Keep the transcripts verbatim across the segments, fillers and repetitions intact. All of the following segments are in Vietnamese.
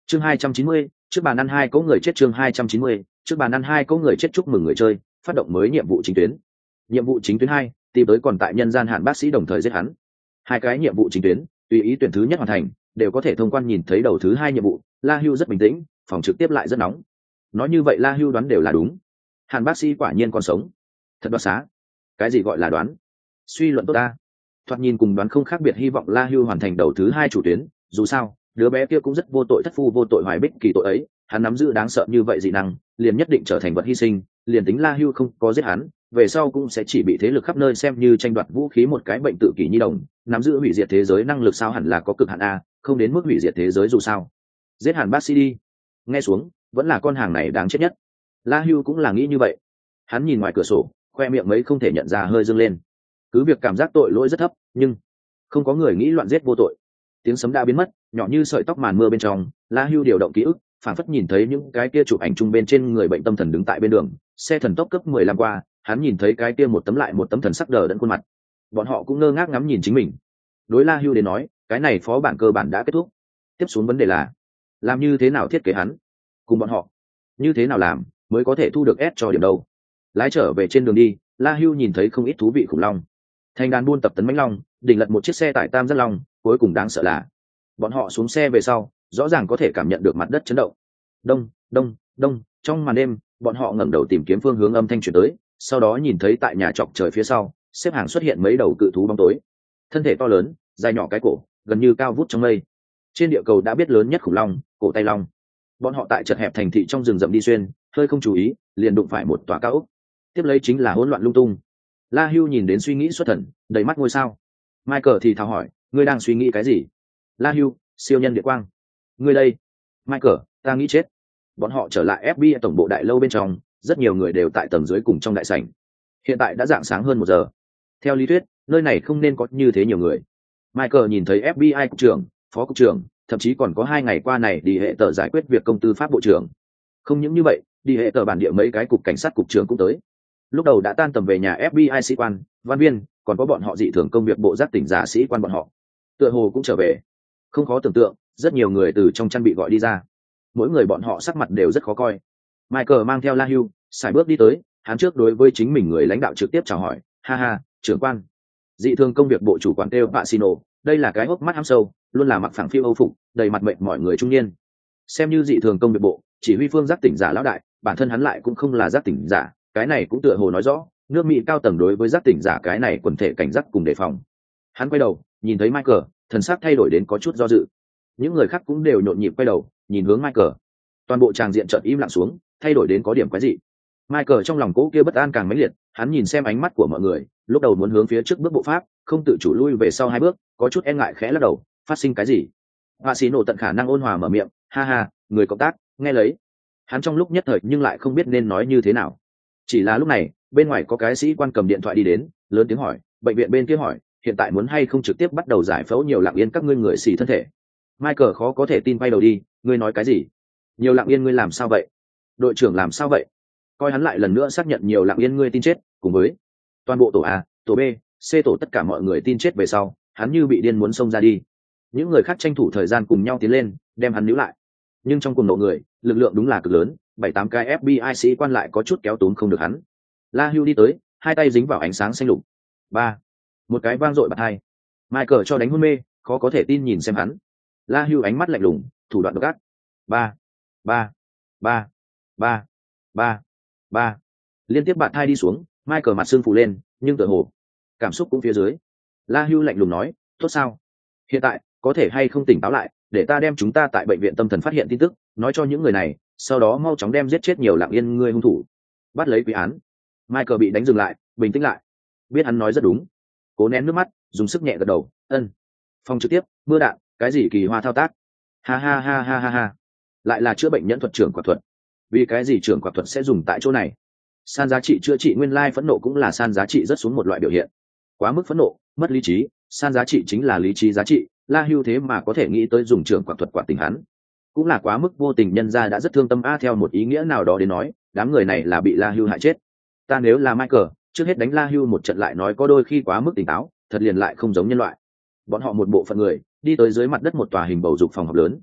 chương hai trăm chín mươi, trước bàn ăn hai cỗ người chết. chương hai trăm chín mươi, trước bàn ăn hai cỗ người chết. Chúc mừng người chơi phát động mới nhiệm vụ chính tuyến. Nhiệm vụ chính tuyến hai, tìm tới còn tại nhân gian Hàn bác sĩ đồng thời giết hắn. Hai cái nhiệm vụ chính tuyến, tùy ý tuyển thứ nhất hoàn thành, đều có thể thông quan nhìn thấy đầu thứ hai nhiệm vụ. La Hưu rất bình tĩnh, phòng trực tiếp lại rất nóng. Nói như vậy La Hưu đoán đều là đúng. Hàn bác sĩ quả nhiên còn sống. Thật đoạt xá. Cái gì gọi là đoán? Suy luận tốt ta. Thoạt nhìn cùng đoán không khác biệt, hy vọng La Hưu hoàn thành đầu thứ hai chủ tuyến, dù sao, đứa bé kia cũng rất vô tội, thất phu vô tội hoài bích kỳ tội ấy, hắn nắm giữ đáng sợ như vậy dị năng, liền nhất định trở thành vật hy sinh, liền tính La Hưu không có giết hắn, về sau cũng sẽ chỉ bị thế lực khắp nơi xem như tranh đoạt vũ khí một cái bệnh tự kỷ nhi đồng, nắm giữ hủy diệt thế giới năng lực sao hẳn là có cực hạn a, không đến mức hủy diệt thế giới dù sao. Giết Hàn bác sĩ đi. Nghe xuống, vẫn là con hàng này đáng chết nhất. La Hưu cũng là nghĩ như vậy. Hắn nhìn ngoài cửa sổ, khoe miệng mấy không thể nhận ra hơi dâng lên. Cứ việc cảm giác tội lỗi rất thấp, nhưng không có người nghĩ loạn giết vô tội. Tiếng sấm đã biến mất, nhỏ như sợi tóc màn mưa bên trong, La Hưu điều động ký ức, phản phất nhìn thấy những cái kia chụp ảnh chung bên trên người bệnh tâm thần đứng tại bên đường, xe thần tốc cấp mười lăm qua, hắn nhìn thấy cái kia một tấm lại một tấm thần sắc đờ đẫn khuôn mặt. Bọn họ cũng ngơ ngác ngắm nhìn chính mình. Đối La Hưu đến nói, cái này phó bản cơ bản đã kết thúc. Tiếp xuống vấn đề là, làm như thế nào thiết kế hắn? Cùng bọn họ, như thế nào làm mới có thể thu được S cho điểm đâu? Lái trở về trên đường đi, La Hưu nhìn thấy không ít thú vị khủng long. Thành đàn buôn tập tấn mãnh long, đỉnh lật một chiếc xe tải tam giác long, cuối cùng đáng sợ là bọn họ xuống xe về sau rõ ràng có thể cảm nhận được mặt đất chấn động. Đông đông đông, trong màn đêm bọn họ ngẩng đầu tìm kiếm phương hướng âm thanh chuyển tới, sau đó nhìn thấy tại nhà chọc trời phía sau xếp hàng xuất hiện mấy đầu cự thú bóng tối, thân thể to lớn, dài nhỏ cái cổ gần như cao vút trong mây. Trên địa cầu đã biết lớn nhất khủng long, cổ tay long. Bọn họ tại chật hẹp thành thị trong rừng rậm đi xuyên, hơi không chú ý liền đụng phải một tòa cao ốc, tiếp lấy chính là hỗn loạn lung tung. La Hưu nhìn đến suy nghĩ xuất thần, đầy mắt ngôi sao. Michael thì thào hỏi, ngươi đang suy nghĩ cái gì? La Hưu, siêu nhân địa quang. Ngươi đây? Michael, ta nghĩ chết. Bọn họ trở lại ép bê i tổng bộ đại lâu bên trong, rất nhiều người đều tại tầng dưới cùng trong đại sảnh. Hiện tại đã rạng sáng hơn một giờ. Theo lý thuyết, nơi này không nên có như thế nhiều người. Michael nhìn thấy ép bê i cục trưởng, phó cục trưởng, thậm chí còn có hai ngày qua này đi hệ tờ giải quyết việc công tư pháp bộ trưởng. Không những như vậy, đi hệ tờ bản địa mấy cái cục cảnh sát cục trưởng cũng tới. Lúc đầu đã tan tầm về nhà ép bê i sĩ quan, văn viên, còn có bọn họ dị thường công việc bộ giác tỉnh giả sĩ quan bọn họ, tựa hồ cũng trở về. Không khó tưởng tượng, rất nhiều người từ trong chăn bị gọi đi ra, mỗi người bọn họ sắc mặt đều rất khó coi. Michael mang theo La Hưu sải bước đi tới, hắn trước đối với chính mình người lãnh đạo trực tiếp chào hỏi, ha ha, trưởng quan. Dị thường công việc bộ chủ quản Teo Pacino, đây là cái hốc mắt hăm sâu, luôn là mặc phẳng phiu âu phục, đầy mặt mệt mọi người trung niên. Xem như dị thường công việc bộ chỉ huy phương giác tỉnh giả lão đại, bản thân hắn lại cũng không là giác tỉnh giả, cái này cũng tựa hồ nói rõ nước Mỹ cao tầng đối với giác tỉnh giả cái này quần thể cảnh giác cùng đề phòng. Hắn quay đầu nhìn thấy Michael, thần sắc thay đổi đến có chút do dự. Những người khác cũng đều nhộn nhịp quay đầu nhìn hướng Michael. Toàn bộ tràng diện chợt im lặng xuống, thay đổi đến có điểm quái dị. Michael trong lòng cố kia bất an càng mãnh liệt, hắn nhìn xem ánh mắt của mọi người, lúc đầu muốn hướng phía trước bước bộ pháp, không tự chủ lui về sau hai bước, có chút e ngại khẽ lắc đầu, phát sinh cái gì? Họa sĩ nổ tận khả năng ôn hòa mở miệng, ha ha, người cộng tác, nghe lấy. Hắn trong lúc nhất thời nhưng lại không biết nên nói như thế nào. Chỉ là lúc này, bên ngoài có cái sĩ quan cầm điện thoại đi đến, lớn tiếng hỏi, bệnh viện bên kia hỏi, hiện tại muốn hay không trực tiếp bắt đầu giải phẫu nhiều Lặng Yên các ngươi người xì thân thể. Michael khó có thể tin quay đầu đi, ngươi nói cái gì? Nhiều Lặng Yên ngươi làm sao vậy? Đội trưởng làm sao vậy? Coi hắn lại lần nữa xác nhận nhiều Lặng Yên ngươi tin chết, cùng với toàn bộ tổ A, tổ B, C tổ tất cả mọi người tin chết về sau, hắn như bị điên muốn xông ra đi. Những người khác tranh thủ thời gian cùng nhau tiến lên, đem hắn níu lại. Nhưng trong cùng nộ người, lực lượng đúng là cực lớn, bảy tám cái ép bê i sĩ quan lại có chút kéo túm không được hắn. La Hưu đi tới, hai tay dính vào ánh sáng xanh lục. Ba, một cái vang dội bật hai. Michael cho đánh hôn mê, khó có thể tin nhìn xem hắn. La Hưu ánh mắt lạnh lùng, thủ đoạn độc ác. Ba, ba, ba, ba, ba, ba. Liên tiếp bạt thai đi xuống, Michael mặt sưng phù lên, nhưng tựa hồ cảm xúc cũng phía dưới. La Hưu lạnh lùng nói, tốt sao? Hiện tại có thể hay không tỉnh táo lại, để ta đem chúng ta tại bệnh viện tâm thần phát hiện tin tức, nói cho những người này, sau đó mau chóng đem giết chết nhiều Lặng Yên ngươi hung thủ, bắt lấy quý án. Michael bị đánh dừng lại, bình tĩnh lại, biết hắn nói rất đúng, cố nén nước mắt, dùng sức nhẹ gật đầu, ân. Phòng trực tiếp, mưa đạn, cái gì kỳ hoa thao tác, ha ha ha ha ha ha, lại là chữa bệnh nhẫn thuật trưởng quả thuật. Vì cái gì trưởng quả thuật sẽ dùng tại chỗ này? San giá trị chữa trị nguyên lai phẫn nộ cũng là san giá trị rất xuống một loại biểu hiện. Quá mức phẫn nộ, mất lý trí, san giá trị chính là lý trí giá trị. La Hưu thế mà có thể nghĩ tới dùng trưởng quả thuật quả tình hắn, cũng là quá mức vô tình, nhân ra đã rất thương tâm a. Theo một ý nghĩa nào đó đến nói, đám người này là bị La Hưu hại chết. Ta nếu là Michael, trước hết đánh La Hưu một trận lại nói, có đôi khi quá mức tỉnh táo, thật liền lại không giống nhân loại. Bọn họ một bộ phận người đi tới dưới mặt đất một tòa hình bầu dục phòng họp lớn.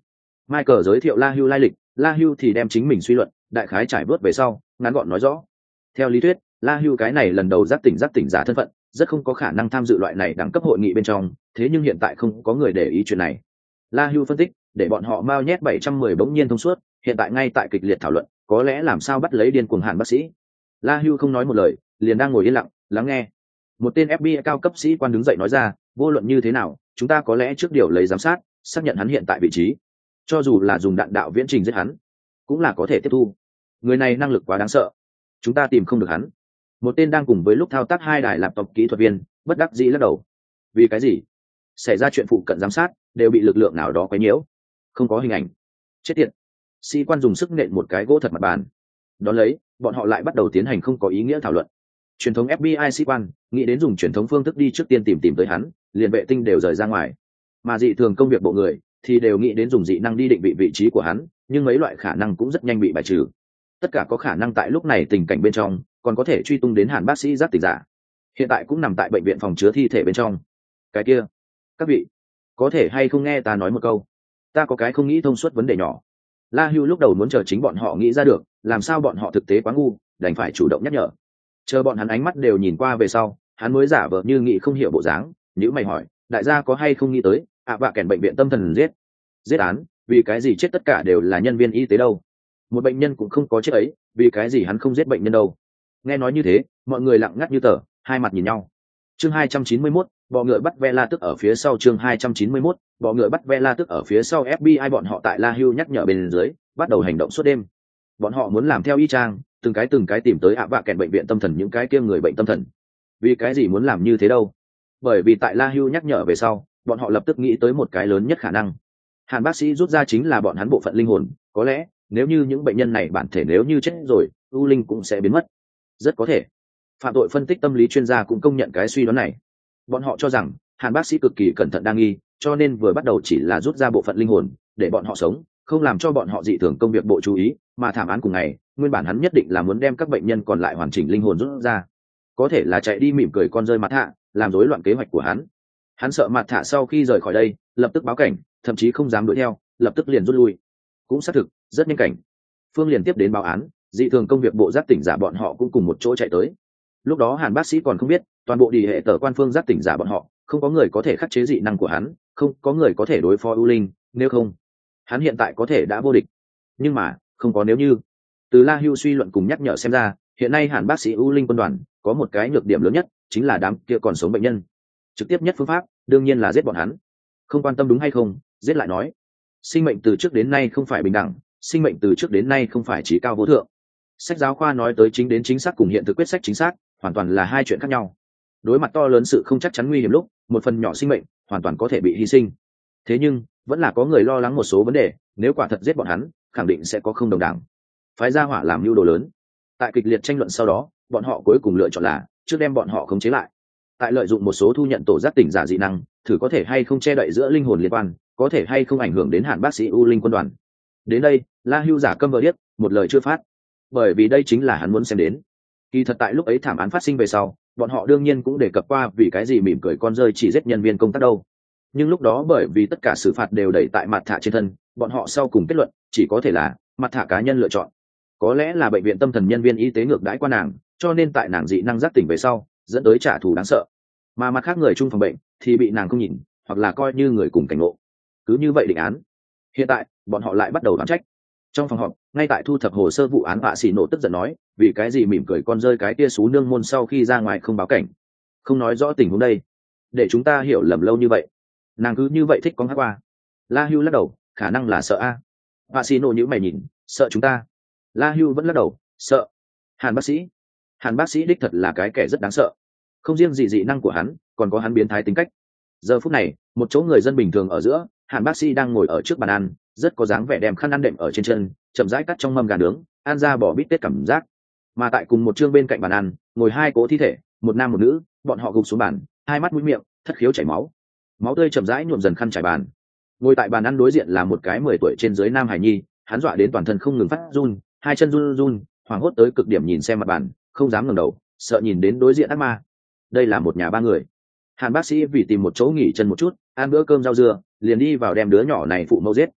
Michael giới thiệu La Hưu lai lịch, La Hưu thì đem chính mình suy luận đại khái trải bớt về sau, ngắn gọn nói rõ. Theo lý thuyết, La Hưu cái này lần đầu giác tỉnh giác tỉnh giả thân phận, rất không có khả năng tham dự loại này đẳng cấp hội nghị bên trong, thế nhưng hiện tại không có người để ý chuyện này. La Hưu phân tích, để bọn họ mao nhét bảy trăm mười bỗng nhiên thông suốt, hiện tại ngay tại kịch liệt thảo luận, có lẽ làm sao bắt lấy điên cuồng Hàn bác sĩ. La Hưu không nói một lời, liền đang ngồi yên lặng, lắng nghe. Một tên ép bê i cao cấp sĩ quan đứng dậy nói ra, vô luận như thế nào, chúng ta có lẽ trước điều lấy giám sát, xác nhận hắn hiện tại vị trí. Cho dù là dùng đạn đạo viễn trình giết hắn, cũng là có thể tiếp thu. Người này năng lực quá đáng sợ, chúng ta tìm không được hắn. Một tên đang cùng với lúc thao tác hai đài laptop kỹ thuật viên bất đắc dĩ lắc đầu. Vì cái gì? Xảy ra chuyện phụ cận giám sát đều bị lực lượng nào đó quấy nhiễu, không có hình ảnh. Chết tiệt. Sĩ quan dùng sức nện một cái gỗ thật mặt bàn. Đón lấy, bọn họ lại bắt đầu tiến hành không có ý nghĩa thảo luận. Truyền thống ép bê i sĩ quan nghĩ đến dùng truyền thống phương thức đi trước tiên tìm tìm tới hắn, liền vệ tinh đều rời ra ngoài. Mà dị thường công việc bộ người thì đều nghĩ đến dùng dị năng đi định vị vị trí của hắn, nhưng mấy loại khả năng cũng rất nhanh bị bài trừ. Tất cả có khả năng tại lúc này tình cảnh bên trong còn có thể truy tung đến Hàn bác sĩ giác tỉnh giả, hiện tại cũng nằm tại bệnh viện phòng chứa thi thể bên trong. Cái kia, các vị có thể hay không nghe ta nói một câu? Ta có cái không nghĩ thông suốt vấn đề nhỏ. La Hưu lúc đầu muốn chờ chính bọn họ nghĩ ra được, làm sao bọn họ thực tế quá ngu, đành phải chủ động nhắc nhở. Chờ bọn hắn ánh mắt đều nhìn qua về sau, hắn mới giả vờ như nghĩ không hiểu bộ dáng, nhữ mày hỏi, đại gia có hay không nghĩ tới, ạ vạ kèn bệnh viện tâm thần giết giết án, vì cái gì chết tất cả đều là nhân viên y tế đâu? Một bệnh nhân cũng không có chết ấy, vì cái gì hắn không giết bệnh nhân đâu? Nghe nói như thế, mọi người lặng ngắt như tờ, hai mặt nhìn nhau. Chương hai trăm chín mươi mốt, bọ ngựa bắt ve la tức ở phía sau. Chương hai trăm chín mươi mốt, bọ ngựa bắt ve la tức ở phía sau. ép bê i bọn họ tại La Hưu nhắc nhở bên dưới, bắt đầu hành động suốt đêm. Bọn họ muốn làm theo y chang, từng cái từng cái tìm tới ạ vạ kèn bệnh viện tâm thần những cái kia người bệnh tâm thần. Vì cái gì muốn làm như thế đâu? Bởi vì tại La Hưu nhắc nhở về sau, bọn họ lập tức nghĩ tới một cái lớn nhất khả năng. Hàn bác sĩ rút ra chính là bọn hắn bộ phận linh hồn, có lẽ nếu như những bệnh nhân này bản thể nếu như chết rồi, u linh cũng sẽ biến mất. Rất có thể. Phạm tội phân tích tâm lý chuyên gia cũng công nhận cái suy đoán này. Bọn họ cho rằng Hàn bác sĩ cực kỳ cẩn thận đa nghi, cho nên vừa bắt đầu chỉ là rút ra bộ phận linh hồn để bọn họ sống, không làm cho bọn họ dị thường công việc bộ chú ý, mà thảm án cùng ngày, nguyên bản hắn nhất định là muốn đem các bệnh nhân còn lại hoàn chỉnh linh hồn rút ra. Có thể là chạy đi mỉm cười con rơi mặt hạ, làm rối loạn kế hoạch của hắn. Hắn sợ mặt thả sau khi rời khỏi đây, lập tức báo cảnh, thậm chí không dám đuổi theo, lập tức liền rút lui. Cũng xác thực, rất nhanh cảnh. Phương liền tiếp đến báo án, dị thường công việc bộ giác tỉnh giả bọn họ cũng cùng một chỗ chạy tới. Lúc đó Hàn bác sĩ còn không biết, toàn bộ đi hệ tờ quan phương giác tỉnh giả bọn họ, không có người có thể khắc chế dị năng của hắn, không có người có thể đối phó ưu linh, nếu không, hắn hiện tại có thể đã vô địch. Nhưng mà, không có nếu như. Từ La Hưu suy luận cùng nhắc nhở xem ra, hiện nay Hàn bác sĩ ưu linh quân đoàn có một cái nhược điểm lớn nhất, chính là đám kia còn sống bệnh nhân. Trực tiếp nhất phương pháp, đương nhiên là giết bọn hắn. Không quan tâm đúng hay không, giết lại nói. Sinh mệnh từ trước đến nay không phải bình đẳng, sinh mệnh từ trước đến nay không phải chí cao vô thượng. Sách giáo khoa nói tới chính đến chính xác cùng hiện thực quyết sách chính xác, hoàn toàn là hai chuyện khác nhau. Đối mặt to lớn sự không chắc chắn nguy hiểm lúc, một phần nhỏ sinh mệnh hoàn toàn có thể bị hy sinh. Thế nhưng, vẫn là có người lo lắng một số vấn đề, nếu quả thật giết bọn hắn, khẳng định sẽ có không đồng đẳng. Phái gia hỏa làm mưu đồ lớn. Tại kịch liệt tranh luận sau đó, bọn họ cuối cùng lựa chọn là trước đem bọn họ khống chế lại. Tại lợi dụng một số thu nhận tổ giác tỉnh giả dị năng, thử có thể hay không che đậy giữa linh hồn liên quan, có thể hay không ảnh hưởng đến Hàn bác sĩ u linh quân đoàn. Đến đây, La Hưu giả câm vờ điếc, một lời chưa phát. Bởi vì đây chính là hắn muốn xem đến. Kỳ thật tại lúc ấy thảm án phát sinh về sau, bọn họ đương nhiên cũng đề cập qua vì cái gì mỉm cười con rơi chỉ giết nhân viên công tác đâu. Nhưng lúc đó bởi vì tất cả xử phạt đều đẩy tại mặt thả trên thân, bọn họ sau cùng kết luận chỉ có thể là mặt thả cá nhân lựa chọn. Có lẽ là bệnh viện tâm thần nhân viên y tế ngược đãi qua nàng, cho nên tại nàng dị năng giác tỉnh về sau, dẫn tới trả thù đáng sợ. Mà mặt khác người chung phòng bệnh thì bị nàng không nhìn, hoặc là coi như người cùng cảnh ngộ. Cứ như vậy định án. Hiện tại, bọn họ lại bắt đầu đoán trách. Trong phòng họp, ngay tại thu thập hồ sơ vụ án, Vạ Xỉ Nổ tức giận nói, vì cái gì mỉm cười con rơi cái tia xú nương môn sau khi ra ngoài không báo cảnh, không nói rõ tình huống đây, để chúng ta hiểu lầm lâu như vậy. Nàng cứ như vậy thích con hát qua. La Hưu lắc đầu, khả năng là sợ a. Vạ Xỉ Nổ nhíu mày nhìn, sợ chúng ta. La Hưu vẫn lắc đầu, sợ. Hàn bác sĩ, Hàn bác sĩ đích thật là cái kẻ rất đáng sợ. Không riêng gì dị năng của hắn, còn có hắn biến thái tính cách. Giờ phút này, một chỗ người dân bình thường ở giữa, Hàn bác sĩ đang ngồi ở trước bàn ăn, rất có dáng vẻ đem khăn ăn đệm ở trên chân, chậm rãi cắt trong mâm gà nướng, ăn ra bỏ bít tết cảm giác. Mà tại cùng một chương bên cạnh bàn ăn, ngồi hai cỗ thi thể, một nam một nữ, bọn họ gục xuống bàn, hai mắt mũi miệng thất khiếu chảy máu, máu tươi chậm rãi nhuộm dần khăn trải bàn. Ngồi tại bàn ăn đối diện là một cái mười tuổi trên dưới nam hải nhi, hắn dọa đến toàn thân không ngừng phát run, hai chân run run, hoảng hốt tới cực điểm nhìn xem mặt bàn, không dám ngẩng đầu, sợ nhìn đến đối diện ác ma. Đây là một nhà ba người. Hàn bác sĩ vì tìm một chỗ nghỉ chân một chút, ăn bữa cơm rau dưa, liền đi vào đem đứa nhỏ này phụ mẫu giết.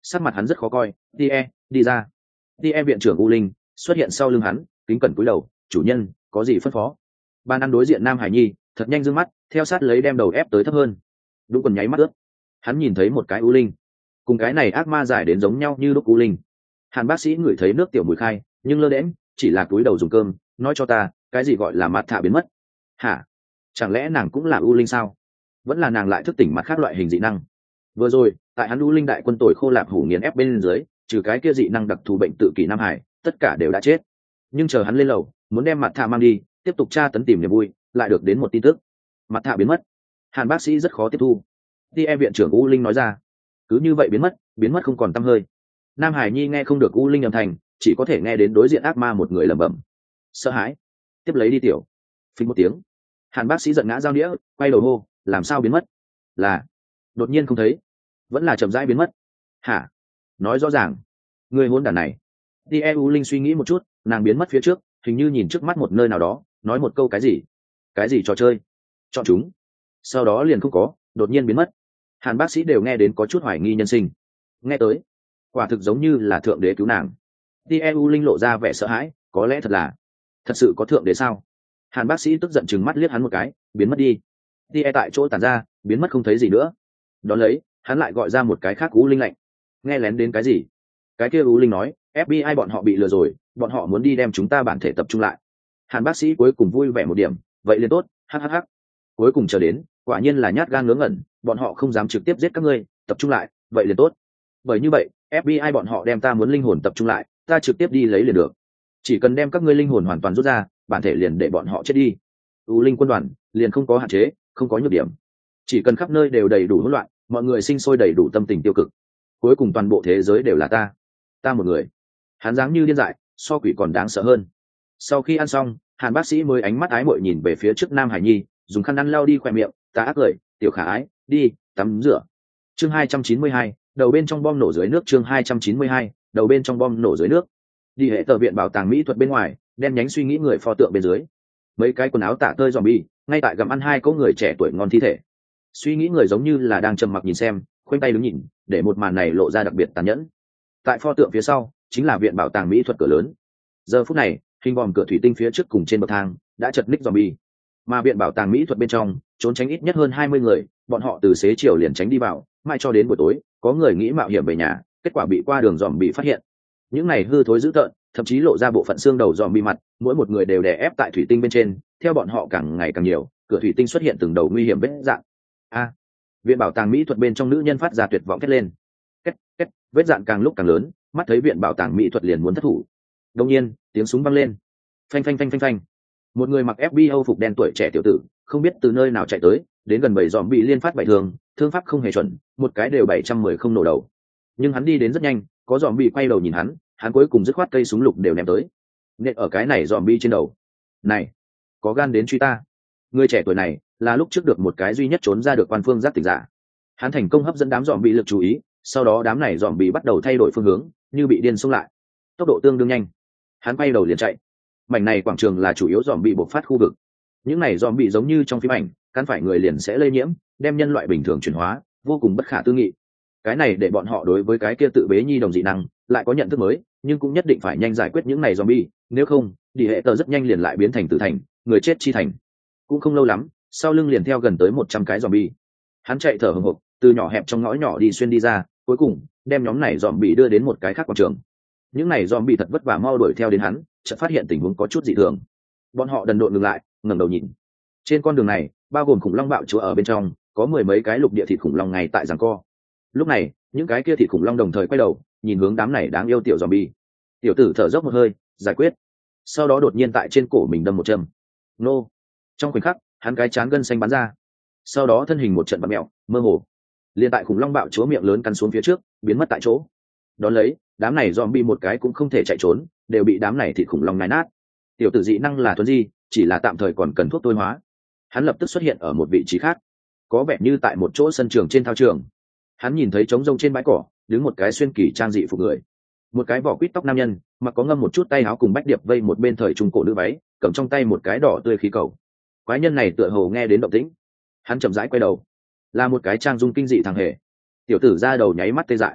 sắc mặt hắn rất khó coi. Tie đi ra. Tie viện trưởng u linh xuất hiện sau lưng hắn, kính cẩn cúi đầu. Chủ nhân có gì phân phó? Ban ăn đối diện Nam Hải Nhi thật nhanh dương mắt, theo sát lấy đem đầu ép tới thấp hơn. Đúng quần nháy mắt ướt, hắn nhìn thấy một cái u linh cùng cái này ác ma giải đến giống nhau như lúc u linh. Hàn bác sĩ ngửi thấy nước tiểu mùi khai, nhưng lơ đễm chỉ là cúi đầu dùng cơm. Nói cho ta, cái gì gọi là mặt thạ biến mất? Hả? Chẳng lẽ nàng cũng là u linh sao? Vẫn là nàng lại thức tỉnh mặt khác loại hình dị năng? Vừa rồi tại hắn u linh đại quân tội khô lạp hủ nghiền ép bên dưới, trừ cái kia dị năng đặc thù bệnh tự kỷ Nam Hải, tất cả đều đã chết. Nhưng chờ hắn lên lầu muốn đem mặt thạ mang đi tiếp tục tra tấn tìm niềm vui, lại được đến một tin tức: mặt thạ biến mất. Hàn bác sĩ rất khó tiếp thu. Tie viện trưởng u linh nói ra, cứ như vậy biến mất, biến mất không còn tăm hơi. Nam Hải Nhi nghe không được u linh âm thanh, chỉ có thể nghe đến đối diện ác ma một người lẩm bẩm. Sợ hãi. Tiếp lấy đi tiểu. Phình một tiếng, Hàn bác sĩ giận ngã dao đĩa, quay đầu hô, làm sao biến mất? Là đột nhiên không thấy, vẫn là chậm rãi biến mất? Hả? Nói rõ ràng. Người hôn đản này. Tie u linh suy nghĩ một chút, nàng biến mất phía trước, hình như nhìn trước mắt một nơi nào đó, nói một câu cái gì? Cái gì trò chơi? Chọn chúng. Sau đó liền không có, đột nhiên biến mất. Hàn bác sĩ đều nghe đến có chút hoài nghi nhân sinh. Nghe tới, quả thực giống như là thượng đế cứu nàng. Tie u linh lộ ra vẻ sợ hãi, có lẽ thật là, thật sự có thượng đế sao? Hàn bác sĩ tức giận chừng mắt liếc hắn một cái, biến mất đi. Tie tại chỗ tàn ra, biến mất không thấy gì nữa. Đón lấy, hắn lại gọi ra một cái khác u linh lạnh. Nghe lén đến cái gì? Cái kia u linh nói, ép bê i bọn họ bị lừa rồi, bọn họ muốn đi đem chúng ta bản thể tập trung lại. Hàn bác sĩ cuối cùng vui vẻ một điểm, vậy liền tốt, hhh. Cuối cùng chờ đến, quả nhiên là nhát gan ngớ ngẩn, bọn họ không dám trực tiếp giết các ngươi, tập trung lại, vậy liền tốt. Bởi như vậy, ép bê i bọn họ đem ta muốn linh hồn tập trung lại, ta trực tiếp đi lấy liền được. Chỉ cần đem các ngươi linh hồn hoàn toàn rút ra, bản thể liền để bọn họ chết đi. U linh quân đoàn liền không có hạn chế, không có nhược điểm. Chỉ cần khắp nơi đều đầy đủ hỗn loạn, mọi người sinh sôi đầy đủ tâm tình tiêu cực, cuối cùng toàn bộ thế giới đều là ta, ta một người. Hắn dáng như điên dại, so quỷ còn đáng sợ hơn. Sau khi ăn xong, Hàn bác sĩ mới ánh mắt ái muội nhìn về phía trước Nam Hải Nhi, dùng khăn ăn lau đi khỏe miệng, ta ác cười, tiểu khả ái, đi tắm rửa. Chương hai trăm chín mươi hai, đầu bên trong bom nổ dưới nước. Chương hai trăm chín mươi hai, đầu bên trong bom nổ dưới nước. Đi hệ tờ viện bảo tàng mỹ thuật bên ngoài, đen nhánh suy nghĩ người pho tượng bên dưới, mấy cái quần áo tả tơi zombie ngay tại gặm ăn hai cỗ người trẻ tuổi ngon thi thể. Suy nghĩ người giống như là đang trầm mặc nhìn xem, khoanh tay đứng nhìn, để một màn này lộ ra đặc biệt tàn nhẫn. Tại pho tượng phía sau chính là viện bảo tàng mỹ thuật cửa lớn. Giờ phút này, hình vòm cửa thủy tinh phía trước cùng trên bậc thang đã chật ních zombie, mà viện bảo tàng mỹ thuật bên trong trốn tránh ít nhất hơn hai mươi người, bọn họ từ xế chiều liền tránh đi vào, mãi cho đến buổi tối, có người nghĩ mạo hiểm về nhà, kết quả bị qua đường zombie phát hiện. Những này hư thối dữ tợn, thậm chí lộ ra bộ phận xương đầu zombie mặt, mỗi một người đều đè ép tại thủy tinh bên trên, theo bọn họ càng ngày càng nhiều, cửa thủy tinh xuất hiện từng đầu nguy hiểm vết dạng. A, viện bảo tàng mỹ thuật bên trong nữ nhân phát ra tuyệt vọng thét lên. Két két, vết dạn càng lúc càng lớn, mắt thấy viện bảo tàng mỹ thuật liền muốn thất thủ. Đột nhiên, tiếng súng vang lên. Phanh phanh phanh phanh phanh. Một người mặc ép bê i phục đen tuổi trẻ tiểu tử, không biết từ nơi nào chạy tới, đến gần bảy giòm bị liên phát bảy thường, thương pháp không hề chuẩn, một cái đều bảy trăm mười không nổ đầu. Nhưng hắn đi đến rất nhanh, có giòm bị quay đầu nhìn hắn, hắn cuối cùng dứt khoát cây súng lục đều ném tới. Nện ở cái này giòm bị trên đầu. Này, có gan đến truy ta. Người trẻ tuổi này là lúc trước được một cái duy nhất trốn ra được quan phương giác tỉnh giả. Hắn thành công hấp dẫn đám giòm bị lực chú ý, sau đó đám này giòm bị bắt đầu thay đổi phương hướng, như bị điên xông lại, tốc độ tương đương nhanh. Hắn quay đầu liền chạy. Mảnh này quảng trường là chủ yếu giòm bị bộc phát khu vực. Những này giòm bị giống như trong phim ảnh, cắn phải người liền sẽ lây nhiễm, đem nhân loại bình thường chuyển hóa, vô cùng bất khả tư nghị. Cái này để bọn họ đối với cái kia tự bế nhi đồng dị năng lại có nhận thức mới, nhưng cũng nhất định phải nhanh giải quyết những này zombie, nếu không, đi hệ tờ rất nhanh liền lại biến thành tử thành, người chết chi thành. Cũng không lâu lắm, sau lưng liền theo gần tới một trăm cái zombie. Hắn chạy thở hổn hộc, từ nhỏ hẹp trong ngõ nhỏ đi xuyên đi ra, cuối cùng đem nhóm này zombie đưa đến một cái khác quảng trường. Những này zombie thật vất vả mau đuổi theo đến hắn, chợt phát hiện tình huống có chút dị thường. Bọn họ đần độn ngừng lại, ngẩng đầu nhìn. Trên con đường này, bao gồm khủng long bạo chúa ở bên trong, có mười mấy cái lục địa thịt khủng long ngay tại giằng co. Lúc này, những cái kia thịt khủng long đồng thời quay đầu, nhìn hướng đám này đáng yêu tiểu zombie. Tiểu tử thở dốc một hơi, giải quyết. Sau đó đột nhiên tại trên cổ mình đâm một châm. Nô! Trong khoảnh khắc, hắn cái chán gân xanh bắn ra. Sau đó thân hình một trận bặm mèo, mơ hồ. Liên tại khủng long bạo chúa miệng lớn cắn xuống phía trước, biến mất tại chỗ. Đón lấy, đám này zombie một cái cũng không thể chạy trốn, đều bị đám này thịt khủng long nái nát. Tiểu tử dị năng là thuần di, chỉ là tạm thời còn cần thuốc tối hóa. Hắn lập tức xuất hiện ở một vị trí khác, có vẻ như tại một chỗ sân trường trên thao trường. Hắn nhìn thấy trống rông trên bãi cỏ đứng một cái xuyên kỳ trang dị phục người, một cái vỏ quýt tóc nam nhân, mặc có ngâm một chút tay áo cùng bách điệp vây một bên thời trung cổ nữ váy, cầm trong tay một cái đỏ tươi khí cầu. Quái nhân này tựa hồ nghe đến động tĩnh, hắn chậm rãi quay đầu, là một cái trang dung kinh dị thằng hề. Tiểu tử ra đầu nháy mắt tê dại.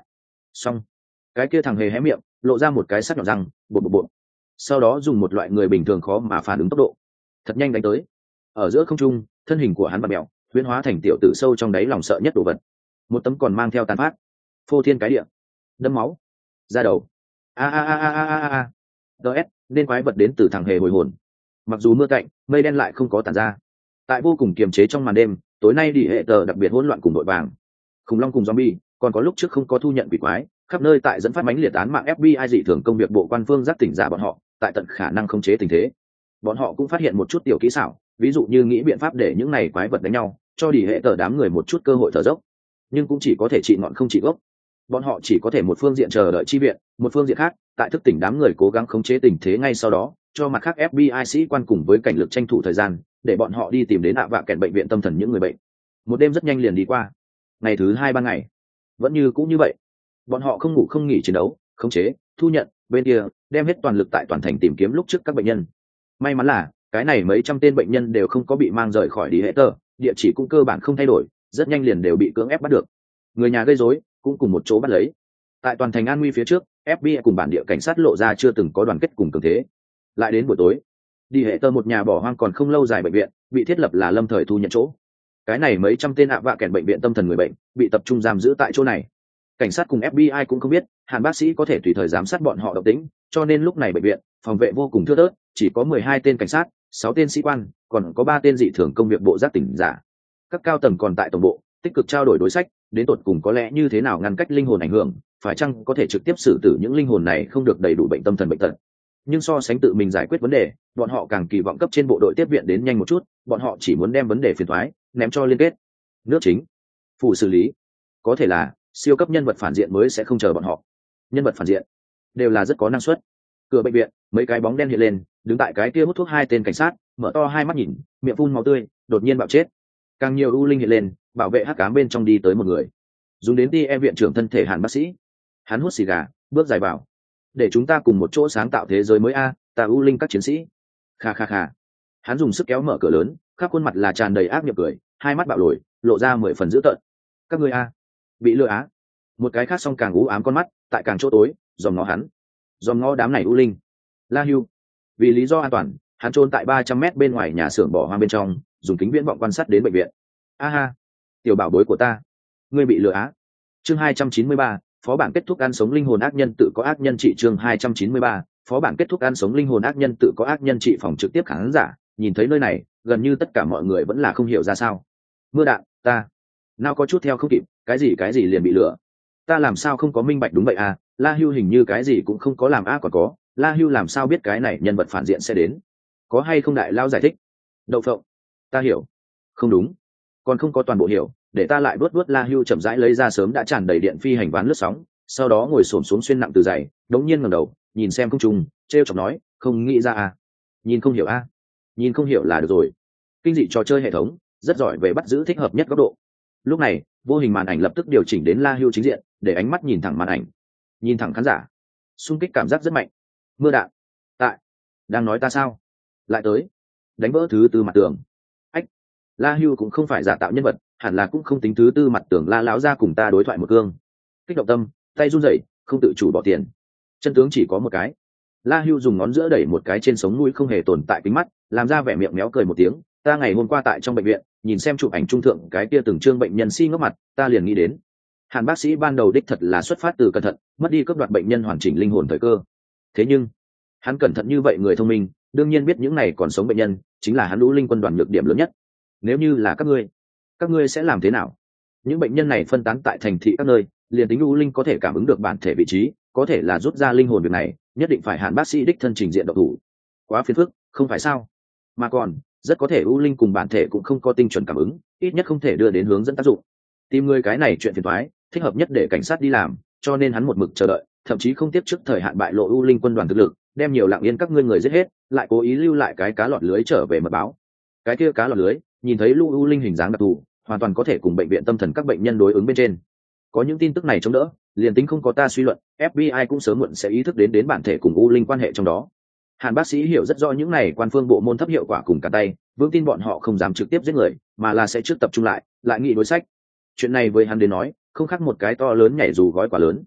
Xong, cái kia thằng hề hé miệng lộ ra một cái sắc nhọn răng, bột bột bột, sau đó dùng một loại người bình thường khó mà phản ứng tốc độ thật nhanh đánh tới. Ở giữa không trung, thân hình của hắn bật mèo huyễn hóa thành tiểu tử sâu trong đáy lòng sợ nhất đồ vật, một tấm còn mang theo tàn phát phô thiên cái địa đâm máu ra đầu. A a a a a a a ds nên quái vật đến từ thằng hề hồi hồn. Mặc dù mưa cạnh mây đen lại không có tàn ra, tại vô cùng kiềm chế trong màn đêm tối nay đi hệ tờ đặc biệt hỗn loạn cùng đội vàng khủng long cùng zombie, còn có lúc trước không có thu nhận quỷ quái khắp nơi tại dẫn phát mánh liệt án mạng ép bê i dị thường công việc bộ quan phương giác tỉnh giả bọn họ tại tận khả năng khống chế tình thế. Bọn họ cũng phát hiện một chút tiểu kỹ xảo, ví dụ như nghĩ biện pháp để những này quái vật đánh nhau, cho đi hệ tờ đám người một chút cơ hội thở dốc, nhưng cũng chỉ có thể trị ngọn không trị gốc. Bọn họ chỉ có thể một phương diện chờ đợi chi viện, một phương diện khác tại thức tỉnh đám người cố gắng khống chế tình thế ngay sau đó cho mặt khác ép bê i sĩ quan cùng với cảnh lực tranh thủ thời gian để bọn họ đi tìm đến ạ vạ kẹn bệnh viện tâm thần những người bệnh. Một đêm rất nhanh liền đi qua. Ngày thứ hai ba ngày vẫn như cũng như vậy, bọn họ không ngủ không nghỉ chiến đấu, khống chế, thu nhận, bên kia đem hết toàn lực tại toàn thành tìm kiếm lúc trước các bệnh nhân. May mắn là cái này mấy trăm tên bệnh nhân đều không có bị mang rời khỏi đi hệ tờ, địa chỉ cũng cơ bản không thay đổi, rất nhanh liền đều bị cưỡng ép bắt được. Người nhà gây rối cũng cùng một chỗ bắt lấy. Tại toàn thành an nguy phía trước, ép bê i cùng bản địa cảnh sát lộ ra chưa từng có đoàn kết cùng cường thế. Lại đến buổi tối, đi hệ tờ một nhà bỏ hoang còn không lâu dài bệnh viện bị thiết lập là lâm thời thu nhận chỗ. Cái này mấy trăm tên ạ vạ kẹn bệnh viện tâm thần người bệnh bị tập trung giam giữ tại chỗ này. Cảnh sát cùng ép bê i cũng không biết hàn bác sĩ có thể tùy thời giám sát bọn họ động tĩnh, cho nên lúc này bệnh viện phòng vệ vô cùng thưa thớt, chỉ có mười hai tên cảnh sát, sáu tên sĩ quan, còn có ba tên dị thường công việc bộ giác tỉnh giả. Các cao tầng còn tại tổng bộ tích cực trao đổi đối sách, đến tột cùng có lẽ như thế nào ngăn cách linh hồn ảnh hưởng, phải chăng có thể trực tiếp xử tử những linh hồn này không được đầy đủ bệnh tâm thần bệnh tật. Nhưng so sánh tự mình giải quyết vấn đề, bọn họ càng kỳ vọng cấp trên bộ đội tiếp viện đến nhanh một chút, bọn họ chỉ muốn đem vấn đề phiền toái ném cho liên kết nước chính phủ xử lý. Có thể là siêu cấp nhân vật phản diện mới sẽ không chờ bọn họ. Nhân vật phản diện đều là rất có năng suất. Cửa bệnh viện mấy cái bóng đen hiện lên, đứng tại cái kia hút thuốc hai tên cảnh sát mở to hai mắt nhìn, miệng phun máu tươi, đột nhiên bạo chết. Càng nhiều u linh hiện lên, bảo vệ hắc ám bên trong đi tới một người, dùng đến đi em viện trưởng thân thể hàn bác sĩ. Hắn hút xì gà, bước dài vào, để chúng ta cùng một chỗ sáng tạo thế giới mới a, ta u linh các chiến sĩ. Kha kha kha. Hắn dùng sức kéo mở cửa lớn, khắp khuôn mặt là tràn đầy ác nghiệp cười, hai mắt bạo lồi, lộ ra mười phần dữ tợn. Các ngươi a, bị lừa á. Một cái khác song càng u ám con mắt, tại càng chỗ tối, dòm ngó hắn, dòm ngó đám này u linh. La Hưu, vì lý do an toàn, hắn trốn tại ba trăm mét bên ngoài nhà xưởng bỏ hoang bên trong, dùng kính viễn vọng quan sát đến bệnh viện. A ha, tiểu bảo bối của ta, ngươi bị lừa á. Chương hai trăm chín mươi ba, phó bản kết thúc ăn sống linh hồn ác nhân tự có ác nhân trị. Chương hai trăm chín mươi ba, phó bản kết thúc ăn sống linh hồn ác nhân tự có ác nhân trị. Phòng trực tiếp khán giả nhìn thấy nơi này, gần như tất cả mọi người vẫn là không hiểu ra sao. Mưa đạn, ta nào có chút theo không kịp, cái gì cái gì liền bị lừa. Ta làm sao không có minh bạch. Đúng vậy à, La Hưu hình như cái gì cũng không có làm. A còn có, La Hưu làm sao biết cái này nhân vật phản diện sẽ đến? Có hay không đại lao giải thích? Đậu phộng, ta hiểu. Không đúng, còn không có toàn bộ hiểu, để ta lại đuốt đuốt. La Hưu chậm rãi lấy ra sớm đã tràn đầy điện phi hành ván lướt sóng, sau đó ngồi xổm xuống xuyên nặng từ dày, đống nhiên ngẩng đầu nhìn xem không trung, trêu chọc nói, không nghĩ ra à? Nhìn không hiểu a? À? Nhìn không hiểu là được rồi. Kinh dị trò chơi hệ thống rất giỏi về bắt giữ thích hợp nhất góc độ. Lúc này vô hình màn ảnh lập tức điều chỉnh đến La Hưu chính diện, để ánh mắt nhìn thẳng màn ảnh, nhìn thẳng khán giả, xung kích cảm giác rất mạnh. Mưa đạn, tại đang nói ta sao? Lại tới đánh vỡ thứ tư mặt tường. Ách, La Hưu cũng không phải giả tạo nhân vật, hẳn là cũng không tính thứ tư mặt tường. La lão ra cùng ta đối thoại một cương. Kích động tâm, tay run rẩy, không tự chủ bỏ tiền. Chân tướng chỉ có một cái. La Hưu dùng ngón giữa đẩy một cái trên sống mũi không hề tồn tại kính mắt, làm ra vẻ miệng méo cười một tiếng. Ta ngày hôm qua tại trong bệnh viện nhìn xem chụp ảnh trung thượng cái kia từng trương bệnh nhân si ngốc mặt, ta liền nghĩ đến hàn bác sĩ ban đầu đích thật là xuất phát từ cẩn thận, mất đi cướp đoạt bệnh nhân hoàn chỉnh linh hồn thời cơ. Thế nhưng hắn cẩn thận như vậy, người thông minh đương nhiên biết những này còn sống bệnh nhân chính là hắn lũ linh quân đoàn nhược điểm lớn nhất. Nếu như là các ngươi, các ngươi sẽ làm thế nào? Những bệnh nhân này phân tán tại thành thị các nơi, liền tính lũ linh có thể cảm ứng được bản thể vị trí, có thể là rút ra linh hồn việc này nhất định phải hàn bác sĩ đích thân trình diện độc thủ. Quá phiền phức, không phải sao? Mà còn rất có thể u linh cùng bản thể cũng không có tinh chuẩn cảm ứng, ít nhất không thể đưa đến hướng dẫn tác dụng. Tìm người cái này chuyện phiền toái, thích hợp nhất để cảnh sát đi làm, cho nên hắn một mực chờ đợi, thậm chí không tiếp trước thời hạn bại lộ u linh quân đoàn thực lực, đem nhiều lặng yên các ngươi người giết hết, lại cố ý lưu lại cái cá lọt lưới trở về mật báo. Cái kia cá lọt lưới nhìn thấy lu u linh hình dáng đặc thù, hoàn toàn có thể cùng bệnh viện tâm thần các bệnh nhân đối ứng bên trên. Có những tin tức này chống đỡ, liền tính không có ta suy luận, ép bê i cũng sớm muộn sẽ ý thức đến đến bản thể cùng u linh quan hệ trong đó. Hàn bác sĩ hiểu rất rõ những này quan phương bộ môn thấp hiệu quả cùng cả tay, vững tin bọn họ không dám trực tiếp giết người, mà là sẽ trước tập trung lại, lại nghị đối sách. Chuyện này với hắn đến nói, không khác một cái to lớn nhảy dù gói quả lớn.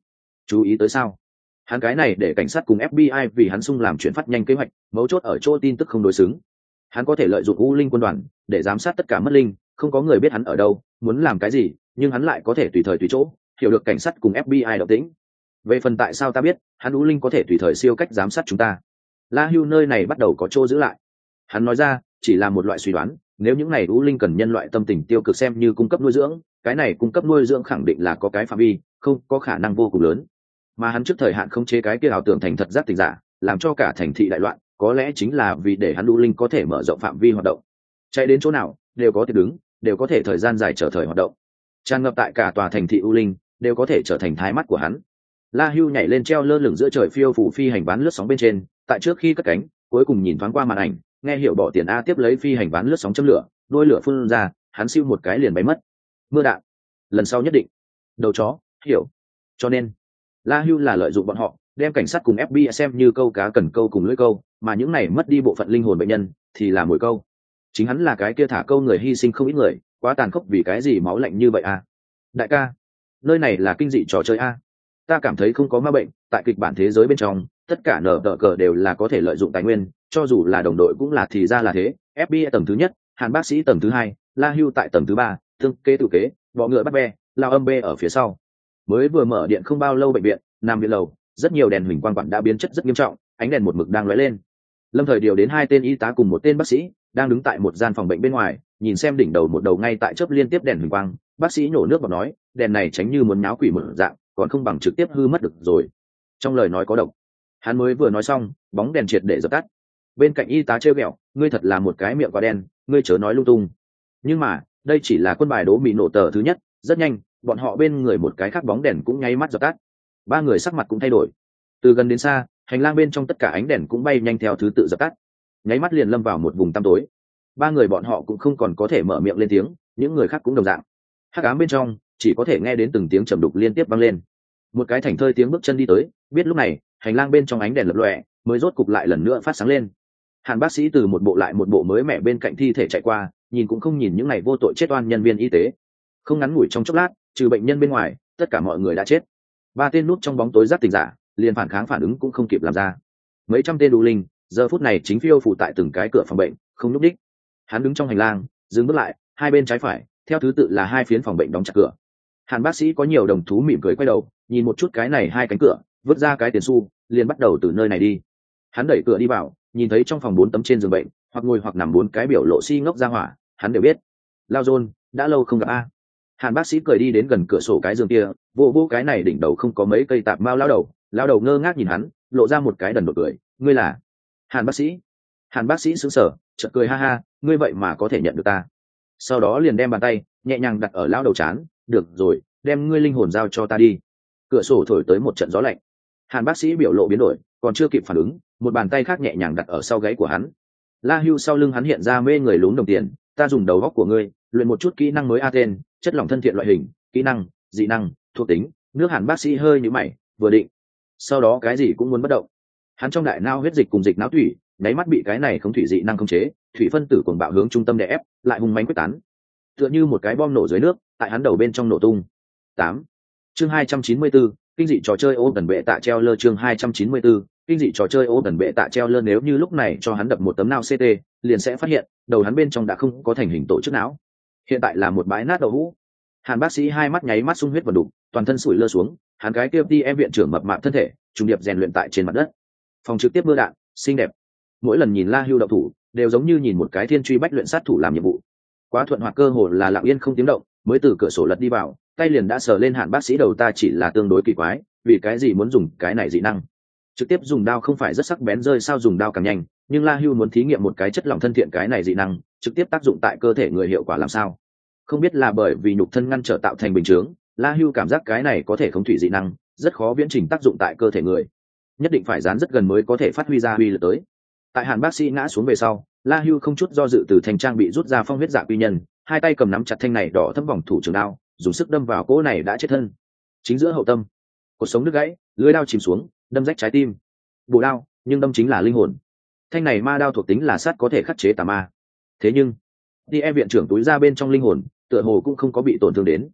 Chú ý tới sao? Hắn cái này để cảnh sát cùng ép bê i vì hắn sung làm chuyển phát nhanh kế hoạch, mấu chốt ở chỗ tin tức không đối xứng. Hắn có thể lợi dụng u linh quân đoàn để giám sát tất cả mất linh, không có người biết hắn ở đâu, muốn làm cái gì, nhưng hắn lại có thể tùy thời tùy chỗ hiểu được cảnh sát cùng ép bê i động tĩnh. Về phần tại sao ta biết hắn u linh có thể tùy thời siêu cách giám sát chúng ta, La Hưu nơi này bắt đầu có chỗ giữ lại. Hắn nói ra chỉ là một loại suy đoán, nếu những này u linh cần nhân loại tâm tình tiêu cực xem như cung cấp nuôi dưỡng, cái này cung cấp nuôi dưỡng khẳng định là có cái phạm vi, không có khả năng vô cùng lớn. Mà hắn trước thời hạn không chế cái kia ảo tưởng thành thật giác tình giả, làm cho cả thành thị đại loạn, có lẽ chính là vì để hắn u linh có thể mở rộng phạm vi hoạt động, chạy đến chỗ nào đều có thể đứng, đều có thể thời gian dài trở thời hoạt động, tràn ngập tại cả tòa thành thị u linh đều có thể trở thành thái mắt của hắn. La Hưu nhảy lên treo lơ lửng giữa trời phiêu phủ phi hành ván lướt sóng bên trên, tại trước khi cất cánh cuối cùng nhìn thoáng qua màn ảnh, nghe hiểu bỏ tiền a tiếp lấy phi hành ván lướt sóng châm lửa, đuôi lửa phun ra, hắn siêu một cái liền bay mất. Mưa đạn, lần sau nhất định. Đầu chó, hiểu. Cho nên La Hưu là lợi dụng bọn họ đem cảnh sát cùng ép bê i xem như câu cá cần câu cùng lưỡi câu, mà những này mất đi bộ phận linh hồn bệnh nhân thì là mồi câu. Chính hắn là cái kia thả câu người hy sinh không ít người, quá tàn khốc, vì cái gì máu lạnh như vậy a? Đại ca, nơi này là kinh dị trò chơi a. Ta cảm thấy không có ma bệnh, tại kịch bản thế giới bên trong tất cả nở tờ cờ đều là có thể lợi dụng tài nguyên, cho dù là đồng đội cũng là, thì ra là thế. ép bê i tầng thứ nhất, Hàn bác sĩ tầng thứ hai, La Hưu tại tầng thứ ba, thương kế tự kế, bọ ngựa bắt be, lao âm bê ở phía sau. Mới vừa mở điện không bao lâu bệnh viện, nằm viện lầu, rất nhiều đèn huỳnh quang quản đã biến chất rất nghiêm trọng, ánh đèn một mực đang lóe lên. Lâm thời điều đến hai tên y tá cùng một tên bác sĩ, đang đứng tại một gian phòng bệnh bên ngoài, nhìn xem đỉnh đầu một đầu ngay tại chớp liên tiếp đèn huỳnh quang. Bác sĩ nhổ nước vào nói, đèn này tránh như muốn nháo quỷ một dạng, còn không bằng trực tiếp hư mất được rồi. Trong lời nói có độc. Hắn mới vừa nói xong, bóng đèn triệt để dập tắt. Bên cạnh y tá trêu ghẹo, ngươi thật là một cái miệng quá đen, ngươi chớ nói lung tung. Nhưng mà đây chỉ là quân bài đố mì nổ tờ thứ nhất, rất nhanh bọn họ bên người một cái khác bóng đèn cũng nháy mắt dập tắt. Ba người sắc mặt cũng thay đổi, từ gần đến xa hành lang bên trong tất cả ánh đèn cũng bay nhanh theo thứ tự dập tắt, nháy mắt liền lâm vào một vùng tăm tối. Ba người bọn họ cũng không còn có thể mở miệng lên tiếng, những người khác cũng đồng dạng. Hắc ám bên trong chỉ có thể nghe đến từng tiếng trầm đục liên tiếp vang lên. Một cái thảnh thơi tiếng bước chân đi tới, biết lúc này hành lang bên trong ánh đèn lập lòe, mới rốt cục lại lần nữa phát sáng lên. Hàn bác sĩ từ một bộ lại một bộ mới mẻ bên cạnh thi thể chạy qua, nhìn cũng không nhìn những này vô tội chết oan nhân viên y tế. Không ngắn ngủi trong chốc lát, trừ bệnh nhân bên ngoài, tất cả mọi người đã chết. Ba tên núp trong bóng tối giác tỉnh giả, liền phản kháng phản ứng cũng không kịp làm ra. Mấy trăm tên đu linh giờ phút này chính phiêu phủ tại từng cái cửa phòng bệnh, không núp đích. Hắn đứng trong hành lang, dừng bước lại, hai bên trái phải theo thứ tự là hai phiến phòng bệnh đóng chặt cửa. Hàn bác sĩ có nhiều đồng thú mỉm cười quay đầu, nhìn một chút cái này hai cánh cửa, vứt ra cái tiền xu, liền bắt đầu từ nơi này đi. Hắn đẩy cửa đi vào, nhìn thấy trong phòng bốn tấm trên giường bệnh, hoặc ngồi hoặc nằm bốn cái biểu lộ si ngốc ra hỏa, hắn đều biết. Lao John, đã lâu không gặp a. Hàn bác sĩ cười đi đến gần cửa sổ cái giường kia, vô vô cái này đỉnh đầu không có mấy cây tạp mao lao đầu, lao đầu ngơ ngác nhìn hắn, lộ ra một cái đần đột cười, ngươi là Hàn bác sĩ? Hàn bác sĩ sững sờ, chợt cười ha ha, ngươi vậy mà có thể nhận được ta. Sau đó liền đem bàn tay nhẹ nhàng đặt ở lao đầu trán, được rồi, đem ngươi linh hồn giao cho ta đi. Cửa sổ thổi tới một trận gió lạnh. Hàn bác sĩ biểu lộ biến đổi, còn chưa kịp phản ứng, một bàn tay khác nhẹ nhàng đặt ở sau gáy của hắn. La Hưu sau lưng hắn hiện ra mê người lún đồng tiền, ta dùng đầu góc của ngươi luyện một chút kỹ năng mới a, tên chất lỏng thân thiện loại hình, kỹ năng dị năng thuộc tính nước. Hàn bác sĩ hơi nhíu mày, vừa định, sau đó cái gì cũng muốn bất động. Hắn trong đại não huyết dịch cùng dịch não thủy nháy mắt bị cái này không thủy dị năng khống chế, thủy phân tử cuồng bạo hướng trung tâm đè ép, lại hung mãnh quyết tán, tựa như một cái bom nổ dưới nước, tại hắn đầu bên trong nổ tung. Tám chương hai trăm chín mươi bốn, kinh dị trò chơi ô tần bệ tạ treo lơ. Chương hai trăm chín mươi bốn, kinh dị trò chơi ô tần bệ tạ treo lơ. Nếu như lúc này cho hắn đập một tấm não xê tê, liền sẽ phát hiện đầu hắn bên trong đã không có thành hình tổ chức não, hiện tại là một bãi nát đầu hũ. Hàn bác sĩ hai mắt nháy mắt sung huyết và đục, toàn thân sủi lơ xuống. Hắn cái kia đi em viện trưởng mập mạp thân thể trùng điệp rèn luyện tại trên mặt đất. Phòng trực tiếp mưa đạn xinh đẹp, mỗi lần nhìn La Hưu động thủ đều giống như nhìn một cái thiên truy bách luyện sát thủ làm nhiệm vụ. Quá thuận hoạt, cơ hồ là lặng yên không tiếng động, mới từ cửa sổ lật đi vào, tay liền đã sờ lên Hàn bác sĩ đầu. Ta chỉ là tương đối kỳ quái, vì cái gì muốn dùng cái này dị năng? Trực tiếp dùng đao không phải rất sắc bén rơi sao? Dùng đao càng nhanh, nhưng La Hưu muốn thí nghiệm một cái chất lỏng thân thiện, cái này dị năng trực tiếp tác dụng tại cơ thể người hiệu quả làm sao? Không biết là bởi vì nhục thân ngăn trở tạo thành bình chướng, La Hưu cảm giác cái này có thể không thủy dị năng rất khó viễn trình tác dụng tại cơ thể người, nhất định phải dán rất gần mới có thể phát huy ra uy lực tới. Tại Hàn bác sĩ ngã xuống về sau, La Hưu không chút do dự từ thành trang bị rút ra phong huyết dạ quy nhân, hai tay cầm nắm chặt thanh này đỏ thâm vòng thủ trường đao, dùng sức đâm vào cỗ này đã chết thân. Chính giữa hậu tâm, cột sống đứt gãy, lưỡi đao chìm xuống, đâm rách trái tim. Bổ đao, nhưng đâm chính là linh hồn. Thanh này ma đao thuộc tính là sắt, có thể khắc chế tà ma. Thế nhưng, đi em viện trưởng túi ra bên trong linh hồn, tựa hồ cũng không có bị tổn thương đến.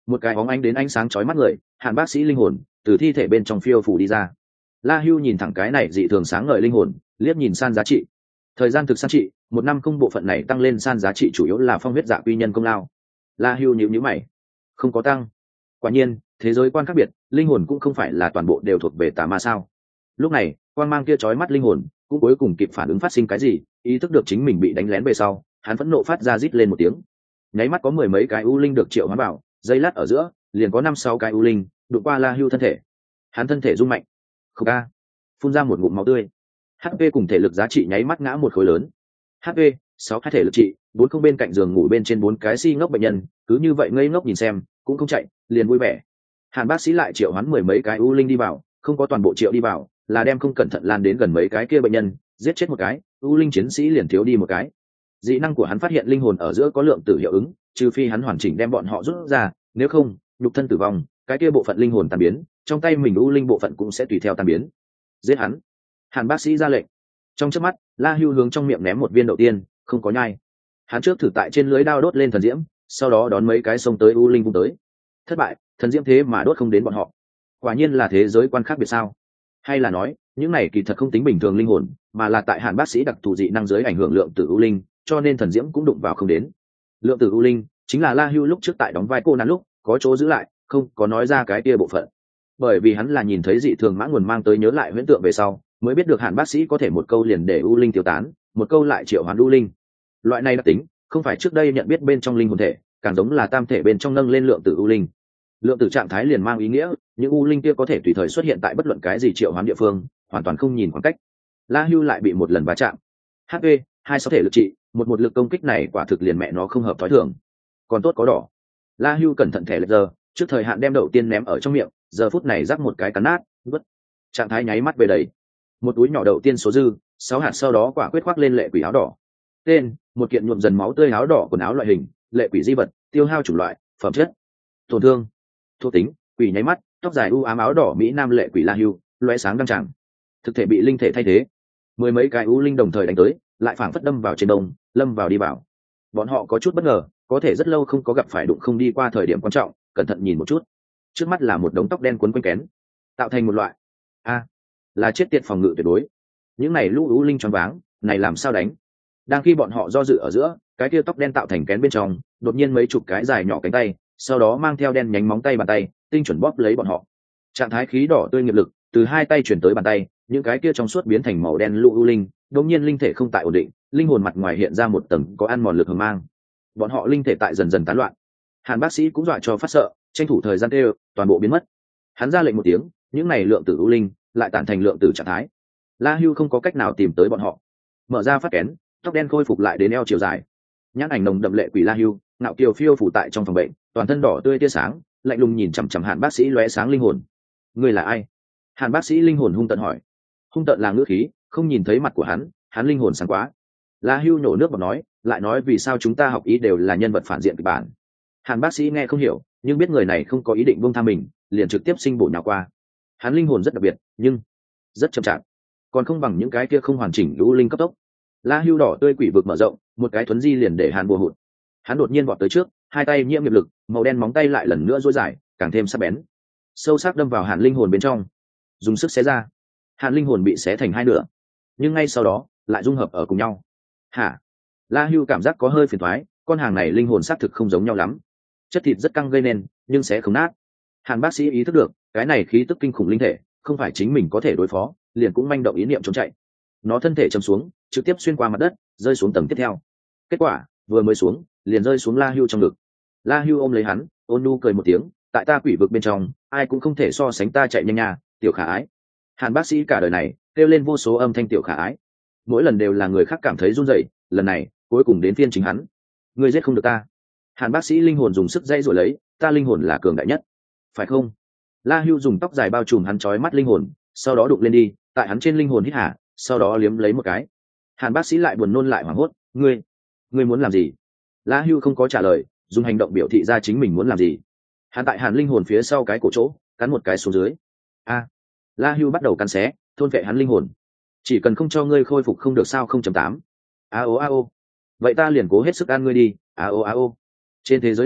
một cái óng ánh đến ánh sáng chói mắt người, Hàn bác sĩ linh hồn từ thi thể bên trong phiêu phủ đi ra. La Hưu nhìn thẳng cái này dị thường sáng ngời linh hồn, liếc nhìn san giá trị. Thời gian thực san trị, một năm công bộ phận này tăng lên san giá trị chủ yếu là phong huyết dạ quy nhân công lao. La Hưu nhíu nhíu mày, không có tăng. Quả nhiên, thế giới quan khác biệt, linh hồn cũng không phải là toàn bộ đều thuộc về tà ma sao? Lúc này, quang mang kia chói mắt linh hồn, cũng cuối cùng kịp phản ứng phát sinh cái gì, ý thức được chính mình bị đánh lén về sau, hắn phẫn nộ phát ra rít lên một tiếng. Nháy mắt có mười mấy cái u linh được triệu hóa vào, giây lát ở giữa, liền có năm sáu cái u linh đụng qua La Hưu thân thể. Hắn thân thể rung mạnh, khục a, phun ra một ngụm máu tươi. hát pê cùng thể lực giá trị nháy mắt ngã một khối lớn. hát pê sáu hai thể lực trị, bốn không bên cạnh giường ngủ bên trên bốn cái si ngốc bệnh nhân, cứ như vậy ngây ngốc nhìn xem, cũng không chạy, liền vui vẻ. Hàn bác sĩ lại triệu hoán mười mấy cái u linh đi vào, không có toàn bộ triệu đi vào, là đem không cẩn thận lan đến gần mấy cái kia bệnh nhân, giết chết một cái, u linh chiến sĩ liền thiếu đi một cái. Dị năng của hắn phát hiện linh hồn ở giữa có lượng tử hiệu ứng, trừ phi hắn hoàn chỉnh đem bọn họ rút ra, nếu không, nhục thân tử vong, cái kia bộ phận linh hồn tan biến, trong tay mình u linh bộ phận cũng sẽ tùy theo tan biến. Giết hắn. Hàn bác sĩ ra lệnh. Trong chớp mắt, La Hưu hướng trong miệng ném một viên đầu tiên, không có nhai. Hắn trước thử tại trên lưới đao đốt lên thần diễm, sau đó đón mấy cái xông tới u linh vung tới. Thất bại, thần diễm thế mà đốt không đến bọn họ. Quả nhiên là thế giới quan khác biệt sao? Hay là nói, những này kỳ thật không tính bình thường linh hồn, mà là tại Hàn bác sĩ đặc thù dị năng dưới ảnh hưởng lượng tử u linh, cho nên thần diễm cũng đụng vào không đến. Lượng tử u linh chính là La Hưu lúc trước tại đóng vai cô nán lúc có chỗ giữ lại, không có nói ra cái kia bộ phận. Bởi vì hắn là nhìn thấy dị thường mã nguồn mang tới nhớ lại huyễn tượng về sau, mới biết được Hàn bác sĩ có thể một câu liền để u linh tiêu tán, một câu lại triệu hoán u linh. Loại này đặc tính không phải trước đây nhận biết bên trong linh hồn thể, càng giống là tam thể bên trong nâng lên lượng tử u linh. Lượng tử trạng thái liền mang ý nghĩa những u linh kia có thể tùy thời xuất hiện tại bất luận cái gì triệu hoán địa phương, hoàn toàn không nhìn khoảng cách. La Hưu lại bị một lần va chạm. hát pê hai sáu thể lực trị, một một lực công kích này quả thực liền mẹ nó không hợp thói thường. Còn tốt có đỏ. La Hưu cẩn thận thẻ lệch giờ, trước thời hạn đem đậu tiên ném ở trong miệng, giờ phút này rắc một cái cắn nát, vứt. Trạng thái nháy mắt về đầy. Một túi nhỏ đậu tiên số dư, sáu hạt sau đó quả quyết khoác lên lệ quỷ áo đỏ. Tên: một kiện nhuộm dần máu tươi áo đỏ quần áo loại hình, lệ quỷ di vật, tiêu hao chủng loại, phẩm chất. Tổn thương. Thuộc tính: quỷ nháy mắt, tóc dài u ám áo đỏ mỹ nam lệ quỷ La Hưu, lóe sáng đăng tràng. Thực thể bị linh thể thay thế. Mười mấy cái u linh đồng thời đánh tới, lại phảng phất đâm vào trên đông, lâm vào đi vào. Bọn họ có chút bất ngờ, có thể rất lâu không có gặp phải đụng không đi qua thời điểm quan trọng, cẩn thận nhìn một chút. Trước mắt là một đống tóc đen quấn quanh kén, tạo thành một loại a là chết tiệt phòng ngự tuyệt đối. Những này lũ u linh choáng váng, này làm sao đánh? Đang khi bọn họ do dự ở giữa, cái kia tóc đen tạo thành kén bên trong, đột nhiên mấy chục cái dài nhỏ cánh tay, sau đó mang theo đen nhánh móng tay bàn tay, tinh chuẩn bóp lấy bọn họ. Trạng thái khí đỏ tươi nghiệp lực từ hai tay chuyển tới bàn tay, những cái kia trong suốt biến thành màu đen lũ u linh, đột nhiên linh thể không tại ổn định, linh hồn mặt ngoài hiện ra một tầng có ăn mòn lực hờ mang. Bọn họ linh thể tại dần dần tán loạn. Hàn bác sĩ cũng dọa cho phát sợ, tranh thủ thời gian kêu, toàn bộ biến mất. Hắn ra lệnh một tiếng, những này lượng tử u linh lại tản thành lượng tử trạng thái. La Hưu không có cách nào tìm tới bọn họ. Mở ra phát kén, tóc đen khôi phục lại đến eo chiều dài. Nhãn ảnh nồng đậm lệ quỷ La Hưu, ngạo kiều phiêu phủ tại trong phòng bệnh, toàn thân đỏ tươi tia sáng, lạnh lùng nhìn chằm chằm Hàn bác sĩ lóe sáng linh hồn. Ngươi là ai? Hàn bác sĩ linh hồn hung tợn hỏi. Hung tợn là ngữ khí, không nhìn thấy mặt của hắn, hắn linh hồn sáng quá. La Hưu nhổ nước bọt nói, lại nói vì sao chúng ta học ý đều là nhân vật phản diện kịch bản. Hàn bác sĩ nghe không hiểu, nhưng biết người này không có ý định buông tha mình, liền trực tiếp sinh bổ nhào qua. Hắn linh hồn rất đặc biệt, nhưng rất chậm chạp, còn không bằng những cái kia không hoàn chỉnh lũ linh cấp tốc. La Hưu đỏ tươi quỷ vực mở rộng, một cái thuấn di liền để Hàn bùa hụt. Hắn đột nhiên vọt tới trước, hai tay nhiễm nghiệp lực, màu đen móng tay lại lần nữa duỗi dài, càng thêm sắc bén, sâu sắc đâm vào Hàn linh hồn bên trong, dùng sức xé ra. Hàn linh hồn bị xé thành hai nửa, nhưng ngay sau đó lại dung hợp ở cùng nhau. Hả? La Hưu cảm giác có hơi phiền toái, con hàng này linh hồn xác thực không giống nhau lắm, chất thịt rất căng gây nên, nhưng sẽ không nát. Hàn bác sĩ ý thức được, cái này khí tức kinh khủng linh thể, không phải chính mình có thể đối phó, liền cũng manh động ý niệm trốn chạy. Nó thân thể chầm xuống, trực tiếp xuyên qua mặt đất, rơi xuống tầng tiếp theo. Kết quả, vừa mới xuống, liền rơi xuống La Hưu trong ngực. La Hưu ôm lấy hắn, ôn nhu cười một tiếng, tại ta quỷ vực bên trong, ai cũng không thể so sánh ta chạy nhanh nha, tiểu khả ái. Hàn bác sĩ cả đời này kêu lên vô số âm thanh tiểu khả ái, mỗi lần đều là người khác cảm thấy run rẩy, lần này cuối cùng đến phiên chính hắn. Ngươi giết không được ta. Hàn bác sĩ linh hồn dùng sức dây rồi lấy, ta linh hồn là cường đại nhất, phải không? La Hưu dùng tóc dài bao trùm hắn trói mắt linh hồn, sau đó đụng lên đi, tại hắn trên linh hồn hít hả, sau đó liếm lấy một cái. Hàn bác sĩ lại buồn nôn lại hoảng hốt, ngươi, ngươi muốn làm gì? La Hưu không có trả lời, dùng hành động biểu thị ra chính mình muốn làm gì. Hắn tại Hàn linh hồn phía sau cái cổ chỗ, cắn một cái xuống dưới. A, La Hưu bắt đầu cắn xé, thôn vệ hắn linh hồn. Chỉ cần không cho ngươi khôi phục không được sao không chấm tám. A ô a ô. Vậy ta liền cố hết sức ăn ngươi đi, a ô a ô. Trên thế giới này,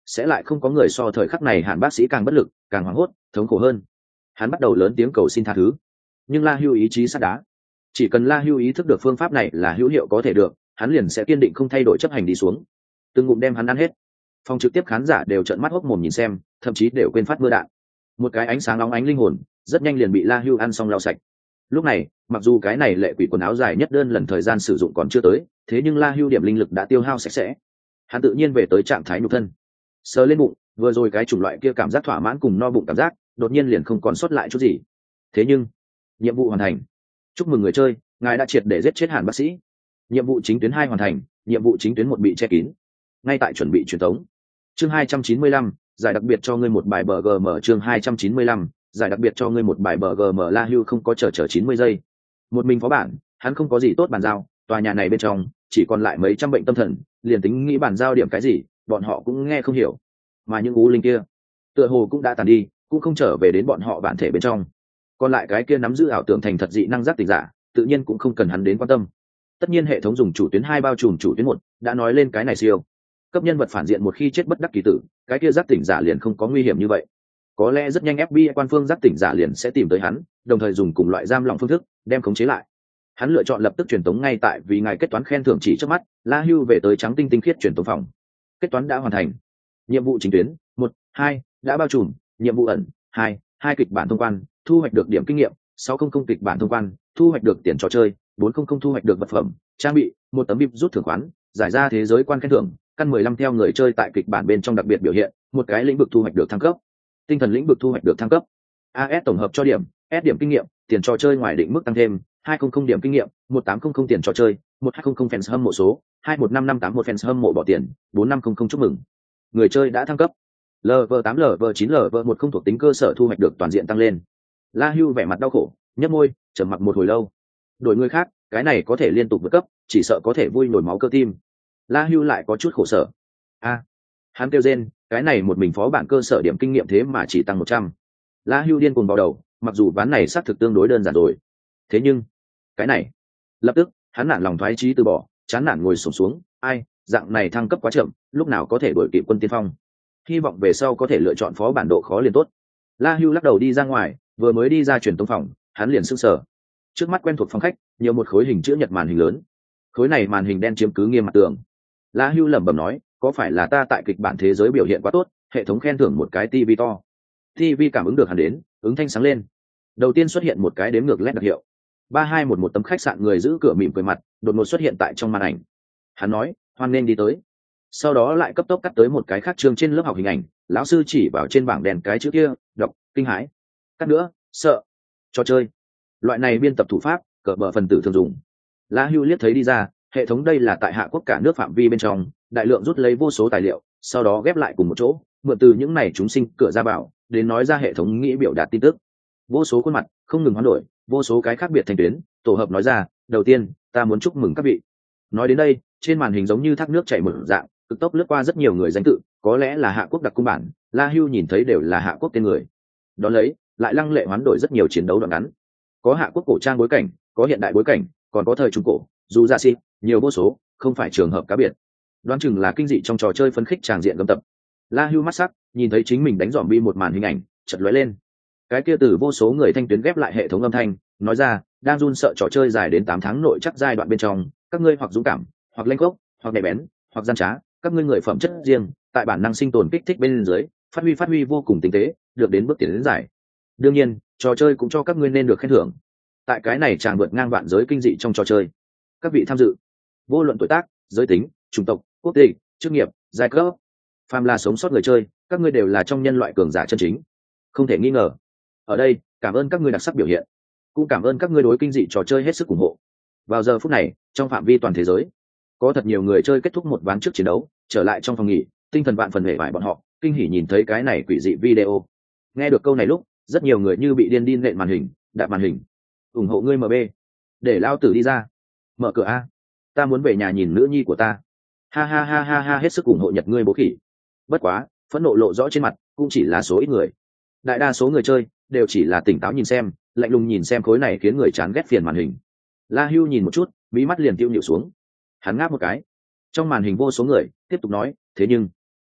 sẽ lại không có người so thời khắc này Hàn bác sĩ càng bất lực, càng hoảng hốt, thống khổ hơn. Hắn bắt đầu lớn tiếng cầu xin tha thứ, nhưng La Hưu ý chí sắt đá, chỉ cần La Hưu ý thức được phương pháp này là hữu hiệu có thể được, hắn liền sẽ kiên định không thay đổi chấp hành đi xuống. Từng ngụm đem hắn ăn hết. Phòng trực tiếp khán giả đều trợn mắt hốc mồm nhìn xem, thậm chí đều quên phát mưa đạn. Một cái ánh sáng nóng ánh linh hồn, rất nhanh liền bị La Hưu ăn xong lau sạch. Lúc này, mặc dù cái này lệ quỷ quần áo dài nhất đơn lần thời gian sử dụng còn chưa tới, thế nhưng La Hưu điểm linh lực đã tiêu hao sạch sẽ. Hắn tự nhiên về tới trạng thái nhục thân. Sờ lên bụng, vừa rồi cái chủng loại kia cảm giác thỏa mãn cùng no bụng cảm giác, đột nhiên liền không còn sót lại chút gì. Thế nhưng, nhiệm vụ hoàn thành. Chúc mừng người chơi, ngài đã triệt để giết chết Hàn bác sĩ. Nhiệm vụ chính tuyến hai hoàn thành, nhiệm vụ chính tuyến một bị che kín. Ngay tại chuẩn bị truyền tống. Chương hai trăm chín mươi lăm, giải đặc biệt cho ngươi một bài bờ gờ em chương hai trăm chín mươi lăm, giải đặc biệt cho ngươi một bài bờ gờ em. La Hưu không có chờ chờ chín mươi giây. Một mình phó bản, hắn không có gì tốt bàn giao, tòa nhà này bên trong chỉ còn lại mấy trăm bệnh tâm thần, liền tính nghĩ bàn giao điểm cái gì, bọn họ cũng nghe không hiểu. Mà những u linh kia, tựa hồ cũng đã tàn đi, cũng không trở về đến bọn họ bản thể bên trong. Còn lại cái kia nắm giữ ảo tưởng thành thật dị năng giác tỉnh giả, tự nhiên cũng không cần hắn đến quan tâm. Tất nhiên hệ thống dùng chủ tuyến hai bao trùm chủ tuyến một, đã nói lên cái này siêu cấp nhân vật phản diện một khi chết bất đắc kỳ tử, cái kia giác tỉnh giả liền không có nguy hiểm như vậy. Có lẽ rất nhanh ép bê i quan phương giác tỉnh giả liền sẽ tìm tới hắn, đồng thời dùng cùng loại giam lỏng phương thức đem khống chế lại. Hắn lựa chọn lập tức truyền tống ngay tại vì ngài kết toán khen thưởng chỉ trước mắt. La Hưu về tới trắng tinh tinh khiết truyền tống phòng. Kết toán đã hoàn thành. Nhiệm vụ chính tuyến một, hai đã bao trùm. Nhiệm vụ ẩn hai, hai kịch bản thông quan, thu hoạch được điểm kinh nghiệm sáu trăm kịch bản thông quan, thu hoạch được tiền trò chơi bốn trăm thu hoạch được vật phẩm trang bị một tấm bịp rút thưởng khoán, giải ra thế giới quan khen thưởng căn mười lăm theo người chơi tại kịch bản bên trong đặc biệt biểu hiện một cái lĩnh vực thu hoạch được thăng cấp, tinh thần lĩnh vực thu hoạch được thăng cấp, as tổng hợp cho điểm S điểm kinh nghiệm, tiền trò chơi ngoài định mức tăng thêm hai trăm điểm kinh nghiệm một tám trăm tiền trò chơi một hai trăm fans hâm mộ số hai một năm năm tám một fans hâm mộ bỏ tiền bốn năm trăm chúc mừng người chơi đã thăng cấp. lv tám lv chín lv một không thuộc tính cơ sở thu hoạch được toàn diện tăng lên. La Hưu vẻ mặt đau khổ, nhếch môi, trầm mặc một hồi lâu. Đổi người khác, cái này có thể liên tục vượt cấp, chỉ sợ có thể vui nổi máu cơ tim. La Hưu lại có chút khổ sở. A, à, hắn kêu rên, cái này một mình phó bản cơ sở điểm kinh nghiệm thế mà chỉ tăng một trăm. La Hưu điên cuồng vào đầu, mặc dù ván này xác thực tương đối đơn giản rồi. Thế nhưng, cái này, lập tức, hắn nản lòng thoái chí từ bỏ, chán nản ngồi xổm xuống, ai, dạng này thăng cấp quá chậm, lúc nào có thể đuổi kịp quân tiên phong. Hy vọng về sau có thể lựa chọn phó bản độ khó liền tốt. La Hưu lắc đầu đi ra ngoài, vừa mới đi ra truyền tống phòng, hắn liền sững sờ. Trước mắt quen thuộc phòng khách, nhiều một khối hình chữ nhật màn hình lớn. Khối này màn hình đen chiếm cứ nghiêm mặt tường. La Hưu lẩm bẩm nói, có phải là ta tại kịch bản thế giới biểu hiện quá tốt, hệ thống khen thưởng một cái tivi to. Tivi cảm ứng được hắn đến, ứng thanh sáng lên. Đầu tiên xuất hiện một cái đếm ngược led đặc hiệu. ba hai một một tấm khách sạn người giữ cửa mỉm cười mặt, đột ngột xuất hiện tại trong màn ảnh. Hắn nói, hoan nên đi tới. Sau đó lại cấp tốc cắt tới một cái khác chương trên lớp học hình ảnh, lão sư chỉ vào trên bảng đèn cái chữ kia, đọc, kinh hãi. Cắt nữa, sợ, trò chơi. Loại này biên tập thủ pháp, cỡ bờ phần tử thường dùng. La Hưu liếc thấy đi ra, hệ thống đây là tại hạ quốc cả nước phạm vi bên trong, đại lượng rút lấy vô số tài liệu, sau đó ghép lại cùng một chỗ, mượn từ những này chúng sinh cửa ra bảo, đến nói ra hệ thống nghĩ biểu đạt tin tức. Vô số khuôn mặt, không ngừng hoán đổi, vô số cái khác biệt thành tuyến, tổ hợp nói ra, đầu tiên, ta muốn chúc mừng các vị. Nói đến đây, trên màn hình giống như thác nước chảy mở dạng, cực tốc lướt qua rất nhiều người danh tự, có lẽ là hạ quốc đặc cung bản, La Hưu nhìn thấy đều là hạ quốc tên người. Đó lấy, lại lăng lệ hoán đổi rất nhiều chiến đấu đoạn ngắn. Có hạ quốc cổ trang bối cảnh, có hiện đại bối cảnh, còn có thời trung cổ, dù ra xịt, nhiều vô số, không phải trường hợp cá biệt. Đoán chừng là kinh dị trong trò chơi phân khích tràng diện gầm tập. La Hưu mắt sắc, nhìn thấy chính mình đánh dòm bi một màn hình ảnh, chợt lóe lên. Cái kia từ vô số người thanh tuyến ghép lại hệ thống âm thanh, nói ra, đang run sợ trò chơi dài đến tám tháng nội chắc giai đoạn bên trong, các ngươi hoặc dũng cảm, hoặc lanh gốc, hoặc nhạy bén, hoặc gian trá, các ngươi người phẩm chất riêng, tại bản năng sinh tồn kích thích bên dưới, phát huy phát huy vô cùng tinh tế, được đến bước tiến đến giải. Đương nhiên, trò chơi cũng cho các ngươi nên được khen thưởng. Tại cái này tràn vượt ngang vạn giới kinh dị trong trò chơi, các vị tham dự, vô luận tuổi tác, giới tính, chủng tộc, quốc tịch, chức nghiệp, giai cấp, phàm là sống sót người chơi, các ngươi đều là trong nhân loại cường giả chân chính, không thể nghi ngờ. Ở đây, cảm ơn các ngươi đặc sắc biểu hiện, cũng cảm ơn các ngươi đối kinh dị trò chơi hết sức ủng hộ. Vào giờ phút này, trong phạm vi toàn thế giới, có thật nhiều người chơi kết thúc một ván trước chiến đấu, trở lại trong phòng nghỉ, tinh thần vạn phần hề vải bọn họ, kinh hỉ nhìn thấy cái này quỷ dị video. Nghe được câu này lúc, rất nhiều người như bị điên điên nện màn hình, đạp màn hình. Ủng hộ ngươi em bê, để lao tử đi ra, mở cửa a, ta muốn về nhà nhìn nữ nhi của ta. Ha ha ha ha ha, hết sức ủng hộ Nhật ngươi bố khỉ. Bất quá, phẫn nộ lộ rõ trên mặt, cũng chỉ là số ít người. Đại đa số người chơi đều chỉ là tỉnh táo nhìn xem, lạnh lùng nhìn xem khối này khiến người chán ghét phiền màn hình. La Hưu nhìn một chút, mí mắt liền tiêu nhịu xuống. Hắn ngáp một cái. Trong màn hình vô số người tiếp tục nói, thế nhưng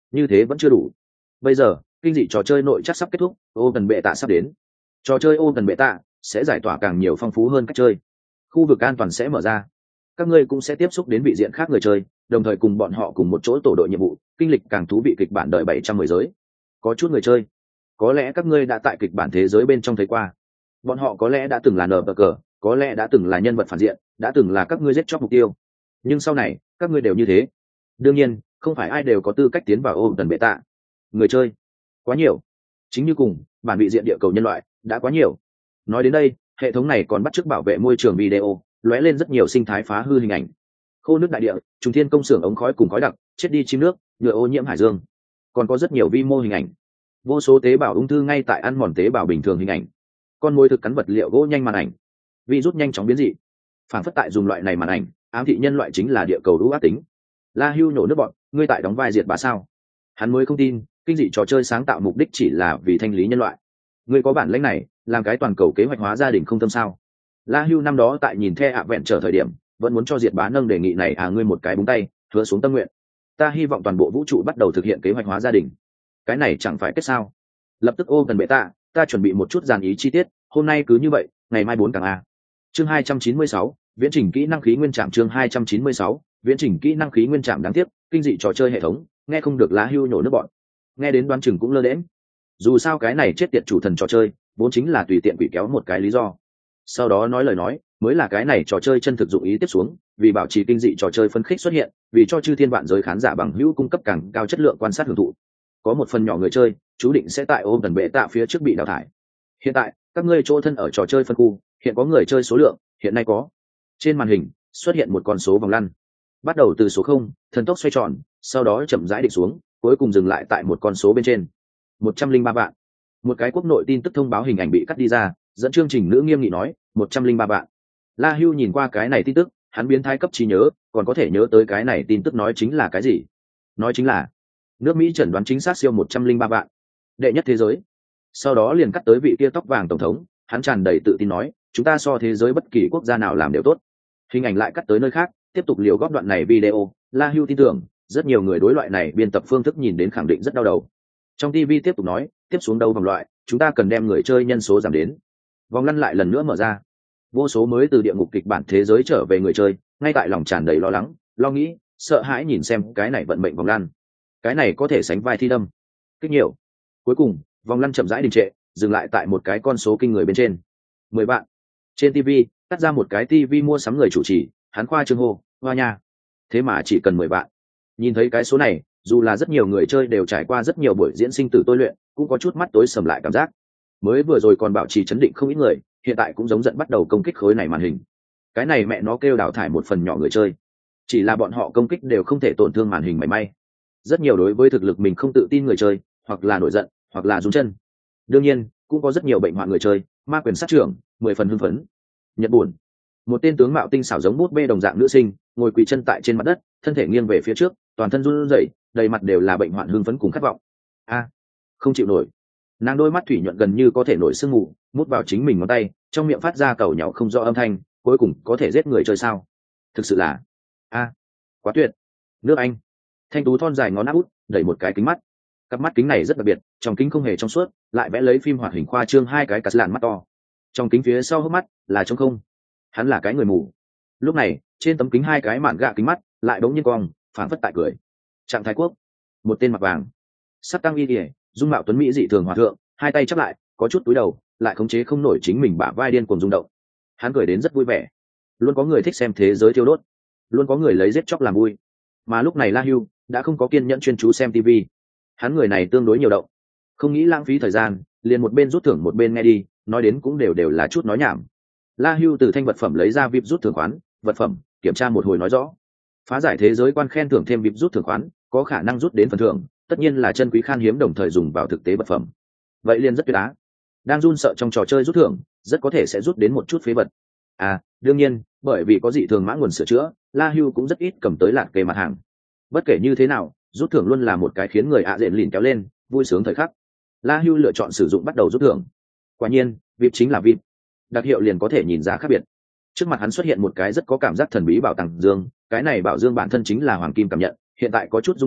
như thế vẫn chưa đủ. Bây giờ kinh dị trò chơi nội chắc sắp kết thúc, ô cần bệ tạ sắp đến. Trò chơi ô cần bệ tạ sẽ giải tỏa càng nhiều phong phú hơn cách chơi, khu vực an toàn sẽ mở ra, các ngươi cũng sẽ tiếp xúc đến vị diện khác người chơi, đồng thời cùng bọn họ cùng một chỗ tổ đội nhiệm vụ, kinh lịch càng thú vị kịch bản đời bảy trăm mười giới. Có chút người chơi có lẽ các ngươi đã tại kịch bản thế giới bên trong thấy qua, bọn họ có lẽ đã từng là nờ cờ, có lẽ đã từng là nhân vật phản diện, đã từng là các ngươi giết chóc mục tiêu, nhưng sau này các ngươi đều như thế. Đương nhiên không phải ai đều có tư cách tiến vào ô tần bệ tạ, người chơi quá nhiều, chính như cùng bản vị diện địa cầu nhân loại đã quá nhiều. Nói đến đây, hệ thống này còn bắt chước bảo vệ môi trường video, lóe lên rất nhiều sinh thái phá hư hình ảnh, khô nước đại địa, trùng thiên công xưởng ống khói cùng khói đặc, chết đi chim nước, nhựa ô nhiễm hải dương, còn có rất nhiều vi mô hình ảnh, vô số tế bào ung thư ngay tại ăn mòn tế bào bình thường hình ảnh, con mồi thực cắn vật liệu gỗ nhanh màn ảnh, virus nhanh chóng biến dị, phản phất tại dùng loại này màn ảnh ám thị nhân loại chính là địa cầu đũ ác tính. La Hưu nhổ nước bọn, ngươi tại đóng vai diệt bá sao? Hắn mới không tin kinh dị trò chơi sáng tạo mục đích chỉ là vì thanh lý nhân loại. Ngươi có bản lĩnh này làm cái toàn cầu kế hoạch hóa gia đình không tâm sao? La Hưu năm đó tại nhìn The vẹn trở thời điểm vẫn muốn cho diệt bá nâng đề nghị này, à ngươi một cái búng tay hứa xuống tâm nguyện, ta hy vọng toàn bộ vũ trụ bắt đầu thực hiện kế hoạch hóa gia đình. Cái này chẳng phải kết sao? Lập tức ô gần bệ tạ, ta chuẩn bị một chút dàn ý chi tiết, hôm nay cứ như vậy, ngày mai bốn càng a. Chương hai trăm chín mươi sáu, viễn trình kỹ năng khí nguyên trạm. Chương hai trăm chín mươi sáu, viễn trình kỹ năng khí nguyên trạm. Đáng tiếc kinh dị trò chơi hệ thống nghe không được La Hưu nhổ nước bọn, nghe đến đoán chừng cũng lơ đễnh. Dù sao cái này chết tiệt chủ thần trò chơi vốn chính là tùy tiện quỷ kéo một cái lý do, sau đó nói lời nói mới là cái này trò chơi chân thực dụng ý tiếp xuống, vì bảo trì kinh dị trò chơi phấn khích xuất hiện, vì cho chư thiên vạn giới khán giả bằng hữu cung cấp càng cao chất lượng quan sát hưởng thụ. Có một phần nhỏ người chơi chú định sẽ tại ôm tần bệ tạ phía trước bị đào thải. Hiện tại các ngươi chỗ thân ở trò chơi phân khu hiện có người chơi số lượng hiện nay có. Trên màn hình xuất hiện một con số vòng lăn, bắt đầu từ số không, thần tốc xoay tròn, sau đó chậm rãi định xuống, cuối cùng dừng lại tại một con số bên trên một trăm linh ba vạn. Một cái quốc nội tin tức thông báo hình ảnh bị cắt đi ra, dẫn chương trình nữ nghiêm nghị nói một trăm linh ba vạn. La Hưu nhìn qua cái này tin tức, hắn biến thái cấp trí nhớ, còn có thể nhớ tới cái này tin tức nói chính là cái gì. Nói chính là nước Mỹ chẩn đoán chính xác siêu một trăm linh ba vạn, đệ nhất thế giới. Sau đó liền cắt tới vị kia tóc vàng tổng thống, hắn tràn đầy tự tin nói chúng ta so thế giới bất kỳ quốc gia nào làm đều tốt. Hình ảnh lại cắt tới nơi khác, tiếp tục liều góp đoạn này video. La Hưu tin tưởng rất nhiều người đối loại này biên tập phương thức nhìn đến khẳng định rất đau đầu. Trong ti vi tiếp tục nói tiếp xuống đâu vòng loại, chúng ta cần đem người chơi nhân số giảm đến. Vòng lăn lại lần nữa mở ra, vô số mới từ địa ngục kịch bản thế giới trở về người chơi ngay tại lòng tràn đầy lo lắng, lo nghĩ, sợ hãi nhìn xem cái này vận mệnh vòng lăn, cái này có thể sánh vai thi đâm kích nhiều. Cuối cùng vòng lăn chậm rãi đình trệ, dừng lại tại một cái con số kinh người bên trên mười vạn. Trên ti vi cắt ra một cái ti vi mua sắm người chủ trì, hắn khoa trương hô hoa nha, thế mà chỉ cần mười vạn. Nhìn thấy cái số này, dù là rất nhiều người chơi đều trải qua rất nhiều buổi diễn sinh tử tôi luyện, cũng có chút mắt tối sầm lại cảm giác. Mới vừa rồi còn bảo trì chấn định không ít người, hiện tại cũng giống giận bắt đầu công kích khối này màn hình. Cái này mẹ nó kêu đào thải một phần nhỏ người chơi, chỉ là bọn họ công kích đều không thể tổn thương màn hình mảy may. Rất nhiều đối với thực lực mình không tự tin người chơi, hoặc là nổi giận, hoặc là run chân. Đương nhiên cũng có rất nhiều bệnh hoạn người chơi, ma quyền sát trưởng, mười phần hưng phấn. Nhật buồn, một tên tướng mạo tinh xảo giống bút bê đồng dạng nữ sinh, ngồi quỳ chân tại trên mặt đất, thân thể nghiêng về phía trước, toàn thân run rẩy, đầy mặt đều là bệnh hoạn hưng phấn cùng khát vọng. A, không chịu nổi. Nàng đôi mắt thủy nhuận gần như có thể nổi sương mù, mút vào chính mình ngón tay, trong miệng phát ra cầu nhỏ không rõ âm thanh, cuối cùng có thể giết người chơi sao? Thực sự là a, quá tuyệt. Nước Anh, thanh tú thon dài ngón áp út, đẩy một cái kính mắt. Cặp mắt kính này rất đặc biệt, trong kính không hề trong suốt, lại vẽ lấy phim hoạt hình khoa trương hai cái cắt lạn mắt to. Trong kính phía sau hốc mắt là trống không. Hắn là cái người mù. Lúc này trên tấm kính hai cái mạn gạ kính mắt lại đống nhiên cong, phản phất tại cười. Trạng thái quốc, một tên mặc vàng, sắc tăng y kỉa, dung mạo tuấn mỹ dị thường hòa thượng, hai tay chắp lại, có chút túi đầu, lại khống chế không nổi chính mình bả vai điên cuồng rung động. Hắn cười đến rất vui vẻ. Luôn có người thích xem thế giới thiêu đốt, luôn có người lấy giết chóc làm vui. Mà lúc này La Hưu đã không có kiên nhẫn chuyên chú xem tivi. Hắn người này tương đối nhiều động, không nghĩ lãng phí thời gian, liền một bên rút thưởng một bên nghe đi, nói đến cũng đều đều là chút nói nhảm. La Hưu từ thanh vật phẩm lấy ra vip rút thưởng khoán, vật phẩm, kiểm tra một hồi nói rõ. Phá giải thế giới quan khen thưởng thêm vip rút thưởng khoán, có khả năng rút đến phần thưởng, tất nhiên là chân quý khan hiếm đồng thời dùng vào thực tế vật phẩm. Vậy liền rất tuyệt á. Đang run sợ trong trò chơi rút thưởng, rất có thể sẽ rút đến một chút phế vật. À, đương nhiên, bởi vì có dị thường mã nguồn sửa chữa, La Hưu cũng rất ít cầm tới lạc kê mặt hàng. Bất kể như thế nào, rút thưởng luôn là một cái khiến người ạ diện lìn kéo lên, vui sướng thời khắc. La Hưu lựa chọn sử dụng bắt đầu rút thưởng. Quả nhiên, vip chính là vip. Đặc hiệu liền có thể nhìn ra khác biệt. Trước mặt hắn xuất hiện một cái rất có cảm giác thần bí bảo tàng dương, cái này bảo dương bản thân chính là hoàng kim cảm nhận, hiện tại có chút rung động,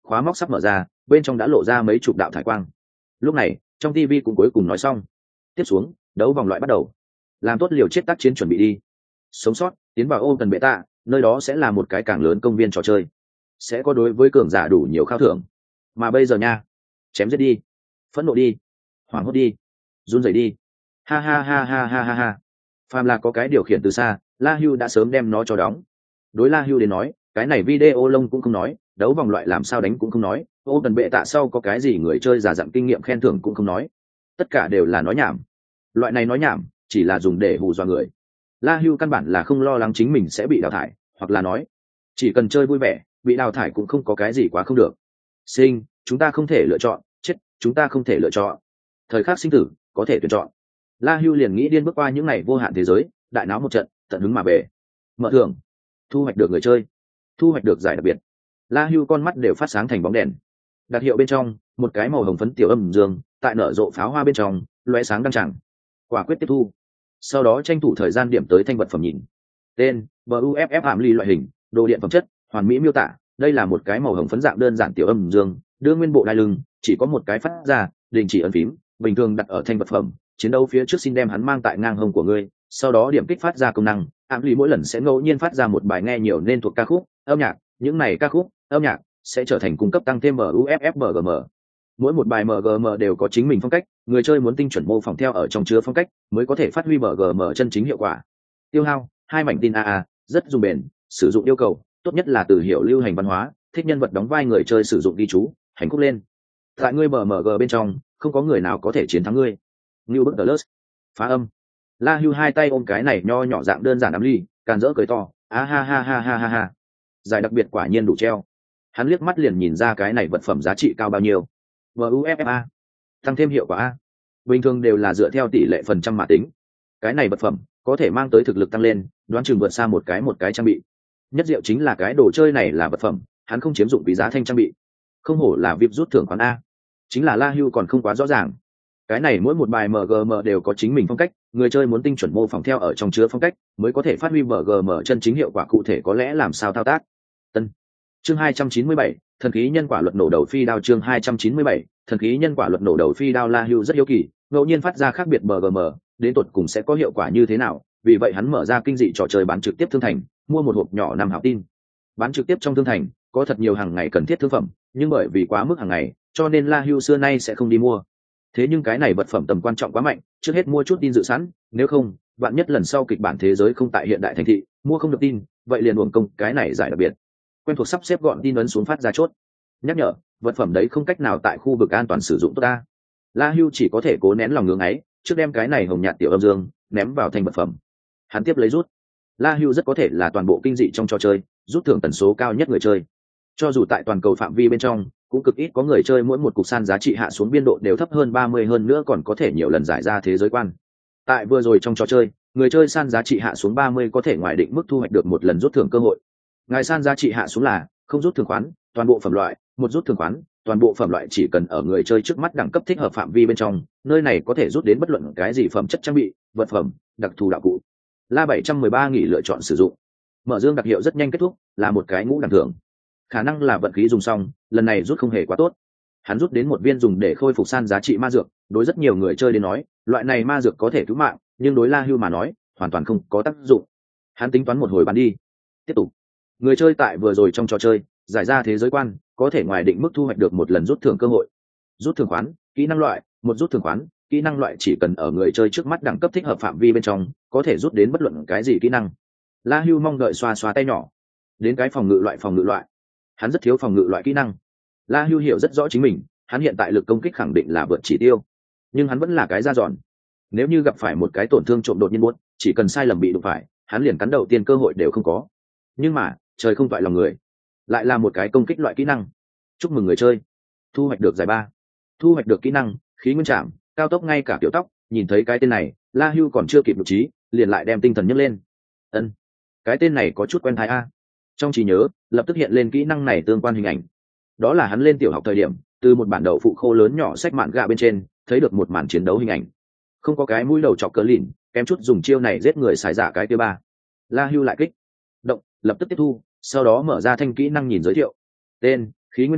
khóa móc sắp mở ra, bên trong đã lộ ra mấy chục đạo thải quang. Lúc này trong tivi cũng cuối cùng nói xong, tiếp xuống đấu vòng loại bắt đầu, làm tốt liều chết tác chiến chuẩn bị đi. Sống sót tiến vào ô tần bệ tạ, nơi đó sẽ là một cái càng lớn công viên trò chơi, sẽ có đối với cường giả đủ nhiều khao thưởng. Mà bây giờ nha, chém giết đi, phẫn nộ đi, hoảng hốt đi, run rẩy đi, ha ha ha ha ha ha ha. Phàm là có cái điều khiển từ xa, La Hưu đã sớm đem nó cho đóng. Đối La Hưu đến nói, cái này video lông cũng không nói, đấu vòng loại làm sao đánh cũng không nói, ô tần bệ tạ sau có cái gì người chơi giả dặn kinh nghiệm khen thưởng cũng không nói, tất cả đều là nói nhảm. Loại này nói nhảm chỉ là dùng để hù dọa người. La Hưu căn bản là không lo lắng chính mình sẽ bị đào thải, hoặc là nói chỉ cần chơi vui vẻ, bị đào thải cũng không có cái gì quá không được. Sinh, chúng ta không thể lựa chọn, chết, chúng ta không thể lựa chọn. Thời khắc sinh tử có thể tuyển chọn. La Hưu liền nghĩ điên bước qua những ngày vô hạn thế giới, đại náo một trận, tận hứng mà về. Mở thưởng, thu hoạch được người chơi, thu hoạch được giải đặc biệt. La Hưu con mắt đều phát sáng thành bóng đèn. Đặc hiệu bên trong, một cái màu hồng phấn tiểu âm dương, tại nở rộ pháo hoa bên trong, lóe sáng đăng chẳng. Quả quyết tiếp thu. Sau đó tranh thủ thời gian điểm tới thanh vật phẩm nhìn. Tên: buff ảm ly loại hình, đồ điện phẩm chất, hoàn mỹ miêu tả. Đây là một cái màu hồng phấn dạng đơn giản tiểu âm dương, đưa nguyên bộ đai lưng, chỉ có một cái phát ra, đình chỉ ấn phím, bình thường đặt ở thanh vật phẩm. Chiến đấu phía trước xin đem hắn mang tại ngang hông của ngươi, sau đó điểm kích phát ra công năng, ảm ly mỗi lần sẽ ngẫu nhiên phát ra một bài nghe nhiều nên thuộc ca khúc, âm nhạc. Những này ca khúc, âm nhạc sẽ trở thành cung cấp tăng thêm buff bgm. Mỗi một bài bgm đều có chính mình phong cách, người chơi muốn tinh chuẩn mô phỏng theo ở trong chứa phong cách mới có thể phát huy bgm chân chính hiệu quả. Tiêu hao hai mảnh tin a a, rất dùng bền, sử dụng yêu cầu tốt nhất là từ hiệu lưu hành văn hóa, thích nhân vật đóng vai người chơi sử dụng ghi chú hành khúc lên. Tại ngươi bmg bên trong không có người nào có thể chiến thắng ngươi. New Book Plus phá âm. La Hưu hai tay ôm cái này nho nhỏ dạng đơn giản ám ly, càn rỡ cười to, a ha ha ha ha ha ha. Giải đặc biệt quả nhiên đủ treo. Hắn liếc mắt liền nhìn ra cái này vật phẩm giá trị cao bao nhiêu. buffa tăng thêm hiệu quả a, bình thường đều là dựa theo tỷ lệ phần trăm mà tính. Cái này vật phẩm có thể mang tới thực lực tăng lên, đoán chừng vượt xa một cái một cái trang bị. Nhất diệu chính là cái đồ chơi này là vật phẩm, hắn không chiếm dụng quý giá thanh trang bị, không hổ là vip rút thưởng quán a. Chính là La Hưu còn không quá rõ ràng, cái này mỗi một bài mgm đều có chính mình phong cách, người chơi muốn tinh chuẩn mô phỏng theo ở trong chứa phong cách mới có thể phát huy bgm chân chính hiệu quả cụ thể có lẽ làm sao thao tác. Tân chương hai trăm chín mươi bảy, thần khí nhân quả luật nổ đầu phi đao. Chương hai trăm chín mươi bảy, thần khí nhân quả luật nổ đầu phi đao. La Hưu rất hiếu kỳ, ngẫu nhiên phát ra khác biệt bgm đến tột cùng sẽ có hiệu quả như thế nào, vì vậy hắn mở ra kinh dị trò chơi bán trực tiếp thương thành, mua một hộp nhỏ năm hào tin. Bán trực tiếp trong thương thành có thật nhiều hàng ngày cần thiết thương phẩm, nhưng bởi vì quá mức hàng ngày cho nên La Hưu xưa nay sẽ không đi mua. Thế nhưng cái này vật phẩm tầm quan trọng quá mạnh, trước hết mua chút tin dự sẵn, nếu không vạn nhất lần sau kịch bản thế giới không tại hiện đại thành thị, mua không được tin, vậy liền uổng công cái này giải đặc biệt. Quen thuộc sắp xếp gọn tin ấn xuống phát ra chốt nhắc nhở, vật phẩm đấy không cách nào tại khu vực an toàn sử dụng tốt ta. La Hưu chỉ có thể cố nén lòng ngưỡng ấy, trước đem cái này hồng nhạt tiểu âm dương ném vào thành vật phẩm. Hắn tiếp lấy rút. La Hưu rất có thể là toàn bộ kinh dị trong trò chơi rút thưởng tần số cao nhất người chơi, cho dù tại toàn cầu phạm vi bên trong cũng cực ít có người chơi mỗi một cục san giá trị hạ xuống biên độ đều thấp hơn ba mươi, hơn nữa còn có thể nhiều lần giải ra thế giới quan. Tại vừa rồi trong trò chơi, người chơi san giá trị hạ xuống ba mươi có thể ngoài định mức thu hoạch được một lần rút thưởng cơ hội. Ngài san giá trị hạ xuống là không rút thưởng khoán, toàn bộ phẩm loại, một rút thưởng khoán, toàn bộ phẩm loại chỉ cần ở người chơi trước mắt đẳng cấp thích hợp phạm vi bên trong, nơi này có thể rút đến bất luận cái gì phẩm chất trang bị, vật phẩm, đặc thù đạo cụ. La bảy trăm mười ba nghỉ lựa chọn sử dụng. Mở dương đặc hiệu rất nhanh kết thúc, là một cái ngũ đẳng thưởng. Khả năng là vận khí dùng xong, lần này rút không hề quá tốt. Hắn rút đến một viên dùng để khôi phục san giá trị ma dược, đối rất nhiều người chơi đến nói, loại này ma dược có thể cứu mạng, nhưng đối La Hưu mà nói, hoàn toàn không có tác dụng. Hắn tính toán một hồi bán đi. Tiếp tục. Người chơi tại vừa rồi trong trò chơi giải ra thế giới quan có thể ngoài định mức thu hoạch được một lần rút thưởng cơ hội. Rút thưởng khoán, kỹ năng loại, một rút thưởng khoán, kỹ năng loại chỉ cần ở người chơi trước mắt đẳng cấp thích hợp phạm vi bên trong có thể rút đến bất luận cái gì kỹ năng. La Hưu mong đợi xoa xoa tay nhỏ. Đến cái phòng ngự loại phòng ngự loại, hắn rất thiếu phòng ngự loại kỹ năng. La Hưu hiểu rất rõ chính mình, hắn hiện tại lực công kích khẳng định là vượt chỉ tiêu, nhưng hắn vẫn là cái da giòn. Nếu như gặp phải một cái tổn thương trộm đột nhiên buốt, chỉ cần sai lầm bị đụng phải, hắn liền cắn đầu tiên cơ hội đều không có. Nhưng mà trời không toại lòng người, lại là một cái công kích loại kỹ năng. Chúc mừng người chơi, thu hoạch được giải ba, thu hoạch được kỹ năng khí nguyên trảm, cao tốc ngay cả kiểu tóc. Nhìn thấy cái tên này, La Hưu còn chưa kịp nhục trí, liền lại đem tinh thần nhấc lên. Ân, cái tên này có chút quen tai a. Trong trí nhớ lập tức hiện lên kỹ năng này tương quan hình ảnh. Đó là hắn lên tiểu học thời điểm, từ một bản đậu phụ khô lớn nhỏ sách mạn gạ bên trên thấy được một màn chiến đấu hình ảnh. Không có cái mũi đầu chọc cờ lìn, kém chút dùng chiêu này giết người xài giả cái thứ ba. La Hưu lại kích động, lập tức tiếp thu, sau đó mở ra thanh kỹ năng nhìn giới thiệu. Tên: khí nguyên trảm,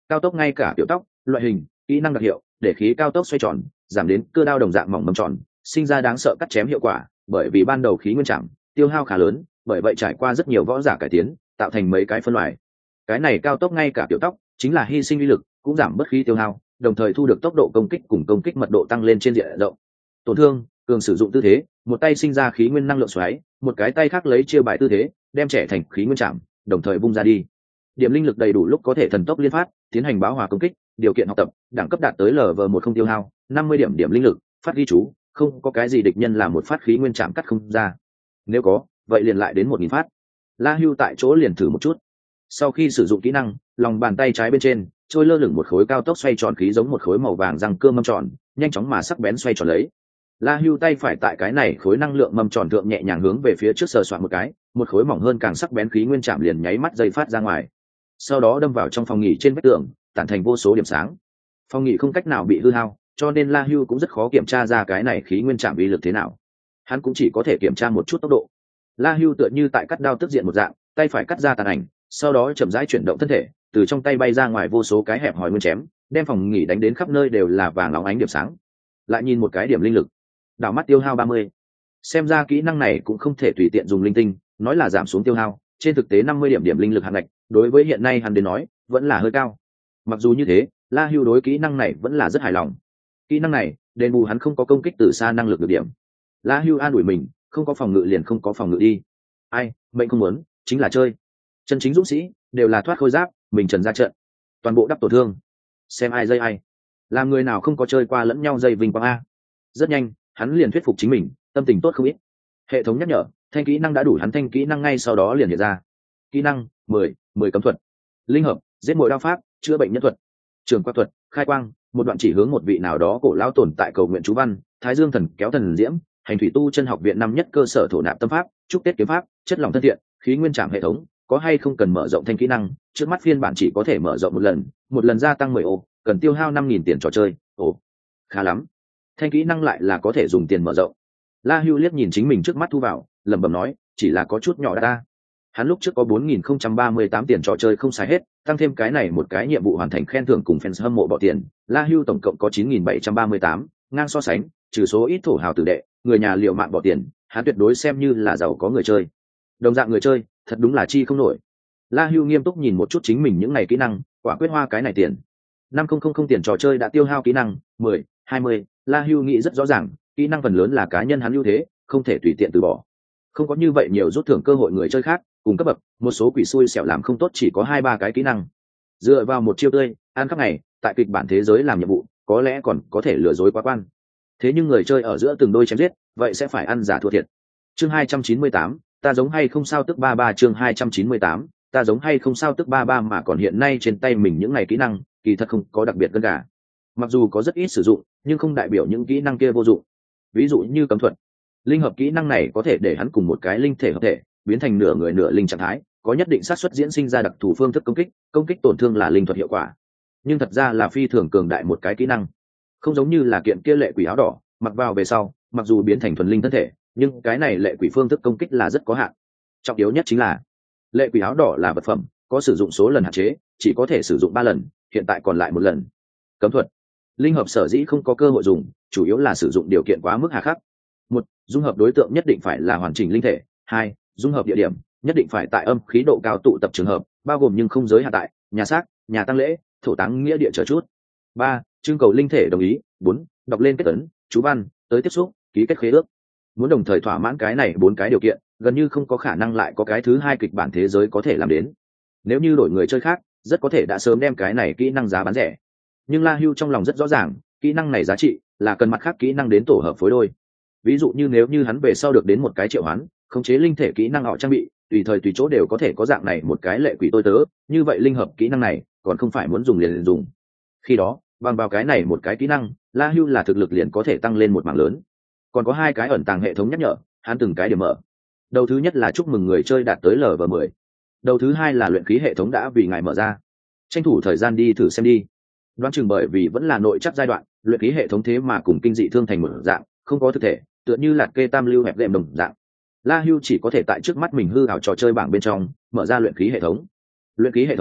cao tốc ngay cả tiểu tóc loại hình kỹ năng đặc hiệu để khí cao tốc xoay tròn giảm đến cưa đao đồng dạng mỏng mâm tròn sinh ra đáng sợ cắt chém hiệu quả bởi vì ban đầu khí nguyên chạm tiêu hao khá lớn bởi vậy trải qua rất nhiều võ giả cải tiến tạo thành mấy cái phân loại cái này cao tốc ngay cả tiểu tóc chính là hy sinh uy lực cũng giảm bất khí tiêu hao đồng thời thu được tốc độ công kích cùng công kích mật độ tăng lên trên diện rộng tổn thương cường sử dụng tư thế một tay sinh ra khí nguyên năng lượng xoáy một cái tay khác lấy chia bài tư thế đem trẻ thành khí nguyên chạm đồng thời vung ra đi điểm linh lực đầy đủ lúc có thể thần tốc liên phát tiến hành báo hòa công kích điều kiện học tập đẳng cấp đạt tới lv một không tiêu hao năm mươi điểm điểm linh lực phát ghi chú không có cái gì địch nhân làm một phát khí nguyên chạm cắt không ra nếu có vậy liền lại đến một nghìn phát la hưu tại chỗ liền thử một chút sau khi sử dụng kỹ năng lòng bàn tay trái bên trên trôi lơ lửng một khối cao tốc xoay tròn khí giống một khối màu vàng răng cưa mâm tròn nhanh chóng mà sắc bén xoay tròn lấy la hưu tay phải tại cái này khối năng lượng mâm tròn thượng nhẹ nhàng hướng về phía trước sờ soạn một cái một khối mỏng hơn càng sắc bén khí nguyên chạm liền nháy mắt dây phát ra ngoài sau đó đâm vào trong phòng nghỉ trên vách tường tản thành vô số điểm sáng phòng nghỉ không cách nào bị hư hao cho nên la hưu cũng rất khó kiểm tra ra cái này khí nguyên chạm uy lực thế nào hắn cũng chỉ có thể kiểm tra một chút tốc độ la hưu tựa như tại cắt đao tức diện một dạng tay phải cắt ra tàn ảnh sau đó chậm rãi chuyển động thân thể từ trong tay bay ra ngoài vô số cái hẹp hòi nguyên chém đem phòng nghỉ đánh đến khắp nơi đều là vàng óng ánh điểm sáng lại nhìn một cái điểm linh lực đảo mắt tiêu hao ba mươi xem ra kỹ năng này cũng không thể tùy tiện dùng linh tinh nói là giảm xuống tiêu hao trên thực tế năm mươi điểm điểm linh lực hạng ngạch đối với hiện nay hắn đến nói vẫn là hơi cao mặc dù như thế la hưu đối kỹ năng này vẫn là rất hài lòng kỹ năng này đền bù hắn không có công kích từ xa năng lực được điểm la hưu an ủi mình không có phòng ngự liền không có phòng ngự đi ai mệnh không muốn chính là chơi chân chính dũng sĩ đều là thoát khôi giáp mình trần ra trận toàn bộ đắp tổn thương xem ai dây ai làm người nào không có chơi qua lẫn nhau dây vinh quang a rất nhanh hắn liền thuyết phục chính mình tâm tình tốt không ít hệ thống nhắc nhở thanh kỹ năng đã đủ hắn thanh kỹ năng ngay sau đó liền hiện ra kỹ năng mười mười cấm thuật linh hợp giết mồi đao pháp chữa bệnh nhân thuật trường qua thuật khai quang một đoạn chỉ hướng một vị nào đó cổ lão tồn tại cầu nguyện chú văn thái dương thần kéo thần diễm hành thủy tu chân học viện năm nhất cơ sở thổ nạp tâm pháp chúc tết kiếm pháp chất lỏng thân thiện khí nguyên trảm hệ thống có hay không cần mở rộng thanh kỹ năng trước mắt phiên bản chỉ có thể mở rộng một lần một lần gia tăng mười ô cần tiêu hao năm nghìn tiền trò chơi ồ khá lắm thanh kỹ năng lại là có thể dùng tiền mở rộng la hưu liếc nhìn chính mình trước mắt thu vào lẩm bẩm nói chỉ là có chút nhỏ ta hắn lúc trước có bốn nghìn không trăm ba mươi tám tiền trò chơi không xài hết tăng thêm cái này một cái nhiệm vụ hoàn thành khen thưởng cùng fans hâm mộ bỏ tiền la hưu tổng cộng có chín nghìn bảy trăm ba mươi tám ngang so sánh trừ số ít thổ hào tử đệ người nhà liệu mạng bỏ tiền hắn tuyệt đối xem như là giàu có người chơi đồng dạng người chơi thật đúng là chi không nổi la hưu nghiêm túc nhìn một chút chính mình những ngày kỹ năng quả quyết hoa cái này tiền năm không không không tiền trò chơi đã tiêu hao kỹ năng mười hai mươi la hưu nghĩ rất rõ ràng kỹ năng phần lớn là cá nhân hắn ưu thế không thể tùy tiện từ bỏ không có như vậy nhiều rút thưởng cơ hội người chơi khác cùng cấp bậc một số quỷ xui xẻo làm không tốt chỉ có hai ba cái kỹ năng dựa vào một chiêu tươi ăn khắp ngày tại kịch bản thế giới làm nhiệm vụ có lẽ còn có thể lừa dối quá quan thế nhưng người chơi ở giữa từng đôi chém giết vậy sẽ phải ăn giả thua thiệt chương hai trăm chín mươi tám ta giống hay không sao tức ba ba chương hai trăm chín mươi tám ta giống hay không sao tức ba ba mà còn hiện nay trên tay mình những ngày kỹ năng kỳ thật không có đặc biệt gần cả mặc dù có rất ít sử dụng nhưng không đại biểu những kỹ năng kia vô dụng ví dụ như cấm thuật linh hợp kỹ năng này có thể để hắn cùng một cái linh thể hợp thể biến thành nửa người nửa linh trạng thái có nhất định xác suất diễn sinh ra đặc thù phương thức công kích công kích tổn thương là linh thuật hiệu quả nhưng thật ra là phi thường cường đại một cái kỹ năng không giống như là kiện kia lệ quỷ áo đỏ mặc vào về sau mặc dù biến thành thuần linh thân thể nhưng cái này lệ quỷ phương thức công kích là rất có hạn trọng yếu nhất chính là lệ quỷ áo đỏ là vật phẩm có sử dụng số lần hạn chế chỉ có thể sử dụng ba lần hiện tại còn lại một lần cấm thuật linh hợp sở dĩ không có cơ hội dùng chủ yếu là sử dụng điều kiện quá mức hà khắc một dung hợp đối tượng nhất định phải là hoàn chỉnh linh thể hai dung hợp địa điểm nhất định phải tại âm khí độ cao tụ tập trường hợp bao gồm nhưng không giới hạn tại nhà xác nhà tăng lễ thổ táng nghĩa địa chờ chút ba trưng cầu linh thể đồng ý bốn đọc lên kết ấn chú văn tới tiếp xúc ký kết khế ước muốn đồng thời thỏa mãn cái này bốn cái điều kiện gần như không có khả năng lại có cái thứ hai kịch bản thế giới có thể làm đến nếu như đổi người chơi khác rất có thể đã sớm đem cái này kỹ năng giá bán rẻ nhưng la hưu trong lòng rất rõ ràng kỹ năng này giá trị là cần mặt khác kỹ năng đến tổ hợp phối đôi ví dụ như nếu như hắn về sau được đến một cái triệu hoán khống chế linh thể kỹ năng họ trang bị tùy thời tùy chỗ đều có thể có dạng này một cái lệ quỷ tôi tớ như vậy linh hợp kỹ năng này còn không phải muốn dùng liền, liền dùng khi đó bằng vào cái này một cái kỹ năng la hưu là thực lực liền có thể tăng lên một mảng lớn còn có hai cái ẩn tàng hệ thống nhắc nhở hắn từng cái điểm mở đầu thứ nhất là chúc mừng người chơi đạt tới lv mười đầu thứ hai là luyện khí hệ thống đã vì ngài mở ra tranh thủ thời gian đi thử xem đi đoán chừng bởi vì vẫn là nội chắc giai đoạn luyện khí hệ thống thế mà cùng kinh dị thương thành một dạng không có thực thể tựa như là kê tam lưu hẹp đệm đồng dạng la hưu chỉ có thể tại trước mắt mình hư hảo trò chơi bảng bên trong mở ra luyện khí hệ thống luyện khí hệ thống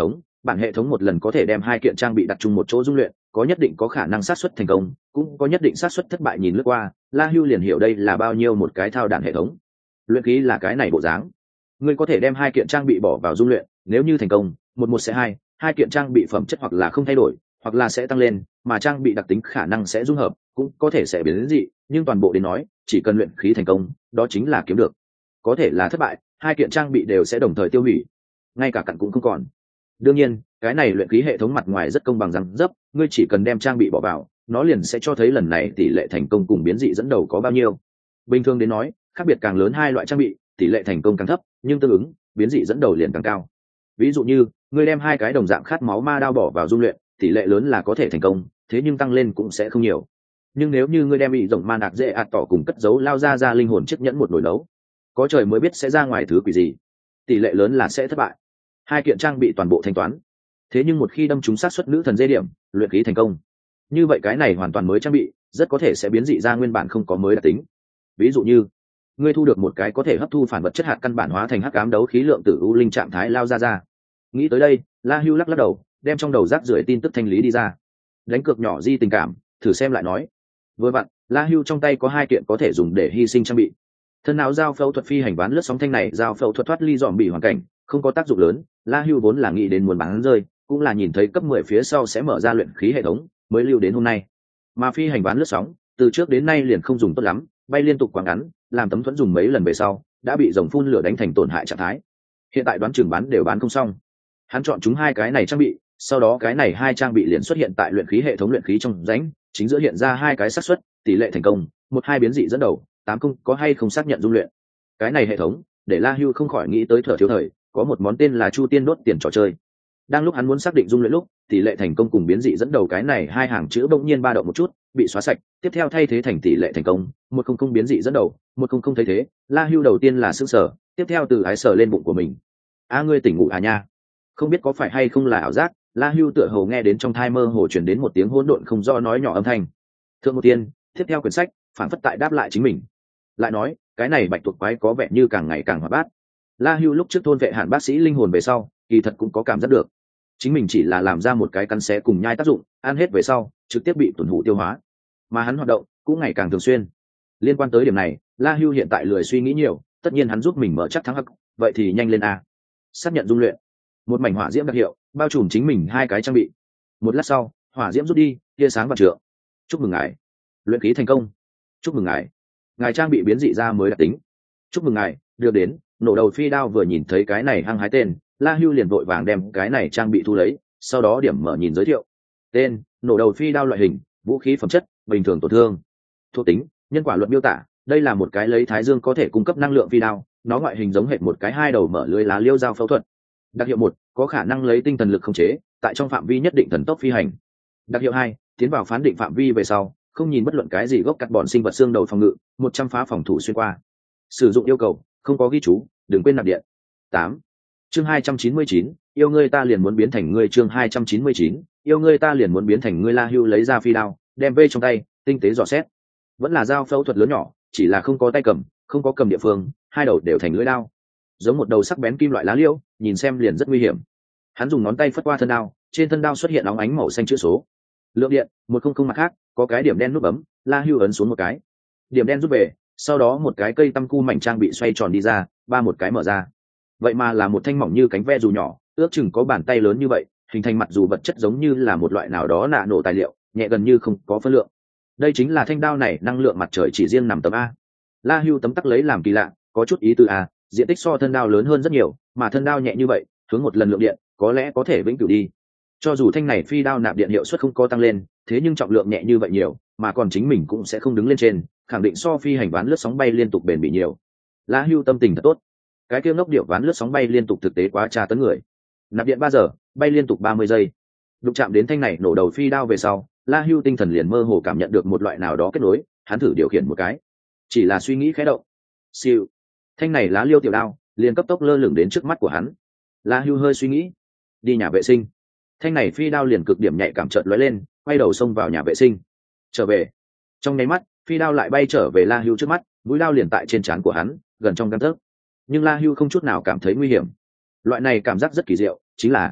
bản hệ thống một lần có thể đem hai kiện trang bị đặt chung một chỗ dung luyện, có nhất định có khả năng xác suất thành công, cũng có nhất định xác suất thất bại. Nhìn lướt qua, La Hưu liền hiểu đây là bao nhiêu một cái thao đản hệ thống. Luyện khí là cái này bộ dáng. Ngươi có thể đem hai kiện trang bị bỏ vào dung luyện, nếu như thành công, một một sẽ hai, hai kiện trang bị phẩm chất hoặc là không thay đổi, hoặc là sẽ tăng lên, mà trang bị đặc tính khả năng sẽ dung hợp, cũng có thể sẽ biến đến dị, nhưng toàn bộ đến nói, chỉ cần luyện khí thành công, đó chính là kiếm được. Có thể là thất bại, hai kiện trang bị đều sẽ đồng thời tiêu hủy, ngay cả cặn cũng không còn. Đương nhiên, cái này luyện khí hệ thống mặt ngoài rất công bằng rằng dấp, ngươi chỉ cần đem trang bị bỏ vào, nó liền sẽ cho thấy lần này tỷ lệ thành công cùng biến dị dẫn đầu có bao nhiêu. Bình thường đến nói, khác biệt càng lớn hai loại trang bị, tỷ lệ thành công càng thấp, nhưng tương ứng, biến dị dẫn đầu liền càng cao. Ví dụ như, ngươi đem hai cái đồng dạng khát máu ma đao bỏ vào dung luyện, tỷ lệ lớn là có thể thành công, thế nhưng tăng lên cũng sẽ không nhiều. Nhưng nếu như ngươi đem bị rộng ma nạc dễ ạt tỏ cùng cất giấu lao ra ra linh hồn chiếc nhẫn một nồi nấu, có trời mới biết sẽ ra ngoài thứ quỷ gì, tỷ lệ lớn là sẽ thất bại. Hai kiện trang bị toàn bộ thanh toán, thế nhưng một khi đâm trúng sát xuất nữ thần dê điểm, luyện khí thành công, như vậy cái này hoàn toàn mới trang bị, rất có thể sẽ biến dị ra nguyên bản không có mới đặc tính. Ví dụ như, ngươi thu được một cái có thể hấp thu phản vật chất hạt căn bản hóa thành hắc ám đấu khí lượng tử u linh trạng thái lao ra ra. Nghĩ tới đây, La Hưu lắc lắc đầu, đem trong đầu rác rưởi tin tức thanh lý đi ra. Đánh cược nhỏ di tình cảm, thử xem lại nói. Vừa vặn, La Hưu trong tay có hai kiện có thể dùng để hy sinh trang bị. Thân áo dao phẫu thuật phi hành ván lướt sóng thanh này, dao phẫu thuật thoát ly dòm bị hoàn cảnh, không có tác dụng lớn. La Hưu vốn là nghĩ đến muốn bán rơi, cũng là nhìn thấy cấp mười phía sau sẽ mở ra luyện khí hệ thống, mới lưu đến hôm nay. Mà phi hành ván lướt sóng, từ trước đến nay liền không dùng tốt lắm, bay liên tục quá ngắn, làm tấm thuẫn dùng mấy lần về sau, đã bị dòng phun lửa đánh thành tổn hại trạng thái. Hiện tại đoán chừng bán đều bán không xong. Hắn chọn chúng hai cái này trang bị, sau đó cái này hai trang bị liền xuất hiện tại luyện khí hệ thống luyện khí trong rãnh, chính giữa hiện ra hai cái xác suất, tỷ lệ thành công, một hai biến dị dẫn đầu, tám không có hay không xác nhận dung luyện. Cái này hệ thống, để La Hưu không khỏi nghĩ tới thở thiếu thời, có một món tên là Chu Tiên đốt tiền trò chơi. Đang lúc hắn muốn xác định dung luyện lúc, tỷ lệ thành công cùng biến dị dẫn đầu cái này hai hàng chữ bỗng nhiên ba động một chút, bị xóa sạch, tiếp theo thay thế thành tỷ lệ thành công, một không không biến dị dẫn đầu, một không không thay thế. La Hưu đầu tiên là sững sờ, tiếp theo từ ái sờ lên bụng của mình. A ngươi tỉnh ngủ à nha? Không biết có phải hay không là ảo giác, La Hưu tựa hồ nghe đến trong thai mơ hồ truyền đến một tiếng hỗn độn không rõ nói nhỏ âm thanh. Thượng một tiên, tiếp theo quyển sách, phản phất tại đáp lại chính mình. Lại nói, cái này bạch tuộc quái có vẻ như càng ngày càng hoạt bát. La Hưu lúc trước thôn vệ hàn bác sĩ linh hồn về sau, kỳ thật cũng có cảm giác được. Chính mình chỉ là làm ra một cái cắn xé cùng nhai tác dụng, ăn hết về sau, trực tiếp bị tuần hủ tiêu hóa. Mà hắn hoạt động cũng ngày càng thường xuyên. Liên quan tới điểm này, La Hưu hiện tại lười suy nghĩ nhiều, tất nhiên hắn giúp mình mở chắc thắng hắc, vậy thì nhanh lên a. Xác nhận dung luyện. Một mảnh hỏa diễm đặc hiệu, bao trùm chính mình hai cái trang bị. Một lát sau, hỏa diễm rút đi, tia sáng vạn trượng. Chúc mừng ngài, luyện khí thành công. Chúc mừng ngài, ngài trang bị biến dị ra mới đặc tính. Chúc mừng ngài, đưa đến. Nổ đầu phi đao vừa nhìn thấy cái này hăng hái tên, La Hưu liền vội vàng đem cái này trang bị thu lấy, sau đó điểm mở nhìn giới thiệu. Tên: nổ đầu phi đao loại hình, vũ khí phẩm chất, bình thường tổn thương. Thuộc tính: nhân quả luật miêu tả, đây là một cái lấy thái dương có thể cung cấp năng lượng phi đao, nó ngoại hình giống hệt một cái hai đầu mở lưới lá liêu dao phẫu thuật. Đặc hiệu một: có khả năng lấy tinh thần lực khống chế, tại trong phạm vi nhất định thần tốc phi hành. Đặc hiệu hai: tiến vào phán định phạm vi về sau, không nhìn bất luận cái gì gốc cắt bọn sinh vật xương đầu phòng ngự, một trăm phá phòng thủ xuyên qua. Sử dụng yêu cầu: không có ghi chú, đừng quên nạp điện. tám. Chương hai trăm chín mươi chín, yêu ngươi ta liền muốn biến thành ngươi. Chương hai trăm chín mươi chín, yêu ngươi ta liền muốn biến thành ngươi. La Hưu lấy ra phi đao, đem vê trong tay, tinh tế dò xét. Vẫn là dao phẫu thuật lớn nhỏ, chỉ là không có tay cầm, không có cầm địa phương, hai đầu đều thành lưỡi đao, giống một đầu sắc bén kim loại lá liêu, nhìn xem liền rất nguy hiểm. Hắn dùng ngón tay phất qua thân đao, trên thân đao xuất hiện óng ánh màu xanh chữ số. Lượng điện, một không không. Mặt khác, có cái điểm đen nút bấm, La Hưu ấn xuống một cái. Điểm đen rút về, sau đó một cái cây tăm cu mảnh trang bị xoay tròn đi ra, ba một cái mở ra. Vậy mà là một thanh mỏng như cánh ve dù nhỏ, ước chừng có bàn tay lớn như vậy, hình thành mặt dù vật chất giống như là một loại nào đó nạ nổ tài liệu, nhẹ gần như không có phân lượng. Đây chính là thanh đao này năng lượng mặt trời chỉ riêng nằm tấm a. La Hưu tấm tắc lấy làm kỳ lạ, có chút ý tứ a, diện tích so thân đao lớn hơn rất nhiều, mà thân đao nhẹ như vậy, hướng một lần lượng điện, có lẽ có thể vĩnh cửu đi. Cho dù thanh này phi đao nạp điện hiệu suất không có tăng lên, thế nhưng trọng lượng nhẹ như vậy nhiều, mà còn chính mình cũng sẽ không đứng lên trên, khẳng định so phi hành ván lướt sóng bay liên tục bền bỉ nhiều. La Hưu tâm tình thật tốt. Cái kia ngốc điệu ván lướt sóng bay liên tục thực tế quá tra tấn người. Nạp điện ba giờ, bay liên tục ba mươi giây. Đụng chạm đến thanh này nổ đầu phi đao về sau, La Hưu tinh thần liền mơ hồ cảm nhận được một loại nào đó kết nối, hắn thử điều khiển một cái. Chỉ là suy nghĩ khẽ động. Siêu. Thanh này lá liêu tiểu đao, liền cấp tốc lơ lửng đến trước mắt của hắn. La Hưu hơi suy nghĩ, đi nhà vệ sinh. Thanh này phi đao liền cực điểm nhạy cảm chợt lóe lên, quay đầu xông vào nhà vệ sinh. Trở về. Trong nháy mắt, phi đao lại bay trở về La Hưu trước mắt, mũi đao liền tại trên trán của hắn, gần trong gang tấc. Nhưng La Hưu không chút nào cảm thấy nguy hiểm. Loại này cảm giác rất kỳ diệu, chính là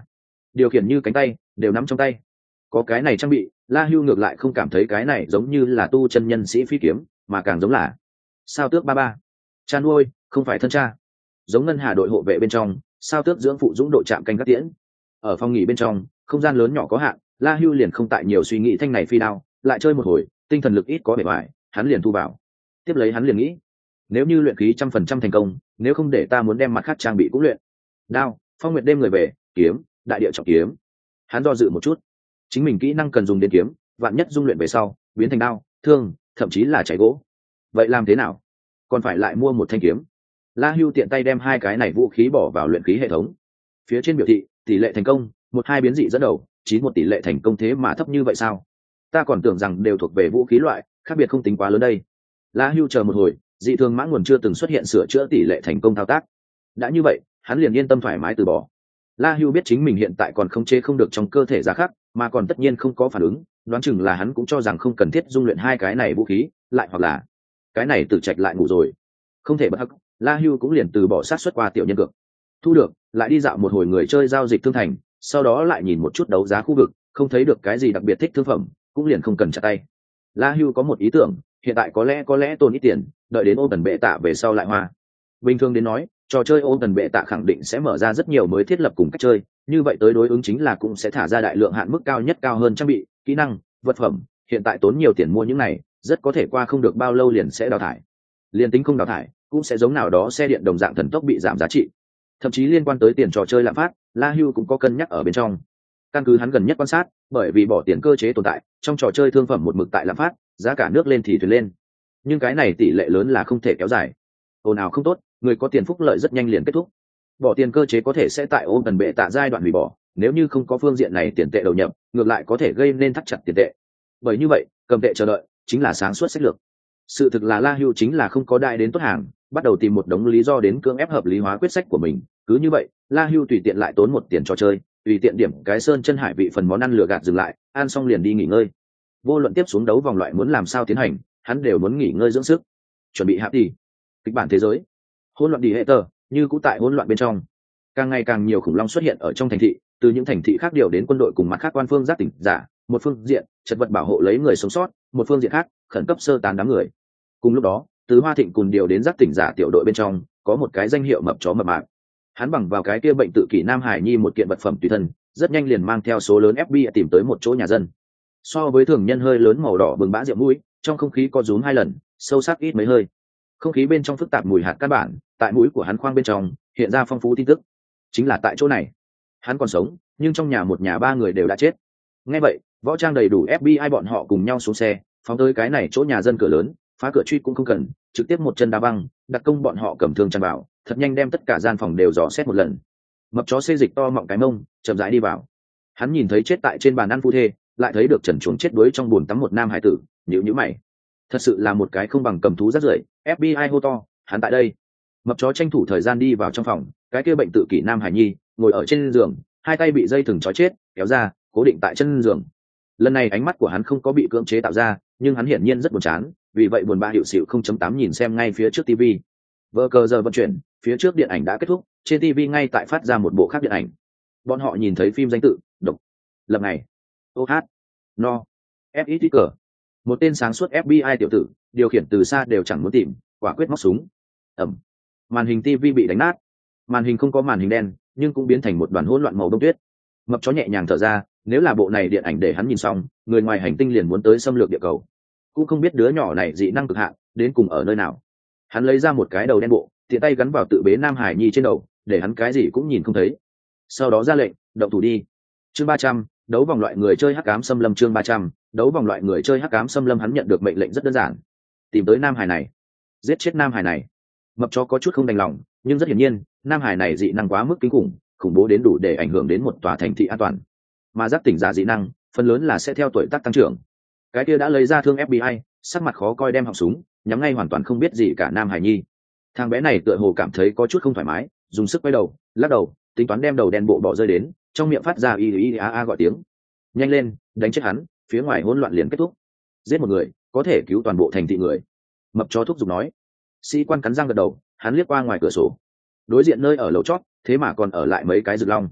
điều khiển như cánh tay đều nắm trong tay. Có cái này trang bị, La Hưu ngược lại không cảm thấy cái này giống như là tu chân nhân sĩ phi kiếm, mà càng giống là sao tước ba ba, cha nuôi, không phải thân cha. Giống ngân hà đội hộ vệ bên trong, sao tước dưỡng phụ dũng đội chạm canh gác tiễn. Ở phòng nghỉ bên trong, không gian lớn nhỏ có hạn, La Hưu liền không tại nhiều suy nghĩ thanh này phi đao, lại chơi một hồi, tinh thần lực ít có bề ngoài, hắn liền thu vào. Tiếp lấy hắn liền nghĩ, nếu như luyện khí trăm phần trăm thành công, nếu không để ta muốn đem mặt khác trang bị cũng luyện. Đao, phong nguyệt đêm người về, kiếm, đại địa trọng kiếm. Hắn do dự một chút, chính mình kỹ năng cần dùng đến kiếm, vạn nhất dung luyện về sau biến thành đao, thương, thậm chí là cháy gỗ, vậy làm thế nào? Còn phải lại mua một thanh kiếm. La Hưu tiện tay đem hai cái này vũ khí bỏ vào luyện khí hệ thống. Phía trên biểu thị tỷ lệ thành công một hai biến dị dẫn đầu, chín một tỷ lệ thành công, thế mà thấp như vậy sao? Ta còn tưởng rằng đều thuộc về vũ khí loại, khác biệt không tính quá lớn đây. La Hưu chờ một hồi, dị thường mã nguồn chưa từng xuất hiện sửa chữa tỷ lệ thành công thao tác. Đã như vậy, hắn liền yên tâm thoải mái từ bỏ. La Hưu biết chính mình hiện tại còn không chế không được trong cơ thể giá khắc, mà còn tất nhiên không có phản ứng, đoán chừng là hắn cũng cho rằng không cần thiết dung luyện hai cái này vũ khí, lại hoặc là cái này Tử Trạch lại ngủ rồi. Không thể bất hắc, La Hưu cũng liền từ bỏ sát xuất qua tiểu nhân cược. Thu được, lại đi dạo một hồi người chơi giao dịch thương thành, sau đó lại nhìn một chút đấu giá khu vực, không thấy được cái gì đặc biệt thích thương phẩm, cũng liền không cần chặt tay. La Hưu có một ý tưởng, hiện tại có lẽ có lẽ tồn ít tiền, đợi đến ô tần bệ tạ về sau lại hoa. Bình thường đến nói, trò chơi ô tần bệ tạ khẳng định sẽ mở ra rất nhiều mới thiết lập cùng cách chơi, như vậy tới đối ứng chính là cũng sẽ thả ra đại lượng hạn mức cao nhất cao hơn trang bị, kỹ năng, vật phẩm. Hiện tại tốn nhiều tiền mua những này, rất có thể qua không được bao lâu liền sẽ đào thải. Liên tính không đào thải, cũng sẽ giống nào đó xe điện đồng dạng thần tốc bị giảm giá trị. Thậm chí liên quan tới tiền trò chơi lạm phát, La Hưu cũng có cân nhắc ở bên trong. Căn cứ hắn gần nhất quan sát, bởi vì bỏ tiền cơ chế tồn tại, trong trò chơi thương phẩm một mực tại lạm phát, giá cả nước lên thì thuyền lên. Nhưng cái này tỷ lệ lớn là không thể kéo dài. Ồn ào không tốt, người có tiền phúc lợi rất nhanh liền kết thúc. Bỏ tiền cơ chế có thể sẽ tại ôm tần bệ tạ giai đoạn hủy bỏ, nếu như không có phương diện này tiền tệ đầu nhập, ngược lại có thể gây nên thắt chặt tiền tệ. Bởi như vậy, cầm tệ chờ đợi chính là sáng suốt sách lược. Sự thực là La Hưu chính là không có đại đến tốt hàng, bắt đầu tìm một đống lý do đến cưỡng ép hợp lý hóa quyết sách của mình. Cứ như vậy, La Hưu tùy tiện lại tốn một tiền trò chơi, tùy tiện điểm cái sơn chân hải vị phần món ăn lừa gạt dừng lại, ăn xong liền đi nghỉ ngơi. Vô luận tiếp xuống đấu vòng loại muốn làm sao tiến hành, hắn đều muốn nghỉ ngơi dưỡng sức, chuẩn bị hạ đi. Kịch bản thế giới, hỗn loạn đi hệ tờ, như cũ tại hỗn loạn bên trong, càng ngày càng nhiều khủng long xuất hiện ở trong thành thị, từ những thành thị khác điều đến quân đội cùng mặt khác quan phương giác tỉnh giả, một phương diện chật vật bảo hộ lấy người sống sót, một phương diện khác khẩn cấp sơ tán đám người. Cùng lúc đó, từ Hoa Thịnh cùng điều đến giác tỉnh giả tiểu đội bên trong, có một cái danh hiệu mập chó mập mạp. Hắn bằng vào cái kia bệnh tự kỷ Nam Hải Nhi một kiện vật phẩm tùy thân, rất nhanh liền mang theo số lớn ép bê i tìm tới một chỗ nhà dân. So với thường nhân hơi lớn màu đỏ bừng bã rượu mũi, trong không khí có rúm hai lần, sâu sắc ít mấy hơi. Không khí bên trong phức tạp mùi hạt căn bản, tại mũi của hắn khoang bên trong hiện ra phong phú tin tức. Chính là tại chỗ này, hắn còn sống, nhưng trong nhà một nhà ba người đều đã chết. Nghe vậy, võ trang đầy đủ ép bê i bọn họ cùng nhau xuống xe, phóng tới cái này chỗ nhà dân cửa lớn, phá cửa truy cũng không cần, trực tiếp một chân đá băng, đặc công bọn họ cầm thương chăn vào, thật nhanh đem tất cả gian phòng đều dò xét một lần. Mập chó xê dịch to mọng cái mông, chậm rãi đi vào. Hắn nhìn thấy chết tại trên bàn ăn phu thê, lại thấy được trần chuồng chết đuối trong bồn tắm một nam hải tử, nhíu nhíu mày. Thật sự là một cái không bằng cầm thú rất rưởi. ép bê i hô to, hắn tại đây. Mập chó tranh thủ thời gian đi vào trong phòng, cái kia bệnh tự kỷ Nam Hải Nhi ngồi ở trên giường, hai tay bị dây thừng trói chết, kéo ra, cố định tại chân giường. Lần này ánh mắt của hắn không có bị cưỡng chế tạo ra, nhưng hắn hiển nhiên rất buồn chán, vì vậy buồn bã hiệu xịu không chấm tám nhìn xem ngay phía trước tivi. Vờ cờ giờ vận chuyển, phía trước điện ảnh đã kết thúc, trên tivi ngay tại phát ra một bộ khác điện ảnh. Bọn họ nhìn thấy phim danh tự, độc lập ngày, ô hát, no, ép ít cờ. Một tên sáng suốt ép bê i tiểu tử, điều khiển từ xa đều chẳng muốn tìm, quả quyết móc súng. Ẩm. Màn hình tivi bị đánh nát. Màn hình không có màn hình đen, nhưng cũng biến thành một đoàn hỗn loạn màu đông tuyết. Mập chó nhẹ nhàng thở ra, nếu là bộ này điện ảnh để hắn nhìn xong, người ngoài hành tinh liền muốn tới xâm lược địa cầu. Cũng không biết đứa nhỏ này dị năng cực hạn, đến cùng ở nơi nào. Hắn lấy ra một cái đầu đen bộ, tiện tay gắn vào tự bế Nam Hải Nhi trên đầu, để hắn cái gì cũng nhìn không thấy. Sau đó ra lệnh, động thủ đi. Chương ba trăm, đấu vòng loại người chơi hắc ám xâm lâm. Chương ba trăm, đấu vòng loại người chơi hắc ám xâm lâm. Hắn nhận được mệnh lệnh rất đơn giản, tìm tới Nam Hải này, giết chết Nam Hải này. Mập chó có chút không đành lòng, nhưng rất hiển nhiên, Nam Hải này dị năng quá mức kinh khủng, khủng bố đến đủ để ảnh hưởng đến một tòa thành thị an toàn. Mà giác tỉnh giả dị năng, phần lớn là sẽ theo tuổi tác tăng trưởng. Cái kia đã lấy ra thương ép bê i, sắc mặt khó coi đem họng súng nhắm ngay hoàn toàn không biết gì cả Nam Hải Nhi. Thằng bé này tựa hồ cảm thấy có chút không thoải mái, dùng sức quay đầu, lắc đầu, tính toán đem đầu đen bộ bỏ rơi đến, trong miệng phát ra y y a a gọi tiếng. Nhanh lên, đánh chết hắn, phía ngoài hỗn loạn liền kết thúc. Giết một người, có thể cứu toàn bộ thành thị người. Mập chó thúc giục nói. Sĩ quan cắn răng gật đầu, hắn liếc qua ngoài cửa sổ. Đối diện nơi ở lầu chót, thế mà còn ở lại mấy cái rực long.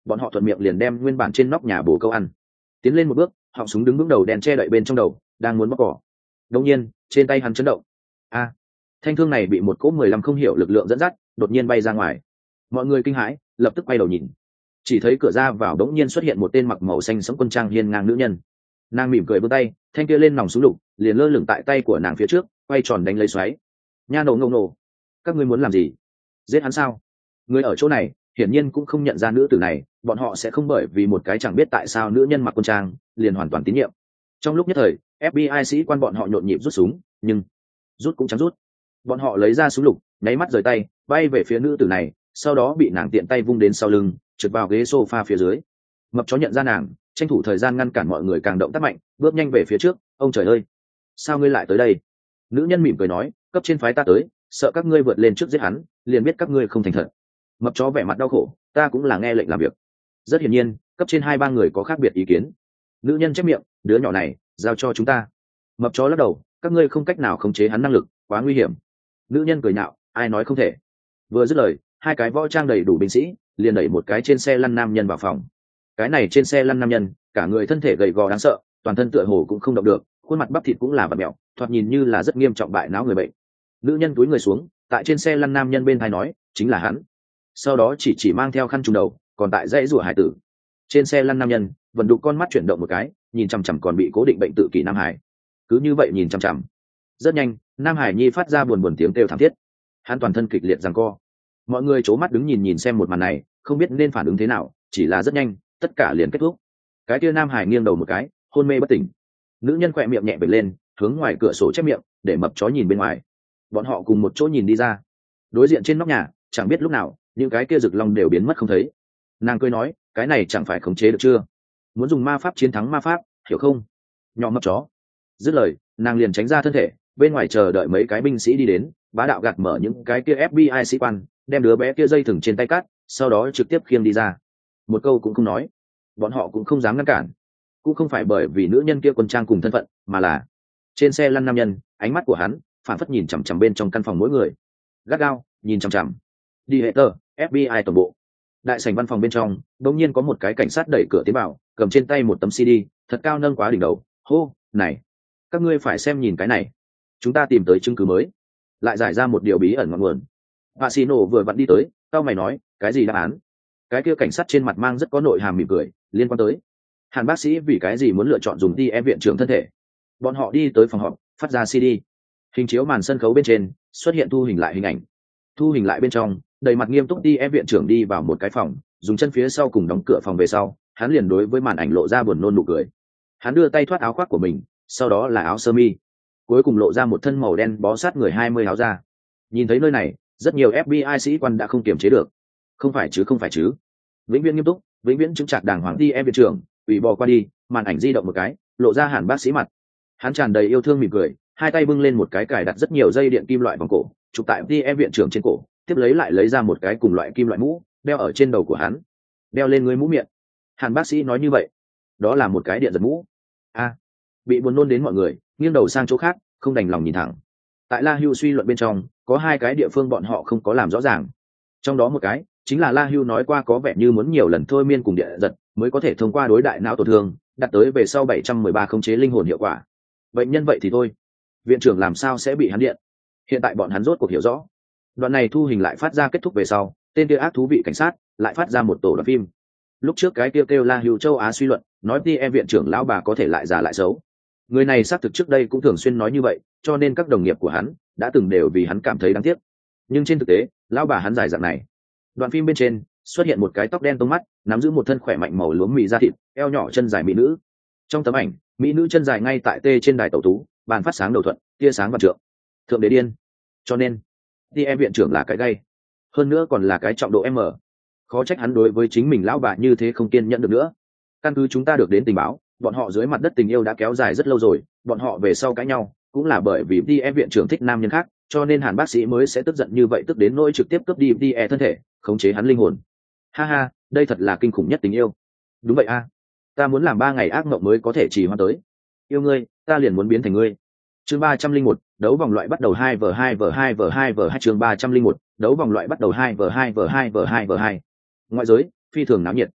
bọn họ thuận miệng liền đem nguyên bản trên nóc nhà bồ câu ăn. Tiến lên một bước, họng súng đứng vững đầu đèn che đậy bên trong đầu, đang muốn bóc cỏ. Đột nhiên, trên tay hắn chấn động. A, thanh thương này bị một cỗ mười lăm không hiểu lực lượng dẫn dắt, đột nhiên bay ra ngoài. Mọi người kinh hãi, lập tức quay đầu nhìn. Chỉ thấy cửa ra vào đống nhiên xuất hiện một tên mặc màu xanh sẫm quân trang hiên ngang nữ nhân. Nàng mỉm cười vươn tay, thanh kia lên nòng súng lục, liền lơ lửng tại tay của nàng phía trước, quay tròn đánh lấy xoáy. Nha nổ ngông nổ, các ngươi muốn làm gì? Giết hắn sao? Người ở chỗ này hiển nhiên cũng không nhận ra nữ tử này, bọn họ sẽ không bởi vì một cái chẳng biết tại sao nữ nhân mặc quân trang liền hoàn toàn tín nhiệm. Trong lúc nhất thời, ép bê i sĩ quan bọn họ nhộn nhịp rút súng, nhưng rút cũng chẳng rút. Bọn họ lấy ra súng lục, nháy mắt rời tay, bay về phía nữ tử này, sau đó bị nàng tiện tay vung đến sau lưng, trượt vào ghế sofa phía dưới. Mập chó nhận ra nàng, tranh thủ thời gian ngăn cản mọi người càng động tác mạnh, bước nhanh về phía trước. Ông trời ơi, sao ngươi lại tới đây? Nữ nhân mỉm cười nói, cấp trên phái ta tới, sợ các ngươi vượt lên trước giết hắn, liền biết các ngươi không thành thật. Mập chó vẻ mặt đau khổ, ta cũng là nghe lệnh làm việc. Rất hiển nhiên, cấp trên hai ba người có khác biệt ý kiến. Nữ nhân chép miệng, đứa nhỏ này giao cho chúng ta. Mập chó lắc đầu, các ngươi không cách nào khống chế hắn năng lực, quá nguy hiểm. Nữ nhân cười nhạo, ai nói không thể. Vừa dứt lời, hai cái võ trang đầy đủ binh sĩ liền đẩy một cái trên xe lăn nam nhân vào phòng. Cái này trên xe lăn nam nhân, cả người thân thể gầy gò đáng sợ, toàn thân tựa hồ cũng không động được, khuôn mặt bắp thịt cũng là vặn mẹo, thoạt nhìn như là rất nghiêm trọng bại não người bệnh. Nữ nhân cúi người xuống, tại trên xe lăn nam nhân bên tai nói, chính là hắn. Sau đó chỉ chỉ mang theo khăn trùm đầu, còn tại dãy rủa hải tử. Trên xe lăn nam nhân vận đục con mắt chuyển động một cái, nhìn chằm chằm còn bị cố định bệnh tự kỷ nam hải. Cứ như vậy nhìn chằm chằm. Rất nhanh, nam hải nhi phát ra buồn buồn tiếng kêu thảm thiết. Hắn toàn thân kịch liệt giằng co. Mọi người c mắt đứng nhìn nhìn xem một màn này, không biết nên phản ứng thế nào, chỉ là rất nhanh, tất cả liền kết thúc. Cái kia nam hải nghiêng đầu một cái, hôn mê bất tỉnh. Nữ nhân khỏe miệng nhẹ bật lên, hướng ngoài cửa sổ chép miệng, để mập chó nhìn bên ngoài. Bọn họ cùng một chỗ nhìn đi ra. Đối diện trên nóc nhà, chẳng biết lúc nào, những cái kia rực long đều biến mất không thấy. Nàng cười nói, cái này chẳng phải khống chế được chưa? Muốn dùng ma pháp chiến thắng ma pháp, hiểu không? Nhỏ mập chó. Dứt lời, nàng liền tránh ra thân thể, bên ngoài chờ đợi mấy cái binh sĩ đi đến, bá đạo gạt mở những cái kia ép bê i sĩ quan, đem đứa bé kia dây thừng trên tay cắt, sau đó trực tiếp khiêng đi ra. Một câu cũng không nói. Bọn họ cũng không dám ngăn cản. Cũng không phải bởi vì nữ nhân kia quân trang cùng thân phận, mà là trên xe lăn nam nhân, ánh mắt của hắn phản phất nhìn chằm chằm bên trong căn phòng mỗi người. Gắt gao, nhìn chằm chằm. Đi hệ tờ, ép bê i toàn bộ. Đại sảnh văn phòng bên trong, đột nhiên có một cái cảnh sát đẩy cửa tiến vào, cầm trên tay một tấm xê đê, thật cao nâng quá đỉnh đầu. Hô, này, các ngươi phải xem nhìn cái này. Chúng ta tìm tới chứng cứ mới. Lại giải ra một điều bí ẩn ngọn nguồn. Pacino vừa vặn đi tới, tao mày nói, cái gì đáp án? Cái kia cảnh sát trên mặt mang rất có nội hàm mỉm cười, liên quan tới Hàn bác sĩ vì cái gì muốn lựa chọn dùng đi em viện trưởng thân thể. Bọn họ đi tới phòng họp, phát ra xê đê. Hình chiếu màn sân khấu bên trên xuất hiện thu hình lại hình ảnh. Thu hình lại bên trong, đầy mặt nghiêm túc đi em viện trưởng đi vào một cái phòng, dùng chân phía sau cùng đóng cửa phòng về sau, hắn liền đối với màn ảnh lộ ra buồn nôn nụ cười. Hắn đưa tay thoát áo khoác của mình, sau đó là áo sơ mi, cuối cùng lộ ra một thân màu đen bó sát người hai mươi áo da. Nhìn thấy nơi này, rất nhiều ép bê i sĩ quan đã không kiềm chế được. Không phải chứ, không phải chứ. Vĩnh viễn nghiêm túc, vĩnh viễn chứng chặt đàng hoàng đi em viện trưởng, ủy bò qua đi, màn ảnh di động một cái, lộ ra Hàn bác sĩ mặt. Hắn tràn đầy yêu thương mỉm cười, hai tay bưng lên một cái cài đặt rất nhiều dây điện kim loại vòng cổ, chụp tại đi em viện trưởng trên cổ, tiếp lấy lại lấy ra một cái cùng loại kim loại mũ, đeo ở trên đầu của hắn. Đeo lên người mũ miệng. Hàn bác sĩ nói như vậy, đó là một cái điện giật mũ. A, bị buồn nôn đến mọi người, nghiêng đầu sang chỗ khác, không đành lòng nhìn thẳng. Tại La Hưu suy luận bên trong, có hai cái địa phương bọn họ không có làm rõ ràng. Trong đó một cái chính là La Hưu nói qua có vẻ như muốn nhiều lần thôi miên cùng địa giật mới có thể thông qua đối đại não tổn thương, đạt tới về sau bảy trăm mười ba khống chế linh hồn hiệu quả. Bệnh nhân vậy thì thôi, viện trưởng làm sao sẽ bị hắn điện? Hiện tại bọn hắn rốt cuộc hiểu rõ. Đoạn này thu hình lại phát ra kết thúc về sau, tên kia ác thú vị cảnh sát lại phát ra một tổ đoạn phim. Lúc trước cái kia kêu, kêu La Hưu châu Á suy luận, nói đi em viện trưởng lão bà có thể lại già lại xấu. Người này xác thực trước đây cũng thường xuyên nói như vậy, cho nên các đồng nghiệp của hắn đã từng đều vì hắn cảm thấy đáng tiếc. Nhưng trên thực tế, lão bà hắn dài dạng này. Đoạn phim bên trên xuất hiện một cái tóc đen tông mắt, nắm giữ một thân khỏe mạnh màu lúa mì da thịt, eo nhỏ chân dài mỹ nữ. Trong tấm ảnh, mỹ nữ chân dài ngay tại tê trên đài tẩu tú, bàn phát sáng đầu thuận, tia sáng vạn trượng. Thượng đế điên. Cho nên, đi em viện trưởng là cái gay, hơn nữa còn là cái trọng độ M. Khó trách hắn đối với chính mình lão bà như thế không kiên nhẫn được nữa. Căn cứ chúng ta được đến tình báo, bọn họ dưới mặt đất tình yêu đã kéo dài rất lâu rồi, bọn họ về sau cãi nhau cũng là bởi vì đi em viện trưởng thích nam nhân khác, cho nên Hàn bác sĩ mới sẽ tức giận như vậy, tức đến nỗi trực tiếp cướp đi đi e thân thể, khống chế hắn linh hồn. Ha ha, đây thật là kinh khủng nhất tình yêu. Đúng vậy a, ta muốn làm ba ngày ác mộng mới có thể trì hoãn tới. Yêu ngươi, ta liền muốn biến thành ngươi. Chương ba trăm linh một, đấu vòng loại bắt đầu hai v hai v hai v hai v hai chương ba trăm linh một, đấu vòng loại bắt đầu hai v hai v hai v hai v hai. Ngoại giới phi thường náo nhiệt.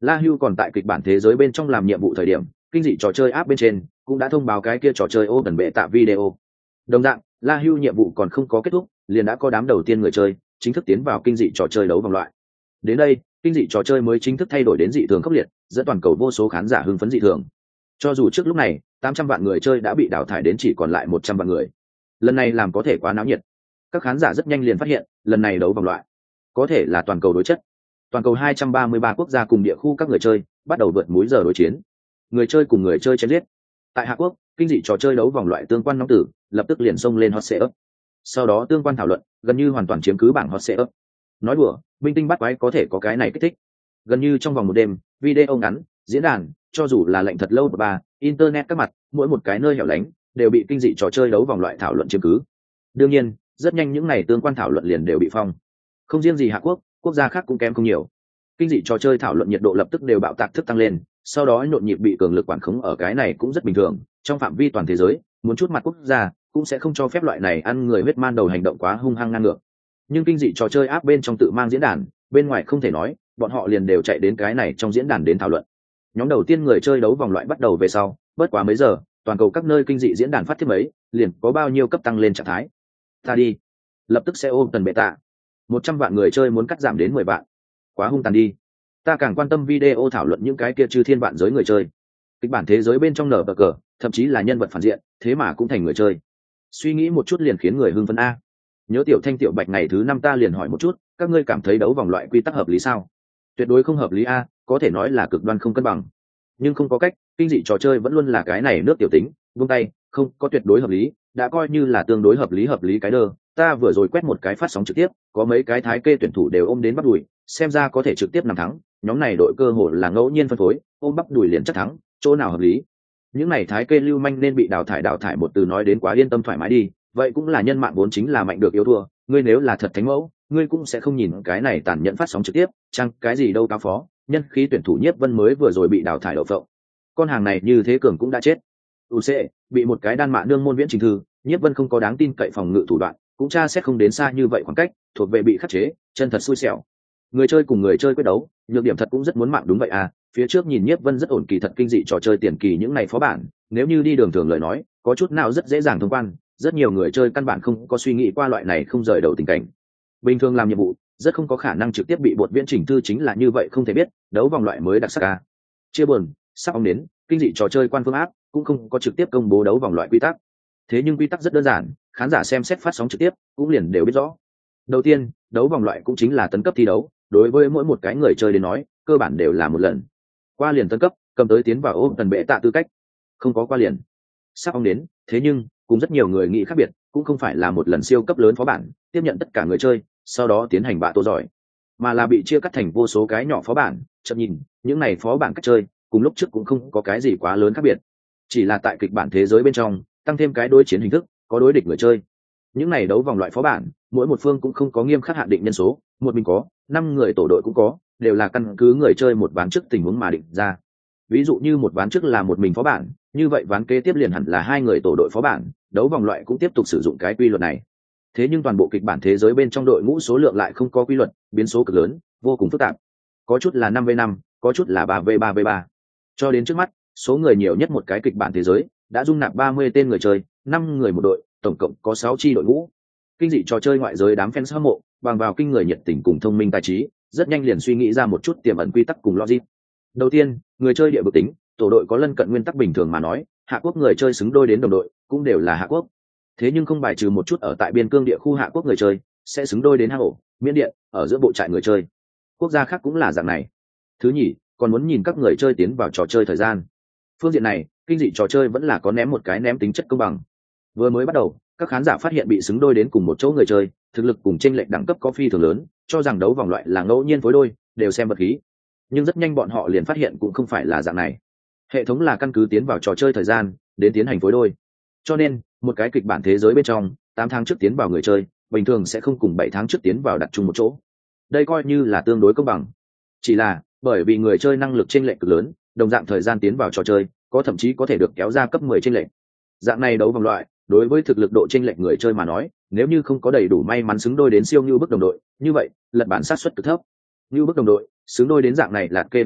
La Hưu còn tại kịch bản thế giới bên trong làm nhiệm vụ thời điểm, kinh dị trò chơi app bên trên cũng đã thông báo cái kia trò chơi ô cần bệ tạ video. Đồng dạng, La Hưu nhiệm vụ còn không có kết thúc, liền đã có đám đầu tiên người chơi chính thức tiến vào kinh dị trò chơi đấu vòng loại. Đến đây, kinh dị trò chơi mới chính thức thay đổi đến dị thường khốc liệt, dẫn toàn cầu vô số khán giả hưng phấn dị thường. Cho dù trước lúc này, tám trăm vạn người chơi đã bị đào thải đến chỉ còn lại một trăm vạn người. Lần này làm có thể quá náo nhiệt. Các khán giả rất nhanh liền phát hiện, lần này đấu vòng loại có thể là toàn cầu đối chất. Toàn cầu hai trăm ba mươi ba quốc gia cùng địa khu các người chơi bắt đầu vượt múi giờ đối chiến. Người chơi cùng người chơi chém giết. Tại Hạ Quốc, kinh dị trò chơi đấu vòng loại tương quan nóng tử lập tức liền xông lên hot setup. Sau đó tương quan thảo luận gần như hoàn toàn chiếm cứ bảng hot setup. Nói đùa, minh tinh bắt quái có thể có cái này kích thích. Gần như trong vòng một đêm, video ngắn, diễn đàn, cho dù là lệnh thật lâu của bà, internet các mặt, mỗi một cái nơi hẻo lánh đều bị kinh dị trò chơi đấu vòng loại thảo luận chiếm cứ. Đương nhiên, rất nhanh những này tương quan thảo luận liền đều bị phong. Không riêng gì Hạ Quốc, quốc gia khác cũng kém không nhiều. Kinh dị trò chơi thảo luận nhiệt độ lập tức đều bạo tạc thức tăng lên, sau đó nhộn nhịp bị cường lực quản khống ở cái này cũng rất bình thường. Trong phạm vi toàn thế giới, muốn chút mặt quốc gia cũng sẽ không cho phép loại này ăn người huyết man đầu hành động quá hung hăng ngang ngược. Nhưng kinh dị trò chơi áp bên trong tự mang diễn đàn, bên ngoài không thể nói, bọn họ liền đều chạy đến cái này trong diễn đàn đến thảo luận. Nhóm đầu tiên người chơi đấu vòng loại bắt đầu về sau, bất quá mấy giờ, toàn cầu các nơi kinh dị diễn đàn phát thiết mấy, liền có bao nhiêu cấp tăng lên trạng thái. Ta đi, lập tức sẽ ôm tần bệ tạ. một trăm vạn người chơi muốn cắt giảm đến mười vạn. Quá hung tàn đi. Ta càng quan tâm video thảo luận những cái kia chư thiên vạn giới người chơi. Kịch bản thế giới bên trong nở bờ cờ, thậm chí là nhân vật phản diện, thế mà cũng thành người chơi. Suy nghĩ một chút liền khiến người hưng phấn a. Nhớ tiểu thanh tiểu bạch ngày thứ năm ta liền hỏi một chút, các ngươi cảm thấy đấu vòng loại quy tắc hợp lý sao? Tuyệt đối không hợp lý a, có thể nói là cực đoan không cân bằng. Nhưng không có cách, kinh dị trò chơi vẫn luôn là cái này nước tiểu tính, buông tay, không có tuyệt đối hợp lý, đã coi như là tương đối hợp lý hợp lý cái đơ. Ta vừa rồi quét một cái phát sóng trực tiếp, có mấy cái thái kê tuyển thủ đều ôm đến bắt đùi, xem ra có thể trực tiếp nằm thắng. Nhóm này đội cơ hội là ngẫu nhiên phân phối, ôm bắp đùi liền chắc thắng, chỗ nào hợp lý? Những này thái kê lưu manh nên bị đào thải đào thải một từ nói đến quá yên tâm thoải mái đi, vậy cũng là nhân mạng vốn chính là mạnh được yếu thua, ngươi nếu là thật thánh mẫu, ngươi cũng sẽ không nhìn cái này tàn nhẫn phát sóng trực tiếp, chăng cái gì đâu cao phó, nhân khí tuyển thủ Nhiếp Vân mới vừa rồi bị đào thải đậu phộng. Con hàng này như thế cường cũng đã chết. u xê bị một cái đan mạ nương môn viễn trình thư, Nhiếp Vân không có đáng tin cậy phòng ngự thủ đoạn, cũng tra xét không đến xa như vậy khoảng cách, thuộc về bị khắc chế, chân thật xui xẻo. Người chơi cùng người chơi quyết đấu, nhược điểm thật cũng rất muốn mạng đúng vậy à, phía trước nhìn Nhiếp Vân rất ổn kỳ thật kinh dị trò chơi tiền kỳ những này phó bản, nếu như đi đường thường lời nói, có chút nào rất dễ dàng thông quan, rất nhiều người chơi căn bản không có suy nghĩ qua loại này không rời đầu tình cảnh. Bình thường làm nhiệm vụ, rất không có khả năng trực tiếp bị bột viễn chỉnh thư chính là như vậy không thể biết, đấu vòng loại mới đặc sắc à. Chia buồn, sắp óng đến, kinh dị trò chơi quan phương áp cũng không có trực tiếp công bố đấu vòng loại quy tắc. Thế nhưng quy tắc rất đơn giản, khán giả xem xét phát sóng trực tiếp cũng liền đều biết rõ. Đầu tiên, đấu vòng loại cũng chính là tấn cấp thi đấu, đối với mỗi một cái người chơi đến nói, cơ bản đều là một lần. Qua liền tấn cấp, cầm tới tiến vào ôm tần bệ tạ tư cách. Không có qua liền. Sắp óng đến, thế nhưng cũng rất nhiều người nghĩ khác biệt, cũng không phải là một lần siêu cấp lớn phó bản, tiếp nhận tất cả người chơi, sau đó tiến hành bạ tổ giỏi, mà là bị chia cắt thành vô số cái nhỏ phó bản. Chậm nhìn, những này phó bản cách chơi, cùng lúc trước cũng không có cái gì quá lớn khác biệt, chỉ là tại kịch bản thế giới bên trong tăng thêm cái đối chiến hình thức, có đối địch người chơi. Những này đấu vòng loại phó bản, mỗi một phương cũng không có nghiêm khắc hạn định nhân số, một mình có, năm người tổ đội cũng có, đều là căn cứ người chơi một ván trước tình huống mà định ra. Ví dụ như một ván trước là một mình phó bản, như vậy ván kế tiếp liền hẳn là hai người tổ đội phó bản, đấu vòng loại cũng tiếp tục sử dụng cái quy luật này. Thế nhưng toàn bộ kịch bản thế giới bên trong đội ngũ số lượng lại không có quy luật, biến số cực lớn, vô cùng phức tạp. Có chút là năm v năm, có chút là ba v ba v ba. Cho đến trước mắt, số người nhiều nhất một cái kịch bản thế giới đã dung nạp ba mươi tên người chơi, năm người một đội, tổng cộng có sáu chi đội ngũ. Kinh dị trò chơi ngoại giới đám fans hâm mộ, bằng vào kinh người nhiệt tình cùng thông minh tài trí, rất nhanh liền suy nghĩ ra một chút tiềm ẩn quy tắc cùng logic. Đầu tiên, người chơi địa vực tính, tổ đội có lân cận nguyên tắc bình thường mà nói, Hạ Quốc người chơi xứng đôi đến đồng đội, cũng đều là Hạ Quốc. Thế nhưng không bài trừ một chút ở tại biên cương địa khu Hạ Quốc người chơi sẽ xứng đôi đến Hang Ổ, Miến Điện, ở giữa bộ trại người chơi. Quốc gia khác cũng là dạng này. Thứ nhì, còn muốn nhìn các người chơi tiến vào trò chơi thời gian. Phương diện này, kinh dị trò chơi vẫn là có ném một cái ném tính chất công bằng. Vừa mới bắt đầu, các khán giả phát hiện bị xứng đôi đến cùng một chỗ người chơi, thực lực cùng chênh lệch đẳng cấp có phi thường lớn, cho rằng đấu vòng loại là ngẫu nhiên phối đôi, đều xem vật khí. Nhưng rất nhanh bọn họ liền phát hiện cũng không phải là dạng này. Hệ thống là căn cứ tiến vào trò chơi thời gian đến tiến hành phối đôi. Cho nên, một cái kịch bản thế giới bên trong, tám tháng trước tiến vào người chơi, bình thường sẽ không cùng bảy tháng trước tiến vào đặt chung một chỗ. Đây coi như là tương đối công bằng. Chỉ là, bởi vì người chơi năng lực chênh lệch cực lớn, đồng dạng thời gian tiến vào trò chơi, có thậm chí có thể được kéo ra cấp mười chênh lệch. Dạng này đấu vòng loại, đối với thực lực độ chênh lệch người chơi mà nói, nếu như không có đầy đủ may mắn xứng đôi đến siêu như bức đồng đội, như vậy, lật bản sát suất cực thấp. Như bức đồng đội, xứng đôi đến dạng này là kê đồng đội,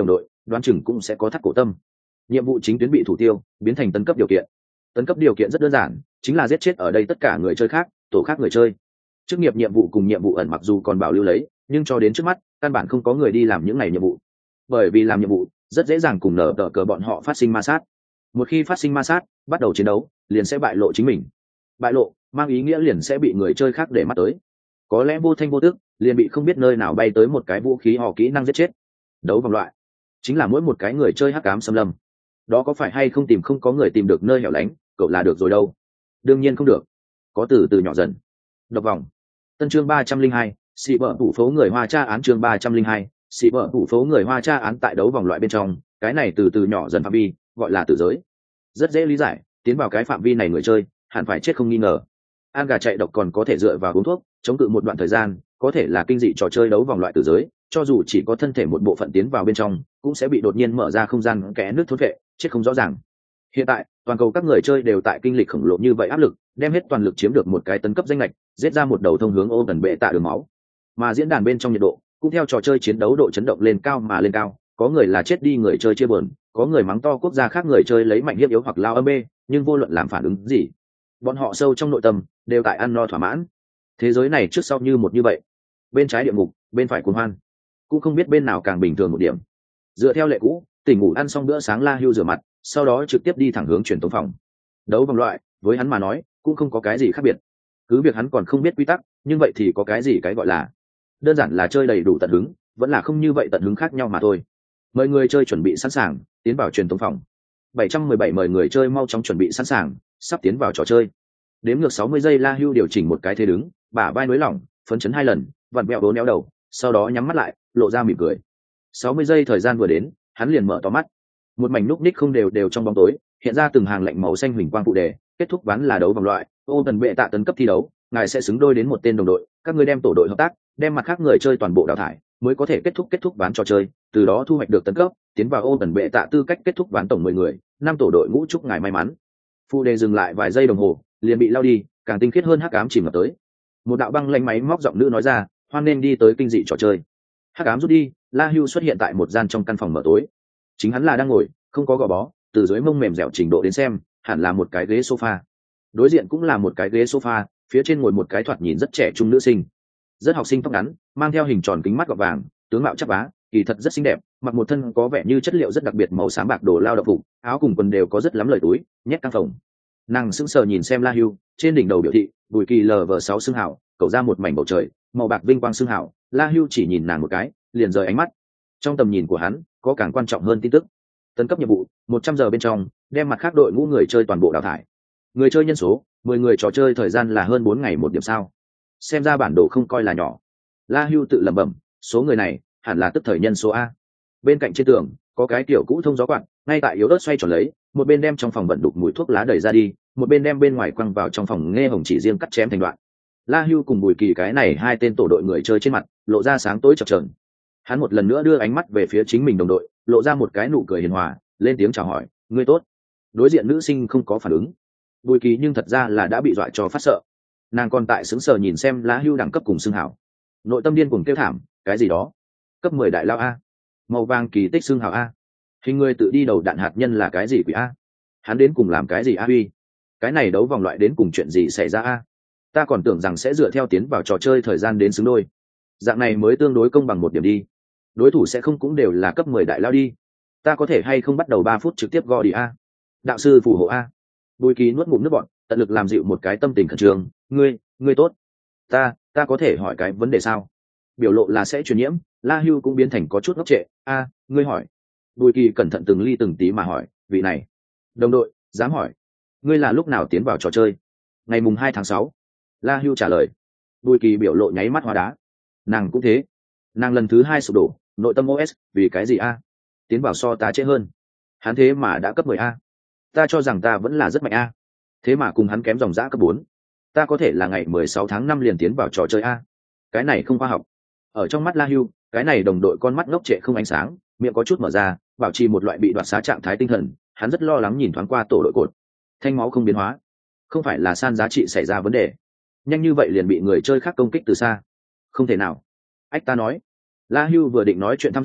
đoán chừng cũng sẽ có thắt cổ tâm. Nhiệm vụ chính tuyến bị thủ tiêu, biến thành tấn cấp điều kiện. Tấn cấp điều kiện rất đơn giản, chính là giết chết ở đây tất cả người chơi khác, tổ khác người chơi. Chức nghiệp nhiệm vụ cùng nhiệm vụ ẩn mặc dù còn bảo lưu lấy, nhưng cho đến trước mắt căn bản không có người đi làm những ngày nhiệm vụ, bởi vì làm nhiệm vụ rất dễ dàng cùng nở tờ cờ bọn họ phát sinh ma sát. Một khi phát sinh ma sát, bắt đầu chiến đấu liền sẽ bại lộ chính mình. Bại lộ mang ý nghĩa liền sẽ bị người chơi khác để mắt tới, có lẽ vô thanh vô tức liền bị không biết nơi nào bay tới một cái vũ khí họ kỹ năng giết chết. Đấu vòng loại chính là mỗi một cái người chơi hắc ám xâm lâm, đó có phải hay không tìm không có người tìm được nơi hẻo lánh cậu là được rồi đâu? Đương nhiên không được, có từ từ nhỏ dần. Độc vòng tân chương ba trăm linh hai, xị vợ thủ phố người Hoa tra án chương ba trăm linh hai, xị vợ thủ phố người Hoa tra án. Tại đấu vòng loại bên trong, cái này từ từ nhỏ dần phạm vi gọi là tử giới. Rất dễ lý giải, tiến vào cái phạm vi này người chơi hẳn phải chết không nghi ngờ. Ăn gà chạy độc còn có thể dựa vào uống thuốc chống cự một đoạn thời gian, có thể là kinh dị trò chơi đấu vòng loại tử giới, cho dù chỉ có thân thể một bộ phận tiến vào bên trong cũng sẽ bị đột nhiên mở ra không gian kẽ nước thốn vệ, chết không rõ ràng. Hiện tại toàn cầu các người chơi đều tại kinh lịch khổng lồ như vậy áp lực, đem hết toàn lực chiếm được một cái tấn cấp danh lệch, giết ra một đầu thông hướng ô tần bệ tạ đường máu. Mà diễn đàn bên trong nhiệt độ cũng theo trò chơi chiến đấu độ chấn động lên cao mà lên cao, có người là chết đi người chơi chia buồn, có người mắng to quốc gia khác người chơi lấy mạnh hiếp yếu hoặc lao âm bê, nhưng vô luận làm phản ứng gì, bọn họ sâu trong nội tâm đều tại ăn no thỏa mãn. Thế giới này trước sau như một như vậy, bên trái địa ngục, bên phải cuồng hoan, cũng không biết bên nào càng bình thường một điểm. Dựa theo lệ cũ, tỉnh ngủ ăn xong bữa sáng La Hưu rửa mặt, sau đó trực tiếp đi thẳng hướng truyền tống phòng. Đấu vòng loại với hắn mà nói cũng không có cái gì khác biệt, cứ việc hắn còn không biết quy tắc, nhưng vậy thì có cái gì cái gọi là đơn giản là chơi đầy đủ tận hứng, vẫn là không như vậy tận hứng khác nhau mà thôi. Mời người chơi chuẩn bị sẵn sàng, tiến vào truyền tống phòng. bảy trăm mười bảy mời người chơi mau chóng chuẩn bị sẵn sàng, sắp tiến vào trò chơi. Đếm ngược sáu mươi giây, La Hưu điều chỉnh một cái thế đứng, bả vai nới lỏng, phấn chấn hai lần, vặn mẹo đố néo đầu, sau đó nhắm mắt lại, lộ ra mỉm cười. sáu mươi giây thời gian vừa đến, hắn liền mở to mắt. Một mảnh núc ních không đều đều trong bóng tối, hiện ra từng hàng lệnh màu xanh huỳnh quang phụ đề, kết thúc ván là đấu vòng loại, ô tần bệ tạ tấn cấp thi đấu, ngài sẽ xứng đôi đến một tên đồng đội, các ngươi đem tổ đội hợp tác, đem mặt khác người chơi toàn bộ đào thải, mới có thể kết thúc kết thúc ván trò chơi, từ đó thu hoạch được tấn cấp, tiến vào ô tần bệ tạ tư cách kết thúc ván tổng mười người, năm tổ đội ngũ, chúc ngài may mắn. Phụ đề dừng lại vài giây đồng hồ, liền bị lao đi, càng tinh khiết hơn hắc ám chìm ngập tới. Một đạo băng lanh máy móc giọng nữ nói ra, hoan nên đi tới kinh dị trò chơi. Hắc ám rút đi, La Hưu xuất hiện tại một gian trong căn phòng mở tối. Chính hắn là đang ngồi, không có gò bó, từ dưới mông mềm dẻo trình độ đến xem, hẳn là một cái ghế sofa. Đối diện cũng là một cái ghế sofa, phía trên ngồi một cái thoạt nhìn rất trẻ trung nữ sinh. Rất học sinh tóc ngắn, mang theo hình tròn kính mắt gọt vàng, tướng mạo chắc bá, kỳ thật rất xinh đẹp, mặc một thân có vẻ như chất liệu rất đặc biệt màu xám bạc đồ lao động phục, áo cùng quần đều có rất lắm lời túi, nhét căng phòng. Nàng sững sờ nhìn xem La Hưu, trên đỉnh đầu biểu thị, Bùi Kỳ lờ vờ sáu xương hảo, cậu ra một mảnh bầu trời, màu bạc vinh quang xương hảo, La Hưu chỉ nhìn nàng một cái, liền rời ánh mắt. Trong tầm nhìn của hắn, có càng quan trọng hơn tin tức. Tấn cấp nhiệm vụ, một trăm giờ bên trong, đem mặt khác đội ngũ người chơi toàn bộ đào thải. Người chơi nhân số, mười người, trò chơi thời gian là hơn bốn ngày một điểm sao. Xem ra bản đồ không coi là nhỏ. La Hưu tự lẩm bẩm, số người này hẳn là tức thời nhân số a. Bên cạnh trên tường có cái kiểu cũ thông gió quạt, ngay tại yếu ớt xoay tròn lấy, một bên đem trong phòng vận đục mùi thuốc lá đẩy ra đi, một bên đem bên ngoài quăng vào trong phòng nghe hồng chỉ riêng cắt chém thành đoạn. La Hưu cùng Bùi Kỳ cái này hai tên tổ đội người chơi trên mặt lộ ra sáng tối chập chờn. Hắn một lần nữa đưa ánh mắt về phía chính mình đồng đội, lộ ra một cái nụ cười hiền hòa, lên tiếng chào hỏi, ngươi tốt. Đối diện nữ sinh không có phản ứng. Bùi Kỳ nhưng thật ra là đã bị dọa cho phát sợ. Nàng còn tại sững sờ nhìn xem La Hưu đẳng cấp cùng xương hảo, nội tâm điên cuồng kêu thảm, cái gì đó cấp mười đại lao a, màu vàng kỳ tích xương hảo a, hình người tự đi đầu đạn hạt nhân là cái gì quỷ a, hắn đến cùng làm cái gì a huy, cái này đấu vòng loại đến cùng chuyện gì xảy ra a, ta còn tưởng rằng sẽ dựa theo tiến vào trò chơi thời gian đến xứng đôi, dạng này mới tương đối công bằng một điểm đi, đối thủ sẽ không cũng đều là cấp mười đại lao đi, ta có thể hay không bắt đầu ba phút trực tiếp gõ đi a, đạo sư phù hộ a. Bùi Kỳ nuốt ngụm nước bọn, tận lực làm dịu một cái tâm tình khẩn trương, ngươi ngươi tốt, ta ta có thể hỏi cái vấn đề sao? Biểu lộ là sẽ truyền nhiễm, La Hưu cũng biến thành có chút ngốc trệ, a ngươi hỏi. Bùi Kỳ cẩn thận từng ly từng tí mà hỏi, vị này đồng đội dám hỏi, ngươi là lúc nào tiến vào trò chơi? Ngày mùng hai tháng sáu. La Hưu trả lời. Bùi Kỳ biểu lộ nháy mắt hóa đá. Nàng cũng thế, nàng lần thứ hai sụp đổ, nội tâm ô ét, vì cái gì a? Tiến vào so ta trễ hơn, hắn thế mà đã cấp mười a, ta cho rằng ta vẫn là rất mạnh a, thế mà cùng hắn kém dòng dã cấp bốn, ta có thể là ngày mười sáu tháng năm liền tiến vào trò chơi a, cái này không khoa học. Ở trong mắt La Hưu, cái này đồng đội con mắt ngốc trệ không ánh sáng, miệng có chút mở ra, bảo trì một loại bị đoạt xá trạng thái tinh thần. Hắn rất lo lắng nhìn thoáng qua tổ đội cột, thanh máu không biến hóa, không phải là san giá trị xảy ra vấn đề, nhanh như vậy liền bị người chơi khác công kích từ xa, không thể nào. Ách ta nói. La Hưu vừa định nói chuyện thăm dò,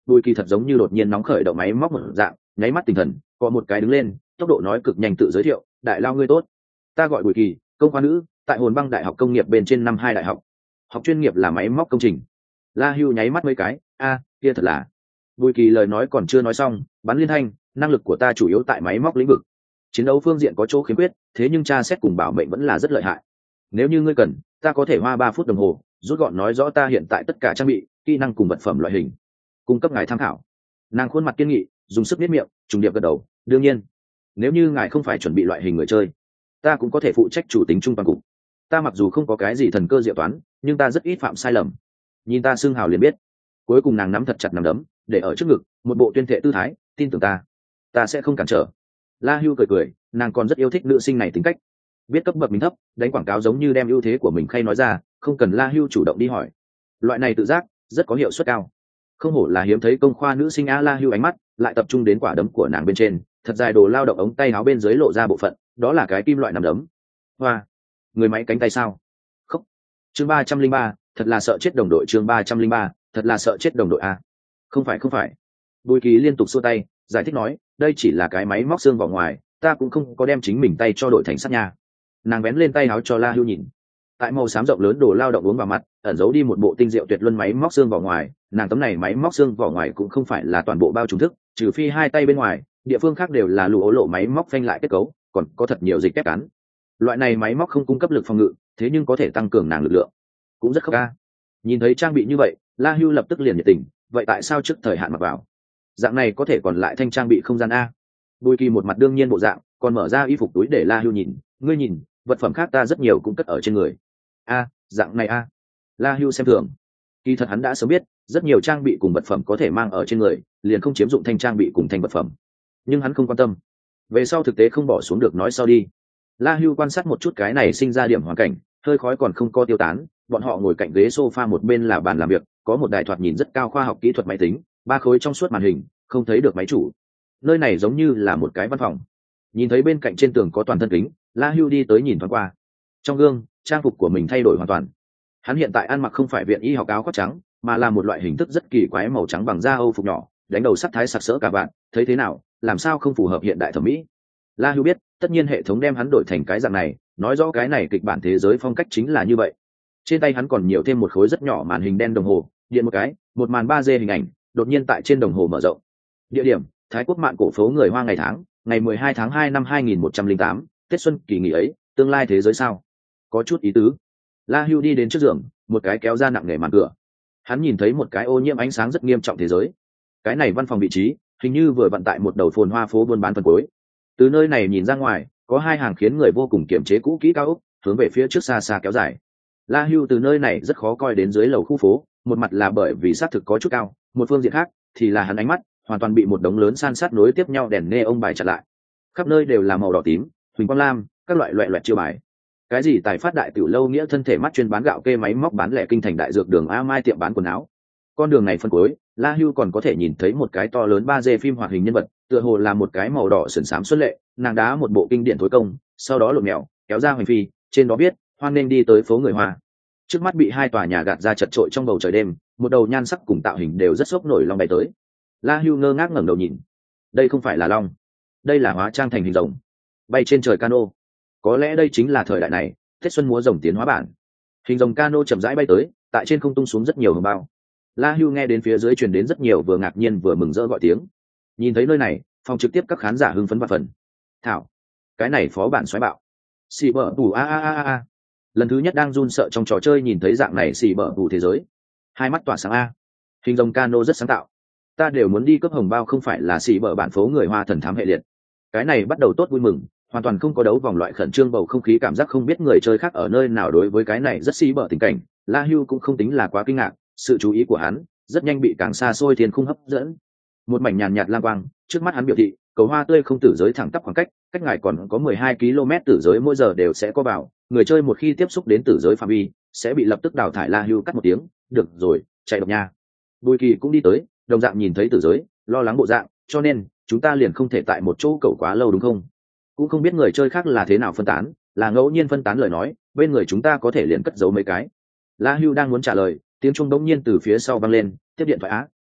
Bùi Kỳ thật giống như đột nhiên nóng khởi động máy móc một dạng, nháy mắt tinh thần, có một cái đứng lên, tốc độ nói cực nhanh tự giới thiệu, đại lao ngươi tốt, ta gọi Bùi Kỳ, công khoa nữ, tại Hồn Băng Đại học Công nghiệp bên trên năm hai đại học, học chuyên nghiệp là máy móc công trình. La Hưu nháy mắt mấy cái, a, kia thật là. Bùi Kỳ lời nói còn chưa nói xong, bắn liên thanh, năng lực của ta chủ yếu tại máy móc lĩnh vực, chiến đấu phương diện có chỗ khiếm khuyết, thế nhưng tra xét cùng bảo mệnh vẫn là rất lợi hại. Nếu như ngươi cần, ta có thể hoa ba phút đồng hồ rút gọn nói rõ ta hiện tại tất cả trang bị, kỹ năng cùng vật phẩm loại hình, cung cấp ngài tham khảo. Nàng khuôn mặt kiên nghị, dùng sức biết miệng, trùng điệp gật đầu, đương nhiên, nếu như ngài không phải chuẩn bị loại hình người chơi, ta cũng có thể phụ trách chủ tính trung toàn cục. Ta mặc dù không có cái gì thần cơ diệu toán, nhưng ta rất ít phạm sai lầm. Nhìn ta xưng hào liền biết. Cuối cùng nàng nắm thật chặt nắm đấm, để ở trước ngực, một bộ tuyên thệ tư thái, tin tưởng ta, ta sẽ không cản trở. La Hưu cười cười, nàng còn rất yêu thích nữ sinh này tính cách, biết cấp bậc mình thấp, đánh quảng cáo giống như đem ưu thế của mình khay nói ra, không cần La Hưu chủ động đi hỏi. Loại này tự giác rất có hiệu suất cao. Không hổ là hiếm thấy công khoa nữ sinh. A La Hưu ánh mắt lại tập trung đến quả đấm của nàng bên trên, thật dài đồ lao động ống tay áo bên dưới lộ ra bộ phận, đó là cái kim loại nằm đấm. Hoa, người máy cánh tay sao? Không. Chương ba trăm linh ba, thật là sợ chết đồng đội. Chương ba trăm linh ba, thật là sợ chết đồng đội a. Không phải không phải. Bùi Kỳ liên tục xua tay, giải thích nói, đây chỉ là cái máy móc xương vào ngoài, ta cũng không có đem chính mình tay cho đội thành sắt nha. Nàng vén lên tay áo cho La Hưu nhìn, tại màu xám rộng lớn đồ lao động uống vào mặt, ẩn giấu đi một bộ tinh diệu tuyệt luân máy móc xương vào ngoài. Nàng tấm này máy móc xương vào ngoài cũng không phải là toàn bộ bao trùng thức, trừ phi hai tay bên ngoài, địa phương khác đều là lụ ố lộ máy móc phanh lại kết cấu, còn có thật nhiều dịch kép cắn. Loại này máy móc không cung cấp lực phòng ngự, thế nhưng có thể tăng cường nàng lực lượng, cũng rất khốc ca. Nhìn thấy trang bị như vậy, La Hưu lập tức liền nhiệt tình, vậy tại sao trước thời hạn mặc vào dạng này có thể còn lại thanh trang bị không gian a? Bùi Kỳ một mặt đương nhiên bộ dạng, còn mở ra y phục túi để La Hưu nhìn, ngươi nhìn, vật phẩm khác ta rất nhiều cũng cất ở trên người. A, dạng này a. La Hưu xem thường. Kỳ thật hắn đã sớm biết, rất nhiều trang bị cùng vật phẩm có thể mang ở trên người, liền không chiếm dụng thanh trang bị cùng thanh vật phẩm. Nhưng hắn không quan tâm. Về sau thực tế không bỏ xuống được nói sau đi. La Hưu quan sát một chút cái này sinh ra điểm hoàn cảnh, hơi khói còn không có tiêu tán, bọn họ ngồi cạnh ghế sofa, một bên là bàn làm việc, có một đài thoạt nhìn rất cao khoa học kỹ thuật máy tính, ba khối trong suốt màn hình, không thấy được máy chủ. Nơi này giống như là một cái văn phòng. Nhìn thấy bên cạnh trên tường có toàn thân kính, La Hưu đi tới nhìn thoáng qua. Trong gương, trang phục của mình thay đổi hoàn toàn. Hắn hiện tại ăn mặc không phải viện y học áo khoác trắng, mà là một loại hình thức rất kỳ quái màu trắng bằng da Âu phục nhỏ, đánh đầu sắc thái sặc sỡ cả bạn, thấy thế nào, làm sao không phù hợp hiện đại thẩm mỹ. La Hưu biết, tất nhiên hệ thống đem hắn đổi thành cái dạng này, nói rõ cái này kịch bản thế giới phong cách chính là như vậy. Trên tay hắn còn nhiều thêm một khối rất nhỏ màn hình đen đồng hồ, điện một cái, một màn ba D hình ảnh đột nhiên tại trên đồng hồ mở rộng. Địa điểm: Thái Quốc Mạn cổ phố người Hoa, ngày tháng: ngày mười hai tháng hai năm hai nghìn một trăm linh tám, Tết xuân kỳ nghỉ ấy, tương lai thế giới sao? Có chút ý tứ. La Hưu đi đến trước giường, một cái kéo ra nặng nề màn cửa. Hắn nhìn thấy một cái ô nhiễm ánh sáng rất nghiêm trọng thế giới. Cái này văn phòng vị trí, hình như vừa vận tại một đầu phồn hoa phố buôn bán phần cuối. Từ nơi này nhìn ra ngoài, có hai hàng khiến người vô cùng kiềm chế cũ kỹ cao ốc, hướng về phía trước xa xa kéo dài. La Hưu từ nơi này rất khó coi đến dưới lầu khu phố, một mặt là bởi vì xác thực có chút cao, một phương diện khác thì là hắn ánh mắt hoàn toàn bị một đống lớn san sát nối tiếp nhau đèn neon bài chặn lại. Khắp nơi đều là màu đỏ tím, huỳnh quang lam, các loại loại loại chiêu bài. Cái gì tài phát đại tiểu lâu, nghĩa thân thể mắt chuyên bán gạo kê, máy móc bán lẻ kinh thành đại dược đường, A Mai tiệm bán quần áo. Con đường này phân cuối, La Hưu còn có thể nhìn thấy một cái to lớn ba D phim hoạt hình nhân vật, tựa hồ là một cái màu đỏ sườn xám xuân lệ, nàng đá một bộ kinh điển thối công, sau đó lộn mèo, kéo ra hoành phi, trên đó viết, hoan nên đi tới phố người Hoa. Trước mắt bị hai tòa nhà gạt ra chật trội trong bầu trời đêm, một đầu nhan sắc cùng tạo hình đều rất sốc nổi long bay tới. La Hưu ngơ ngác ngẩng đầu nhìn. Đây không phải là long, đây là hóa trang thành hình rồng, bay trên trời cano. Có lẽ đây chính là thời đại này Tết xuân múa rồng tiến hóa bản. Hình rồng cano chậm rãi bay tới, tại trên không tung xuống rất nhiều hồng bao. La Hưu nghe đến phía dưới truyền đến rất nhiều vừa ngạc nhiên vừa mừng rỡ gọi tiếng. Nhìn thấy nơi này, phòng trực tiếp các khán giả hưng phấn và phần. Thảo, cái này phó bản xoáy bạo. Xì bở tủ a a a a. Lần thứ nhất đang run sợ trong trò chơi nhìn thấy dạng này xì bở tủ thế giới, hai mắt tỏa sáng a. Hình rồng cano rất sáng tạo. Ta đều muốn đi cướp hồng bao, không phải là xì bở bản phố người Hoa thần thám hệ liệt. Cái này bắt đầu tốt vui mừng, hoàn toàn không có đấu vòng loại khẩn trương bầu không khí, cảm giác không biết người chơi khác ở nơi nào đối với cái này rất xì bở tình cảnh. La Hưu cũng không tính là quá kinh ngạc, sự chú ý của hắn rất nhanh bị càng xa xôi thiên khung hấp dẫn. Một mảnh nhàn nhạt lam quang trước mắt hắn biểu thị, cầu hoa tươi không tử giới thẳng tắp khoảng cách, cách ngài còn có mười hai ki lô mét tử giới mỗi giờ đều sẽ có vào, người chơi một khi tiếp xúc đến tử giới phạm vi sẽ bị lập tức đào thải. La Hưu cắt một tiếng, được rồi, chạy độc nha. Bùi Kỳ cũng đi tới, đồng dạng nhìn thấy tử giới, lo lắng bộ dạng, cho nên chúng ta liền không thể tại một chỗ cậu quá lâu đúng không? Cũng không biết người chơi khác là thế nào phân tán, là ngẫu nhiên phân tán lời nói, bên người chúng ta có thể liền cất giấu mấy cái. La Hưu đang muốn trả lời, tiếng chuông đống nhiên từ phía sau vang lên, tiếp điện thoại á.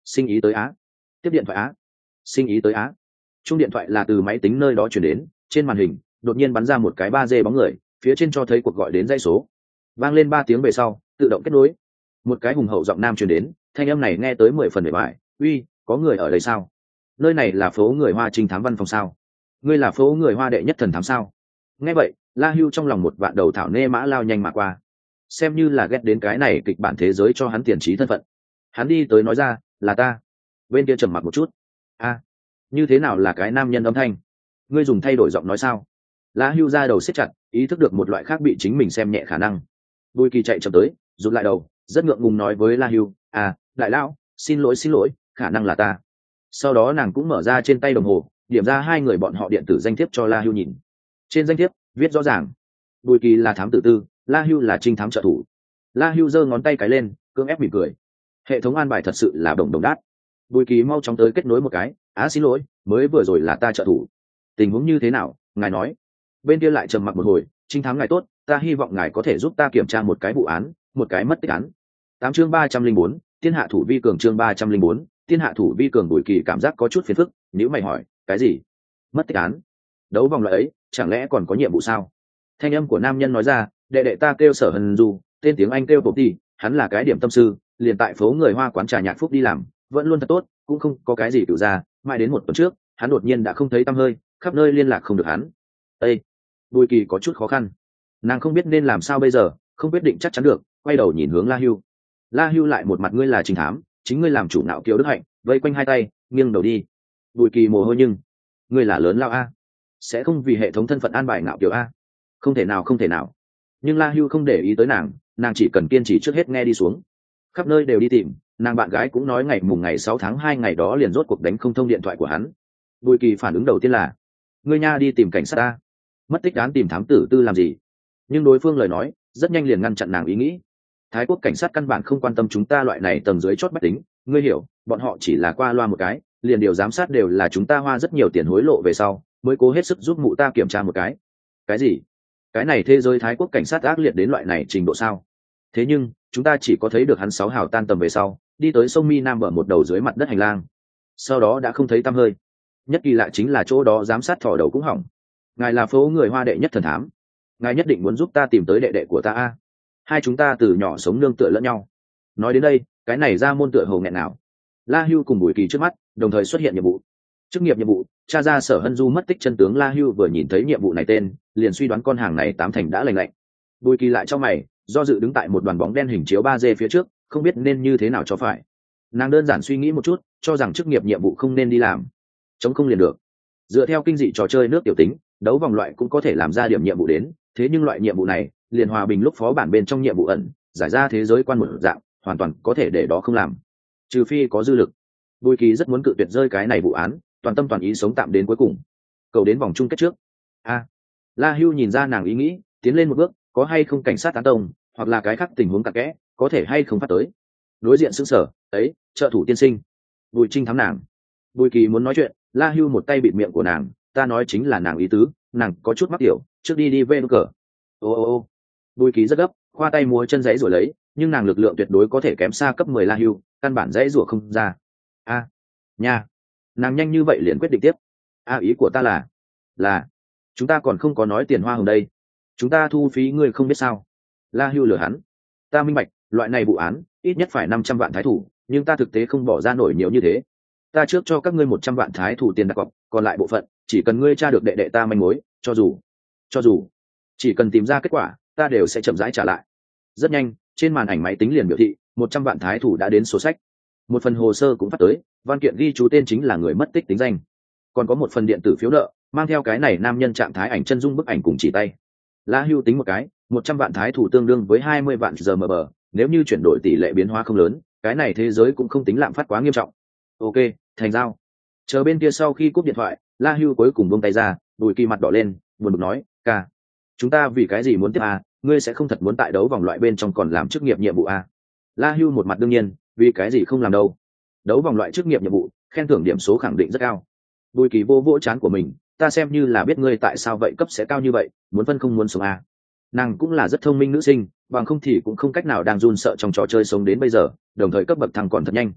sinh ý tới á. Tiếp điện thoại á. Sinh ý tới á. Chung điện thoại là từ máy tính nơi đó chuyển đến, trên màn hình đột nhiên bắn ra một cái ba d bóng người, phía trên cho thấy cuộc gọi đến dãy số. Vang lên ba tiếng về sau, tự động kết nối. Một cái hùng hậu giọng nam truyền đến, thanh âm này nghe tới mười phần bề bài. Uy, có người ở đây sao? Nơi này là phố người Hoa trinh thám văn phòng sao? Ngươi là phố người Hoa đệ nhất thần thám sao? Nghe vậy, La Hưu trong lòng một vạn đầu thảo nê mã lao nhanh mà qua, xem như là ghét đến cái này kịch bản thế giới cho hắn tiền trí thân phận. Hắn đi tới nói ra, là ta. Bên kia trầm mặc một chút. A, như thế nào là cái nam nhân âm thanh? Ngươi dùng thay đổi giọng nói sao? La Hưu ra đầu siết chặt, ý thức được một loại khác bị chính mình xem nhẹ khả năng. Bùi Kỳ chạy chậm tới, rụt lại đầu, rất ngượng ngùng nói với La Hưu, à, đại lão, xin lỗi xin lỗi, khả năng là ta. Sau đó nàng cũng mở ra trên tay đồng hồ, điểm ra hai người bọn họ điện tử danh thiếp cho La Hưu nhìn. Trên danh thiếp viết rõ ràng, Bùi Kỳ là thám tử tư, La Hưu là trinh thám trợ thủ. La Hưu giơ ngón tay cái lên, cưỡng ép mỉm cười. Hệ thống an bài thật sự là đồng đồng đát. Bùi Kỳ mau chóng tới kết nối một cái, á xin lỗi, mới vừa rồi là ta trợ thủ. Tình huống như thế nào, ngài nói. Bên kia lại trầm mặc một hồi, trinh thám ngài tốt, ta hy vọng ngài có thể giúp ta kiểm tra một cái vụ án, một cái mất tích án. Tám chương ba trăm linh bốn, thiên hạ thủ vi cường chương ba trăm linh bốn, thiên hạ thủ vi cường. Bùi Kỳ cảm giác có chút phiền phức, nếu mày hỏi, cái gì? Mất tích án? Đấu vòng loại ấy, chẳng lẽ còn có nhiệm vụ sao? Thanh âm của nam nhân nói ra, đệ đệ ta kêu Sở Hân Du, tên tiếng Anh kêu Bộc Tỷ, hắn là cái điểm tâm sư, liền tại phố người Hoa quán trà nhạc phúc đi làm, vẫn luôn thật tốt, cũng không có cái gì cựu ra, mãi đến một tuần trước, hắn đột nhiên đã không thấy tăm hơi, khắp nơi liên lạc không được hắn. Ê! Bùi Kỳ có chút khó khăn, nàng không biết nên làm sao bây giờ, không quyết định chắc chắn được, quay đầu nhìn hướng La Hưu. La Hưu lại một mặt ngươi là trinh thám, chính ngươi làm chủ nạo kiều đức hạnh, vây quanh hai tay, nghiêng đầu đi. Bùi Kỳ mồ hôi nhưng, ngươi là lớn lao a, sẽ không vì hệ thống thân phận an bài nạo kiều a? Không thể nào không thể nào. Nhưng La Hưu không để ý tới nàng, nàng chỉ cần kiên trì trước hết nghe đi xuống. Khắp nơi đều đi tìm, nàng bạn gái cũng nói ngày mùng ngày sáu tháng hai ngày đó liền rốt cuộc đánh không thông điện thoại của hắn. Bùi Kỳ phản ứng đầu tiên là, ngươi nha đi tìm cảnh sát ta, mất tích án tìm thám tử tư làm gì? Nhưng đối phương lời nói rất nhanh liền ngăn chặn nàng ý nghĩ. Thái quốc cảnh sát căn bản không quan tâm chúng ta loại này tầng dưới chót bách tính, ngươi hiểu, bọn họ chỉ là qua loa một cái, liền điều giám sát đều là chúng ta hoa rất nhiều tiền hối lộ về sau mới cố hết sức giúp mụ ta kiểm tra một cái. Cái gì? Cái này thế giới Thái quốc cảnh sát ác liệt đến loại này trình độ sao? Thế nhưng chúng ta chỉ có thấy được hắn sáu hào tan tầm về sau đi tới sông Mi Nam ở một đầu dưới mặt đất hành lang, sau đó đã không thấy tăm hơi. Nhất kỳ lạ chính là chỗ đó giám sát thỏ đầu cũng hỏng. Ngài là phố người Hoa đệ nhất thần thám, ngài nhất định muốn giúp ta tìm tới đệ đệ của ta a. Hai chúng ta từ nhỏ sống nương tựa lẫn nhau. Nói đến đây, cái này ra môn tựa hồ nghẹn nào. La Hưu cùng Bùi Kỳ trước mắt đồng thời xuất hiện nhiệm vụ. Chức nghiệp nhiệm vụ, tra ra Sở Hân Du mất tích chân tướng. La Hưu vừa nhìn thấy nhiệm vụ này tên, liền suy đoán con hàng này tám thành đã lành lạnh. Bùi Kỳ lại cho mày, do dự đứng tại một đoàn bóng đen hình chiếu ba D phía trước, không biết nên như thế nào cho phải. Nàng đơn giản suy nghĩ một chút, cho rằng chức nghiệp nhiệm vụ không nên đi làm, chống không liền được. Dựa theo kinh dị trò chơi nước tiểu tính, đấu vòng loại cũng có thể làm ra điểm nhiệm vụ đến, thế nhưng loại nhiệm vụ này, liền hòa bình lúc phó bản bên trong nhiệm vụ ẩn, giải ra thế giới quan một dạng, hoàn toàn có thể để đó không làm, trừ phi có dư lực. Bùi Kỳ rất muốn cự tuyệt rơi cái này vụ án, toàn tâm toàn ý sống tạm đến cuối cùng, cầu đến vòng chung kết trước. A, La Hưu nhìn ra nàng ý nghĩ, tiến lên một bước, có hay không cảnh sát tán tông, hoặc là cái khác tình huống cặn kẽ, có thể hay không phát tới. Đối diện sững sờ, ấy, trợ thủ tiên sinh. Bùi Trinh thám nàng. Bùi Kỳ muốn nói chuyện, La Hưu một tay bịt miệng của nàng, ta nói chính là nàng ý tứ, nàng có chút mắc tiểu, trước đi đi về cờ. Ô ô ô. Bùi Kỳ rất gấp, khoa tay múa chân giấy rồi lấy, nhưng nàng lực lượng tuyệt đối có thể kém xa cấp mười La Hưu, căn bản dãy rủa không ra. A, nha, nàng nhanh như vậy liền quyết định tiếp. A, ý của ta là, là, chúng ta còn không có nói tiền hoa hồng đây, chúng ta thu phí ngươi không biết sao? La Hưu lừa hắn. Ta minh bạch, loại này vụ án ít nhất phải năm trăm vạn thái thủ, nhưng ta thực tế không bỏ ra nổi nhiều như thế. Ta trước cho các ngươi một trăm vạn thái thủ tiền đặt cọc, còn lại bộ phận chỉ cần ngươi tra được đệ đệ ta manh mối, cho dù, cho dù, chỉ cần tìm ra kết quả, ta đều sẽ chậm rãi trả lại. Rất nhanh, trên màn ảnh máy tính liền biểu thị một trăm vạn thái thủ đã đến sổ sách. Một phần hồ sơ cũng phát tới, văn kiện ghi chú tên chính là người mất tích tính danh, còn có một phần điện tử phiếu nợ mang theo cái này nam nhân trạng thái ảnh chân dung bức ảnh cùng chỉ tay. La Hưu tính một cái, một trăm vạn thái thủ tương đương với hai mươi vạn giờ mờ bờ, nếu như chuyển đổi tỷ lệ biến hóa không lớn, cái này thế giới cũng không tính lạm phát quá nghiêm trọng. Ok, thành giao. Chờ bên kia sau khi cúp điện thoại, La Hưu cuối cùng buông tay ra, Bùi Kỳ mặt đỏ lên, buồn bực nói, ca, chúng ta vì cái gì muốn tiếp à, ngươi sẽ không thật muốn tại đấu vòng loại bên trong còn làm chức nghiệp nhiệm vụ à? La Hưu một mặt đương nhiên, vì cái gì không làm đâu. Đấu vòng loại chức nghiệp nhiệm vụ, khen thưởng điểm số khẳng định rất cao. Bùi Kỳ vô vỗ trán của mình, ta xem như là biết ngươi tại sao vậy cấp sẽ cao như vậy, muốn phân không muốn sống à. Nàng cũng là rất thông minh nữ sinh, bằng không thì cũng không cách nào đang run sợ trong trò chơi sống đến bây giờ, đồng thời cấp bậc thăng còn thật nhanh.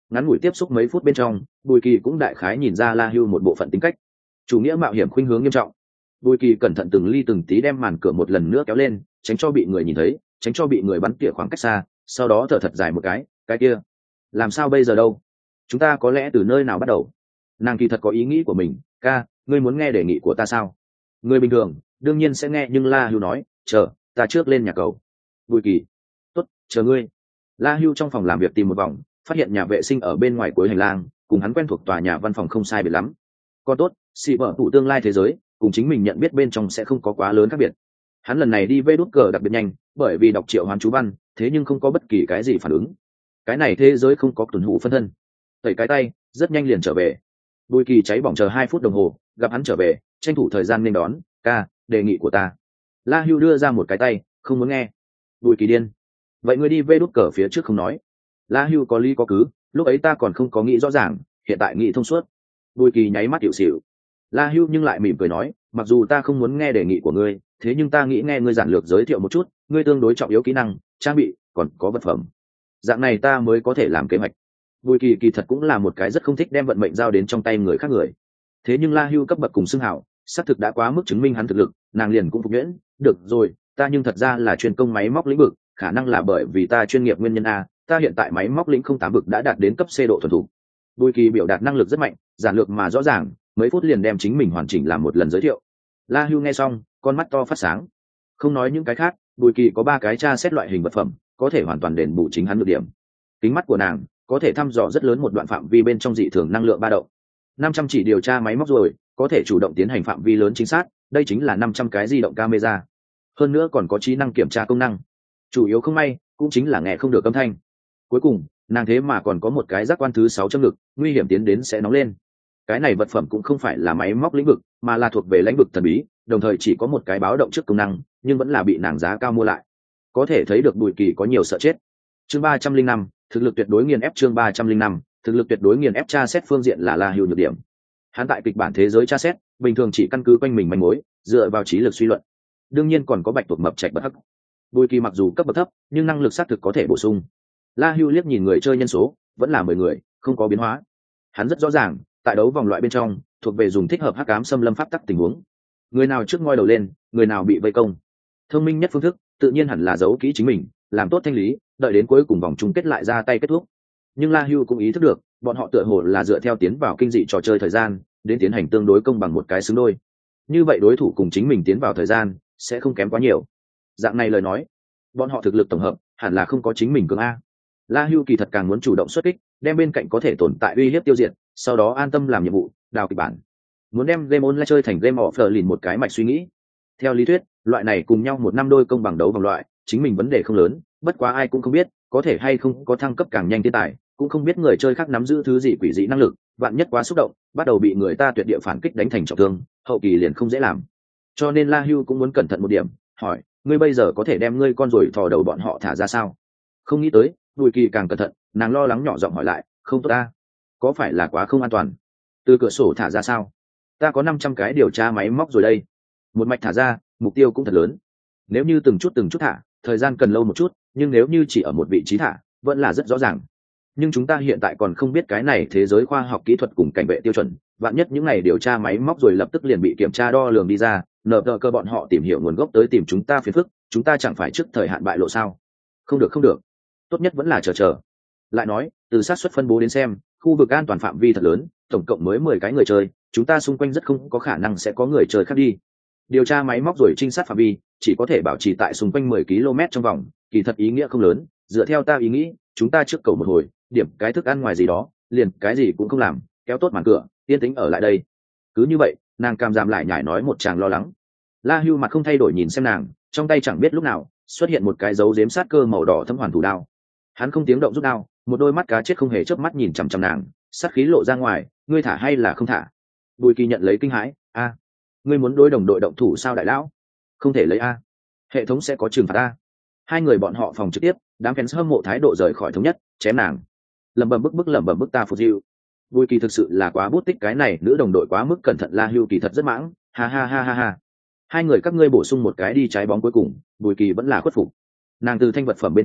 Ngắn ngủi tiếp xúc mấy phút bên trong, Bùi Kỳ cũng đại khái nhìn ra La Hưu một bộ phận tính cách. Chủ nghĩa mạo hiểm khuynh hướng nghiêm trọng. Bùi Kỳ cẩn thận từng ly từng tí đem màn cửa một lần nữa kéo lên, tránh cho bị người nhìn thấy, tránh cho bị người bắn tỉa khoảng cách xa, sau đó thở thật dài một cái, cái kia, làm sao bây giờ đâu? Chúng ta có lẽ từ nơi nào bắt đầu? Nàng kỳ thật có ý nghĩ của mình, ca, ngươi muốn nghe đề nghị của ta sao? Người bình thường đương nhiên sẽ nghe, nhưng La Hưu nói, chờ, ta trước lên nhà cầu. Bùi Kỳ, tốt, chờ ngươi. La Hưu trong phòng làm việc tìm một vòng, phát hiện nhà vệ sinh ở bên ngoài cuối hành lang, cùng hắn quen thuộc tòa nhà văn phòng không sai biệt lắm. Còn tốt, xì vợ phụ tương lai thế giới, cùng chính mình nhận biết bên trong sẽ không có quá lớn khác biệt. Hắn lần này đi vê đút cờ đặc biệt nhanh, bởi vì đọc triệu hoán chú văn, thế nhưng không có bất kỳ cái gì phản ứng. Cái này thế giới không có tuần hủ phân thân. Tẩy cái tay, rất nhanh liền trở về. Bùi Kỳ cháy bỏng chờ hai phút đồng hồ, gặp hắn trở về, tranh thủ thời gian nên đón, ca, đề nghị của ta. La Hưu đưa ra một cái tay, không muốn nghe. Bùi Kỳ điên. Vậy ngươi đi vê đút cờ phía trước không nói. La Hưu có lý có cứ, lúc ấy ta còn không có nghĩ rõ ràng, hiện tại nghĩ thông suốt. Bùi Kỳ nháy mắt hiệu xỉu. La Hưu nhưng lại mỉm cười nói, mặc dù ta không muốn nghe đề nghị của ngươi, thế nhưng ta nghĩ nghe ngươi giản lược giới thiệu một chút, ngươi tương đối trọng yếu kỹ năng, trang bị, còn có vật phẩm. Dạng này ta mới có thể làm kế hoạch. Bùi Kỳ kỳ thật cũng là một cái rất không thích đem vận mệnh giao đến trong tay người khác người. Thế nhưng La Hưu cấp bậc cùng xưng hảo, xác thực đã quá mức chứng minh hắn thực lực, nàng liền cũng phục nhuyễn, được rồi, ta nhưng thật ra là chuyên công máy móc lĩnh vực, khả năng là bởi vì ta chuyên nghiệp nguyên nhân a, ta hiện tại máy móc lĩnh không tám vực đã đạt đến cấp C độ thuần thục. Bùi Kỳ biểu đạt năng lực rất mạnh, giản lược mà rõ ràng, mấy phút liền đem chính mình hoàn chỉnh làm một lần giới thiệu. La Hưu nghe xong, con mắt to phát sáng. Không nói những cái khác, Bùi Kỳ có ba cái tra xét loại hình vật phẩm, có thể hoàn toàn đền bù chính hắn nhược điểm. Kính mắt của nàng có thể thăm dò rất lớn một đoạn phạm vi bên trong dị thường năng lượng ba động. năm trăm chỉ điều tra máy móc rồi, có thể chủ động tiến hành phạm vi lớn chính xác, đây chính là năm trăm cái di động camera. Hơn nữa còn có trí năng kiểm tra công năng. Chủ yếu không may, cũng chính là nghe không được âm thanh. Cuối cùng, nàng thế mà còn có một cái giác quan thứ sáu trong ngực, nguy hiểm tiến đến sẽ nóng lên. Cái này vật phẩm cũng không phải là máy móc lĩnh vực, mà là thuộc về lĩnh vực thần bí, đồng thời chỉ có một cái báo động trước công năng, nhưng vẫn là bị nàng giá cao mua lại. Có thể thấy được Bùi Kỳ có nhiều sợ chết. Chương ba trăm linh năm, thực lực tuyệt đối nghiền ép. Chương ba trăm linh năm, thực lực tuyệt đối nghiền ép. Tra xét phương diện là La Hưu nhược điểm. Hắn tại kịch bản thế giới tra xét, bình thường chỉ căn cứ quanh mình manh mối, dựa vào trí lực suy luận. Đương nhiên còn có bạch tuộc mập trạch bất hắc. Bùi Kỳ mặc dù cấp bậc thấp, nhưng năng lực xác thực có thể bổ sung. La Hưu liếc nhìn người chơi nhân số, vẫn là mười người, không có biến hóa. Hắn rất rõ ràng, tại đấu vòng loại bên trong, thuộc về dùng thích hợp hắc ám xâm lâm pháp tắc tình huống. Người nào trước ngoi đầu lên, người nào bị vây công. Thông minh nhất phương thức, tự nhiên hẳn là giấu kỹ chính mình, làm tốt thanh lý, đợi đến cuối cùng vòng chung kết lại ra tay kết thúc. Nhưng La Hưu cũng ý thức được, bọn họ tựa hồ là dựa theo tiến vào kinh dị trò chơi thời gian, đến tiến hành tương đối công bằng một cái xứng đôi. Như vậy đối thủ cùng chính mình tiến vào thời gian, sẽ không kém quá nhiều. Dạng này lời nói, bọn họ thực lực tổng hợp hẳn là không có chính mình cường a. La Hưu kỳ thật càng muốn chủ động xuất kích, đem bên cạnh có thể tồn tại uy hiếp tiêu diệt, sau đó an tâm làm nhiệm vụ, đào kịch bản. Muốn đem game online chơi thành game of lìn một cái mạch suy nghĩ. Theo lý thuyết, loại này cùng nhau một năm đôi công bằng đấu vòng loại, chính mình vấn đề không lớn, bất quá ai cũng không biết, có thể hay không có thăng cấp càng nhanh thiên tài, cũng không biết người chơi khác nắm giữ thứ gì quỷ dị năng lực, vạn nhất quá xúc động, bắt đầu bị người ta tuyệt địa phản kích đánh thành trọng thương, hậu kỳ liền không dễ làm. Cho nên La Hưu cũng muốn cẩn thận một điểm, hỏi, ngươi bây giờ có thể đem ngươi con rồi thò đầu bọn họ thả ra sao? Không nghĩ tới, Bùi Kỳ càng cẩn thận, nàng lo lắng nhỏ giọng hỏi lại, không tốt ta, có phải là quá không an toàn? Từ cửa sổ thả ra sao? Ta có năm trăm cái điều tra máy móc rồi đây. Một mạch thả ra, mục tiêu cũng thật lớn. Nếu như từng chút từng chút thả, thời gian cần lâu một chút, nhưng nếu như chỉ ở một vị trí thả, vẫn là rất rõ ràng. Nhưng chúng ta hiện tại còn không biết cái này thế giới khoa học kỹ thuật cùng cảnh vệ tiêu chuẩn, vạn nhất những ngày điều tra máy móc rồi lập tức liền bị kiểm tra đo lường đi ra, nợ tờ cơ bọn họ tìm hiểu nguồn gốc tới tìm chúng ta phiền phức, chúng ta chẳng phải trước thời hạn bại lộ sao? Không được không được, tốt nhất vẫn là chờ chờ. Lại nói, từ xác suất phân bố đến xem, khu vực an toàn phạm vi thật lớn, tổng cộng mới mười cái người chơi, chúng ta xung quanh rất không có khả năng sẽ có người chơi khác đi. Điều tra máy móc rồi trinh sát phạm vi, chỉ có thể bảo trì tại xung quanh mười ki lô mét trong vòng, kỳ thật ý nghĩa không lớn, dựa theo ta ý nghĩ, chúng ta trước cầu một hồi, điểm cái thức ăn ngoài gì đó, liền cái gì cũng không làm, kéo tốt màn cửa, yên tĩnh ở lại đây. Cứ như vậy, nàng cam giảm lại nhải nói một tràng lo lắng. La Hưu mặt không thay đổi nhìn xem nàng, trong tay chẳng biết lúc nào xuất hiện một cái dấu giếm sát cơ màu đỏ thâm hoàn thủ đao. Hắn không tiếng động rút đao, một đôi mắt cá chết không hề chớp mắt nhìn chằm chằm nàng, sát khí lộ ra ngoài, ngươi thả hay là không thả? Bùi Kỳ nhận lấy kinh hãi, a, ngươi muốn đối đồng đội động thủ sao đại lão? Không thể lấy a, hệ thống sẽ có trừng phạt a. Hai người bọn họ phòng trực tiếp, đám fans hâm mộ thái độ rời khỏi thống nhất, chém nàng. Lẩm bẩm bức bức lẩm bẩm bức ta phục dịu. Bùi Kỳ thực sự là quá bút tích, cái này nữ đồng đội quá mức cẩn thận. La Hưu kỳ thật rất mãng, ha ha ha ha ha. Hai người các ngươi bổ sung một cái đi trái bóng cuối cùng, Bùi Kỳ vẫn là khuất phục. Nàng từ thanh vật phẩm bên trong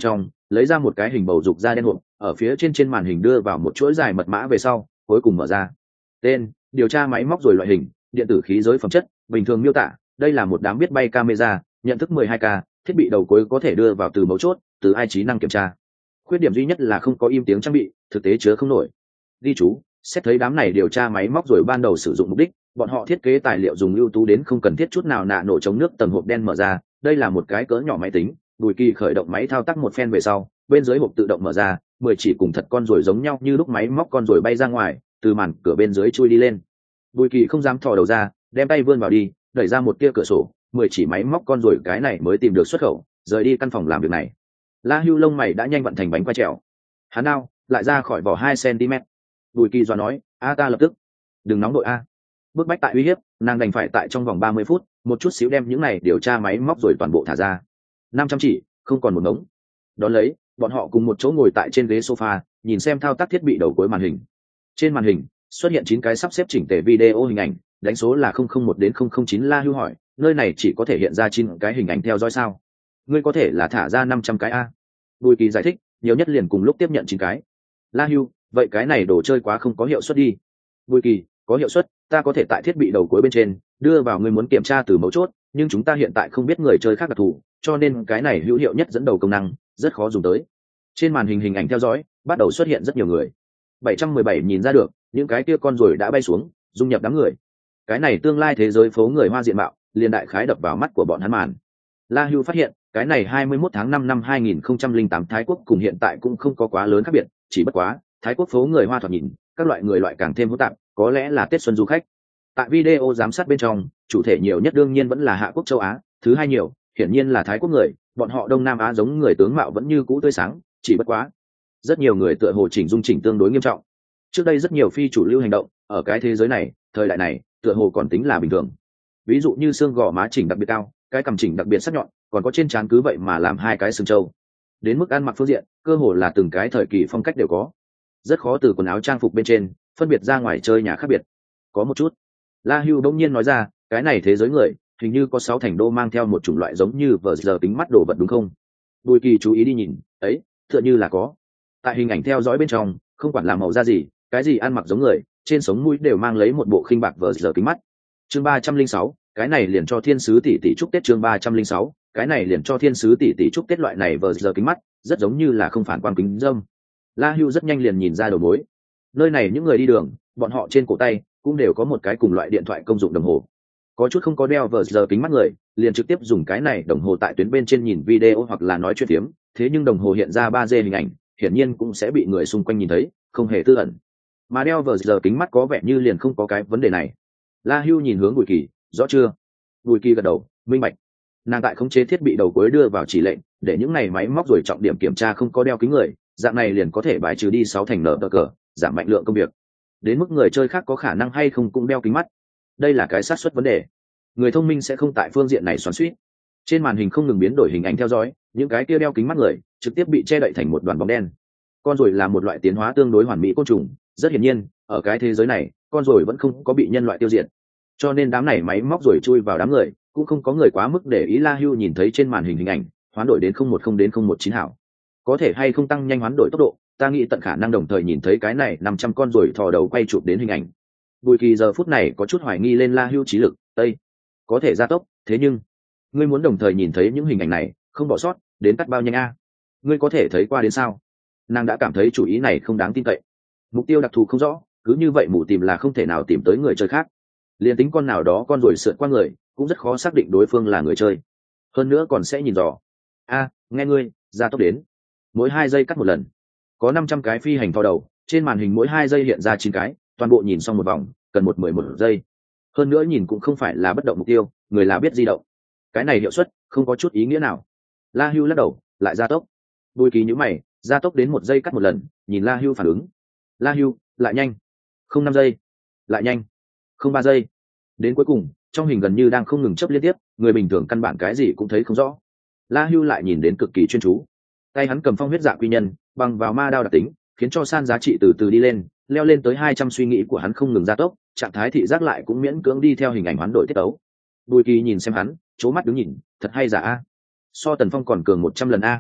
lấy ra một cái hình bầu dục da đen hộp, ở phía trên trên màn hình đưa vào một chuỗi dài mật mã về sau cuối cùng mở ra. Tên: điều tra máy móc rồi loại hình: điện tử khí giới phẩm chất, bình thường miêu tả: đây là một đám biết bay camera, nhận thức mười hai k, thiết bị đầu cuối có thể đưa vào từ mấu chốt, từ ai trí năng kiểm tra. Khuyết điểm duy nhất là không có im tiếng trang bị, thực tế chứa không nổi. Ghi chú: xét thấy đám này điều tra máy móc rồi ban đầu sử dụng mục đích, bọn họ thiết kế tài liệu dùng ưu tú đến không cần thiết chút nào nạ nổ chống nước. Tầng hộp đen mở ra, đây là một cái cỡ nhỏ máy tính. Bùi Kỳ khởi động máy thao tác một phen về sau, bên dưới hộp tự động mở ra, mười chỉ cùng thật con rồi giống nhau như lúc máy móc con rồi bay ra ngoài, từ màn cửa bên dưới chui đi lên. Bùi Kỳ không dám thò đầu ra, đem tay vươn vào đi, đẩy ra một tia cửa sổ, mười chỉ máy móc con rồi cái này mới tìm được xuất khẩu, rời đi căn phòng làm việc này. La Hưu lông mày đã nhanh vận thành bánh quay trèo. Hắn đao lại ra khỏi vỏ hai xăng-ti-mét. Bùi Kỳ dọa nói: "A ta lập tức." "Đừng nóng đội a." Bước bách tại uy hiếp, nàng đành phải tại trong vòng ba mươi phút, một chút xíu đem những này điều tra máy móc rồi toàn bộ thả ra. năm trăm chỉ, không còn một ngống. Đón lấy, bọn họ cùng một chỗ ngồi tại trên ghế sofa, nhìn xem thao tác thiết bị đầu cuối màn hình. Trên màn hình xuất hiện chín cái sắp xếp chỉnh tề video hình ảnh, đánh số là không không một đến không không chín. La Hưu hỏi: "Nơi này chỉ có thể hiện ra chín cái hình ảnh theo dõi sao? Ngươi có thể là thả ra năm trăm cái a?" Bùi Kỳ giải thích: "Nhiều nhất liền cùng lúc tiếp nhận chín cái." La Hưu: "Vậy cái này đồ chơi quá không có hiệu suất đi." Bùi Kỳ: "Có hiệu suất, ta có thể tại thiết bị đầu cuối bên trên đưa vào người muốn kiểm tra từ mấu chốt, nhưng chúng ta hiện tại không biết người chơi khác đặc thù, cho nên cái này hữu hiệu nhất dẫn đầu công năng rất khó dùng tới." Trên màn hình hình ảnh theo dõi bắt đầu xuất hiện rất nhiều người. bảy trăm mười bảy nhìn ra được, những cái kia con rồi đã bay xuống, dung nhập đám người. Cái này tương lai thế giới phố người Hoa diện mạo, liền đại khái đập vào mắt của bọn hắn màn. La Hưu phát hiện, cái này hai mươi mốt tháng năm năm hai nghìn không trăm lẻ tám Thái Quốc cùng hiện tại cũng không có quá lớn khác biệt, chỉ bất quá, Thái Quốc phố người Hoa thoạt nhìn, các loại người loại càng thêm hỗn tạp, có lẽ là Tết xuân du khách. Tại video giám sát bên trong, chủ thể nhiều nhất đương nhiên vẫn là Hạ Quốc châu Á, thứ hai nhiều, hiển nhiên là Thái Quốc người, bọn họ Đông Nam Á giống người tướng mạo vẫn như cũ tươi sáng, chỉ bất quá, rất nhiều người tựa hồ chỉnh dung chỉnh tương đối nghiêm trọng. Trước đây rất nhiều phi chủ lưu hành động, ở cái thế giới này, thời đại này, tựa hồ còn tính là bình thường. Ví dụ như xương gò má chỉnh đặc biệt cao, cái cằm chỉnh đặc biệt sắc nhọn, còn có trên trán cứ vậy mà làm hai cái sừng trâu. Đến mức ăn mặc phương diện, cơ hồ là từng cái thời kỳ phong cách đều có. Rất khó từ quần áo trang phục bên trên phân biệt ra ngoài chơi nhà khác biệt. Có một chút, La Hưu đông nhiên nói ra, cái này thế giới người, hình như có sáu thành đô mang theo một chủng loại giống như vờ giờ kính mắt đồ vật đúng không? Bùi Kỳ chú ý đi nhìn, ấy, tựa như là có. Tại hình ảnh theo dõi bên trong, không quản là màu da gì, cái gì ăn mặc giống người, trên sống mũi đều mang lấy một bộ khinh bạc vờ giờ kính mắt. Chương ba trăm linh sáu, cái này liền cho thiên sứ tỷ tỷ chúc Tết. Chương ba trăm linh sáu, cái này liền cho thiên sứ tỷ tỷ chúc Tết. Loại này vờ giờ kính mắt, rất giống như là không phản quang kính dâm. La Hưu rất nhanh liền nhìn ra đầu mối. Nơi này những người đi đường, bọn họ trên cổ tay cũng đều có một cái cùng loại điện thoại công dụng đồng hồ. Có chút không có đeo vờ giờ kính mắt người, liền trực tiếp dùng cái này đồng hồ tại tuyến bên trên nhìn video hoặc là nói chuyện phiếm, thế nhưng đồng hồ hiện ra ba D hình ảnh, hiển nhiên cũng sẽ bị người xung quanh nhìn thấy, không hề tư ẩn. Mà đeo vờ giờ kính mắt có vẻ như liền không có cái vấn đề này. La Hưu nhìn hướng Bùi Kỳ, rõ chưa? Bùi Kỳ gật đầu, minh bạch. Nàng tại khống chế thiết bị đầu cuối đưa vào chỉ lệnh, để những này máy móc rồi trọng điểm kiểm tra không có đeo kính người, dạng này liền có thể bài trừ đi sáu thành nợ cờ, giảm mạnh lượng công việc. Đến mức người chơi khác có khả năng hay không cũng đeo kính mắt, đây là cái xác suất vấn đề. Người thông minh sẽ không tại phương diện này xoắn xuýt. Trên màn hình không ngừng biến đổi hình ảnh theo dõi, những cái kia đeo kính mắt người trực tiếp bị che đậy thành một đoàn bóng đen. Con ruồi là một loại tiến hóa tương đối hoàn mỹ côn trùng, rất hiển nhiên, ở cái thế giới này, con ruồi vẫn không có bị nhân loại tiêu diệt. Cho nên đám này máy móc rồi chui vào đám người, cũng không có người quá mức để ý. La Hưu nhìn thấy trên màn hình hình ảnh, hoán đổi đến không một không đến không một chín hảo. Có thể hay không tăng nhanh hoán đổi tốc độ, ta nghĩ tận khả năng đồng thời nhìn thấy cái này năm trăm con ruồi thò đầu quay chụp đến hình ảnh. Bùi Kỳ giờ phút này có chút hoài nghi lên La Hưu trí lực, tây có thể gia tốc, thế nhưng ngươi muốn đồng thời nhìn thấy những hình ảnh này, không bỏ sót, đến tắt bao nhanh a? Ngươi có thể thấy qua đến sao? Nàng đã cảm thấy chủ ý này không đáng tin cậy. Mục tiêu đặc thù không rõ, cứ như vậy mù tìm là không thể nào tìm tới người chơi khác. Liên tính con nào đó con ruồi sượt qua người, cũng rất khó xác định đối phương là người chơi. Hơn nữa còn sẽ nhìn dò. A, nghe ngươi, gia tốc đến. Mỗi hai giây cắt một lần. Có năm trăm cái phi hành thò đầu, trên màn hình mỗi hai giây hiện ra chín cái, toàn bộ nhìn xong một vòng, cần một mười một giây. Hơn nữa nhìn cũng không phải là bất động mục tiêu, người là biết di động. Cái này hiệu suất không có chút ý nghĩa nào. La Hưu lắc đầu, lại gia tốc. Bùi Kỳ nhíu mày, gia tốc đến một giây cắt một lần, nhìn La Hưu phản ứng. La Hưu, lại nhanh. Không năm giây. Lại nhanh. Không ba giây. Đến cuối cùng, trong hình gần như đang không ngừng chớp liên tiếp, người bình thường căn bản cái gì cũng thấy không rõ. La Hưu lại nhìn đến cực kỳ chuyên chú. Tay hắn cầm phong huyết dạ quy nhân, bằng vào ma đao đặc tính, khiến cho san giá trị từ từ đi lên, leo lên tới hai trăm. Suy nghĩ của hắn không ngừng gia tốc, trạng thái thị giác lại cũng miễn cưỡng đi theo hình ảnh hoán đổi tiết tấu. Bùi Kỳ nhìn xem hắn, chố mắt đứng nhìn, thật hay giả a. So Tần Phong còn cường một trăm lần a.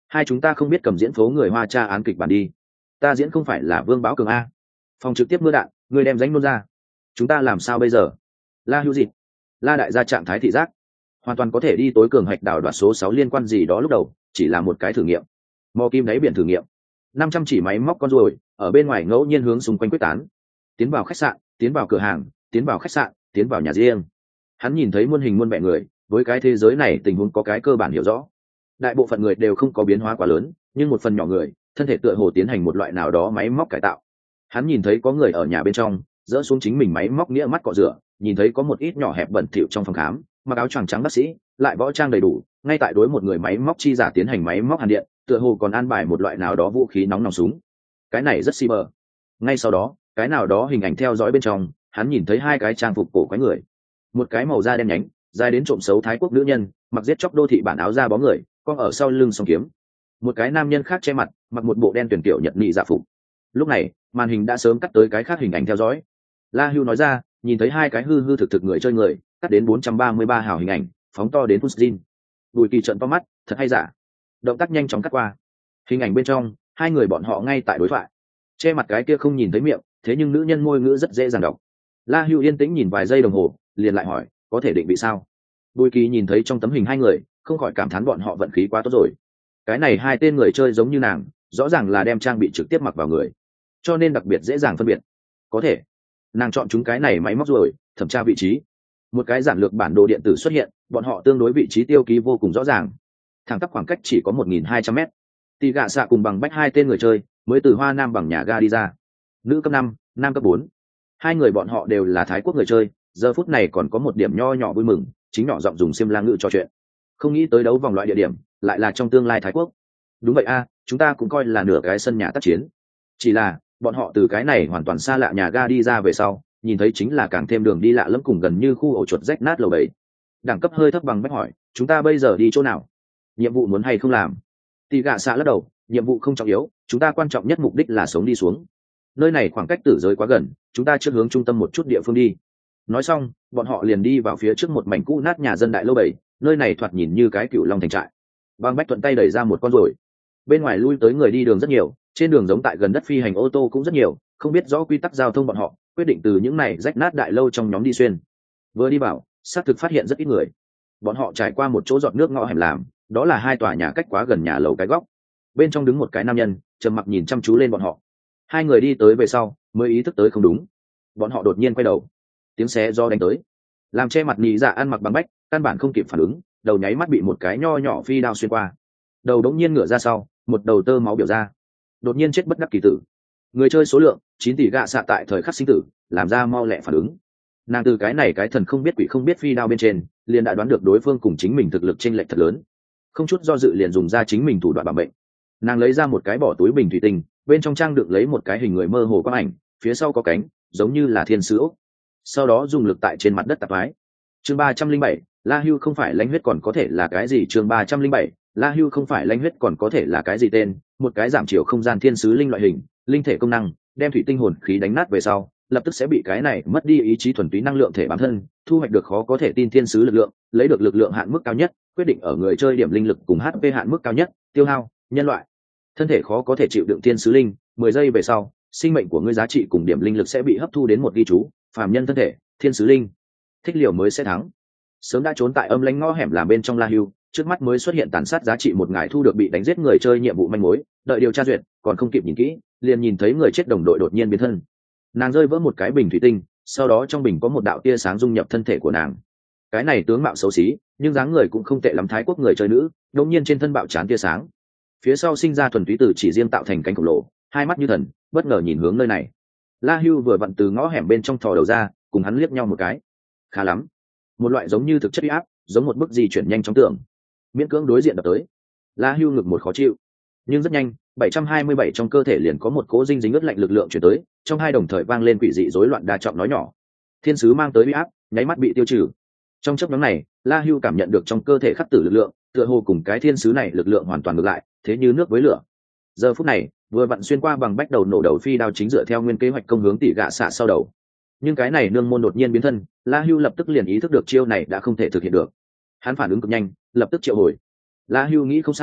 hai chúng ta không biết cầm diễn phố người hoa tra án kịch bản đi. Ta diễn không phải là Vương Báo Cường a. Phòng trực tiếp mưa đạn, người đem danh nôn ra. Chúng ta làm sao bây giờ? La Hưu dịp, La đại gia trạng thái thị giác, hoàn toàn có thể đi tối cường hạch đảo đoạt số sáu liên quan gì đó lúc đầu, chỉ là một cái thử nghiệm. Mò kim đáy biển thử nghiệm. năm trăm chỉ máy móc con ruồi, ở bên ngoài ngẫu nhiên hướng xung quanh quyết tán. Tiến vào khách sạn, tiến vào cửa hàng, tiến vào khách sạn, tiến vào nhà riêng. Hắn nhìn thấy muôn hình muôn vẻ người, với cái thế giới này tình huống có cái cơ bản hiểu rõ. Đại bộ phận người đều không có biến hóa quá lớn, nhưng một phần nhỏ người, thân thể tựa hồ tiến hành một loại nào đó máy móc cải tạo. Hắn nhìn thấy có người ở nhà bên trong dỡ xuống chính mình máy móc nghĩa mắt cọ rửa, nhìn thấy có một ít nhỏ hẹp bẩn thỉu trong phòng khám, mặc áo choàng trắng bác sĩ lại võ trang đầy đủ, ngay tại đối một người máy móc chi giả tiến hành máy móc hàn điện, tựa hồ còn an bài một loại nào đó vũ khí nóng nòng súng. Cái này rất cyber. Ngay sau đó, cái nào đó hình ảnh theo dõi bên trong, hắn nhìn thấy hai cái trang phục cổ quái người, một cái màu da đen nhánh dài đến trộm xấu thái quốc nữ nhân, mặc giết chóc đô thị bản áo da bó người, con ở sau lưng song kiếm. Một cái nam nhân khác che mặt, mặc một bộ đen tuyển kiểu nhật nghị dạ phục. Lúc này màn hình đã sớm cắt tới cái khác hình ảnh theo dõi. La Hưu nói ra, nhìn thấy hai cái hư hư thực thực người chơi người, cắt đến bốn trăm ba mươi ba hào hình ảnh, phóng to đến full. Bùi Kỳ trợn to mắt, thật hay giả. Động tác nhanh chóng cắt qua. Hình ảnh bên trong, hai người bọn họ ngay tại đối thoại. Che mặt cái kia không nhìn thấy miệng, thế nhưng nữ nhân môi ngữ rất dễ dàng đọc. La Hưu yên tĩnh nhìn vài giây đồng hồ, liền lại hỏi, có thể định vị sao? Bùi Kỳ nhìn thấy trong tấm hình hai người, không khỏi cảm thán bọn họ vận khí quá tốt rồi. Cái này hai tên người chơi giống như nàng, rõ ràng là đem trang bị trực tiếp mặc vào người, cho nên đặc biệt dễ dàng phân biệt. Có thể, nàng chọn chúng cái này máy móc rồi, thẩm tra vị trí. Một cái giản lược bản đồ điện tử xuất hiện, bọn họ tương đối vị trí tiêu ký vô cùng rõ ràng, thẳng tắp khoảng cách chỉ có một nghìn hai trăm mét. Tỷ gạ xạ cùng bằng bách hai tên người chơi mới từ Hoa Nam bằng nhà ga đi ra, nữ cấp năm, nam cấp bốn. Hai người bọn họ đều là Thái Quốc người chơi, giờ phút này còn có một điểm nho nhỏ vui mừng, chính nhỏ giọng dùng xiêm la ngữ trò chuyện. Không nghĩ tới đấu vòng loại địa điểm lại là trong tương lai Thái Quốc. Đúng vậy a, chúng ta cũng coi là nửa cái sân nhà tác chiến. Chỉ là bọn họ từ cái này hoàn toàn xa lạ nhà ga đi ra về sau, nhìn thấy chính là càng thêm đường đi lạ lẫm cùng gần như khu ổ chuột rách nát lầu bầy. Đẳng cấp hơi thấp bằng bách hỏi, chúng ta bây giờ đi chỗ nào? Nhiệm vụ muốn hay không làm? Tỷ gạ xạ lắc đầu, nhiệm vụ không trọng yếu, chúng ta quan trọng nhất mục đích là sống đi xuống. Nơi này khoảng cách tử giới quá gần, chúng ta trước hướng trung tâm một chút địa phương đi. Nói xong, bọn họ liền đi vào phía trước một mảnh cũ nát nhà dân đại lâu bầy, nơi này thoạt nhìn như cái cựu long thành trại. Bang bách thuận tay đẩy ra một con ruồi. Bên ngoài lui tới người đi đường rất nhiều, trên đường giống tại gần đất phi hành ô tô cũng rất nhiều, không biết rõ quy tắc giao thông bọn họ quyết định từ những này rách nát đại lâu trong nhóm đi xuyên. Vừa đi vào, xác thực phát hiện rất ít người. Bọn họ trải qua một chỗ giọt nước ngõ hẻm làm, đó là hai tòa nhà cách quá gần nhà lầu cái góc. Bên trong đứng một cái nam nhân, trầm mặc nhìn chăm chú lên bọn họ. Hai người đi tới về sau, mới ý thức tới không đúng. Bọn họ đột nhiên quay đầu, tiếng xé do đánh tới, làm che mặt nhị dạ ăn mặc bằng bách, căn bản không kịp phản ứng, đầu nháy mắt bị một cái nho nhỏ phi đao xuyên qua. Đầu đống nhiên ngửa ra sau, một đầu tơ máu biểu ra, đột nhiên chết bất đắc kỳ tử. Người chơi số lượng chín tỷ gạ xạ tại thời khắc sinh tử, làm ra mau lẹ phản ứng. Nàng từ cái này cái thần không biết quỷ không biết phi đao bên trên, liền đã đoán được đối phương cùng chính mình thực lực chênh lệch thật lớn, không chút do dự liền dùng ra chính mình thủ đoạn bảo mệnh. Nàng lấy ra một cái bỏ túi bình thủy tinh, bên trong trang đựng lấy một cái hình người mơ hồ quang ảnh, phía sau có cánh, giống như là thiên sứ ốc. Sau đó dùng lực tại trên mặt đất tạp mái. Chương ba trăm linh bảy, La Hưu không phải lãnh huyết còn có thể là cái gì? Chương ba trăm linh bảy, La Hưu không phải lãnh huyết còn có thể là cái gì? Tên: một cái giảm chiều không gian thiên sứ linh loại hình, linh thể công năng, đem thủy tinh hồn khí đánh nát về sau, lập tức sẽ bị cái này mất đi ý chí thuần túy năng lượng thể bản thân, thu hoạch được khó có thể tin thiên sứ lực lượng, lấy được lực lượng hạn mức cao nhất, quyết định ở người chơi điểm linh lực cùng hát pê hạn mức cao nhất, tiêu hao, nhân loại. Thân thể khó có thể chịu đựng thiên sứ linh, mười giây về sau, sinh mệnh của ngươi giá trị cùng điểm linh lực sẽ bị hấp thu đến một ghi chú, phàm nhân thân thể, thiên sứ linh. Thích liều mới sẽ thắng. Sớm đã trốn tại âm lãnh ngõ hẻm làm bên trong La Hưu, trước mắt mới xuất hiện tàn sát giá trị một ngày thu được bị đánh giết người chơi nhiệm vụ manh mối, đợi điều tra duyệt, còn không kịp nhìn kỹ, liền nhìn thấy người chết đồng đội đột nhiên biến thân. Nàng rơi vỡ một cái bình thủy tinh, sau đó trong bình có một đạo tia sáng dung nhập thân thể của nàng. Cái này tướng mạo xấu xí, nhưng dáng người cũng không tệ lắm Thái Quốc người chơi nữ, đột nhiên trên thân bạo chán tia sáng. Phía sau sinh ra thuần túy từ chỉ riêng tạo thành cánh khổng lồ, hai mắt như thần, bất ngờ nhìn hướng nơi này. La Hưu vừa vặn từ ngõ hẻm bên trong thò đầu ra, cùng hắn liếc nhau một cái. Khá lắm, một loại giống như thực chất uy áp, giống một bức di chuyển nhanh chóng tưởng, miễn cưỡng đối diện đập tới. La Hưu ngực một khó chịu, nhưng rất nhanh, bảy trăm hai mươi bảy trong cơ thể liền có một cỗ dinh dính ướt lạnh lực lượng chuyển tới, trong hai đồng thời vang lên quỷ dị rối loạn đa trọng nói nhỏ. Thiên sứ mang tới uy áp, nháy mắt bị tiêu trừ. Trong chốc ngắn này, La Hưu cảm nhận được trong cơ thể khắc tử lực lượng, tựa hồ cùng cái thiên sứ này lực lượng hoàn toàn ngược lại, thế như nước với lửa. Giờ phút này, vừa vặn xuyên qua bằng bách đầu nổ đầu phi đao chính dựa theo nguyên kế hoạch công hướng tỷ gạ xạ sau đầu. Nhưng cái này nương môn đột nhiên biến thân, La Hưu lập tức liền ý thức được chiêu này đã không thể thực hiện được. Hắn phản ứng cực nhanh, lập tức triệu hồi. La Hưu nghĩ không sai,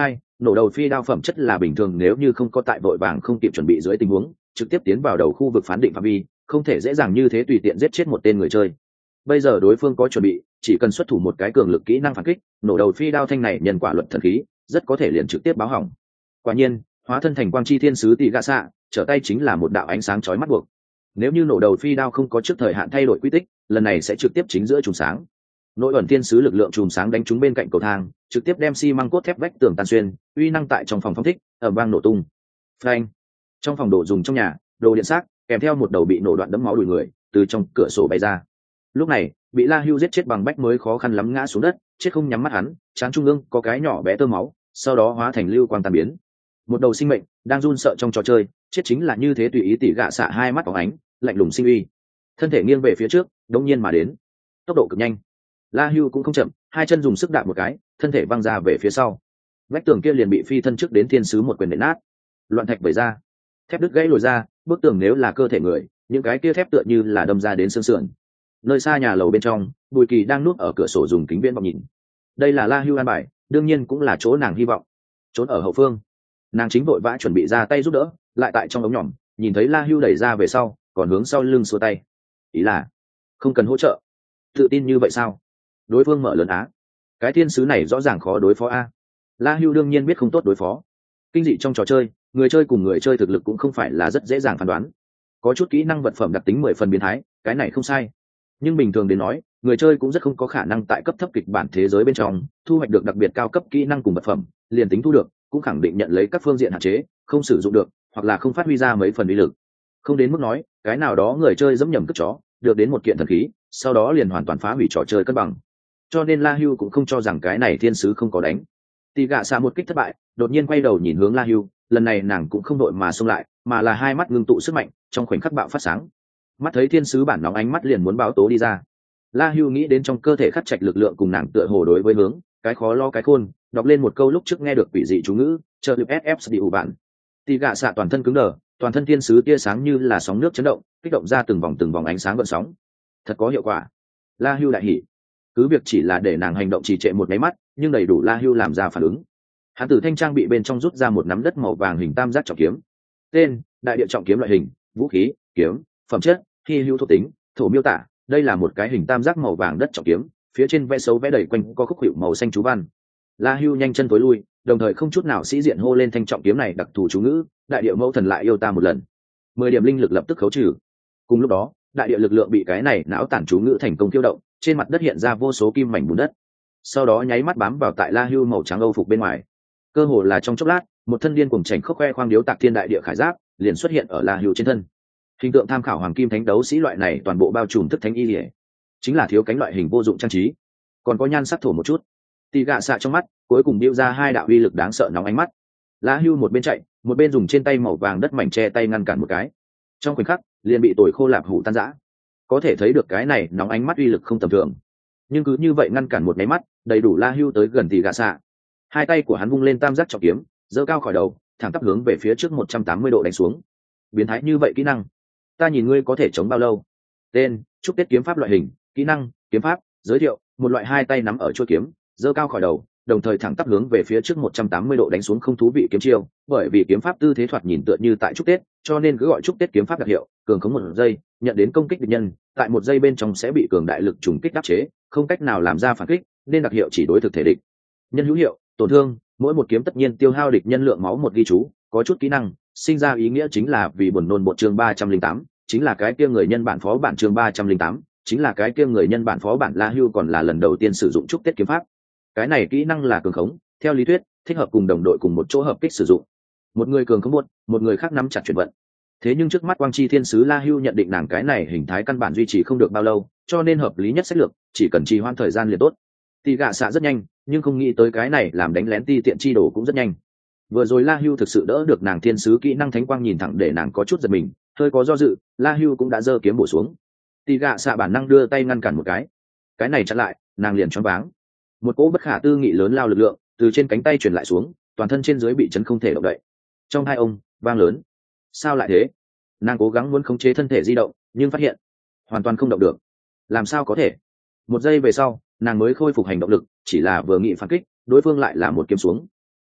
nổ đầu phi đao phẩm chất là bình thường, nếu như không có tại vội vàng không kịp chuẩn bị dưới tình huống trực tiếp tiến vào đầu khu vực phán định phạm vi, không thể dễ dàng như thế tùy tiện giết chết một tên người chơi. Bây giờ đối phương có chuẩn bị, chỉ cần xuất thủ một cái cường lực kỹ năng phản kích, nổ đầu phi đao thanh này nhân quả luật thần khí rất có thể liền trực tiếp báo hỏng. Quả nhiên, hóa thân thành quang chi thiên sứ tỷ gạ xạ, trở tay chính là một đạo ánh sáng chói mắt buộc. Nếu như nổ đầu phi đao không có trước thời hạn thay đổi quy tích, lần này sẽ trực tiếp chính giữa chùm sáng. Nội ẩn thiên sứ lực lượng chùm sáng đánh trúng bên cạnh cầu thang, trực tiếp đem xi măng cốt thép vách tường tan xuyên, uy năng tại trong phòng phóng thích, ở vang nổ tung. Phanh! Trong phòng đồ dùng trong nhà, đồ điện xác, kèm theo một đầu bị nổ đoạn đẫm máu đùi người, từ trong cửa sổ bay ra. Lúc này, bị La Hưu giết chết bằng bách mới khó khăn lắm ngã xuống đất, chết không nhắm mắt hắn, trán trung ương có cái nhỏ bé tơ máu, sau đó hóa thành lưu quang tan biến. Một đầu sinh mệnh đang run sợ trong trò chơi, chết chính là như thế tùy ý tỉ gạ xạ hai mắt phóng ánh, lạnh lùng sinh uy. Thân thể nghiêng về phía trước, đống nhiên mà đến, tốc độ cực nhanh. La Hưu cũng không chậm, hai chân dùng sức đạp một cái, thân thể văng ra về phía sau. Vách tường kia liền bị phi thân trước đến thiên sứ một quyền nện nát, loạn thạch vẩy ra, thép đứt gãy lồi ra. Bức tường nếu là cơ thể người, những cái kia thép tựa như là đâm ra đến xương sườn. Nơi xa nhà lầu bên trong, Bùi Kỳ đang núp ở cửa sổ dùng kính viễn vọng nhìn. Đây là La Hưu an bài, đương nhiên cũng là chỗ nàng hy vọng. Trốn ở hậu phương, nàng chính vội vã chuẩn bị ra tay giúp đỡ, lại tại trong ống nhỏm nhìn thấy La Hưu đẩy ra về sau, còn hướng sau lưng xua tay, ý là không cần hỗ trợ. Tự tin như vậy sao? Đối phương mở lớn á, cái thiên sứ này rõ ràng khó đối phó a. La Hưu đương nhiên biết không tốt đối phó. Kinh dị trong trò chơi, người chơi cùng người chơi thực lực cũng không phải là rất dễ dàng phán đoán. Có chút kỹ năng vật phẩm đặc tính mười phần biến thái, cái này không sai. Nhưng bình thường đến nói, người chơi cũng rất không có khả năng tại cấp thấp kịch bản thế giới bên trong thu hoạch được đặc biệt cao cấp kỹ năng cùng vật phẩm, liền tính thu được cũng khẳng định nhận lấy các phương diện hạn chế, không sử dụng được, hoặc là không phát huy ra mấy phần uy lực. Không đến mức nói cái nào đó người chơi dẫm nhầm cất chó được đến một kiện thần khí, sau đó liền hoàn toàn phá hủy trò chơi cân bằng. Cho nên La Hưu cũng không cho rằng cái này thiên sứ không có đánh. Tỷ gạ xạ một kích thất bại, đột nhiên quay đầu nhìn hướng La Hưu, lần này nàng cũng không đội mà xông lại, mà là hai mắt ngưng tụ sức mạnh, trong khoảnh khắc bạo phát sáng. Mắt thấy thiên sứ bản nóng ánh mắt liền muốn báo tố đi ra. La Hưu nghĩ đến trong cơ thể khắc trạch lực lượng cùng nàng tựa hồ đối với hướng, cái khó lo cái khôn, đọc lên một câu lúc trước nghe được quỷ dị chú ngữ, chờ được ép ép đi ủ bạn. Tỷ gạ xạ toàn thân cứng đờ, toàn thân thiên sứ tia sáng như là sóng nước chấn động, kích động ra từng vòng từng vòng ánh sáng gợn sóng. Thật có hiệu quả. La Hưu đại hỉ. Cứ việc chỉ là để nàng hành động trì trệ một cái mắt, nhưng đầy đủ La Hưu làm ra phản ứng. Hắn từ thanh trang bị bên trong rút ra một nắm đất màu vàng hình tam giác trọng kiếm. Tên: đại địa trọng kiếm loại hình, vũ khí, kiếm, phẩm chất, hy hữu thuộc tính, thổ miêu tả. Đây là một cái hình tam giác màu vàng đất trọng kiếm, phía trên vẽ xấu vẽ đầy quanh có khúc hiệu màu xanh chú văn. La Hưu nhanh chân tối lui, đồng thời không chút nào sĩ diện hô lên thanh trọng kiếm này đặc thù chú ngữ: đại địa mẫu thần lại yêu ta một lần. Mười điểm linh lực lập tức khấu trừ. Cùng lúc đó, đại địa lực lượng bị cái này não tản chú ngữ thành công khiêu động, trên mặt đất hiện ra vô số kim mảnh bùn đất, sau đó nháy mắt bám vào tại La Hưu màu trắng âu phục bên ngoài. Cơ hồ là trong chốc lát, một thân điên cuồng chảnh khốc khoe khoang điếu tạc thiên đại địa khải giáp liền xuất hiện ở La Hưu trên thân. Hình tượng tham khảo hoàng kim thánh đấu sĩ loại này toàn bộ bao trùm thức thánh y liễu, chính là thiếu cánh loại hình vô dụng trang trí, còn có nhan sắc thổ một chút. Tỷ gạ xạ trong mắt cuối cùng điêu ra hai đạo uy lực đáng sợ nóng ánh mắt. La Hưu một bên chạy, một bên dùng trên tay màu vàng đất mảnh che tay ngăn cản một cái, trong khoảnh khắc liền bị tồi khô lạp hủ tan rã. Có thể thấy được cái này nóng ánh mắt uy lực không tầm thường, nhưng cứ như vậy ngăn cản một máy mắt, đầy đủ La Hưu tới gần tỷ gạ xạ. Hai tay của hắn vung lên tam giác trọng kiếm, giơ cao khỏi đầu, thẳng tắp hướng về phía trước một trăm tám mươi độ đánh xuống. Biến thái như vậy kỹ năng, ta nhìn ngươi có thể chống bao lâu. Tên: chúc tết kiếm pháp loại hình, kỹ năng, kiếm pháp, giới thiệu, một loại hai tay nắm ở chuôi kiếm, giơ cao khỏi đầu, đồng thời thẳng tắp hướng về phía trước một trăm tám mươi độ đánh xuống không thú vị kiếm chiêu, bởi vì kiếm pháp tư thế thoạt nhìn tựa như tại chúc tết, cho nên cứ gọi chúc tết kiếm pháp đặc hiệu, cường khống một giây, nhận đến công kích địch nhân, tại một giây bên trong sẽ bị cường đại lực trùng kích đáp chế, không cách nào làm ra phản kích, nên đặc hiệu chỉ đối thực thể địch nhân hữu hiệu, tổn thương, mỗi một kiếm tất nhiên tiêu hao địch nhân lượng máu một ghi chú, có chút kỹ năng, sinh ra ý nghĩa chính là vì buồn nôn bộ chương ba trăm linh tám, chính là cái kia người nhân bản phó bản chương ba trăm linh tám, chính là cái kia người nhân bản phó bản. La Hưu còn là lần đầu tiên sử dụng chúc tết kiếm pháp. Cái này kỹ năng là cường khống, theo lý thuyết, thích hợp cùng đồng đội cùng một chỗ hợp kích sử dụng. Một người cường khống buốt, một người khác nắm chặt chuyển vận. Thế nhưng trước mắt Quang Chi Thiên sứ La Hưu nhận định nàng cái này hình thái căn bản duy trì không được bao lâu, cho nên hợp lý nhất sách lược, chỉ cần trì hoãn thời gian liền tốt. Tỷ gạ xạ rất nhanh, nhưng không nghĩ tới cái này làm đánh lén ti tiện chi đồ cũng rất nhanh. Vừa rồi La Hưu thực sự đỡ được nàng thiên sứ kỹ năng thánh quang, nhìn thẳng để nàng có chút giật mình, hơi có do dự, La Hưu cũng đã giơ kiếm bổ xuống. Tỷ gạ xạ bản năng đưa tay ngăn cản một cái, cái này chặn lại, nàng liền choáng váng. Một cỗ bất khả tư nghị lớn lao lực lượng từ trên cánh tay truyền lại xuống, toàn thân trên dưới bị chấn không thể động đậy. Trong hai ông vang lớn, sao lại thế? Nàng cố gắng muốn khống chế thân thể di động, nhưng phát hiện hoàn toàn không động được. Làm sao có thể? Một giây về sau, nàng mới khôi phục hành động lực, chỉ là vừa nghĩ phản kích, đối phương lại là một kiếm xuống.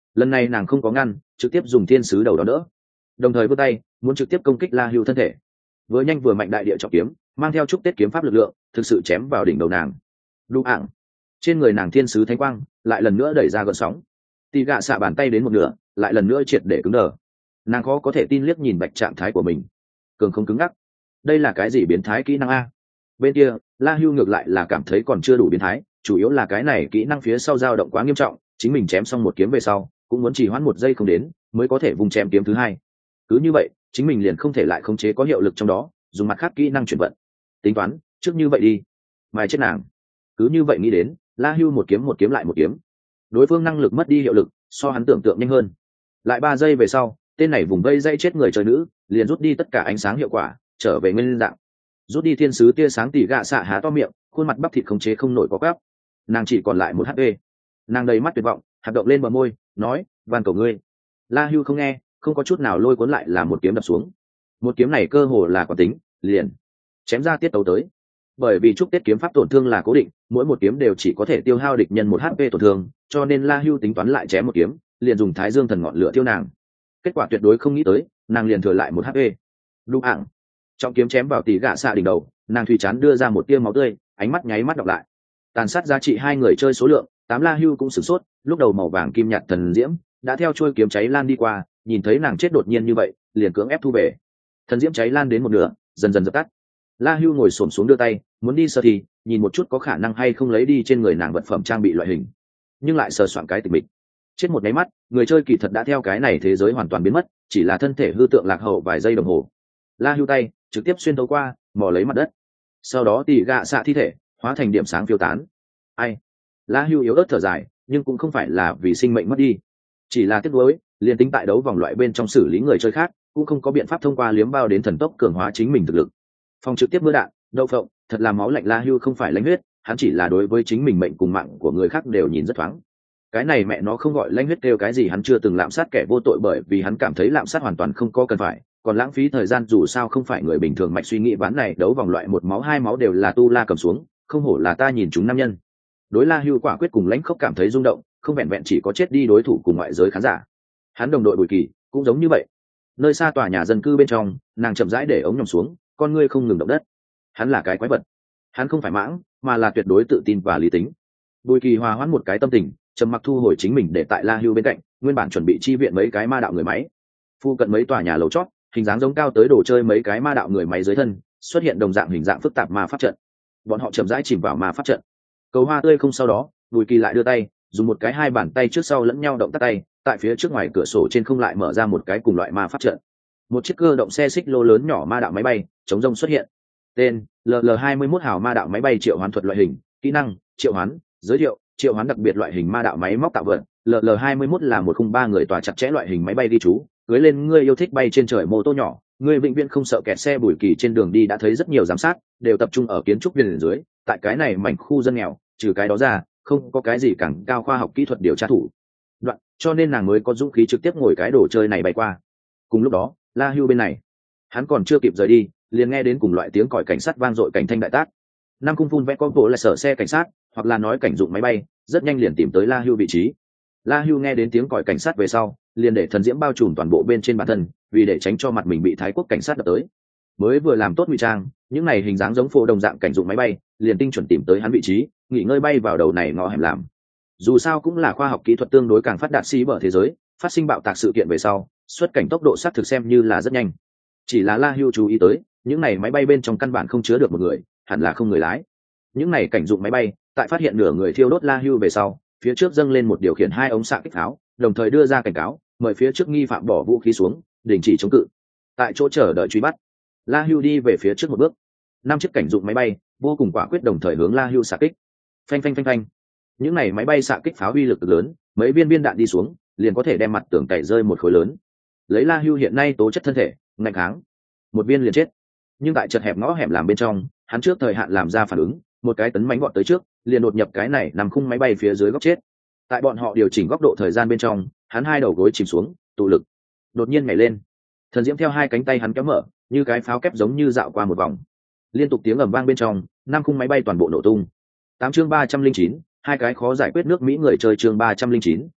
lần này nàng không có ngăn, trực tiếp dùng thiên sứ đầu đó đỡ, đồng thời vươn tay muốn trực tiếp công kích La Hưu thân thể. Vừa nhanh vừa mạnh đại địa trọng kiếm mang theo chúc tết kiếm pháp lực lượng, thực sự chém vào đỉnh đầu nàng. Đu ảng, trên người nàng thiên sứ thánh quang lại lần nữa đẩy ra gợn sóng. Tì gạ xạ bàn tay đến một nửa, lại lần nữa triệt để cứng đờ. Nàng khó có thể tin liếc nhìn bạch trạng thái của mình, cường không cứng ngắc. Đây là cái gì biến thái kỹ năng a? Bên kia La Hưu ngược lại là cảm thấy còn chưa đủ biến thái, chủ yếu là cái này kỹ năng phía sau dao động quá nghiêm trọng, chính mình chém xong một kiếm về sau cũng muốn chỉ hoãn một giây không đến mới có thể vùng chém kiếm thứ hai. Cứ như vậy chính mình liền không thể lại khống chế có hiệu lực trong đó, dùng mặt khác kỹ năng chuyển vận. Tính toán trước như vậy đi, mày chết nàng. Cứ như vậy nghĩ đến, La Hưu một kiếm một kiếm lại một kiếm. Đối phương năng lực mất đi hiệu lực so hắn tưởng tượng nhanh hơn. Lại ba giây về sau, tên này vùng vây dây chết người chơi nữ liền rút đi tất cả ánh sáng hiệu quả, trở về nguyên dạng. Rút đi thiên sứ tia sáng, tỉ gạ xạ há to miệng, khuôn mặt bắp thịt khống chế không nổi có gáp. Nàng chỉ còn lại một hp. Nàng đầy mắt tuyệt vọng, hạt động lên bờ môi nói, van cầu ngươi. La Hưu không nghe, không có chút nào lôi cuốn lại là một kiếm đập xuống. Một kiếm này cơ hồ là quả tính, liền chém ra tiết tấu tới. Bởi vì chúc tết kiếm pháp tổn thương là cố định, mỗi một kiếm đều chỉ có thể tiêu hao địch nhân một hp tổn thương, cho nên La Hưu tính toán lại chém một kiếm, liền dùng thái dương thần ngọn lửa tiêu nàng. Kết quả tuyệt đối không nghĩ tới, nàng liền thừa lại một hp. Đu ảng, trọng kiếm chém vào tỉ gạ xạ đỉnh đầu, nàng thùy chán đưa ra một tia máu tươi, ánh mắt nháy mắt đọc lại. Tàn sát giá trị hai người chơi số lượng tám. La Hưu cũng sửng sốt, lúc đầu màu vàng kim nhạt thần diễm đã theo chuôi kiếm cháy lan đi qua, nhìn thấy nàng chết đột nhiên như vậy liền cưỡng ép thu về. Thần diễm cháy lan đến một nửa dần dần dập tắt. La Hưu ngồi xổm xuống đưa tay muốn đi sơ thì nhìn một chút có khả năng hay không lấy đi trên người nàng vật phẩm trang bị loại hình, nhưng lại sờ soạn cái tịch mịch. Chết một nháy mắt, người chơi kỳ thật đã theo cái này thế giới hoàn toàn biến mất, chỉ là thân thể hư tượng lạc hậu vài giây đồng hồ. La Hưu tay trực tiếp xuyên thấu qua, mò lấy mặt đất, sau đó tỉ gạ xạ thi thể hóa thành điểm sáng phiêu tán. Ai? La Hưu yếu ớt thở dài, nhưng cũng không phải là vì sinh mệnh mất đi, chỉ là tiếc nuối, liền tính tại đấu vòng loại bên trong xử lý người chơi khác cũng không có biện pháp thông qua liếm bao đến thần tốc cường hóa chính mình thực lực. Phòng trực tiếp mưa đạn, đậu phộng, thật là máu lạnh. La Hưu không phải lãnh huyết, hắn chỉ là đối với chính mình mệnh cùng mạng của người khác đều nhìn rất thoáng. Cái này mẹ nó không gọi lãnh huyết kêu cái gì, hắn chưa từng lạm sát kẻ vô tội bởi vì hắn cảm thấy lạm sát hoàn toàn không có cần phải, còn lãng phí thời gian, dù sao không phải người bình thường mạch suy nghĩ ván này đấu vòng loại một máu hai máu đều là tu la cầm xuống, không hổ là ta nhìn chúng nam nhân. Đối La Hưu quả quyết cùng lãnh khốc cảm thấy rung động, không vẹn vẹn chỉ có chết đi đối thủ cùng ngoại giới khán giả, hắn đồng đội Bùi Kỳ cũng giống như vậy. Nơi xa tòa nhà dân cư bên trong, nàng chậm rãi để ống nhòm xuống, con ngươi không ngừng động đất. Hắn là cái quái vật, hắn không phải mãng, mà là tuyệt đối tự tin và lý tính. Bùi Kỳ hòa hoãn một cái tâm tình, trầm mặc thu hồi chính mình để tại La Hưu bên cạnh, nguyên bản chuẩn bị chi viện mấy cái ma đạo người máy. Phu cận mấy tòa nhà lầu chót, hình dáng giống cao tới đồ chơi mấy cái ma đạo người máy dưới thân, xuất hiện đồng dạng hình dạng phức tạp ma pháp trận. Bọn họ chậm rãi chìm vào ma pháp trận. Cầu hoa tươi không, sau đó Bùi Kỳ lại đưa tay dùng một cái hai bàn tay trước sau lẫn nhau động tác tay, tại phía trước ngoài cửa sổ trên không lại mở ra một cái cùng loại ma pháp trận. Một chiếc cơ động xe xích lô lớn nhỏ ma đạo máy bay chống rông xuất hiện. Tên L L hai mươi mốt hào ma đạo máy bay triệu hoán thuật loại hình, kỹ năng triệu hoán, giới thiệu triệu hoán đặc biệt loại hình ma đạo máy móc tạo vật. L L hai mươi mốt là một khung ba người tòa chặt chẽ loại hình máy bay đi chú, cưới lên ngươi yêu thích bay trên trời mô tô nhỏ, ngươi vĩnh viễn không sợ kẹt xe. Bùi Kỳ trên đường đi đã thấy rất nhiều giám sát đều tập trung ở kiến trúc viên dưới, tại cái này mảnh khu dân nghèo, trừ cái đó ra không có cái gì càng cao khoa học kỹ thuật điều tra thủ đoạn, cho nên nàng mới có dũng khí trực tiếp ngồi cái đồ chơi này bay qua. Cùng lúc đó La Hưu bên này, hắn còn chưa kịp rời đi liền nghe đến cùng loại tiếng còi cảnh sát vang dội, cảnh thanh đại tác. Nam cung phun vẽ có bộ là sở xe cảnh sát, hoặc là nói cảnh dụng máy bay, rất nhanh liền tìm tới La Hưu vị trí. La Hưu nghe đến tiếng còi cảnh sát về sau liền để thần diễm bao trùm toàn bộ bên trên bản thân, vì để tránh cho mặt mình bị thái quốc cảnh sát đập tới. Mới vừa làm tốt ngụy trang, những này hình dáng giống phô đồng dạng cảnh dụng máy bay liền tinh chuẩn tìm tới hắn vị trí, nghỉ ngơi bay vào đầu này ngõ hẻm làm. Dù sao cũng là khoa học kỹ thuật tương đối càng phát đạt xí bở thế giới, phát sinh bạo tạc sự kiện về sau, xuất cảnh tốc độ xác thực xem như là rất nhanh. Chỉ là La Hưu chú ý tới, những này máy bay bên trong căn bản không chứa được một người, hẳn là không người lái. Những này cảnh dụng máy bay, tại phát hiện nửa người thiêu đốt La Hưu về sau, phía trước dâng lên một điều khiển hai ống xạ kích pháo, đồng thời đưa ra cảnh cáo, mời phía trước nghi phạm bỏ vũ khí xuống, đình chỉ chống cự. Tại chỗ chờ đợi truy bắt, La Hưu đi về phía trước một bước. Năm chiếc cảnh dụng máy bay vô cùng quả quyết đồng thời hướng La Hưu xạ kích. Phanh phanh phanh phanh. Những này máy bay xạ kích pháo uy lực lớn, mấy viên viên đạn đi xuống, liền có thể đem mặt tường cày rơi một khối lớn. Lấy La Hưu hiện nay tố chất thân thể, ngạnh kháng, một viên liền chết. Nhưng tại chật hẹp ngõ hẻm làm bên trong, hắn trước thời hạn làm ra phản ứng, một cái tấn mãnh gọn tới trước, liền đột nhập cái này nằm khung máy bay phía dưới góc chết. Tại bọn họ điều chỉnh góc độ thời gian bên trong, hắn hai đầu gối chìm xuống, tụ lực, đột nhiên nhảy lên. Thần diễm theo hai cánh tay hắn kéo mở, như cái pháo kép giống như dạo qua một vòng. Liên tục tiếng ầm vang bên trong, năm khung máy bay toàn bộ nổ tung. Tám chương ba trăm linh chín, hai cái khó giải quyết nước Mỹ người chơi chương ba trăm linh chín,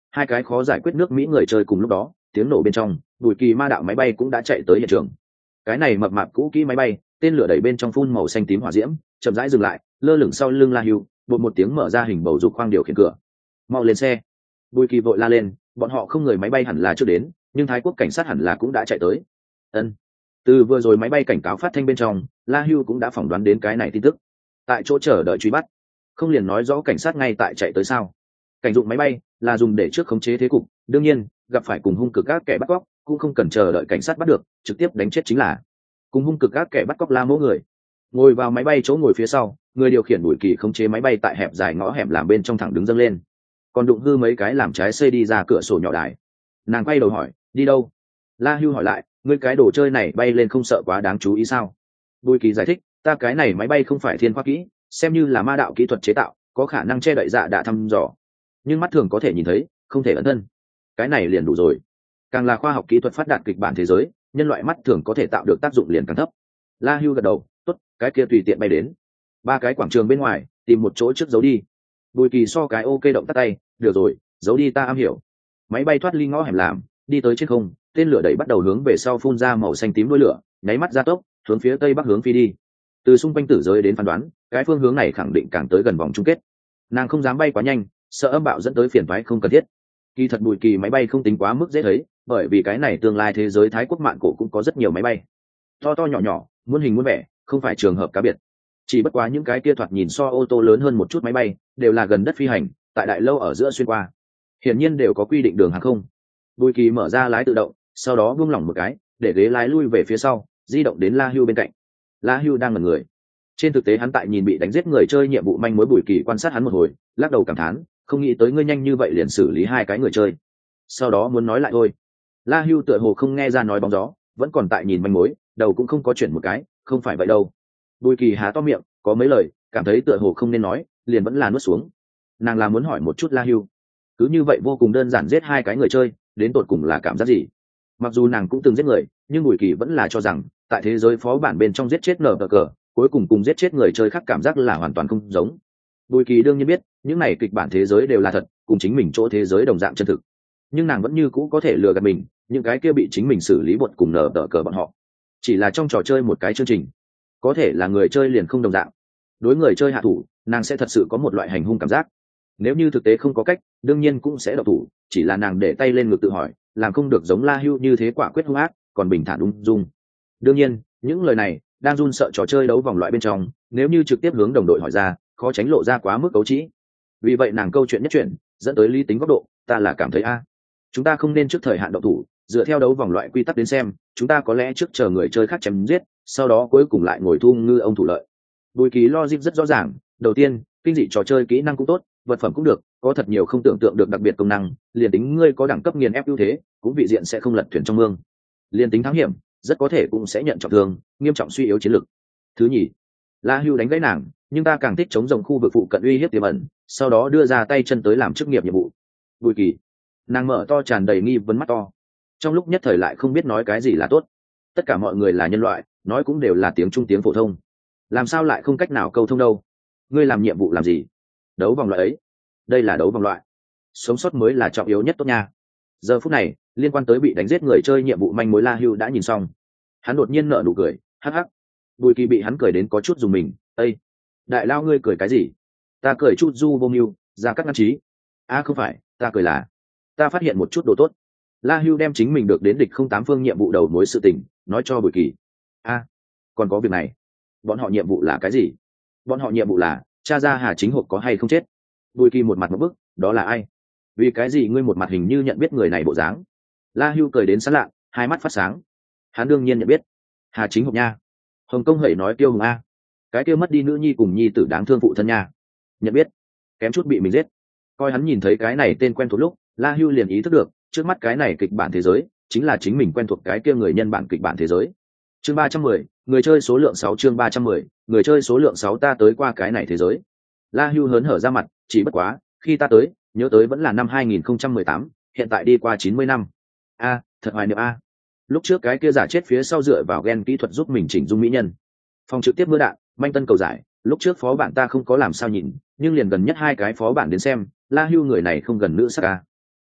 hai cái khó giải quyết nước Mỹ người chơi cùng lúc đó, tiếng nổ bên trong, Bùi Kỳ ma đạo máy bay cũng đã chạy tới hiện trường. Cái này mập mạp cũ kỹ máy bay, tên lửa đẩy bên trong phun màu xanh tím hỏa diễm, chậm rãi dừng lại, lơ lửng sau lưng La Hưu, bột một tiếng mở ra hình bầu dục khoang điều khiển cửa. Mau lên xe. Bùi Kỳ vội la lên, bọn họ không người máy bay hẳn là chưa đến, nhưng Thái Quốc cảnh sát hẳn là cũng đã chạy tới. Ân. Từ vừa rồi máy bay cảnh cáo phát thanh bên trong, La Hưu cũng đã phỏng đoán đến cái này tin tức. Tại chỗ chờ đợi truy bắt, không liền nói rõ cảnh sát ngay tại chạy tới sao? Cảnh dụng máy bay là dùng để trước khống chế thế cục, đương nhiên, gặp phải cùng hung cực các kẻ bắt cóc, cũng không cần chờ đợi cảnh sát bắt được, trực tiếp đánh chết chính là. Cùng hung cực các kẻ bắt cóc La Mỗ người, ngồi vào máy bay chỗ ngồi phía sau, người điều khiển Bùi Kỳ khống chế máy bay tại hẹp dài ngõ hẻm làm bên trong thẳng đứng dâng lên, còn đụng hư mấy cái làm trái xây đi ra cửa sổ nhỏ đài. Nàng quay đầu hỏi, đi đâu? La Hưu hỏi lại, ngươi cái đồ chơi này bay lên không sợ quá đáng chú ý sao? Bùi Kỳ giải thích, ta cái này máy bay không phải thiên khoa kỹ, xem như là ma đạo kỹ thuật chế tạo, có khả năng che đậy dạ đã thăm dò, nhưng mắt thường có thể nhìn thấy, không thể ẩn thân. Cái này liền đủ rồi. Càng là khoa học kỹ thuật phát đạt kịch bản thế giới, nhân loại mắt thường có thể tạo được tác dụng liền càng thấp. La Hưu gật đầu, tốt, cái kia tùy tiện bay đến. Ba cái quảng trường bên ngoài, tìm một chỗ trước giấu đi. Bùi Kỳ so cái ok động tắt tay, được rồi, giấu đi ta am hiểu. Máy bay thoát ly ngõ hẻm làm, đi tới trên không, tên lửa đẩy bắt đầu hướng về sau phun ra màu xanh tím đuôi lửa, nháy mắt gia tốc, hướng phía tây bắc hướng phi đi. Từ xung quanh tử giới đến phán đoán, cái phương hướng này khẳng định càng tới gần vòng chung kết. Nàng không dám bay quá nhanh, sợ âm bạo dẫn tới phiền toái không cần thiết. Kỳ thật Bùi Kỳ máy bay không tính quá mức dễ thấy, bởi vì cái này tương lai thế giới Thái Quốc mạn cổ cũng có rất nhiều máy bay, to to nhỏ nhỏ, muôn hình muôn vẻ, không phải trường hợp cá biệt. Chỉ bất quá những cái kia thoạt nhìn so ô tô lớn hơn một chút máy bay, đều là gần đất phi hành, tại đại lâu ở giữa xuyên qua, hiển nhiên đều có quy định đường hàng không. Bùi Kỳ mở ra lái tự động, sau đó buông lỏng một cái, để ghế lái lui về phía sau, di động đến La Hưu bên cạnh. La Hưu đang ngẩn người. Trên thực tế hắn tại nhìn bị đánh giết người chơi nhiệm vụ manh mối. Bùi Kỳ quan sát hắn một hồi, lắc đầu cảm thán, không nghĩ tới ngươi nhanh như vậy liền xử lý hai cái người chơi. Sau đó muốn nói lại thôi. La Hưu tựa hồ không nghe ra nói bóng gió, vẫn còn tại nhìn manh mối, đầu cũng không có chuyển một cái, không phải vậy đâu. Bùi Kỳ há to miệng, có mấy lời, cảm thấy tựa hồ không nên nói, liền vẫn là nuốt xuống. Nàng là muốn hỏi một chút La Hưu, cứ như vậy vô cùng đơn giản giết hai cái người chơi, đến tột cùng là cảm giác gì? Mặc dù nàng cũng từng giết người, nhưng Bùi Kỳ vẫn là cho rằng, tại thế giới phó bản bên trong giết chết nở cờ, cuối cùng cùng giết chết người chơi khác cảm giác là hoàn toàn không giống. Bùi Kỳ đương nhiên biết, những này kịch bản thế giới đều là thật, cùng chính mình chỗ thế giới đồng dạng chân thực. Nhưng nàng vẫn như cũ có thể lừa gạt mình, những cái kia bị chính mình xử lý bột cùng nở cờ bọn họ, chỉ là trong trò chơi một cái chương trình, có thể là người chơi liền không đồng dạng. Đối người chơi hạ thủ, nàng sẽ thật sự có một loại hành hung cảm giác. Nếu như thực tế không có cách, đương nhiên cũng sẽ độc thủ, chỉ là nàng để tay lên ngực tự hỏi, làm không được giống La Hưu như thế quả quyết hung ác, còn bình thản ung dung. Đương nhiên, những lời này đang run sợ trò chơi đấu vòng loại bên trong, nếu như trực tiếp hướng đồng đội hỏi ra, khó tránh lộ ra quá mức cấu trĩ. Vì vậy nàng câu chuyện nhất chuyện, dẫn tới lý tính góc độ, ta là cảm thấy a, chúng ta không nên trước thời hạn động thủ, dựa theo đấu vòng loại quy tắc đến xem, chúng ta có lẽ trước chờ người chơi khác chém giết, sau đó cuối cùng lại ngồi thu ngư ông thủ lợi. Bùi Kỳ logic rất rõ ràng, đầu tiên, kinh dị trò chơi kỹ năng cũng tốt, vật phẩm cũng được, có thật nhiều không tưởng tượng được đặc biệt công năng, liền tính ngươi có đẳng cấp nghiền ép ưu thế, cũng vị diện sẽ không lật thuyền trong mương. Liền tính thắng hiểm, rất có thể cũng sẽ nhận trọng thương, nghiêm trọng suy yếu chiến lực. Thứ nhì, La Hưu đánh gãy nàng, nhưng ta càng thích chống rồng khu vực phụ cận uy hiếp tiềm ẩn, sau đó đưa ra tay chân tới làm chức nghiệp nhiệm vụ. Bùi Kỳ, nàng mở to tràn đầy nghi vấn mắt to, trong lúc nhất thời lại không biết nói cái gì là tốt. Tất cả mọi người là nhân loại, nói cũng đều là tiếng trung tiếng phổ thông, làm sao lại không cách nào câu thông đâu? Ngươi làm nhiệm vụ làm gì? Đấu vòng loại ấy? Đây là đấu vòng loại, sống sót mới là trọng yếu nhất tốt nha. Giờ phút này, liên quan tới bị đánh giết người chơi nhiệm vụ manh mối La Hưu đã nhìn xong, hắn đột nhiên nở nụ cười, hắc hắc. Bùi Kỳ bị hắn cười đến có chút dùng mình, ây, đại lao ngươi cười cái gì? Ta cười chút du vô mưu, ra cắt ngăn trí. À không phải, ta cười là ta phát hiện một chút đồ tốt. La Hưu đem chính mình được đến địch không tám phương nhiệm vụ đầu mối sự tình nói cho Bùi Kỳ. A, à, còn có việc này. Bọn họ nhiệm vụ là cái gì? Bọn họ nhiệm vụ là tra ra Hà Chính Hộp có hay không chết. Bùi Kỳ một mặt một bức, đó là ai? Vì cái gì ngươi một mặt hình như nhận biết người này bộ dáng? La Hưu cười đến sán lạ, hai mắt phát sáng. Hắn đương nhiên nhận biết. Hà Chính Hộp nha. Hồng Công hẩy nói Tiêu Hùng a, cái kia mất đi nữ nhi cùng nhi tử đáng thương phụ thân nha. Nhận biết. Kém chút bị mình giết. Coi hắn nhìn thấy cái này tên quen thuộc lúc, La Hưu liền ý thức được, trước mắt cái này kịch bản thế giới chính là chính mình quen thuộc cái kia người nhân bản kịch bản thế giới. Chương ba trăm mười, người chơi số lượng sáu. Chương ba trăm mười, người chơi số lượng sáu. Ta tới qua cái này thế giới. La Hưu hớn hở ra mặt, chỉ bất quá, khi ta tới, nhớ tới vẫn là năm hai nghìn không trăm mười tám, hiện tại đi qua chín mươi năm. A, thật hoài niệm a. Lúc trước cái kia giả chết phía sau dựa vào gen kỹ thuật giúp mình chỉnh dung mỹ nhân. Phòng trực tiếp mưa đạn, manh tân cầu giải, lúc trước phó bản ta không có làm sao nhìn, nhưng liền gần nhất hai cái phó bản đến xem, La Hưu người này không gần nữ sắc a.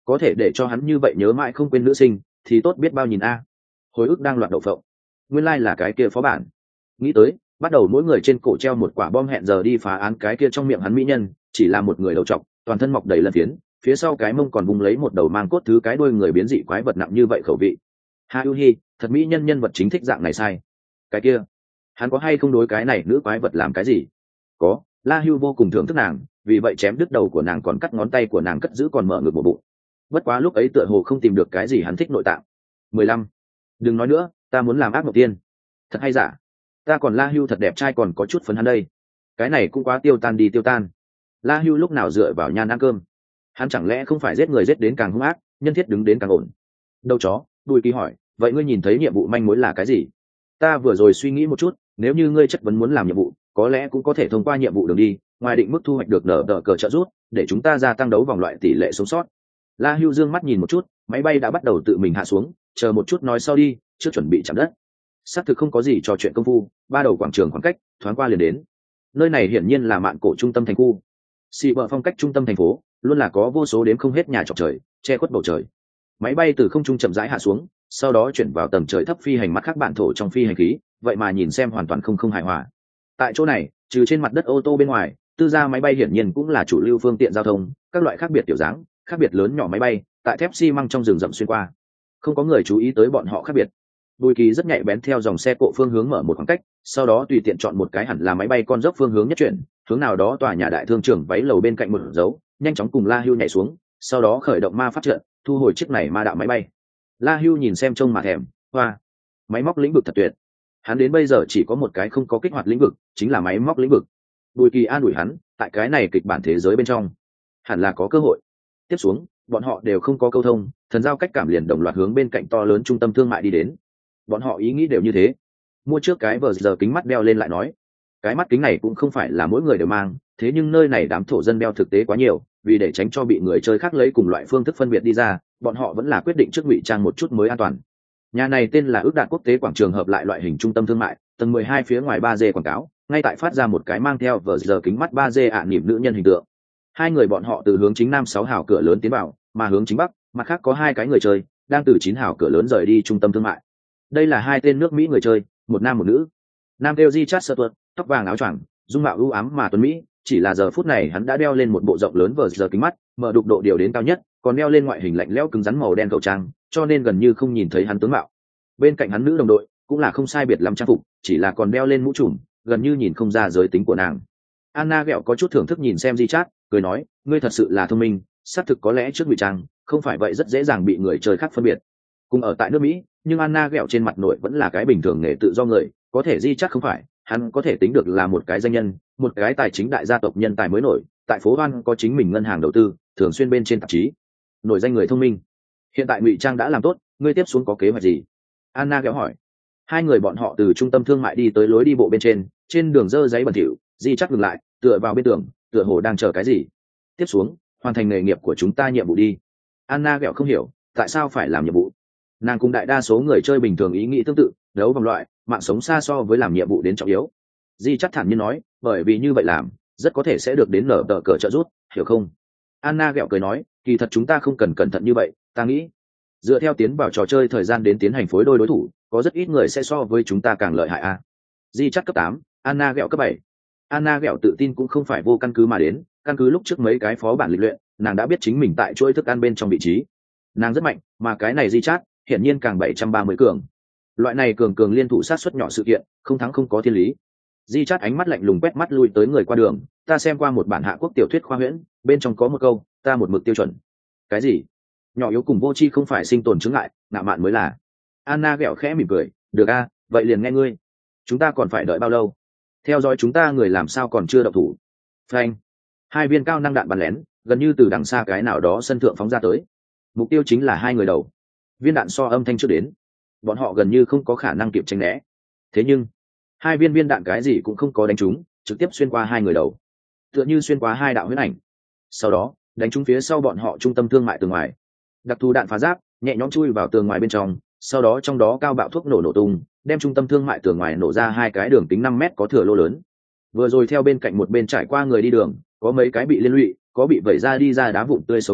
có thể để cho hắn như vậy nhớ mãi không quên nữ sinh thì tốt biết bao nhìn a. Hồi ức đang loạn đậu phộng, nguyên lai là cái kia phó bản. Nghĩ tới, bắt đầu mỗi người trên cổ treo một quả bom hẹn giờ đi phá án. Cái kia trong miệng hắn mỹ nhân chỉ là một người đầu trọc, toàn thân mọc đầy lân phiến, phía sau cái mông còn vùng lấy một đầu mang cốt thứ cái đuôi người biến dị quái vật nặng như vậy khẩu vị. Ha ưu hi, thật mỹ nhân, nhân vật chính thích dạng này sai. Cái kia, hắn có hay không đối cái này nữ quái vật làm cái gì? Có. La Hưu vô cùng thưởng thức nàng, vì vậy chém đứt đầu của nàng, còn cắt ngón tay của nàng cất giữ còn mở ngực một bụng. Bất quá lúc ấy tựa hồ không tìm được cái gì hắn thích nội tạng. mười lăm. Đừng nói nữa, ta muốn làm ác mộng tiên. Thật hay giả? Ta còn La Hưu thật đẹp trai, còn có chút phấn hắn đây. Cái này cũng quá tiêu tan đi tiêu tan. La Hưu lúc nào dựa vào nhan ăn cơm? Hắn chẳng lẽ không phải giết người giết đến càng hung ác, nhân thiết đứng đến càng ổn? Đâu chó, Đùi Kỳ hỏi, vậy ngươi nhìn thấy nhiệm vụ manh mối là cái gì? Ta vừa rồi suy nghĩ một chút, nếu như ngươi chất vấn muốn làm nhiệm vụ, có lẽ cũng có thể thông qua nhiệm vụ đường đi, ngoài định mức thu hoạch được nở tờ cờ trợ giúp, để chúng ta gia tăng đấu vòng loại tỷ lệ sống sót. La Hưu dương mắt nhìn một chút, máy bay đã bắt đầu tự mình hạ xuống, chờ một chút nói sau đi, chưa chuẩn bị chạm đất. Xác thực không có gì trò chuyện công phu, ba đầu quảng trường khoảng cách, thoáng qua liền đến. Nơi này hiển nhiên là mạn cổ trung tâm thành khu. Xì bờ phong cách trung tâm thành phố, luôn là có vô số đếm không hết nhà trọc trời, che khuất bầu trời. Máy bay từ không trung chậm rãi hạ xuống, sau đó chuyển vào tầng trời thấp phi hành mắt khác bản thổ trong phi hành khí, vậy mà nhìn xem hoàn toàn không không hài hòa. Tại chỗ này, trừ trên mặt đất ô tô bên ngoài, tư gia máy bay hiển nhiên cũng là chủ lưu phương tiện giao thông, các loại khác biệt tiểu dáng, khác biệt lớn nhỏ máy bay, tại thép xi măng trong rừng rậm xuyên qua. Không có người chú ý tới bọn họ khác biệt. Bùi Kỳ rất nhạy bén theo dòng xe cộ phương hướng mở một khoảng cách, sau đó tùy tiện chọn một cái hẳn là máy bay con dốc phương hướng nhất chuyển, hướng nào đó tòa nhà đại thương trưởng váy lầu bên cạnh một dấu, nhanh chóng cùng La Hưu nhảy xuống, sau đó khởi động ma pháp trận, thu hồi chiếc này ma đạo máy bay. La Hưu nhìn xem trông mà thèm, hoa, máy móc lĩnh vực thật tuyệt. Hắn đến bây giờ chỉ có một cái không có kích hoạt lĩnh vực, chính là máy móc lĩnh vực. Bùi Kỳ an ủi hắn, tại cái này kịch bản thế giới bên trong, hẳn là có cơ hội. Tiếp xuống, bọn họ đều không có câu thông, thần giao cách cảm liền đồng loạt hướng bên cạnh to lớn trung tâm thương mại đi đến. Bọn họ ý nghĩ đều như thế, mua trước cái vờ giờ kính mắt đeo lên lại nói. Cái mắt kính này cũng không phải là mỗi người đều mang, thế nhưng nơi này đám thổ dân đeo thực tế quá nhiều, vì để tránh cho bị người chơi khác lấy cùng loại phương thức phân biệt đi ra, bọn họ vẫn là quyết định trước ngụy trang một chút mới an toàn. Nhà này tên là Ước Đạt Quốc tế quảng trường hợp lại loại hình trung tâm thương mại, tầng mười hai phía ngoài ba D quảng cáo, ngay tại phát ra một cái mang theo vờ giờ kính mắt ba D ạ niệm nữ nhân hình tượng. Hai người bọn họ từ hướng chính nam sáu hào cửa lớn tiến vào, mà hướng chính bắc, mặt khác có hai cái người chơi đang từ chín hào cửa lớn rời đi trung tâm thương mại. Đây là hai tên nước Mỹ người chơi, một nam một nữ. Nam kêu Di Chát Sơ Tuật, tóc vàng áo choàng, dung mạo ưu ám mà tuấn mỹ, chỉ là giờ phút này hắn đã đeo lên một bộ rộng lớn vờ giờ kính mắt, mở đục độ điều đến cao nhất, còn đeo lên ngoại hình lạnh lẽo cứng rắn màu đen khẩu trang, cho nên gần như không nhìn thấy hắn tướng mạo. Bên cạnh hắn nữ đồng đội cũng là không sai biệt lắm trang phục, chỉ là còn đeo lên mũ trùm, gần như nhìn không ra giới tính của nàng. Anna ghẹo có chút thưởng thức nhìn xem Di Chát, cười nói, ngươi thật sự là thông minh, xác thực có lẽ trước ngụy trang, không phải vậy rất dễ dàng bị người chơi khác phân biệt. Cùng ở tại nước Mỹ, nhưng Anna ghẹo trên mặt nội vẫn là cái bình thường nghề tự do người, có thể Di Chát không phải, hắn có thể tính được là một cái danh nhân, một cái tài chính đại gia tộc nhân tài mới nổi, tại phố Hoan có chính mình ngân hàng đầu tư, thường xuyên bên trên tạp chí, nổi danh người thông minh. Hiện tại ngụy trang đã làm tốt, ngươi tiếp xuống có kế hoạch gì? Anna ghẹo hỏi. Hai người bọn họ từ trung tâm thương mại đi tới lối đi bộ bên trên, trên đường dơ giấy bẩn thỉu, Di Chát ngừng lại, tựa vào bên tường, tựa hồ đang chờ cái gì. Tiếp xuống, hoàn thành nghề nghiệp của chúng ta nhiệm vụ đi. Anna ghẹo không hiểu, tại sao phải làm nhiệm vụ. Nàng cùng đại đa số người chơi bình thường ý nghĩ tương tự, đấu vòng loại, mạng sống xa so với làm nhiệm vụ đến trọng yếu. Di Chát thản nhiên nói, bởi vì như vậy làm, rất có thể sẽ được đến nở tờ cờ trợ giúp, hiểu không? Anna ghẹo cười nói, kỳ thật chúng ta không cần cẩn thận như vậy, ta nghĩ. Dựa theo tiến vào trò chơi thời gian đến tiến hành phối đôi đối thủ, có rất ít người sẽ so với chúng ta càng lợi hại a. À? Di Chát cấp tám, Anna ghẹo cấp bảy. Anna ghẹo tự tin cũng không phải vô căn cứ mà đến, căn cứ lúc trước mấy cái phó bản lịch luyện, nàng đã biết chính mình tại chuỗi thức ăn bên trong vị trí. Nàng rất mạnh, mà cái này Di Chát, hiển nhiên càng bảy trăm ba mươi cường. Loại này cường cường liên thủ sát xuất nhỏ sự kiện, không thắng không có thiên lý. Di Chát ánh mắt lạnh lùng quét mắt lui tới người qua đường, ta xem qua một bản hạ quốc tiểu thuyết khoa huyễn, bên trong có một câu, ta một mực tiêu chuẩn. Cái gì? Nhỏ yếu cùng vô tri không phải sinh tồn chướng ngại, ngạo mạn mới là. Anna ghẹo khẽ mỉm cười, được a, vậy liền nghe ngươi. Chúng ta còn phải đợi bao lâu? Theo dõi chúng ta người làm sao còn chưa động thủ? Phanh. Hai viên cao năng đạn bắn lén, gần như từ đằng xa cái nào đó sân thượng phóng ra tới. Mục tiêu chính là hai người đầu. Viên đạn so âm thanh trước đến, bọn họ gần như không có khả năng kịp tránh né. Thế nhưng, hai viên viên đạn cái gì cũng không có đánh trúng, trực tiếp xuyên qua hai người đầu, tựa như xuyên qua hai đạo huyễn ảnh. Sau đó, đánh trúng phía sau bọn họ trung tâm thương mại tường ngoài. Đặc thù đạn phá giáp, nhẹ nhõm chui vào tường ngoài bên trong, sau đó trong đó cao bạo thuốc nổ nổ tung, đem trung tâm thương mại tường ngoài nổ ra hai cái đường kính năm mét có thừa lô lớn. Vừa rồi theo bên cạnh một bên trải qua người đi đường, có mấy cái bị liên lụy, có bị vẩy ra đi ra đá vụn tươi sống đập chết,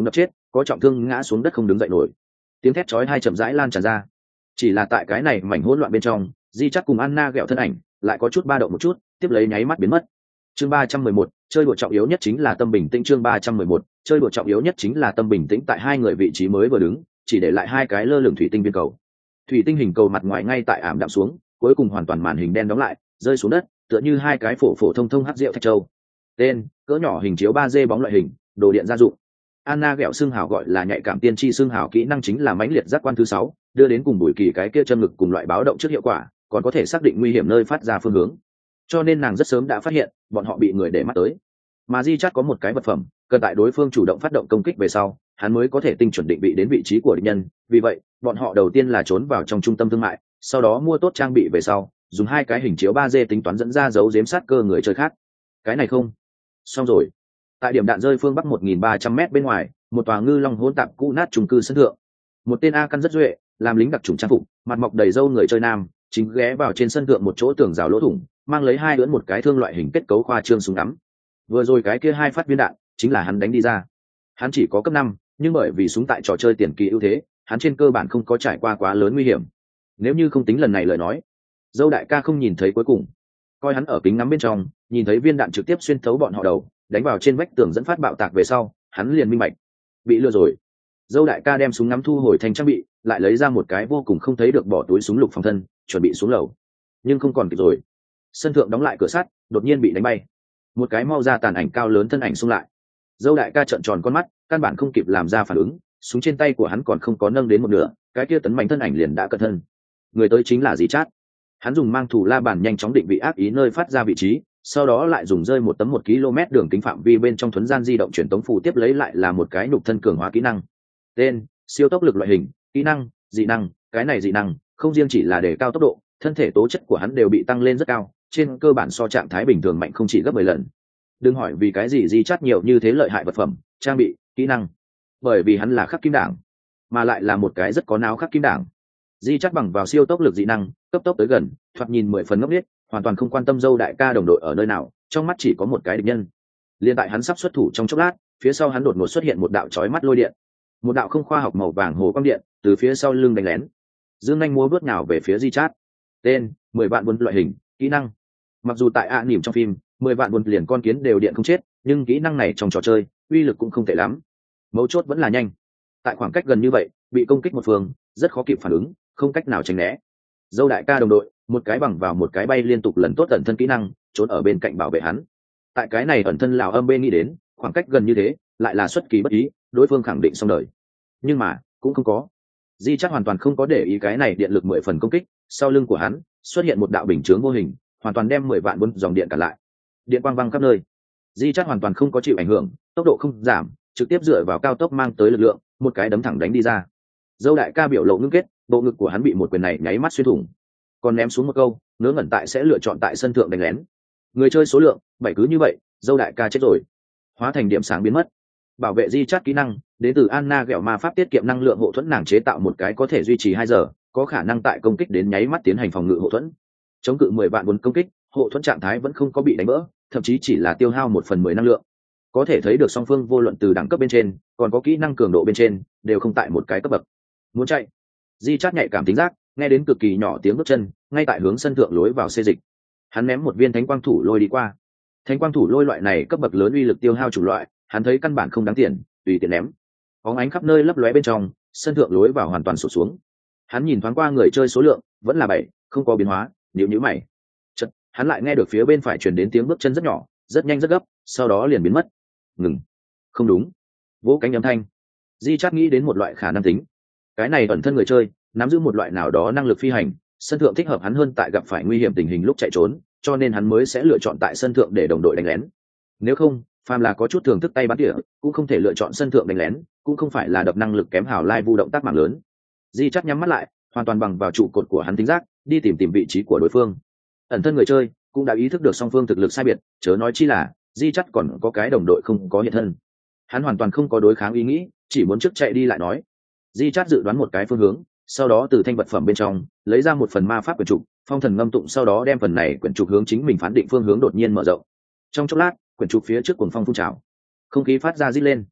có trọng thương ngã xuống đất không đứng dậy nổi. Tiếng thét chói tai chậm rãi lan tràn ra. Chỉ là tại cái này mảnh hỗn loạn bên trong, Di chắc cùng Anna ghẹo thân ảnh lại có chút ba động một chút, tiếp lấy nháy mắt biến mất. Chương ba trăm mười một, chơi đùa trọng yếu nhất chính là tâm bình tĩnh. Chương ba trăm mười một, chơi đùa trọng yếu nhất chính là tâm bình tĩnh. Tại hai người vị trí mới vừa đứng, chỉ để lại hai cái lơ lửng thủy tinh viên cầu. Thủy tinh hình cầu mặt ngoài ngay tại ảm đạm xuống, cuối cùng hoàn toàn màn hình đen đóng lại, rơi xuống đất, tựa như hai cái phổ phổ thông thông hắc rượu thạch châu. Tên: cỡ nhỏ hình chiếu ba D bóng loại hình, đồ điện gia dụng. Anna ghẹo xương hào gọi là nhạy cảm tiên tri xương hào, kỹ năng chính là mãnh liệt giác quan thứ sáu, đưa đến cùng bùi kỳ cái kia chân ngực cùng loại báo động trước hiệu quả, còn có thể xác định nguy hiểm nơi phát ra phương hướng. Cho nên nàng rất sớm đã phát hiện bọn họ bị người để mắt tới. Mà Di chắc có một cái vật phẩm, cần tại đối phương chủ động phát động công kích về sau, hắn mới có thể tinh chuẩn định vị đến vị trí của địch nhân. Vì vậy, bọn họ đầu tiên là trốn vào trong trung tâm thương mại, sau đó mua tốt trang bị về sau, dùng hai cái hình chiếu ba D tính toán dẫn ra dấu giếm sát cơ người chơi khác. Cái này không xong rồi. Tại điểm đạn rơi phương bắc một nghìn ba trăm mét bên ngoài, một tòa ngư long hỗn tạp cũ nát chung cư sân thượng, một tên a căn rất duệ, làm lính đặc trùng trang phục, mặt mọc đầy râu người chơi nam, chính ghé vào trên sân thượng một chỗ tường rào lỗ thủng, mang lấy hai lưỡn một cái thương loại hình kết cấu khoa trương súng ngắm. Vừa rồi cái kia hai phát viên đạn chính là hắn đánh đi ra. Hắn chỉ có cấp năm, nhưng bởi vì súng tại trò chơi tiền kỳ ưu thế, hắn trên cơ bản không có trải qua quá lớn nguy hiểm. Nếu như không tính lần này lời nói, dâu đại ca không nhìn thấy cuối cùng. Coi hắn ở kính ngắm bên trong, nhìn thấy viên đạn trực tiếp xuyên thấu bọn họ đầu, đánh vào trên vách tường dẫn phát bạo tạc về sau, hắn liền minh bạch, bị lừa rồi. Dâu đại ca đem súng ngắm thu hồi thành trang bị, lại lấy ra một cái vô cùng không thấy được bỏ túi súng lục phòng thân, chuẩn bị xuống lầu. Nhưng không còn kịp rồi. Sân thượng đóng lại cửa sắt, đột nhiên bị đánh bay. Một cái mau ra tàn ảnh cao lớn thân ảnh xung lại. Dâu đại ca trợn tròn con mắt, căn bản không kịp làm ra phản ứng, súng trên tay của hắn còn không có nâng đến một nửa, cái kia tấn mạnh thân ảnh liền đã cận thân. Người tới chính là Dĩ Chát. Hắn dùng mang thủ la bàn nhanh chóng định vị ác ý nơi phát ra vị trí, sau đó lại dùng rơi một tấm một km đường kính phạm vi bên trong thuấn gian di động truyền tống phù tiếp lấy lại là một cái nhục thân cường hóa kỹ năng. Tên: siêu tốc lực loại hình, kỹ năng, dị năng. Cái này dị năng không riêng chỉ là để cao tốc độ, thân thể tố chất của hắn đều bị tăng lên rất cao, trên cơ bản so trạng thái bình thường mạnh không chỉ gấp mười lần. Đừng hỏi vì cái gì Di Chát nhiều như thế lợi hại vật phẩm, trang bị, kỹ năng. Bởi vì hắn là khắc kim đảng, mà lại là một cái rất có náo khắc kim đảng. Di Chát bằng vào siêu tốc lực dị năng, cấp tốc tới gần, thoạt nhìn mười phần ngốc nghếch, hoàn toàn không quan tâm dâu đại ca đồng đội ở nơi nào, trong mắt chỉ có một cái địch nhân. Liên tại hắn sắp xuất thủ trong chốc lát, phía sau hắn đột ngột xuất hiện một đạo chói mắt lôi điện, một đạo không khoa học màu vàng hồ quang điện từ phía sau lưng đánh lén. Dương Anh múa bước nào về phía Di Chát. Tên: mười vạn buồn loại hình, kỹ năng. Mặc dù tại ạ nỉm trong phim, mười vạn buồn liền con kiến đều điện không chết, nhưng kỹ năng này trong trò chơi, uy lực cũng không tệ lắm. Mấu chốt vẫn là nhanh. Tại khoảng cách gần như vậy, bị công kích một phương, rất khó kịp phản ứng, không cách nào tránh né. Dâu đại ca đồng đội, một cái bằng vào một cái bay liên tục lần tốt ẩn thân kỹ năng, trốn ở bên cạnh bảo vệ hắn. Tại cái này ẩn thân lão âm bên nghĩ đến, khoảng cách gần như thế, lại là xuất kỳ bất ý, đối phương khẳng định xong đời. Nhưng mà, cũng không có. Di chắc hoàn toàn không có để ý cái này điện lực mười phần công kích, sau lưng của hắn xuất hiện một đạo bình chướng vô hình, hoàn toàn đem mười vạn bốn dòng điện cản lại. Điện quang văng khắp nơi. Di chắc hoàn toàn không có chịu ảnh hưởng, tốc độ không giảm, trực tiếp dựa vào cao tốc mang tới lực lượng, một cái đấm thẳng đánh đi ra. Dâu đại ca biểu lộ ngưng kết, bộ ngực của hắn bị một quyền này nháy mắt xuyên thủng. Còn ném xuống một câu, ngớ ngẩn tại sẽ lựa chọn tại sân thượng đánh lén. Người chơi số lượng bảy, cứ như vậy, dâu đại ca chết rồi. Hóa thành điểm sáng biến mất. Bảo vệ Di chát kỹ năng đến từ Anna ghẹo ma pháp tiết kiệm năng lượng hộ thuẫn, nàng chế tạo một cái có thể duy trì hai giờ, có khả năng tại công kích đến nháy mắt tiến hành phòng ngự hộ thuẫn, chống cự mười vạn vốn công kích. Hộ thuẫn trạng thái vẫn không có bị đánh vỡ, thậm chí chỉ là tiêu hao một phần mười năng lượng. Có thể thấy được song phương vô luận từ đẳng cấp bên trên, còn có kỹ năng cường độ bên trên, đều không tại một cái cấp bậc. Muốn chạy, Di chát nhạy cảm tính giác, nghe đến cực kỳ nhỏ tiếng bước chân, ngay tại hướng sân thượng lối vào xê dịch. Hắn ném một viên thánh quang thủ lôi đi qua. Thánh quang thủ lôi loại này cấp bậc lớn uy lực tiêu hao chủng loại, hắn thấy căn bản không đáng tiền, tùy tiện ném. Bóng ánh khắp nơi lấp lóe bên trong, sân thượng lối vào hoàn toàn sụp xuống. Hắn nhìn thoáng qua người chơi số lượng, vẫn là bảy, không có biến hóa, nhíu nhíu mày. Chợt, hắn lại nghe được phía bên phải truyền đến tiếng bước chân rất nhỏ, rất nhanh rất gấp, sau đó liền biến mất. Ngừng. Không đúng. Vỗ cánh âm thanh. Di chát nghĩ đến một loại khả năng tính. Cái này ẩn thân người chơi, nắm giữ một loại nào đó năng lực phi hành, sân thượng thích hợp hắn hơn tại gặp phải nguy hiểm tình hình lúc chạy trốn, cho nên hắn mới sẽ lựa chọn tại sân thượng để đồng đội đánh lén. Nếu không, phàm là có chút thường thức tay bắn tỉa, cũng không thể lựa chọn sân thượng đánh lén, cũng không phải là đập năng lực kém hào lai vu động tác mạng lớn. Di chắc nhắm mắt lại, hoàn toàn bằng vào trụ cột của hắn tính giác, đi tìm tìm vị trí của đối phương. Ẩn thân người chơi cũng đã ý thức được song phương thực lực sai biệt, chớ nói chi là Di chắc còn có cái đồng đội không có hiện thân. Hắn hoàn toàn không có đối kháng ý nghĩ, chỉ muốn trước chạy đi lại nói. Di chắc dự đoán một cái phương hướng, sau đó từ thanh vật phẩm bên trong lấy ra một phần ma pháp quyển trục, phong thần ngâm tụng, sau đó đem phần này quyển trục hướng chính mình phán định phương hướng đột nhiên mở rộng. Trong chốc lát, quyển trục phía trước cuồng phong phun trào, không khí phát ra rít lên.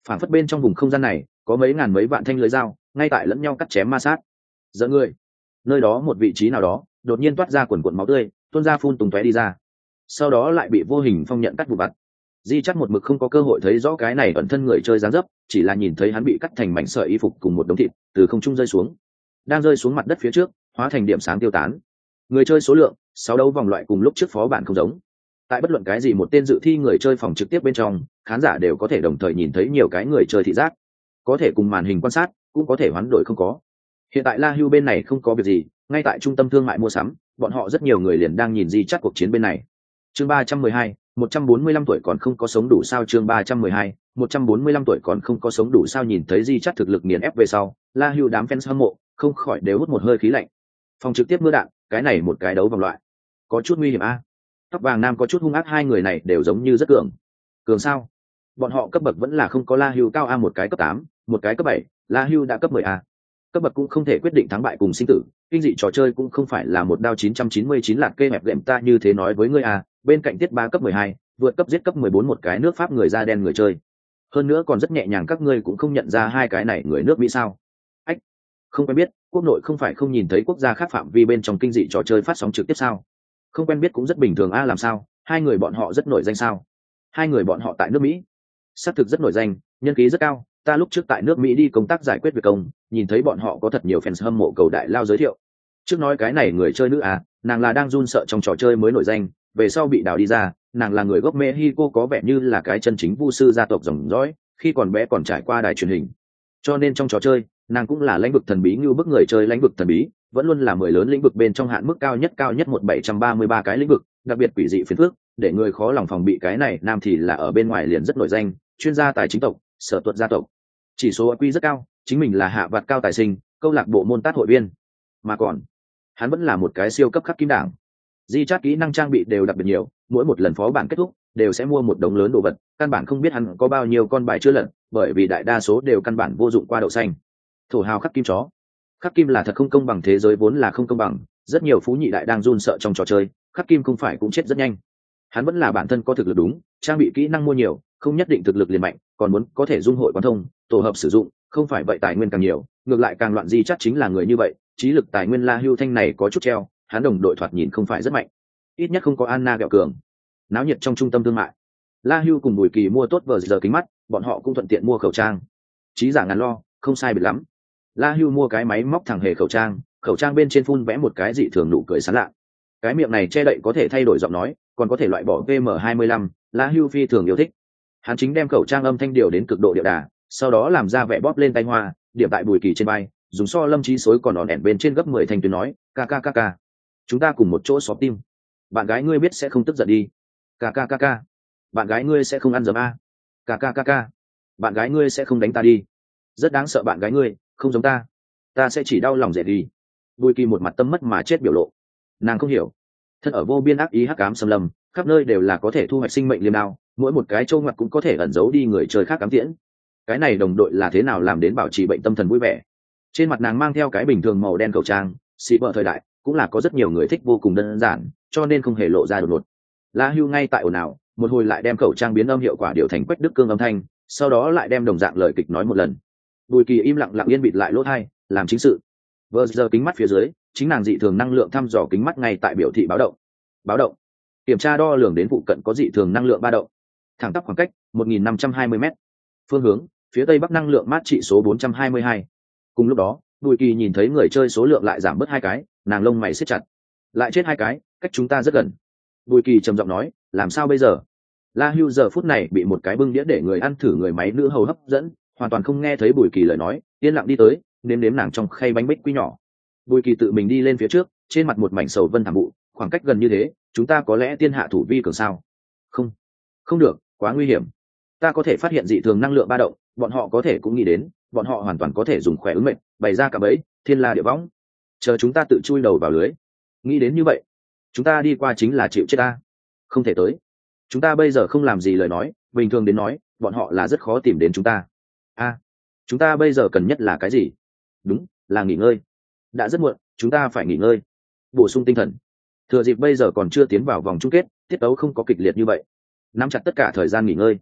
phản phất bên trong vùng không gian này có mấy ngàn mấy vạn thanh lưới dao ngay tại lẫn nhau cắt chém ma sát. Dẫn người, nơi đó một vị trí nào đó đột nhiên toát ra quần quần máu tươi, tuôn ra phun tung tóe đi ra, sau đó lại bị vô hình phong nhận cắt vụ vặt. Di chắc một mực không có cơ hội thấy rõ cái này ẩn thân người chơi dáng dấp, chỉ là nhìn thấy hắn bị cắt thành mảnh sợi y phục cùng một đống thịt từ không trung rơi xuống, đang rơi xuống mặt đất phía trước hóa thành điểm sáng tiêu tán. Người chơi số lượng sáu đấu vòng loại cùng lúc trước phó bản không giống, tại bất luận cái gì một tên dự thi người chơi phòng trực tiếp bên trong, khán giả đều có thể đồng thời nhìn thấy nhiều cái người chơi thị giác, có thể cùng màn hình quan sát, cũng có thể hoán đổi không có. Hiện tại La Hưu bên này không có việc gì, ngay tại trung tâm thương mại mua sắm, bọn họ rất nhiều người liền đang nhìn Di chắc cuộc chiến bên này. Chương ba trăm mười hai, một trăm bốn mươi lăm tuổi còn không có sống đủ sao? Chương ba trăm mười hai, một trăm bốn mươi lăm tuổi còn không có sống đủ sao? Nhìn thấy Di chắc thực lực nghiền ép về sau, La Hưu đám fans hâm mộ không khỏi đều hút một hơi khí lạnh. Phòng trực tiếp mưa đạn, cái này một cái đấu vòng loại, có chút nguy hiểm a. Tóc vàng nam có chút hung ác, hai người này đều giống như rất cường. Cường sao? Bọn họ cấp bậc vẫn là không có La Hưu cao a, một cái cấp tám, một cái cấp bảy, La Hưu đã cấp mười a. Cấp bậc cũng không thể quyết định thắng bại cùng sinh tử, kinh dị trò chơi cũng không phải là một đao chín trăm chín mươi chín lạc kê hẹp lệm ta như thế nói với ngươi a. Bên cạnh tiết ba cấp mười hai, vượt cấp giết cấp mười bốn một cái nước Pháp người da đen người chơi. Hơn nữa còn rất nhẹ nhàng, các ngươi cũng không nhận ra hai cái này người nước Mỹ sao? Ách, không quen biết, quốc nội không phải không nhìn thấy quốc gia khác phạm vi bên trong kinh dị trò chơi phát sóng trực tiếp sao? Không quen biết cũng rất bình thường a. Làm sao hai người bọn họ rất nổi danh sao? Hai người bọn họ tại nước Mỹ xác thực rất nổi danh, nhân khí rất cao. Ta lúc trước tại nước Mỹ đi công tác giải quyết việc công, nhìn thấy bọn họ có thật nhiều fans hâm mộ cầu đại lao giới thiệu. Trước nói cái này người chơi nữ à, nàng là đang run sợ trong trò chơi mới nổi danh, về sau bị đào đi ra, nàng là người gốc Mexico, có vẻ như là cái chân chính vu sư gia tộc dòng dõi, khi còn bé còn trải qua đài truyền hình, cho nên trong trò chơi nàng cũng là lãnh vực thần bí, như bức người chơi lãnh vực thần bí vẫn luôn là mười lớn lĩnh vực bên trong hạn mức cao nhất cao nhất một bảy trăm ba mươi ba cái lĩnh vực, đặc biệt quỷ dị phiền phức, để người khó lòng phòng bị. Cái này nam thì là ở bên ngoài liền rất nổi danh, chuyên gia tài chính tộc, sở tuật gia tộc, chỉ số i kiu rất cao, chính mình là hạ vạt cao tài sinh, câu lạc bộ môn tát hội viên, mà còn hắn vẫn là một cái siêu cấp khắc kim đảng. Di chát kỹ năng trang bị đều đặc biệt nhiều, mỗi một lần phó bản kết thúc đều sẽ mua một đống lớn đồ vật, căn bản không biết hắn có bao nhiêu con bài chưa lật, bởi vì đại đa số đều căn bản vô dụng qua đậu xanh. Thổ hào khắc kim chó, khắc kim là thật không công bằng, thế giới vốn là không công bằng, rất nhiều phú nhị đại đang run sợ trong trò chơi, khắc kim không phải cũng chết rất nhanh. Hắn vẫn là bản thân có thực lực đúng, trang bị kỹ năng mua nhiều, không nhất định thực lực liền mạnh, còn muốn có thể dung hội quán thông, tổ hợp sử dụng, không phải vậy tài nguyên càng nhiều, ngược lại càng loạn. Di chắc chính là người như vậy, trí lực tài nguyên La Hưu thanh này có chút treo, hắn đồng đội thoạt nhìn không phải rất mạnh, ít nhất không có Anna kẹo cường. Náo nhiệt trong trung tâm thương mại, La Hưu cùng Bùi Kỳ mua tốt vờ giờ kính mắt, bọn họ cũng thuận tiện mua khẩu trang. Trí giả ngàn lo, không sai biệt lắm. La Hưu mua cái máy móc thẳng hề khẩu trang, khẩu trang bên trên phun vẽ một cái dị thường nụ cười sán lạ. Cái miệng này che đậy có thể thay đổi giọng nói, còn có thể loại bỏ vê em hai mươi lăm, La Hưu phi thường yêu thích. Hắn chính đem khẩu trang âm thanh điều đến cực độ điệu đà, sau đó làm ra vẻ bóp lên tay hoa, điểm tại Bùi Kỳ trên vai, dùng so lâm trí xối còn ỏn ẻn bên trên gấp mười thanh tuyến nói, ca ca ca ca, chúng ta cùng một chỗ xóp tim. Bạn gái ngươi biết sẽ không tức giận đi. Ca ca ca ca, bạn gái ngươi sẽ không ăn dấm a. Ca ca ca ca, bạn gái ngươi sẽ không đánh ta đi. Rất đáng sợ, bạn gái ngươi không giống ta, ta sẽ chỉ đau lòng dễ đi. Bùi Kỳ một mặt tâm mất mà chết biểu lộ, nàng không hiểu, thân ở vô biên ác ý hắc ám xâm lâm, khắp nơi đều là có thể thu hoạch sinh mệnh liêm đao, mỗi một cái châu ngoặt cũng có thể ẩn giấu đi người chơi khác cắm tiễn. Cái này đồng đội là thế nào làm đến bảo trì bệnh tâm thần vui vẻ? Trên mặt nàng mang theo cái bình thường màu đen khẩu trang, xị vợ thời đại cũng là có rất nhiều người thích, vô cùng đơn giản, cho nên không hề lộ ra đột ngột. La Hưu ngay tại ồn ào, một hồi lại đem khẩu trang biến âm hiệu quả điều thành Quách Đức Cương âm thanh, sau đó lại đem đồng dạng lời kịch nói một lần. Bùi Kỳ im lặng lặng yên bịt lại lỗ tai, làm chính sự. Vừa giờ kính mắt phía dưới, chính nàng dị thường năng lượng thăm dò kính mắt ngay tại biểu thị báo động. Báo động. Kiểm tra đo lường đến phụ cận có dị thường năng lượng ba động. Thẳng tắp khoảng cách một nghìn năm trăm hai mươi mét. Phương hướng phía tây bắc, năng lượng mát trị số bốn trăm hai mươi hai. Cùng lúc đó, Bùi Kỳ nhìn thấy người chơi số lượng lại giảm bớt hai cái, nàng lông mày siết chặt. Lại chết hai cái, cách chúng ta rất gần. Bùi Kỳ trầm giọng nói, làm sao bây giờ? La Hưu giờ phút này bị một cái bưng đĩa để người ăn thử người máy nữ hầu hấp dẫn, hoàn toàn không nghe thấy Bùi Kỳ lời nói, yên lặng đi tới, nếm nếm nàng trong khay bánh bích quy nhỏ. Bùi Kỳ tự mình đi lên phía trước, trên mặt một mảnh sầu vân thảm vụ, khoảng cách gần như thế, chúng ta có lẽ tiên hạ thủ vi cường sao? Không, không được, quá nguy hiểm. Ta có thể phát hiện dị thường năng lượng ba động, bọn họ có thể cũng nghĩ đến, bọn họ hoàn toàn có thể dùng khỏe ứng mệnh, bày ra cả bẫy, thiên la địa võng, chờ chúng ta tự chui đầu vào lưới. Nghĩ đến như vậy, chúng ta đi qua chính là chịu chết ta. Không thể tới. Chúng ta bây giờ không làm gì lời nói, bình thường đến nói, bọn họ là rất khó tìm đến chúng ta. A, à, chúng ta bây giờ cần nhất là cái gì? Đúng, là nghỉ ngơi. Đã rất muộn, chúng ta phải nghỉ ngơi, bổ sung tinh thần. Thừa dịp bây giờ còn chưa tiến vào vòng chung kết, tiết tấu không có kịch liệt như vậy, nắm chặt tất cả thời gian nghỉ ngơi.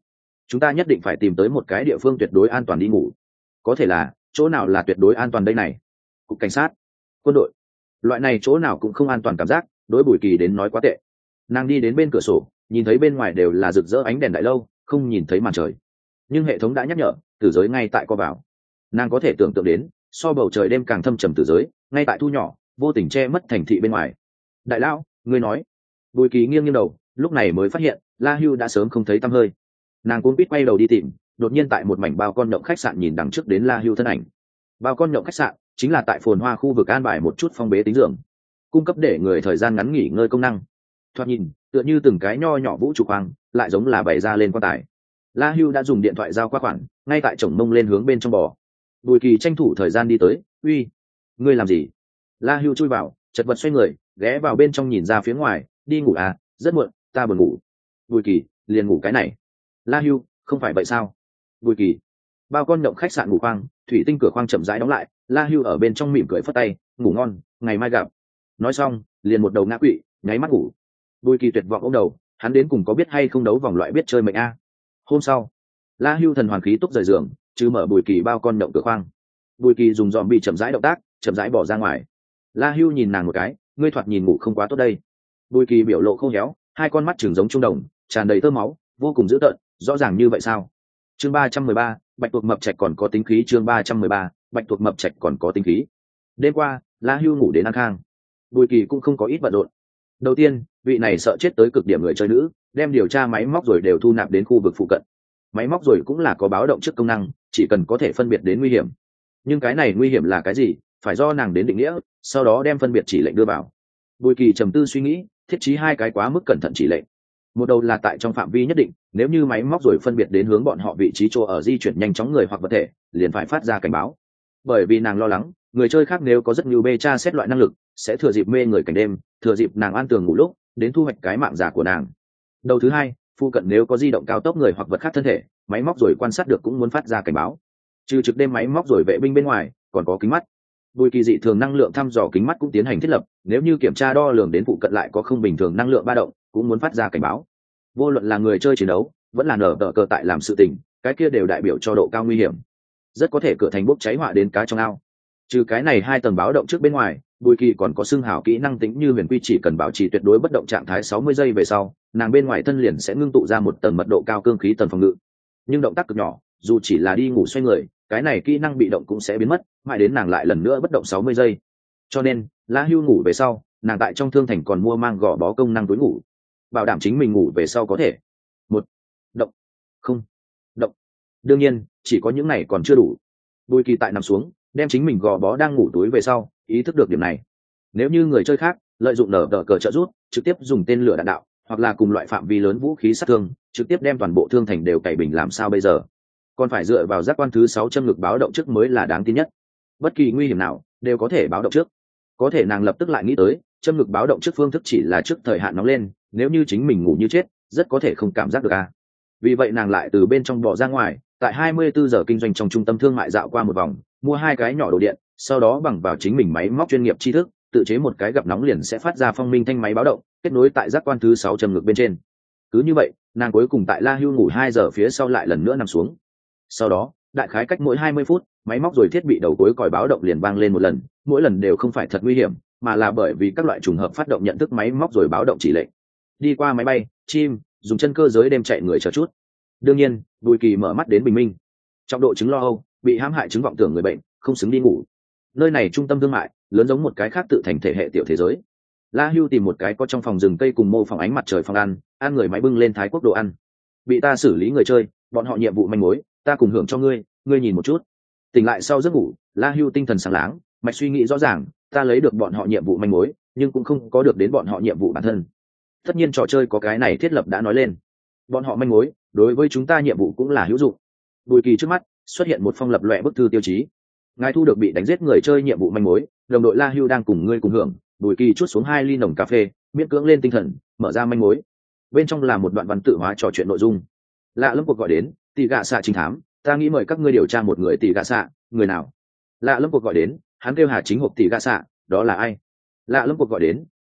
chúng ta nhất định phải tìm tới một cái địa phương tuyệt đối an toàn đi ngủ. Có thể là chỗ nào là tuyệt đối an toàn đây này? Cục cảnh sát, quân đội, loại này chỗ nào cũng không an toàn cảm giác đối Bùi Kỳ đến nói quá tệ. Nàng đi đến bên cửa sổ, nhìn thấy bên ngoài đều là rực rỡ ánh đèn đại lâu, không nhìn thấy màn trời, nhưng hệ thống đã nhắc nhở tử giới ngay tại co vào. Nàng có thể tưởng tượng đến so bầu trời đêm càng thâm trầm tử giới ngay tại thu nhỏ, vô tình che mất thành thị bên ngoài. Đại lão, ngươi nói. Bùi Kỳ nghiêng nghiêng đầu, lúc này mới phát hiện La Hưu đã sớm không thấy tăm hơi. Nàng cuống quýt quay đầu đi tìm, đột nhiên tại một mảnh bao con nhộng khách sạn nhìn đằng trước đến La Hưu thân ảnh. Bao con nhộng khách sạn chính là tại phồn hoa khu vực an bài một chút phong bế tính dưỡng, cung cấp để người thời gian ngắn nghỉ ngơi công năng. Thoạt nhìn tựa như từng cái nho nhỏ vũ trụ khoang, lại giống là bày ra lên quan tài. La Hưu đã dùng điện thoại giao qua khoản, ngay tại chồng mông lên hướng bên trong bò. Bùi Kỳ tranh thủ thời gian đi tới, uy, ngươi làm gì? La Hưu chui vào, chật vật xoay người, ghé vào bên trong nhìn ra phía ngoài, đi ngủ à, rất muộn, ta buồn ngủ. Bùi Kỳ, liền ngủ cái này. La Hưu, không phải vậy sao? Bùi Kỳ. Bao con nhộng khách sạn ngủ khoang, thủy tinh cửa khoang chậm rãi đóng lại, La Hưu ở bên trong mỉm cười phất tay, ngủ ngon, ngày mai gặp. Nói xong, liền một đầu ngã quỵ, nháy mắt ngủ. Bùi Kỳ tuyệt vọng ôm đầu, hắn đến cùng có biết hay không đấu vòng loại biết chơi mệnh a. Hôm sau, La Hưu thần hoàn khí túc rời giường, chứ mở Bùi Kỳ bao con nhộng cửa khoang. Bùi Kỳ dùng dòm bị chậm rãi động tác, chậm rãi bỏ ra ngoài. La Hưu nhìn nàng một cái, ngươi thoạt nhìn ngủ không quá tốt đây. Bùi Kỳ biểu lộ khô héo, hai con mắt trừng giống trung đồng, tràn đầy tơ máu, vô cùng dữ tợn, rõ ràng như vậy sao? Chương ba trăm mười ba, Bạch tuộc mập trạch còn có tính khí. Chương ba trăm mười ba, Bạch tuộc mập trạch còn có tính khí. Đêm qua, La Hưu ngủ đến an khang. Bùi Kỳ cũng không có ít bận rộn. Đầu tiên, vị này sợ chết tới cực điểm người chơi nữ, đem điều tra máy móc rồi đều thu nạp đến khu vực phụ cận. Máy móc rồi cũng là có báo động trước công năng, chỉ cần có thể phân biệt đến nguy hiểm. Nhưng cái này nguy hiểm là cái gì, phải do nàng đến định nghĩa, sau đó đem phân biệt chỉ lệnh đưa vào. Bùi Kỳ trầm tư suy nghĩ, thiết trí hai cái quá mức cẩn thận chỉ lệnh. Một đầu là tại trong phạm vi nhất định, nếu như máy móc rồi phân biệt đến hướng bọn họ vị trí chỗ ở di chuyển nhanh chóng người hoặc vật thể, liền phải phát ra cảnh báo. Bởi vì nàng lo lắng, người chơi khác nếu có rất nhiều bê tra xét loại năng lực, sẽ thừa dịp mê người cảnh đêm, thừa dịp nàng an tường ngủ lúc, đến thu hoạch cái mạng giả của nàng. Đầu thứ hai, phụ cận nếu có di động cao tốc người hoặc vật khác thân thể, máy móc rồi quan sát được cũng muốn phát ra cảnh báo. Trừ trực đêm máy móc rồi vệ binh bên ngoài, còn có kính mắt. Bùi Kỳ dị thường năng lượng thăm dò kính mắt cũng tiến hành thiết lập, nếu như kiểm tra đo lường đến phụ cận lại có không bình thường năng lượng ba động, cũng muốn phát ra cảnh báo. Vô luận là người chơi chiến đấu, vẫn là nở tờ cờ tại làm sự tình, cái kia đều đại biểu cho độ cao nguy hiểm, rất có thể cửa thành bốc cháy họa đến cá trong ao. Trừ cái này hai tầng báo động trước bên ngoài, Bùi Kỳ còn có xưng hào kỹ năng tính như huyền quy, chỉ cần bảo trì tuyệt đối bất động trạng thái sáu mươi giây về sau, nàng bên ngoài thân liền sẽ ngưng tụ ra một tầng mật độ cao cương khí tầng phòng ngự. Nhưng động tác cực nhỏ, dù chỉ là đi ngủ xoay người, cái này kỹ năng bị động cũng sẽ biến mất, mãi đến nàng lại lần nữa bất động sáu mươi giây. Cho nên, La Hưu ngủ về sau, nàng tại trong thương thành còn mua mang gò bó công năng túi ngủ, bảo đảm chính mình ngủ về sau có thể một động không động. Đương nhiên, chỉ có những này còn chưa đủ. Bùi Kỳ tại nằm xuống, đem chính mình gò bó đang ngủ túi về sau, ý thức được điểm này. Nếu như người chơi khác lợi dụng nở tờ cờ trợ rút, trực tiếp dùng tên lửa đạn đạo, hoặc là cùng loại phạm vi lớn vũ khí sát thương, trực tiếp đem toàn bộ thương thành đều cày bình, làm sao bây giờ? Còn phải dựa vào giác quan thứ sáu châm ngực báo động trước mới là đáng tin nhất. Bất kỳ nguy hiểm nào đều có thể báo động trước. Có thể nàng lập tức lại nghĩ tới, châm ngực báo động trước phương thức chỉ là trước thời hạn nóng lên, nếu như chính mình ngủ như chết, rất có thể không cảm giác được à. Vì vậy nàng lại từ bên trong bỏ ra ngoài, tại hai mươi bốn giờ kinh doanh trong trung tâm thương mại dạo qua một vòng, mua hai cái nhỏ đồ điện, sau đó bằng vào chính mình máy móc chuyên nghiệp tri thức, tự chế một cái gặp nóng liền sẽ phát ra phong minh thanh máy báo động, kết nối tại giác quan thứ sáu châm ngực bên trên. Cứ như vậy, nàng cuối cùng tại La Hưu ngủ hai giờ phía sau lại lần nữa nằm xuống. Sau đó, đại khái cách mỗi hai mươi phút, máy móc rồi thiết bị đầu cuối còi báo động liền vang lên một lần, mỗi lần đều không phải thật nguy hiểm, mà là bởi vì các loại trùng hợp phát động nhận thức máy móc rồi báo động chỉ lệnh. Đi qua máy bay, chim, dùng chân cơ giới đem chạy người chờ chút. Đương nhiên, Bùi Kỳ mở mắt đến bình minh. Trọng độ chứng lo âu, bị hãm hại chứng vọng tưởng người bệnh, không xứng đi ngủ. Nơi này trung tâm thương mại, lớn giống một cái khác tự thành thể hệ tiểu thế giới. La Hưu tìm một cái có trong phòng rừng cây cùng mô phỏng ánh mặt trời phòng ăn, ăn người máy bưng lên Thái Quốc đồ ăn. Bị ta xử lý người chơi, bọn họ nhiệm vụ manh mối, ta cùng hưởng cho ngươi, ngươi nhìn một chút. Tỉnh lại sau giấc ngủ, La Hưu tinh thần sáng láng, mạch suy nghĩ rõ ràng, ta lấy được bọn họ nhiệm vụ manh mối, nhưng cũng không có được đến bọn họ nhiệm vụ bản thân. Tất nhiên trò chơi có cái này thiết lập đã nói lên, bọn họ manh mối đối với chúng ta nhiệm vụ cũng là hữu dụng. Bùi Kỳ trước mắt xuất hiện một phong lập loè bức thư tiêu chí. Ngài thu được bị đánh giết người chơi nhiệm vụ manh mối, đồng đội La Hưu đang cùng ngươi cùng hưởng. Bùi Kỳ chuốt xuống hai ly nồng cà phê, miễn cưỡng lên tinh thần, mở ra manh mối. Bên trong là một đoạn văn tự hóa trò chuyện nội dung. Lạ Lâm cuộc gọi đến, tỷ gạ xạ trinh thám, ta nghĩ mời các ngươi điều tra một người tỷ gạ xạ. Người nào? Lạ Lâm cuộc gọi đến, hắn kêu Hà Chính Hộp tỷ gạ xạ, đó là ai? Lạ Lâm cuộc gọi đến,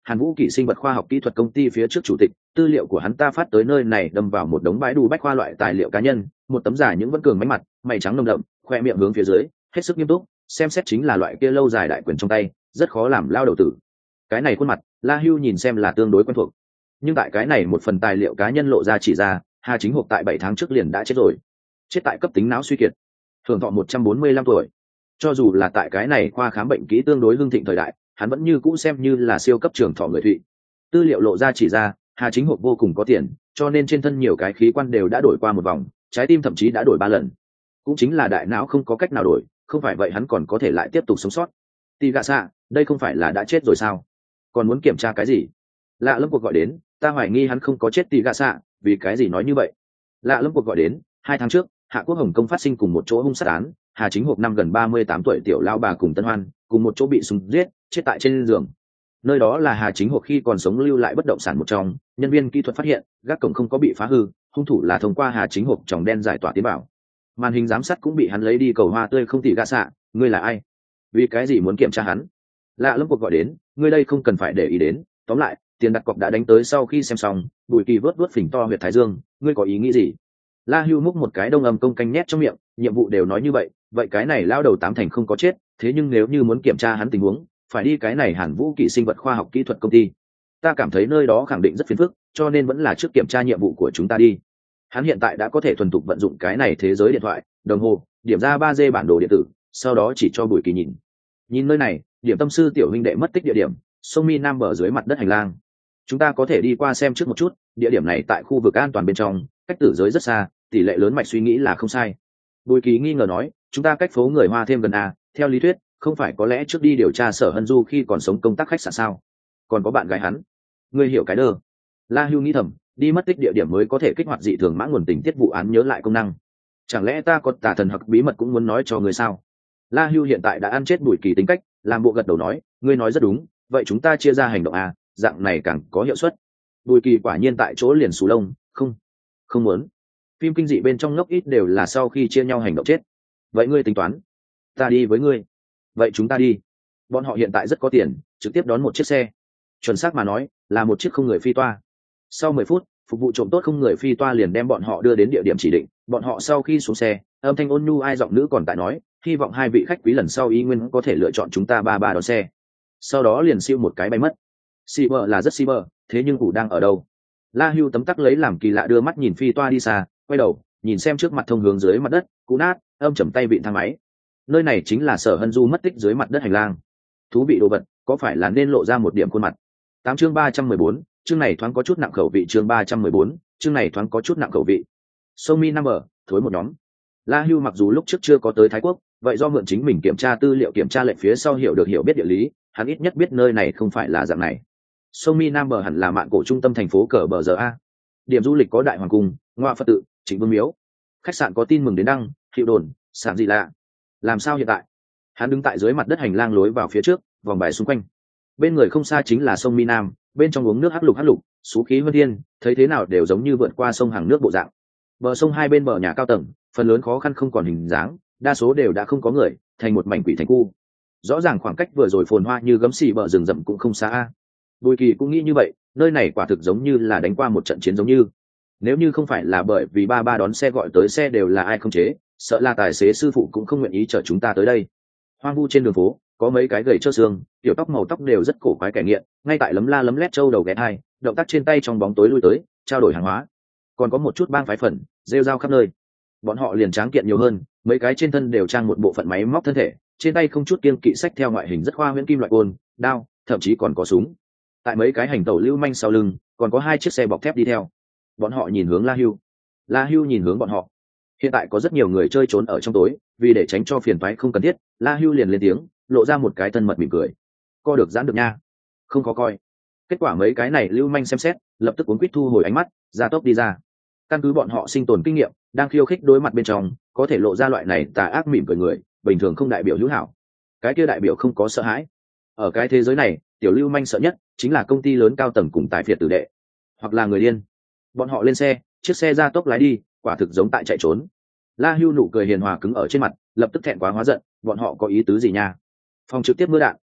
Hàn Vũ Kỷ sinh vật khoa học kỹ thuật công ty phía trước chủ tịch, tư liệu của hắn ta phát tới nơi này đâm vào một đống bãi đu bách khoa loại tài liệu cá nhân, một tấm giả những vẫn cường mánh mặt, mày trắng nồng đậm, khoe miệng hướng phía dưới, hết sức nghiêm túc, xem xét chính là loại kia lâu dài đại quyền trong tay, rất khó làm lao đầu tử. Cái này khuôn mặt, La Hưu nhìn xem là tương đối quen thuộc. Nhưng tại cái này một phần tài liệu cá nhân lộ ra chỉ ra, Hà Chính Hộp tại bảy tháng trước liền đã chết rồi. Chết tại cấp tính não suy kiệt. Hưởng thọ một trăm bốn mươi lăm tuổi. Cho dù là tại cái này khoa khám bệnh kỹ tương đối hưng thịnh thời đại, hắn vẫn như cũ xem như là siêu cấp trường thọ người Thụy. Tư liệu lộ ra chỉ ra, Hà Chính Hộp vô cùng có tiền, cho nên trên thân nhiều cái khí quan đều đã đổi qua một vòng, trái tim thậm chí đã đổi ba lần. Cũng chính là đại não không có cách nào đổi, không phải vậy hắn còn có thể lại tiếp tục sống sót. Tì gạ xạ, đây không phải là đã chết rồi sao? Còn muốn kiểm tra cái gì? Lạ Lâm cuộc gọi đến, ta hoài nghi hắn không có chết tì gạ xạ, vì cái gì nói như vậy? Lạ Lâm cuộc gọi đến, hai tháng trước, Hạ Quốc Hồng Công phát sinh cùng một chỗ hung sát án, Hà Chính Hộp năm gần ba mươi tám tuổi tiểu lão bà cùng Tân Hoan, cùng một chỗ bị súng giết, chết tại trên giường. Nơi đó là Hà Chính Hộp khi còn sống lưu lại bất động sản một trong, nhân viên kỹ thuật phát hiện, gác cổng không có bị phá hư, hung thủ là thông qua Hà Chính Hộp tròng đen giải tỏa tế bào. Màn hình giám sát cũng bị hắn lấy đi cầu hoa tươi không tỉ gạ xạ, ngươi là ai? Vì cái gì muốn kiểm tra hắn? Lạ Lâm cuộc gọi đến, ngươi đây không cần phải để ý đến, tóm lại, tiền đặt cọc đã đánh tới sau khi xem xong, Bùi Kỳ vớt vớt phình to huyệt thái dương, ngươi có ý nghĩ gì? La Hưu múc một cái đông âm công canh nhét trong miệng, nhiệm vụ đều nói như vậy, vậy cái này lao đầu tám thành không có chết, thế nhưng nếu như muốn kiểm tra hắn tình huống, phải đi cái này Hàn Vũ Kỷ sinh vật khoa học kỹ thuật công ty. Ta cảm thấy nơi đó khẳng định rất phiền phức, cho nên vẫn là trước kiểm tra nhiệm vụ của chúng ta đi. Hắn hiện tại đã có thể thuần thục vận dụng cái này thế giới điện thoại, đồng hồ, điểm ra ba D bản đồ điện tử, sau đó chỉ cho Bùi Kỳ nhìn. Nhìn nơi này, điểm tâm sư tiểu huynh đệ mất tích địa điểm, sông Mi Nam bờ dưới mặt đất hành lang. Chúng ta có thể đi qua xem trước một chút, địa điểm này tại khu vực an toàn bên trong, cách tử giới rất xa, tỷ lệ lớn mạch suy nghĩ là không sai. Bùi Kỳ nghi ngờ nói, chúng ta cách phố người Hoa thêm gần à, theo lý thuyết, không phải có lẽ trước đi điều tra Sở Hân Du khi còn sống công tác khách sạn sao? Còn có bạn gái hắn, ngươi hiểu cái đơ. La Hưu nghĩ thầm, đi mất tích địa điểm mới có thể kích hoạt dị thường mã nguồn tình tiết vụ án nhớ lại công năng. Chẳng lẽ ta có tà thần hoặc bí mật cũng muốn nói cho người sao? La Hưu hiện tại đã ăn chết Bùi Kỳ tính cách, làm bộ gật đầu nói, ngươi nói rất đúng, vậy chúng ta chia ra hành động à, dạng này càng có hiệu suất. Bùi Kỳ quả nhiên tại chỗ liền xù lông, không, không muốn. Phim kinh dị bên trong ngốc ít đều là sau khi chia nhau hành động chết. Vậy ngươi tính toán? Ta đi với ngươi. Vậy chúng ta đi. Bọn họ hiện tại rất có tiền, trực tiếp đón một chiếc xe. Chuẩn xác mà nói, là một chiếc không người phi toa. Sau mười phút, phục vụ trộm tốt không người phi toa liền đem bọn họ đưa đến địa điểm chỉ định. Bọn họ sau khi xuống xe, âm thanh ôn nhu ai giọng nữ còn tại nói, hy vọng hai vị khách quý lần sau y nguyên có thể lựa chọn chúng ta ba ba đón xe. Sau đó liền siêu một cái bay mất. Cyber là rất cyber, thế nhưng cụ đang ở đâu? La Hưu tấm tắc lấy làm kỳ lạ đưa mắt nhìn phi toa đi xa, quay đầu, nhìn xem trước mặt thông hướng dưới mặt đất, cú nát, âm chầm tay vịn thang máy. Nơi này chính là Sở Hân Du mất tích dưới mặt đất hành lang. Thú vị đồ vật, có phải là nên lộ ra một điểm khuôn mặt? Tám chương ba trăm mười bốn, chương này thoáng có chút nặng khẩu vị chương ba trăm mười bốn, chương này thoáng có chút nặng khẩu vị. Somi Number, thối một nhóm. La Hưu mặc dù lúc trước chưa có tới Thái Quốc, vậy do mượn chính mình kiểm tra tư liệu kiểm tra lệnh phía sau hiểu được hiểu biết địa lý, hắn ít nhất biết nơi này không phải là dạng này. Somi Number hẳn là mạn cổ trung tâm thành phố cờ bờ giờ a. Điểm du lịch có Đại Hoàng cung, Ngoa Phật tự, Trịnh Vương miếu. Khách sạn có tin mừng đến đăng, hiệu đồn, sản gì lạ. Làm sao hiện tại? Hắn đứng tại dưới mặt đất hành lang lối vào phía trước, vòng bài xung quanh. Bên người không xa chính là sông Mi Nam, bên trong uống nước hắc lục hắc lục, xú khí vân thiên, thấy thế nào đều giống như vượt qua sông hàng nước bộ dạng. Bờ sông hai bên bờ nhà cao tầng, phần lớn khó khăn không còn hình dáng, đa số đều đã không có người, thành một mảnh quỷ thành khu. Rõ ràng khoảng cách vừa rồi phồn hoa như gấm xì bờ rừng rậm cũng không xa. Bùi Kỳ cũng nghĩ như vậy, nơi này quả thực giống như là đánh qua một trận chiến giống như. Nếu như không phải là bởi vì ba ba đón xe gọi tới xe đều là ai không chế, sợ là tài xế sư phụ cũng không nguyện ý chở chúng ta tới đây. Hoang vu trên đường phố, có mấy cái gầy trơ xương, tiểu tóc màu tóc đều rất cổ quái kẻ nghiện, ngay tại lấm la lấm lét trâu đầu ghé hai, động tác trên tay trong bóng tối lui tới, trao đổi hàng hóa. Còn có một chút bang phái phần, rêu rao khắp nơi. Bọn họ liền tráng kiện nhiều hơn, mấy cái trên thân đều trang một bộ phận máy móc thân thể, trên tay không chút kiêng kỵ sách theo ngoại hình rất khoa huyễn kim loại côn, đao, thậm chí còn có súng. Tại mấy cái hành tẩu lưu manh sau lưng, còn có hai chiếc xe bọc thép đi theo. Bọn họ nhìn hướng La Hưu, La Hưu nhìn hướng bọn họ. Hiện tại có rất nhiều người chơi trốn ở trong tối, vì để tránh cho phiền toái không cần thiết, La Hưu liền lên tiếng, lộ ra một cái thân mật mỉm cười. Co được giãn được nha. Không có coi. Kết quả mấy cái này lưu manh xem xét, lập tức cuốn quýt thu hồi ánh mắt, ra tốc đi ra. Căn cứ bọn họ sinh tồn kinh nghiệm, đang khiêu khích đối mặt bên trong, có thể lộ ra loại này tà ác mỉm cười người, bình thường không đại biểu hữu hảo. Cái kia đại biểu không có sợ hãi. Ở cái thế giới này, tiểu lưu manh sợ nhất chính là công ty lớn cao tầng cùng tài phiệt tử đệ, hoặc là người điên. Bọn họ lên xe, chiếc xe ra tốc lái đi, quả thực giống tại chạy trốn. La Hưu nụ cười hiền hòa cứng ở trên mặt, lập tức thẹn quá hóa giận, bọn họ có ý tứ gì nha? Phòng trực tiếp mưa đạn,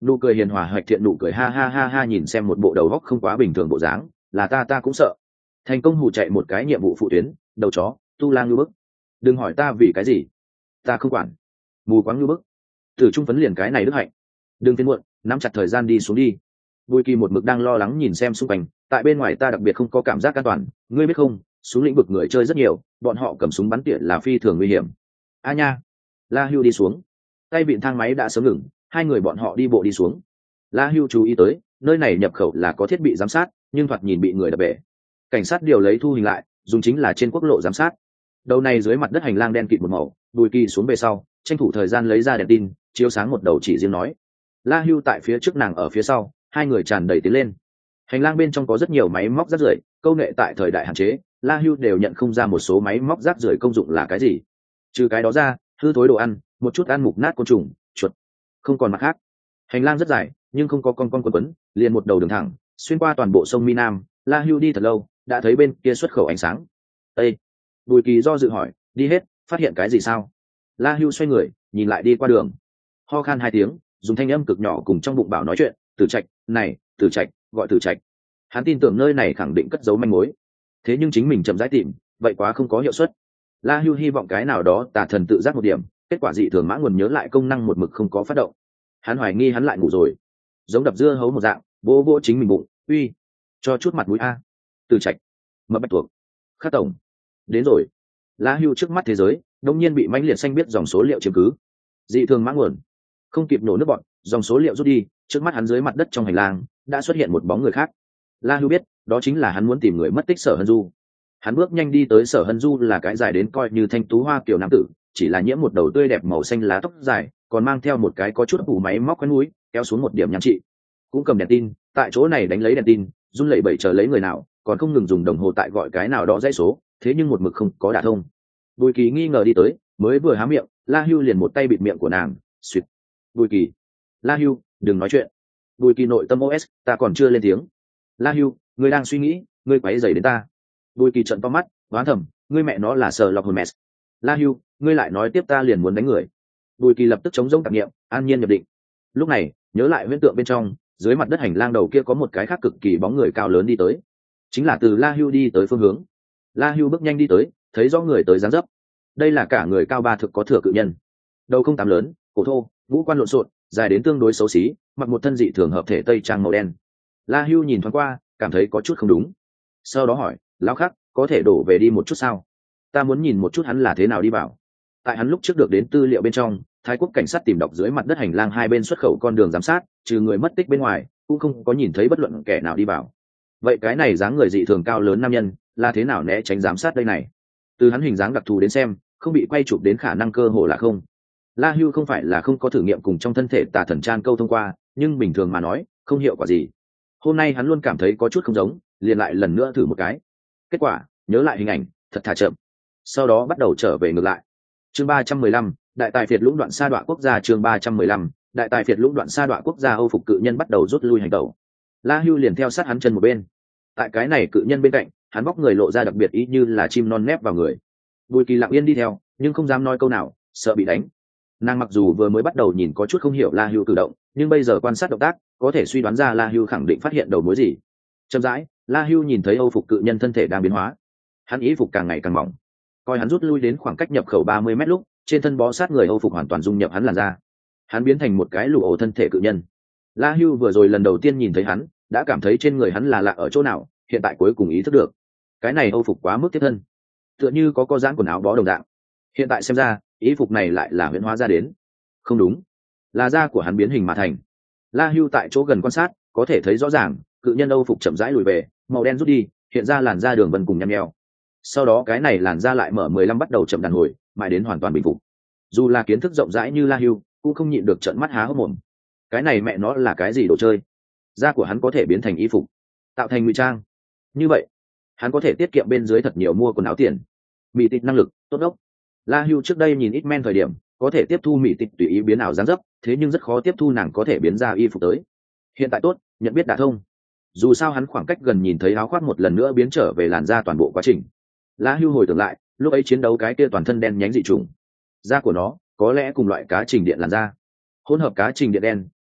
nụ cười hiền hòa hoạch thiện nụ cười ha ha ha ha, nhìn xem một bộ đầu góc không quá bình thường bộ dáng, là ta ta cũng sợ. Thành công hù chạy một cái nhiệm vụ phụ tuyến, đầu chó tu lang như bức. Đừng hỏi ta vì cái gì, ta không quản. Mù quáng như bức. Tử trung phấn liền cái này đức hạnh. Đừng phiền muộn, nắm chặt thời gian đi xuống đi. Bùi Kỳ một mực đang lo lắng nhìn xem xung quanh, tại bên ngoài ta đặc biệt không có cảm giác an toàn, ngươi biết không, xuống lĩnh vực người chơi rất nhiều, bọn họ cầm súng bắn tỉa là phi thường nguy hiểm. A nha. La Hưu đi xuống, tay vịn thang máy đã sớm ngừng, hai người bọn họ đi bộ đi xuống. La Hưu chú ý tới, nơi này nhập khẩu là có thiết bị giám sát, nhưng thoạt nhìn bị người đập bể. Cảnh sát điều lấy thu hình lại, dùng chính là trên quốc lộ giám sát. Đầu này dưới mặt đất hành lang đen kịt một màu, Bùi Kỳ xuống về sau, tranh thủ thời gian lấy ra đèn tin, chiếu sáng một đầu chỉ riêng nói. La Hưu tại phía trước, nàng ở phía sau, hai người tràn đầy tiến lên. Hành lang bên trong có rất nhiều máy móc rác rưởi, công nghệ tại thời đại hạn chế, La Hưu đều nhận không ra một số máy móc rác rưởi công dụng là cái gì. Trừ cái đó ra, hư thối đồ ăn, một chút ăn mục nát côn trùng, chuột, không còn mặt khác. Hành lang rất dài, nhưng không có con con quấn quấn, liền một đầu đường thẳng, xuyên qua toàn bộ sông Mi Nam. La Hưu đi thật lâu, đã thấy bên kia xuất khẩu ánh sáng. Ê! Bùi Kỳ do dự hỏi, đi hết, phát hiện cái gì sao? La Hưu xoay người, nhìn lại đi qua đường, ho khan hai tiếng, dùng thanh âm cực nhỏ cùng trong bụng bảo nói chuyện. Tử Trạch, này, Tử Trạch, gọi Tử Trạch. Hắn tin tưởng nơi này khẳng định cất giấu manh mối, thế nhưng chính mình chậm rãi tìm, vậy quá không có hiệu suất. La Hưu hy vọng cái nào đó tà thần tự giác một điểm, kết quả dị thường mã nguồn nhớ lại công năng một mực không có phát động. Hắn hoài nghi hắn lại ngủ rồi, giống đập dưa hấu một dạng, vô vô chính mình bụng, uy, cho chút mặt mũi a. Tử Trạch, mập bạch tuộc, Khắc tổng, đến rồi. La Hưu trước mắt thế giới đột nhiên bị mãnh liệt xanh biết dòng số liệu chiếm cứ, dị thường mã nguồn, không kịp nổ nước bọn, dòng số liệu rút đi, trước mắt hắn dưới mặt đất trong hành lang đã xuất hiện một bóng người khác. La Hưu biết, đó chính là hắn muốn tìm người mất tích Sở Hân Du. Hắn bước nhanh đi tới. Sở Hân Du là cái dài đến coi như thanh tú hoa kiểu nam tử, chỉ là nhiễm một đầu tươi đẹp màu xanh lá tóc dài, còn mang theo một cái có chút ủ máy móc quen núi, kéo xuống một điểm nhan trị, cũng cầm đèn tin, tại chỗ này đánh lấy đèn tin, run lẩy bẩy chờ lấy người nào, còn không ngừng dùng đồng hồ tại gọi cái nào đó dãy số, thế nhưng một mực không có đả thông. Bùi Kỳ nghi ngờ đi tới, mới vừa há miệng, La Hưu liền một tay bịt miệng của nàng, suýt. Bùi Kỳ, La Hưu, đừng nói chuyện. Bùi Kỳ nội tâm ô ét, ta còn chưa lên tiếng. La Hưu, ngươi đang suy nghĩ, ngươi quấy rầy đến ta. Bùi Kỳ trợn to mắt, đoán thầm, ngươi mẹ nó là Sở Lộc Holmes. La Hưu, ngươi lại nói tiếp ta liền muốn đánh người. Bùi Kỳ lập tức chống rỗng tạp nghiệm, an nhiên nhập định. Lúc này, nhớ lại huyễn tượng bên trong, dưới mặt đất hành lang đầu kia có một cái khác cực kỳ bóng người cao lớn đi tới, chính là từ La Hưu đi tới phương hướng. La Hưu bước nhanh đi tới, thấy rõ người tới dáng dấp. Đây là cả người cao ba thực có thừa cự nhân, đầu không tám lớn, cổ thô, ngũ quan lộn xộn, dài đến tương đối xấu xí, mặc một thân dị thường hợp thể tây trang màu đen. La Hưu nhìn thoáng qua, cảm thấy có chút không đúng, sau đó hỏi, lão Khắc, có thể đổ về đi một chút sao? Ta muốn nhìn một chút hắn là thế nào đi vào. Tại hắn lúc trước được đến tư liệu bên trong, Thái quốc cảnh sát tìm đọc dưới mặt đất hành lang hai bên xuất khẩu con đường giám sát, trừ người mất tích bên ngoài, cũng không có nhìn thấy bất luận kẻ nào đi vào. Vậy cái này dáng người dị thường cao lớn nam nhân, là thế nào né tránh giám sát đây này? Từ hắn hình dáng đặc thù đến xem, không bị quay chụp đến khả năng cơ hồ là không. La Hưu không phải là không có thử nghiệm cùng trong thân thể tà thần Chan câu thông qua, nhưng bình thường mà nói, không hiệu quả gì. Hôm nay hắn luôn cảm thấy có chút không giống, liền lại lần nữa thử một cái. Kết quả, nhớ lại hình ảnh, thật thà chậm. Sau đó bắt đầu trở về ngược lại. Chương ba trăm mười lăm, đại tài phiệt lũng đoạn sa đọa quốc gia. Chương ba trăm mười lăm, đại tài phiệt lũng đoạn sa đọa quốc gia. Âu phục cự nhân bắt đầu rút lui hành động. La Hưu liền theo sát hắn chân một bên. Tại cái này cự nhân bên cạnh, hắn bóc người lộ ra đặc biệt ý như là chim non nép vào người. Bùi Kỳ lặng yên đi theo, nhưng không dám nói câu nào, sợ bị đánh. Nàng mặc dù vừa mới bắt đầu nhìn có chút không hiểu La Hưu cử động, nhưng bây giờ quan sát động tác, có thể suy đoán ra La Hưu khẳng định phát hiện đầu mối gì. Chậm rãi, La Hưu nhìn thấy Âu phục cự nhân thân thể đang biến hóa, hắn ý phục càng ngày càng mỏng. Coi hắn rút lui đến khoảng cách nhập khẩu ba mươi mét lúc, trên thân bó sát người Âu phục hoàn toàn dung nhập hắn làn da, hắn biến thành một cái lù ổ thân thể cự nhân. La Hưu vừa rồi lần đầu tiên nhìn thấy hắn, đã cảm thấy trên người hắn là lạ ở chỗ nào, hiện tại cuối cùng ý thức được, cái này Âu phục quá mức tiếp thân, tựa như có co giãn quần áo bó đồng dạng. Hiện tại xem ra, ý phục này lại là huyễn hóa ra đến. Không đúng, là da của hắn biến hình mà thành. La Hưu tại chỗ gần quan sát, có thể thấy rõ ràng, cự nhân Âu phục chậm rãi lùi về, màu đen rút đi, hiện ra làn da đường vân cùng nhăn nheo. Sau đó cái này làn da lại mở mười lăm bắt đầu chậm đàn hồi, mãi đến hoàn toàn bình phục. Dù là kiến thức rộng rãi như La Hưu, cũng không nhịn được trợn mắt há hốc mồm. Cái này mẹ nó là cái gì đồ chơi? Da của hắn có thể biến thành y phục, tạo thành ngụy trang. Như vậy, hắn có thể tiết kiệm bên dưới thật nhiều mua quần áo tiền. Mỹ tịch năng lực tốt đốc. La Hưu trước đây nhìn ít men thời điểm, có thể tiếp thu mỹ tịch tùy ý biến ảo dáng dấp, thế nhưng rất khó tiếp thu nàng có thể biến ra y phục tới. Hiện tại tốt, nhận biết đã thông. Dù sao hắn khoảng cách gần nhìn thấy áo khoác một lần nữa biến trở về làn da toàn bộ quá trình. La Hưu hồi tưởng lại, lúc ấy chiến đấu cái kia toàn thân đen nhánh dị trùng, da của nó có lẽ cùng loại cá trình điện làn da, hỗn hợp cá trình điện đen,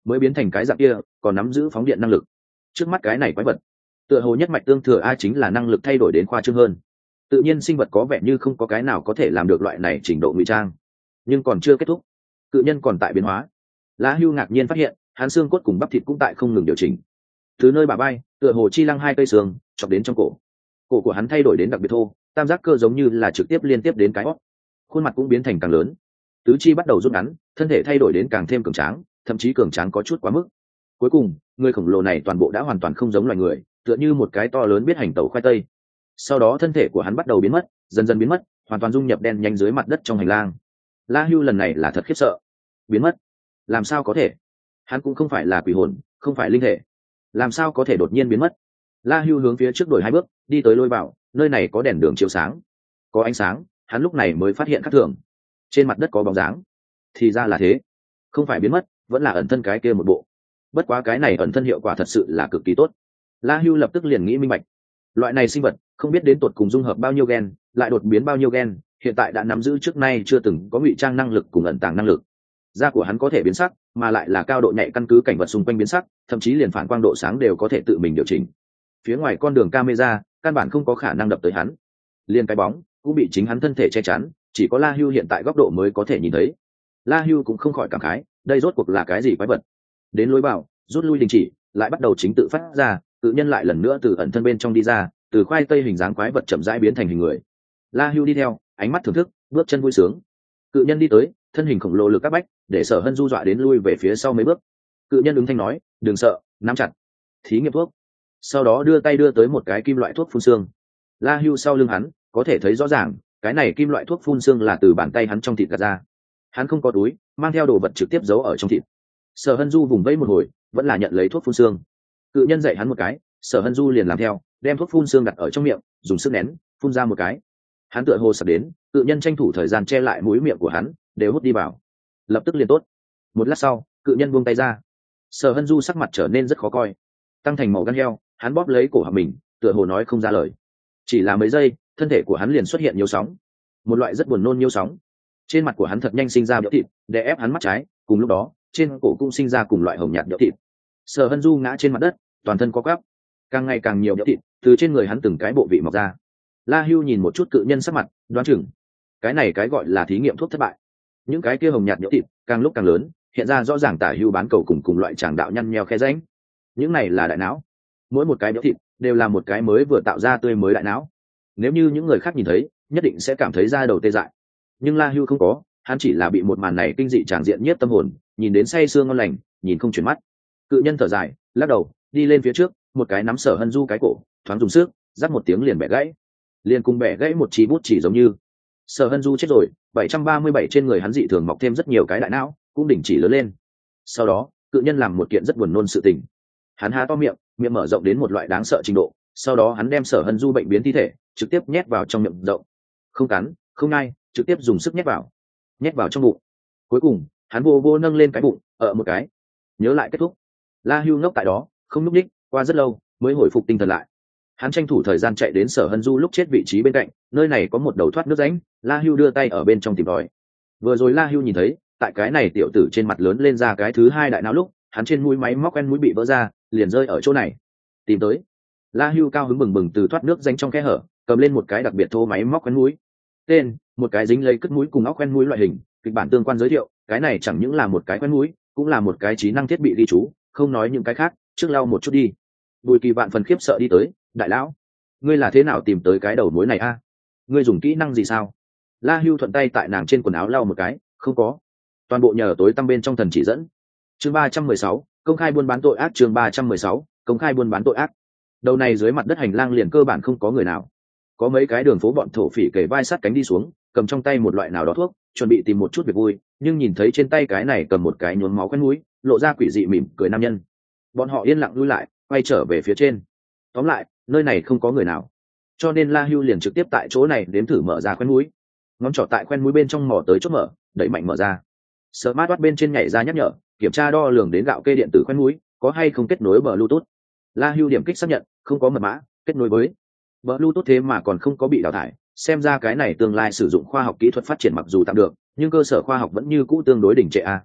mới biến thành cái dạng kia, còn nắm giữ phóng điện năng lực. Trước mắt cái này quái vật tựa hồ nhất mạch tương thừa a, chính là năng lực thay đổi đến khoa trương hơn. Tự nhiên sinh vật có vẻ như không có cái nào có thể làm được loại này trình độ ngụy trang. Nhưng còn chưa kết thúc, cự nhân còn tại biến hóa. La Hưu ngạc nhiên phát hiện hắn xương cốt cùng bắp thịt cũng tại không ngừng điều chỉnh. Từ nơi bả vai tựa hồ chi lăng hai cây xương chọc đến trong cổ, cổ của hắn thay đổi đến đặc biệt thô, tam giác cơ giống như là trực tiếp liên tiếp đến cái hót. Khuôn mặt cũng biến thành càng lớn, tứ chi bắt đầu rút ngắn, thân thể thay đổi đến càng thêm cường tráng, thậm chí cường tráng có chút quá mức. Cuối cùng người khổng lồ này toàn bộ đã hoàn toàn không giống loài người, tựa như một cái to lớn biết hành tẩu khoai tây. Sau đó thân thể của hắn bắt đầu biến mất, dần dần biến mất, hoàn toàn dung nhập đen nhanh dưới mặt đất trong hành lang. La Hưu lần này là thật khiếp sợ. Biến mất? Làm sao có thể? Hắn cũng không phải là quỷ hồn, không phải linh thể, làm sao có thể đột nhiên biến mất? La Hưu hướng phía trước đổi hai bước, đi tới lôi vào, nơi này có đèn đường chiếu sáng, có ánh sáng, hắn lúc này mới phát hiện khác thường. Trên mặt đất có bóng dáng. Thì ra là thế, không phải biến mất, vẫn là ẩn thân cái kia một bộ. Bất quá cái này ẩn thân hiệu quả thật sự là cực kỳ tốt. La Hưu lập tức liền nghĩ minh bạch, loại này sinh vật không biết đến tột cùng dung hợp bao nhiêu gen, lại đột biến bao nhiêu gen, hiện tại đã nắm giữ trước nay chưa từng có ngụy trang năng lực cùng ẩn tàng năng lực. Da của hắn có thể biến sắc, mà lại là cao độ nhạy, căn cứ cảnh vật xung quanh biến sắc, thậm chí liền phản quang độ sáng đều có thể tự mình điều chỉnh. Phía ngoài con đường camera căn bản không có khả năng đập tới hắn, liền cái bóng cũng bị chính hắn thân thể che chắn, chỉ có La Hưu hiện tại góc độ mới có thể nhìn thấy. La Hưu cũng không khỏi cảm khái, đây rốt cuộc là cái gì quái vật? Đến lối vào, rút lui đình chỉ, lại bắt đầu chính tự phát ra, tự nhân lại lần nữa từ ẩn thân bên trong đi ra, từ khoai tây hình dáng quái vật chậm rãi biến thành hình người. La Hưu đi theo, ánh mắt thưởng thức, bước chân vui sướng. Cự nhân đi tới, thân hình khổng lồ lực các bách, để Sở Hân Du dọa đến lui về phía sau mấy bước. Cự nhân ứng thanh nói, đừng sợ, nắm chặt. Thí nghiệm thuốc. Sau đó đưa tay đưa tới một cái kim loại thuốc phun xương. La Hưu sau lưng hắn có thể thấy rõ ràng, cái này kim loại thuốc phun xương là từ bàn tay hắn trong thịt gạt ra. Hắn không có túi, mang theo đồ vật trực tiếp giấu ở trong thịt. Sở Hân Du vùng vẫy một hồi, vẫn là nhận lấy thuốc phun xương. Cự nhân dạy hắn một cái, Sở Hân Du liền làm theo, đem thuốc phun xương đặt ở trong miệng, dùng sức nén, phun ra một cái. Hắn tựa hồ sắp đến, cự nhân tranh thủ thời gian che lại mũi miệng của hắn, đều hút đi vào. Lập tức liền tốt. Một lát sau, cự nhân buông tay ra. Sở Hân Du sắc mặt trở nên rất khó coi, tăng thành màu gan heo, hắn bóp lấy cổ họng mình, tựa hồ nói không ra lời. Chỉ là mấy giây, thân thể của hắn liền xuất hiện nhiều sóng, một loại rất buồn nôn nhiều sóng. Trên mặt của hắn thật nhanh sinh ra biểu thịt, để ép hắn mắt trái, cùng lúc đó, trên cổ cũng sinh ra cùng loại hồng nhạt biểu thịt. Sở Hân Du ngã trên mặt đất, toàn thân co quắp, càng ngày càng nhiều biểu thịt từ trên người hắn từng cái bộ vị mọc ra. La Hưu nhìn một chút cự nhân sắc mặt, đoán chừng cái này cái gọi là thí nghiệm thuốc thất bại. Những cái kia hồng nhạt biểu thịt càng lúc càng lớn, hiện ra rõ ràng tả hưu bán cầu cùng cùng loại tràng đạo nhăn nheo khe rãnh. Những này là đại não, mỗi một cái biểu thịt đều là một cái mới vừa tạo ra tươi mới đại não. Nếu như những người khác nhìn thấy, nhất định sẽ cảm thấy da đầu tê dại. Nhưng La Hưu không có, hắn chỉ là bị một màn này kinh dị tràng diện nhiếp tâm hồn, nhìn đến say sương ngon lành, nhìn không chuyển mắt. Cự nhân thở dài, lắc đầu, đi lên phía trước, một cái nắm Sở Hân Du cái cổ, thoáng dùng sức, rắc một tiếng liền bẻ gãy. Liền cùng bẻ gãy một chỉ bút chỉ giống như. Sở Hân Du chết rồi, bảy trăm ba mươi bảy trên người hắn dị thường mọc thêm rất nhiều cái đại não, cũng đỉnh chỉ lớn lên. Sau đó, cự nhân làm một kiện rất buồn nôn sự tình. Hắn há to miệng, miệng mở rộng đến một loại đáng sợ trình độ, sau đó hắn đem Sở Hân Du bệnh biến thi thể trực tiếp nhét vào trong miệng rộng. Không cắn, không ngai, trực tiếp dùng sức nhét vào. Nhét vào trong bụng. Cuối cùng, hắn vô vô nâng lên cái bụng, ở một cái. Nhớ lại kết thúc. La Hưu ngốc tại đó, không nhúc nhích, qua rất lâu mới hồi phục tinh thần lại. Hắn tranh thủ thời gian chạy đến Sở Hân Du lúc chết vị trí bên cạnh, nơi này có một đầu thoát nước rãnh, La Hưu đưa tay ở bên trong tìm tòi. Vừa rồi La Hưu nhìn thấy, tại cái này tiểu tử trên mặt lớn lên ra cái thứ hai đại não lúc, hắn trên mũi máy móc quen mũi bị vỡ ra, liền rơi ở chỗ này. Tìm tới. La Hưu cao hứng bừng bừng từ thoát nước rãnh trong khe hở, cầm lên một cái đặc biệt thô máy móc quen mũi. Tên, một cái dính lấy cất mũi cùng óc quen mũi loại hình, kịch bản tương quan giới thiệu, cái này chẳng những là một cái quen mũi, cũng là một cái trí năng thiết bị ghi chú, không nói những cái khác, trước lau một chút đi. Bùi Kỳ vạn phần khiếp sợ đi tới, đại lão, ngươi là thế nào tìm tới cái đầu mối này a? Ngươi dùng kỹ năng gì sao? La Hưu thuận tay tại nàng trên quần áo lau một cái, không có, toàn bộ nhờ tối tăm bên trong thần chỉ dẫn. Chương ba trăm mười sáu, công khai buôn bán tội ác. Chương ba trăm mười sáu, công khai buôn bán tội ác. Đầu này dưới mặt đất hành lang liền cơ bản không có người nào, có mấy cái đường phố bọn thổ phỉ kề vai sát cánh đi xuống, cầm trong tay một loại nào đó thuốc, chuẩn bị tìm một chút việc vui, nhưng nhìn thấy trên tay cái này cầm một cái nhuốm máu quen mũi, lộ ra quỷ dị mỉm cười nam nhân, bọn họ yên lặng lui lại, quay trở về phía trên. Tóm lại, nơi này không có người nào, cho nên La Hưu liền trực tiếp tại chỗ này đếm thử mở ra quen mũi. Ngón trỏ tại quen mũi bên trong mò tới chốt mở, đẩy mạnh mở ra. Smartwatch bên trên nhảy ra nhắc nhở, kiểm tra đo lường đến gạo kê điện tử quen mũi có hay không kết nối Bluetooth. La Hưu điểm kích xác nhận, không có mật mã, kết nối với Bluetooth, thế mà còn không có bị đào thải, xem ra cái này tương lai sử dụng khoa học kỹ thuật phát triển mặc dù tạm được, nhưng cơ sở khoa học vẫn như cũ tương đối đỉnh trệ a.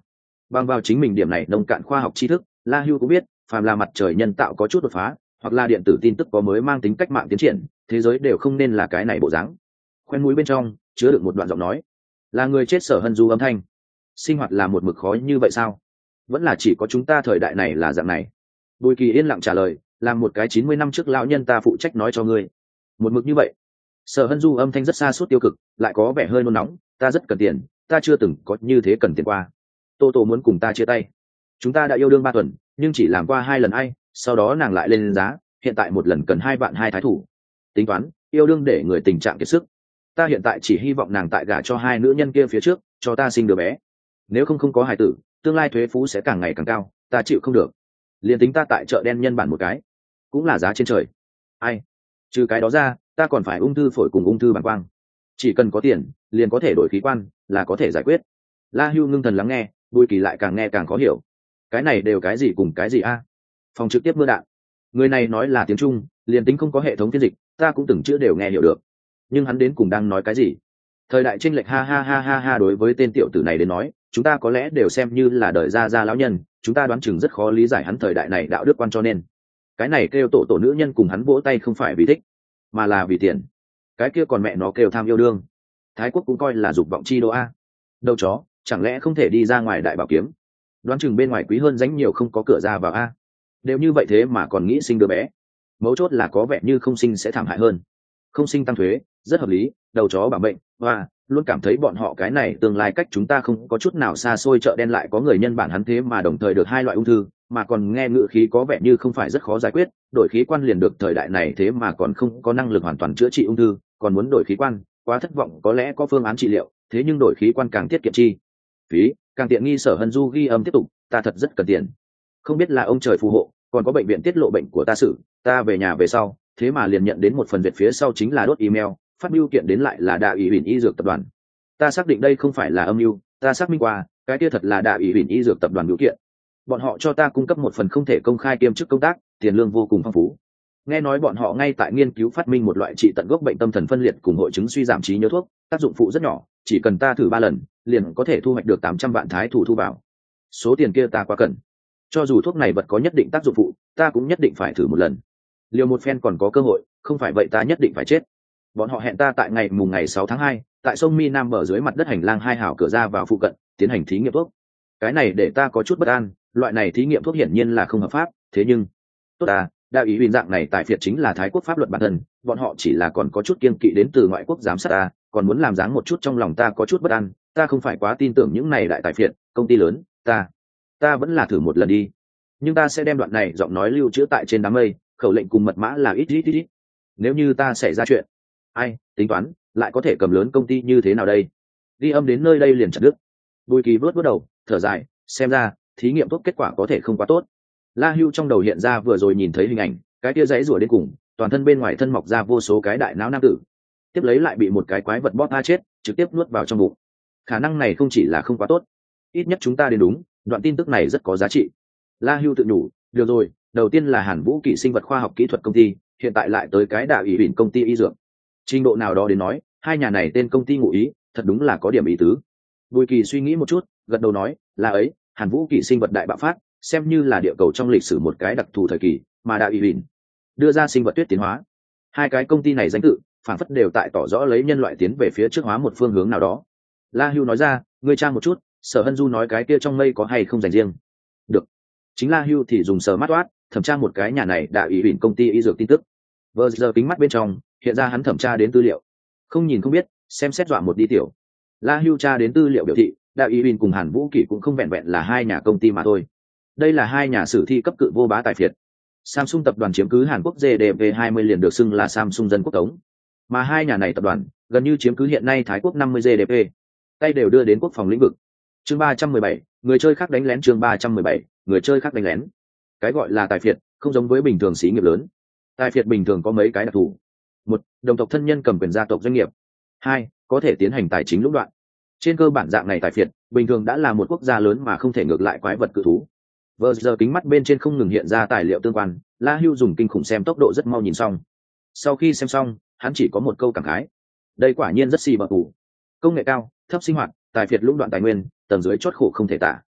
bằng vào chính mình điểm này nông cạn khoa học tri thức, La Hưu cũng biết phàm là mặt trời nhân tạo có chút đột phá hoặc là điện tử tin tức có mới mang tính cách mạng tiến triển, thế giới đều không nên là cái này bộ dáng. Khoen mũi bên trong chứa được một đoạn giọng nói, là người chết Sở Hân Du âm thanh. Sinh hoạt là một mực khó như vậy sao? Vẫn là chỉ có chúng ta thời đại này là dạng này? Bùi Kỳ yên lặng trả lời, làm một cái chín mươi năm trước lão nhân ta phụ trách nói cho ngươi. Một mực như vậy. Sở Hân Du âm thanh rất xa suốt tiêu cực, lại có vẻ hơi nôn nóng, ta rất cần tiền, ta chưa từng có như thế cần tiền qua. Tô Tô muốn cùng ta chia tay. Chúng ta đã yêu đương ba tuần, nhưng chỉ làm qua hai lần ai, sau đó nàng lại lên giá, hiện tại một lần cần hai vạn hai thái thủ. Tính toán, yêu đương để người tình trạng kiệt sức. Ta hiện tại chỉ hy vọng nàng tại gả cho hai nữ nhân kia phía trước, cho ta sinh đứa bé. Nếu không không có hài tử, tương lai thuế phú sẽ càng ngày càng cao, ta chịu không được. Liền tính ta tại chợ đen nhân bản một cái, cũng là giá trên trời. Ai? Trừ cái đó ra, ta còn phải ung thư phổi cùng ung thư bàng quang. Chỉ cần có tiền, liền có thể đổi khí quan, là có thể giải quyết. La Hưu ngưng thần lắng nghe, Bùi Kỳ lại càng nghe càng khó hiểu. Cái này đều cái gì cùng cái gì a? Phòng trực tiếp mưa đạn. Người này nói là tiếng Trung, liền tính không có hệ thống phiên dịch, ta cũng từng chữ đều nghe hiểu được. Nhưng hắn đến cùng đang nói cái gì? Thời đại chênh lệch ha ha ha ha ha đối với tên tiểu tử này đến nói, chúng ta có lẽ đều xem như là đời gia gia lão nhân, chúng ta đoán chừng rất khó lý giải hắn thời đại này đạo đức quan cho nên. Cái này kêu tổ tổ nữ nhân cùng hắn vỗ tay không phải vì thích, mà là vì tiền. Cái kia còn mẹ nó kêu tham yêu đương. Thái quốc cũng coi là dục vọng chi đô a. Đâu chó, chẳng lẽ không thể đi ra ngoài đại bảo kiếm? Đoán chừng bên ngoài quý hơn dánh nhiều không có cửa ra vào a. Đều như vậy thế mà còn nghĩ sinh đứa bé. Mấu chốt là có vẻ như không sinh sẽ thảm hại hơn. Không sinh tăng thuế, rất hợp lý, đầu chó bảo bệnh, và luôn cảm thấy bọn họ cái này tương lai cách chúng ta không có chút nào xa xôi, chợ đen lại có người nhân bản hắn thế mà đồng thời được hai loại ung thư, mà còn nghe ngữ khí có vẻ như không phải rất khó giải quyết, đổi khí quan liền được thời đại này thế mà còn không có năng lực hoàn toàn chữa trị ung thư, còn muốn đổi khí quan, quá thất vọng, có lẽ có phương án trị liệu, thế nhưng đổi khí quan càng tiết kiệm chi phí, càng tiện nghi. Sở Hân Du ghi âm tiếp tục, ta thật rất cần tiền, không biết là ông trời phù hộ, còn có bệnh viện tiết lộ bệnh của ta sự, ta về nhà về sau, thế mà liền nhận đến một phần việc phía sau chính là đốt email, phát biểu kiện đến lại là Đại ủy Huỳnh Y Dược tập đoàn. Ta xác định đây không phải là âm mưu, ta xác minh qua, cái kia thật là Đại ủy Huỳnh Y Dược tập đoàn biểu kiện. Bọn họ cho ta cung cấp một phần không thể công khai kiêm chức công tác, tiền lương vô cùng phong phú. Nghe nói bọn họ ngay tại nghiên cứu phát minh một loại trị tận gốc bệnh tâm thần phân liệt cùng hội chứng suy giảm trí nhớ thuốc, tác dụng phụ rất nhỏ, chỉ cần ta thử ba lần, liền có thể thu hoạch được tám trăm vạn thái thủ thu vào. Số tiền kia ta quá cần. Cho dù thuốc này vật có nhất định tác dụng phụ, ta cũng nhất định phải thử một lần. Liều một phen còn có cơ hội, không phải vậy ta nhất định phải chết. Bọn họ hẹn ta tại ngày mùng ngày sáu tháng hai, tại sông Mi Nam bờ dưới mặt đất hành lang hai hào cửa ra vào phụ cận, tiến hành thí nghiệm thuốc. Cái này để ta có chút bất an, loại này thí nghiệm thuốc hiển nhiên là không hợp pháp, thế nhưng tốt à, Đại ý huyền dạng này tại phiệt chính là Thái quốc pháp luật bản thân, bọn họ chỉ là còn có chút kiêng kỵ đến từ ngoại quốc giám sát ta, còn muốn làm dáng một chút, trong lòng ta có chút bất an, ta không phải quá tin tưởng những này đại tài phiệt, công ty lớn, ta ta vẫn là thử một lần đi. Nhưng ta sẽ đem đoạn này giọng nói lưu trữ tại trên đám mây, khẩu lệnh cùng mật mã là ít ít ít ít. Nếu như ta xảy ra chuyện, ai tính toán lại có thể cầm lớn công ty như thế nào đây? Đi âm đến nơi đây liền chặt đứt. Bùi Kỳ vớt vớt đầu, thở dài, xem ra thí nghiệm thuốc kết quả có thể không quá tốt. La Hưu trong đầu hiện ra vừa rồi nhìn thấy hình ảnh, cái tia dãy rủa đến cùng, toàn thân bên ngoài thân mọc ra vô số cái đại não nam tử, tiếp lấy lại bị một cái quái vật bóp tha chết, trực tiếp nuốt vào trong bụng. Khả năng này không chỉ là không quá tốt, ít nhất chúng ta đến đúng, đoạn tin tức này rất có giá trị. La Hưu tự nhủ, được rồi, đầu tiên là Hàn Vũ Kỵ sinh vật khoa học kỹ thuật công ty, hiện tại lại tới cái Đại ủy Huỳnh công ty y dược. Trình độ nào đó đến nói, hai nhà này tên công ty ngụ ý, thật đúng là có điểm ý tứ. Bùi Kỳ suy nghĩ một chút, gật đầu nói, là ấy, Hàn Vũ Kỵ sinh vật đại bạo phát, xem như là địa cầu trong lịch sử một cái đặc thù thời kỳ, mà Đại ủy Huỳnh đưa ra sinh vật tuyết tiến hóa. Hai cái công ty này danh tự, phản phất đều tại tỏ rõ lấy nhân loại tiến về phía trước hóa một phương hướng nào đó. La Hưu nói ra, ngươi tra một chút, Sở Hân Du nói cái kia trong mây có hay không dành riêng. Được. Chính La Hưu thì dùng sờ mắt toát thẩm tra một cái nhà này Đại ủy Huỳnh công ty y dược tin tức. Vừa giờ kính mắt bên trong hiện ra hắn thẩm tra đến tư liệu, không nhìn không biết, xem xét dọa một đi tiểu. La Hưu tra đến tư liệu biểu thị, Đại ủy Huỳnh cùng Hàn Vũ Kỵ cũng không vẹn vẹn là hai nhà công ty mà thôi. Đây là hai nhà sử thi cấp cự vô bá tài phiệt. Samsung tập đoàn chiếm cứ Hàn Quốc giê đê pê hai mươi liền được xưng là Samsung dân quốc tống, mà hai nhà này tập đoàn gần như chiếm cứ hiện nay Thái Quốc năm mươi giê đê pê, tay đều đưa đến quốc phòng lĩnh vực. Chương ba trăm mười bảy, người chơi khác đánh lén. Chương ba trăm mười bảy, người chơi khác đánh lén. Cái gọi là tài phiệt không giống với bình thường xí nghiệp lớn. Tài phiệt bình thường có mấy cái đặc thù: một, đồng tộc thân nhân cầm quyền gia tộc doanh nghiệp; hai, có thể tiến hành tài chính lũng đoạn. Trên cơ bản dạng này tài phiệt bình thường đã là một quốc gia lớn mà không thể ngược lại quái vật cự thú. Vừa giờ kính mắt bên trên không ngừng hiện ra tài liệu tương quan, La Hưu dùng kinh khủng xem tốc độ rất mau nhìn xong. Sau khi xem xong, hắn chỉ có một câu cảm khái: đây quả nhiên rất xì bờ củ. Công nghệ cao, thấp sinh hoạt, tài phiệt lũng đoạn tài nguyên, tầng dưới chót khổ không thể tả.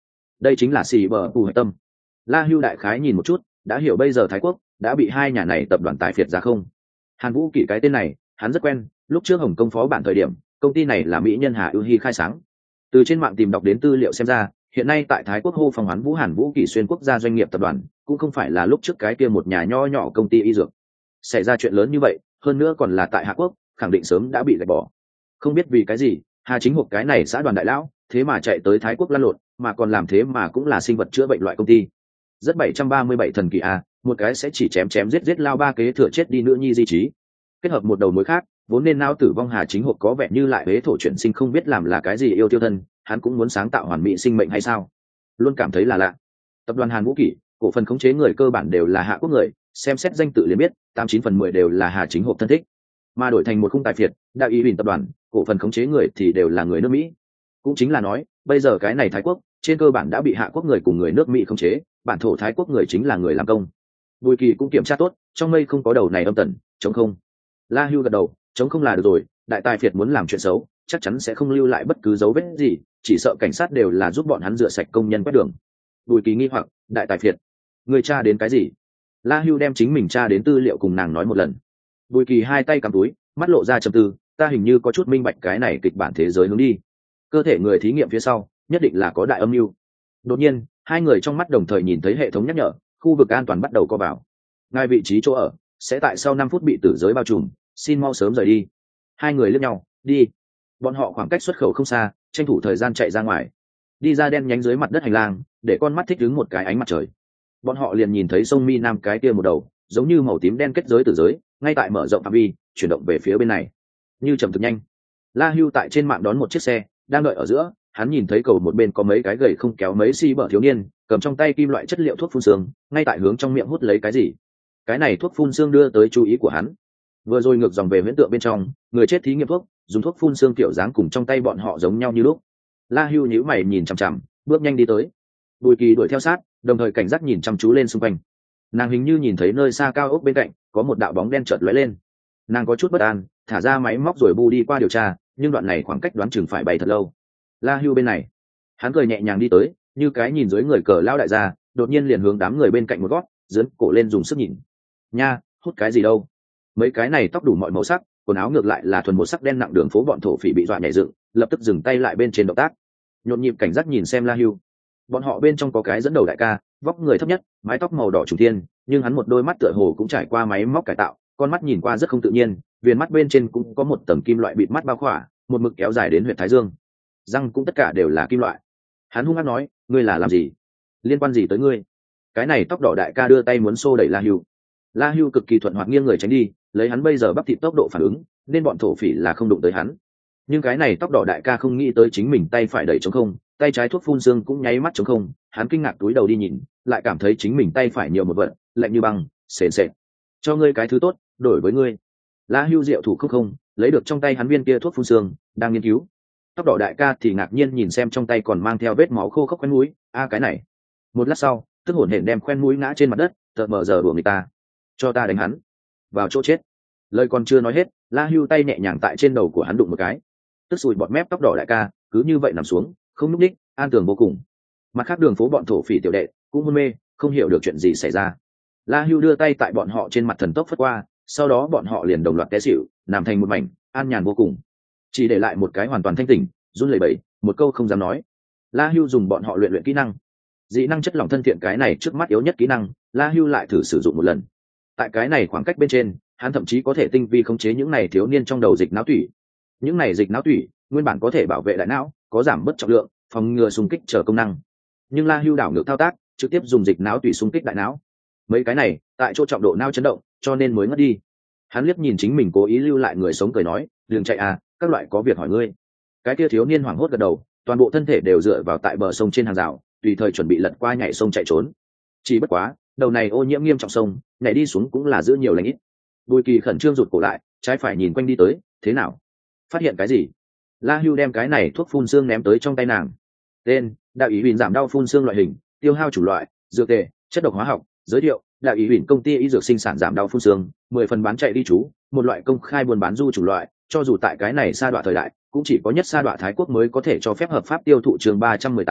đây chính là xì bờ bù hạch tâm. La Hưu đại khái nhìn một chút, đã hiểu bây giờ Thái Quốc đã bị hai nhà này tập đoàn tài phiệt ra không. Hàn Vũ Kỷ cái tên này hắn rất quen, lúc trước Hồng Kông phó bản thời điểm công ty này là mỹ nhân Hà Ưu Hi khai sáng. Từ trên mạng tìm đọc đến tư liệu xem ra, hiện nay tại Thái Quốc hô phòng hoán Vũ Hàn Vũ Kỷ xuyên quốc gia doanh nghiệp tập đoàn cũng không phải là lúc trước cái kia một nhà nho nhỏ công ty y dược. Xảy ra chuyện lớn như vậy, hơn nữa còn là tại Hạ Quốc, khẳng định sớm đã bị gạch bỏ. Không biết vì cái gì, Hà Chính Hộp cái này xã đoàn đại lão, thế mà chạy tới Thái Quốc lăn lộn, mà còn làm thế mà cũng là sinh vật chữa bệnh loại công ty. Rất bảy trăm ba mươi bảy thần kỳ a, một cái sẽ chỉ chém chém giết giết lao ba kế thừa chết đi nữ nhi di trí. Kết hợp một đầu mối khác, vốn nên nao tử vong Hà Chính Hộp có vẻ như lại huế thổ chuyển sinh không biết làm là cái gì yêu tiêu thân, hắn cũng muốn sáng tạo hoàn mỹ sinh mệnh hay sao? Luôn cảm thấy là lạ. Tập đoàn Hàn Vũ Kỷ, cổ phần khống chế người cơ bản đều là Hạ Quốc người, xem xét danh tự liền biết, tám chín phần mười đều là Hà Chính Hộp thân thích. Mà đổi thành một khung tài phiệt, Đạo Ý Huỳnh tập đoàn, cổ phần khống chế người thì đều là người nước Mỹ. Cũng chính là nói, bây giờ cái này Thái Quốc, trên cơ bản đã bị Hạ Quốc người cùng người nước Mỹ khống chế, bản thổ Thái Quốc người chính là người làm công. Bùi Kỳ cũng kiểm tra tốt, trong mây không có đầu này âm tần, chống không. La Hưu gật đầu, chống không là được rồi, đại tài phiệt muốn làm chuyện xấu, chắc chắn sẽ không lưu lại bất cứ dấu vết gì, chỉ sợ cảnh sát đều là giúp bọn hắn rửa sạch công nhân quét đường. Bùi Kỳ nghi hoặc, đại tài phiệt, người tra đến cái gì? La Hưu đem chính mình tra đến tư liệu cùng nàng nói một lần. Bùi Kỳ hai tay cầm túi, mắt lộ ra trầm tư, ta hình như có chút minh bạch cái này kịch bản thế giới hướng đi. Cơ thể người thí nghiệm phía sau, nhất định là có đại âm mưu. Đột nhiên, hai người trong mắt đồng thời nhìn thấy hệ thống nhắc nhở, khu vực an toàn bắt đầu co vào. Ngay vị trí chỗ ở sẽ tại sau năm phút bị tử giới bao trùm, xin mau sớm rời đi. Hai người liếc nhau, đi. Bọn họ khoảng cách xuất khẩu không xa, tranh thủ thời gian chạy ra ngoài. Đi ra đen nhánh dưới mặt đất hành lang, để con mắt thích ứng một cái ánh mặt trời. Bọn họ liền nhìn thấy sông Mi Nam cái kia một đầu, giống như màu tím đen kết giới tử giới, ngay tại mở rộng phạm vi, chuyển động về phía bên này. Như chậm thực nhanh. La Hưu tại trên mạng đón một chiếc xe, đang đợi ở giữa, hắn nhìn thấy cầu một bên có mấy cái gầy không kéo mấy xi bở thiếu niên, cầm trong tay kim loại chất liệu thuốc phun sương, ngay tại hướng trong miệng hút lấy cái gì. Cái này thuốc phun sương đưa tới chú ý của hắn. Vừa rồi ngược dòng về huyễn tượng bên trong, người chết thí nghiệm thuốc, dùng thuốc phun sương kiểu dáng cùng trong tay bọn họ giống nhau như lúc. La Hưu nhíu mày nhìn chằm chằm, bước nhanh đi tới. Bùi Kỳ đuổi theo sát, đồng thời cảnh giác nhìn chăm chú lên xung quanh. Nàng hình như nhìn thấy nơi xa cao ốc bên cạnh có một đạo bóng đen chợt lóe lên. Nàng có chút bất an, thả ra máy móc rồi bu đi qua điều tra, nhưng đoạn này khoảng cách đoán chừng phải bay thật lâu. La Hưu bên này, hắn cười nhẹ nhàng đi tới, như cái nhìn dưới người cờ lao đại gia, đột nhiên liền hướng đám người bên cạnh một gót, dướn cổ lên dùng sức nhìn. Nha, hút cái gì đâu? Mấy cái này tóc đủ mọi màu sắc, quần áo ngược lại là thuần một sắc đen nặng, đường phố bọn thổ phỉ bị dọa nhảy dựng, lập tức dừng tay lại bên trên động tác, nhộn nhịp cảnh giác nhìn xem La Hưu. Bọn họ bên trong có cái dẫn đầu đại ca, vóc người thấp nhất, mái tóc màu đỏ trùng thiên, nhưng hắn một đôi mắt tựa hồ cũng trải qua máy móc cải tạo, con mắt nhìn qua rất không tự nhiên, viền mắt bên trên cũng có một tầng kim loại bịt mắt bao khỏa, một mực kéo dài đến huyệt thái dương. Răng cũng tất cả đều là kim loại. Hắn hung hăng nói, ngươi là làm gì? Liên quan gì tới ngươi? Cái này tóc đỏ đại ca đưa tay muốn xô đẩy La Hưu. La Hưu cực kỳ thuận hoạt nghiêng người tránh đi, lấy hắn bây giờ bắp thịt tốc độ phản ứng, nên bọn thổ phỉ là không đụng tới hắn. Nhưng cái này tóc đỏ đại ca không nghĩ tới chính mình tay phải đẩy trống không, tay trái thuốc phun xương cũng nháy mắt trống không, hắn kinh ngạc túi đầu đi nhìn, lại cảm thấy chính mình tay phải nhiều một vật, lạnh như băng, sền sệt. Cho ngươi cái thứ tốt, đổi với ngươi. La Hưu diệu thủ không không, lấy được trong tay hắn viên kia thuốc phun xương, đang nghiên cứu. Tóc đỏ đại ca thì ngạc nhiên nhìn xem trong tay còn mang theo vết máu khô khốc khoen mũi, a cái này. Một lát sau, tức hổn hển đem khoen mũi ngã trên mặt đất, tợt mở giờ đùa người ta. Cho ta đánh hắn, vào chỗ chết. Lời còn chưa nói hết, La Hưu tay nhẹ nhàng tại trên đầu của hắn đụng một cái, tức sùi bọt mép tóc đỏ đại ca cứ như vậy nằm xuống, không nhúc nhích, an tường vô cùng. Mặt khác đường phố bọn thổ phỉ tiểu đệ cũng hôn mê, không hiểu được chuyện gì xảy ra. La Hưu đưa tay tại bọn họ trên mặt thần tốc phất qua, sau đó bọn họ liền đồng loạt té xỉu, nằm thành một mảnh, an nhàn vô cùng, chỉ để lại một cái hoàn toàn thanh tỉnh, run lẩy bẩy, một câu không dám nói. La Hưu dùng bọn họ luyện luyện kỹ năng, dị năng chất lỏng thân thiện, cái này trước mắt yếu nhất kỹ năng, La Hưu lại thử sử dụng một lần. Tại cái này khoảng cách bên trên, hắn thậm chí có thể tinh vi khống chế những này thiếu niên trong đầu dịch não tủy. Những này dịch não tủy nguyên bản có thể bảo vệ đại não, có giảm bớt trọng lượng, phòng ngừa xung kích chờ công năng. Nhưng La Hưu đảo ngược thao tác, trực tiếp dùng dịch não tủy xung kích đại não. Mấy cái này, tại chỗ trọng độ não chấn động, cho nên mới ngất đi. Hắn liếc nhìn chính mình cố ý lưu lại người sống cười nói, "Đừng chạy à, các loại có việc hỏi ngươi." Cái kia thiếu niên hoảng hốt gật đầu, toàn bộ thân thể đều dựa vào tại bờ sông trên hàng rào, tùy thời chuẩn bị lật qua nhảy sông chạy trốn. Chỉ bất quá, đầu này ô nhiễm nghiêm trọng sông, nhảy đi xuống cũng là giữ nhiều lành ít. Bùi Kỳ khẩn trương rụt cổ lại, trái phải nhìn quanh đi tới, thế nào? Phát hiện cái gì? La Hưu đem cái này thuốc phun xương ném tới trong tay nàng. Tên: Đạo Ý Huỳnh giảm đau phun xương loại hình, tiêu hao chủ loại, dược tề, chất độc hóa học. Giới thiệu: Đạo Ý Huỳnh công ty y dược sinh sản giảm đau phun xương, mười phần bán chạy đi chú, một loại công khai buôn bán du chủ loại, cho dù tại cái này sa đọa thời đại, cũng chỉ có nhất sa đọa Thái Quốc mới có thể cho phép hợp pháp tiêu thụ. Chương ba trăm mười tám,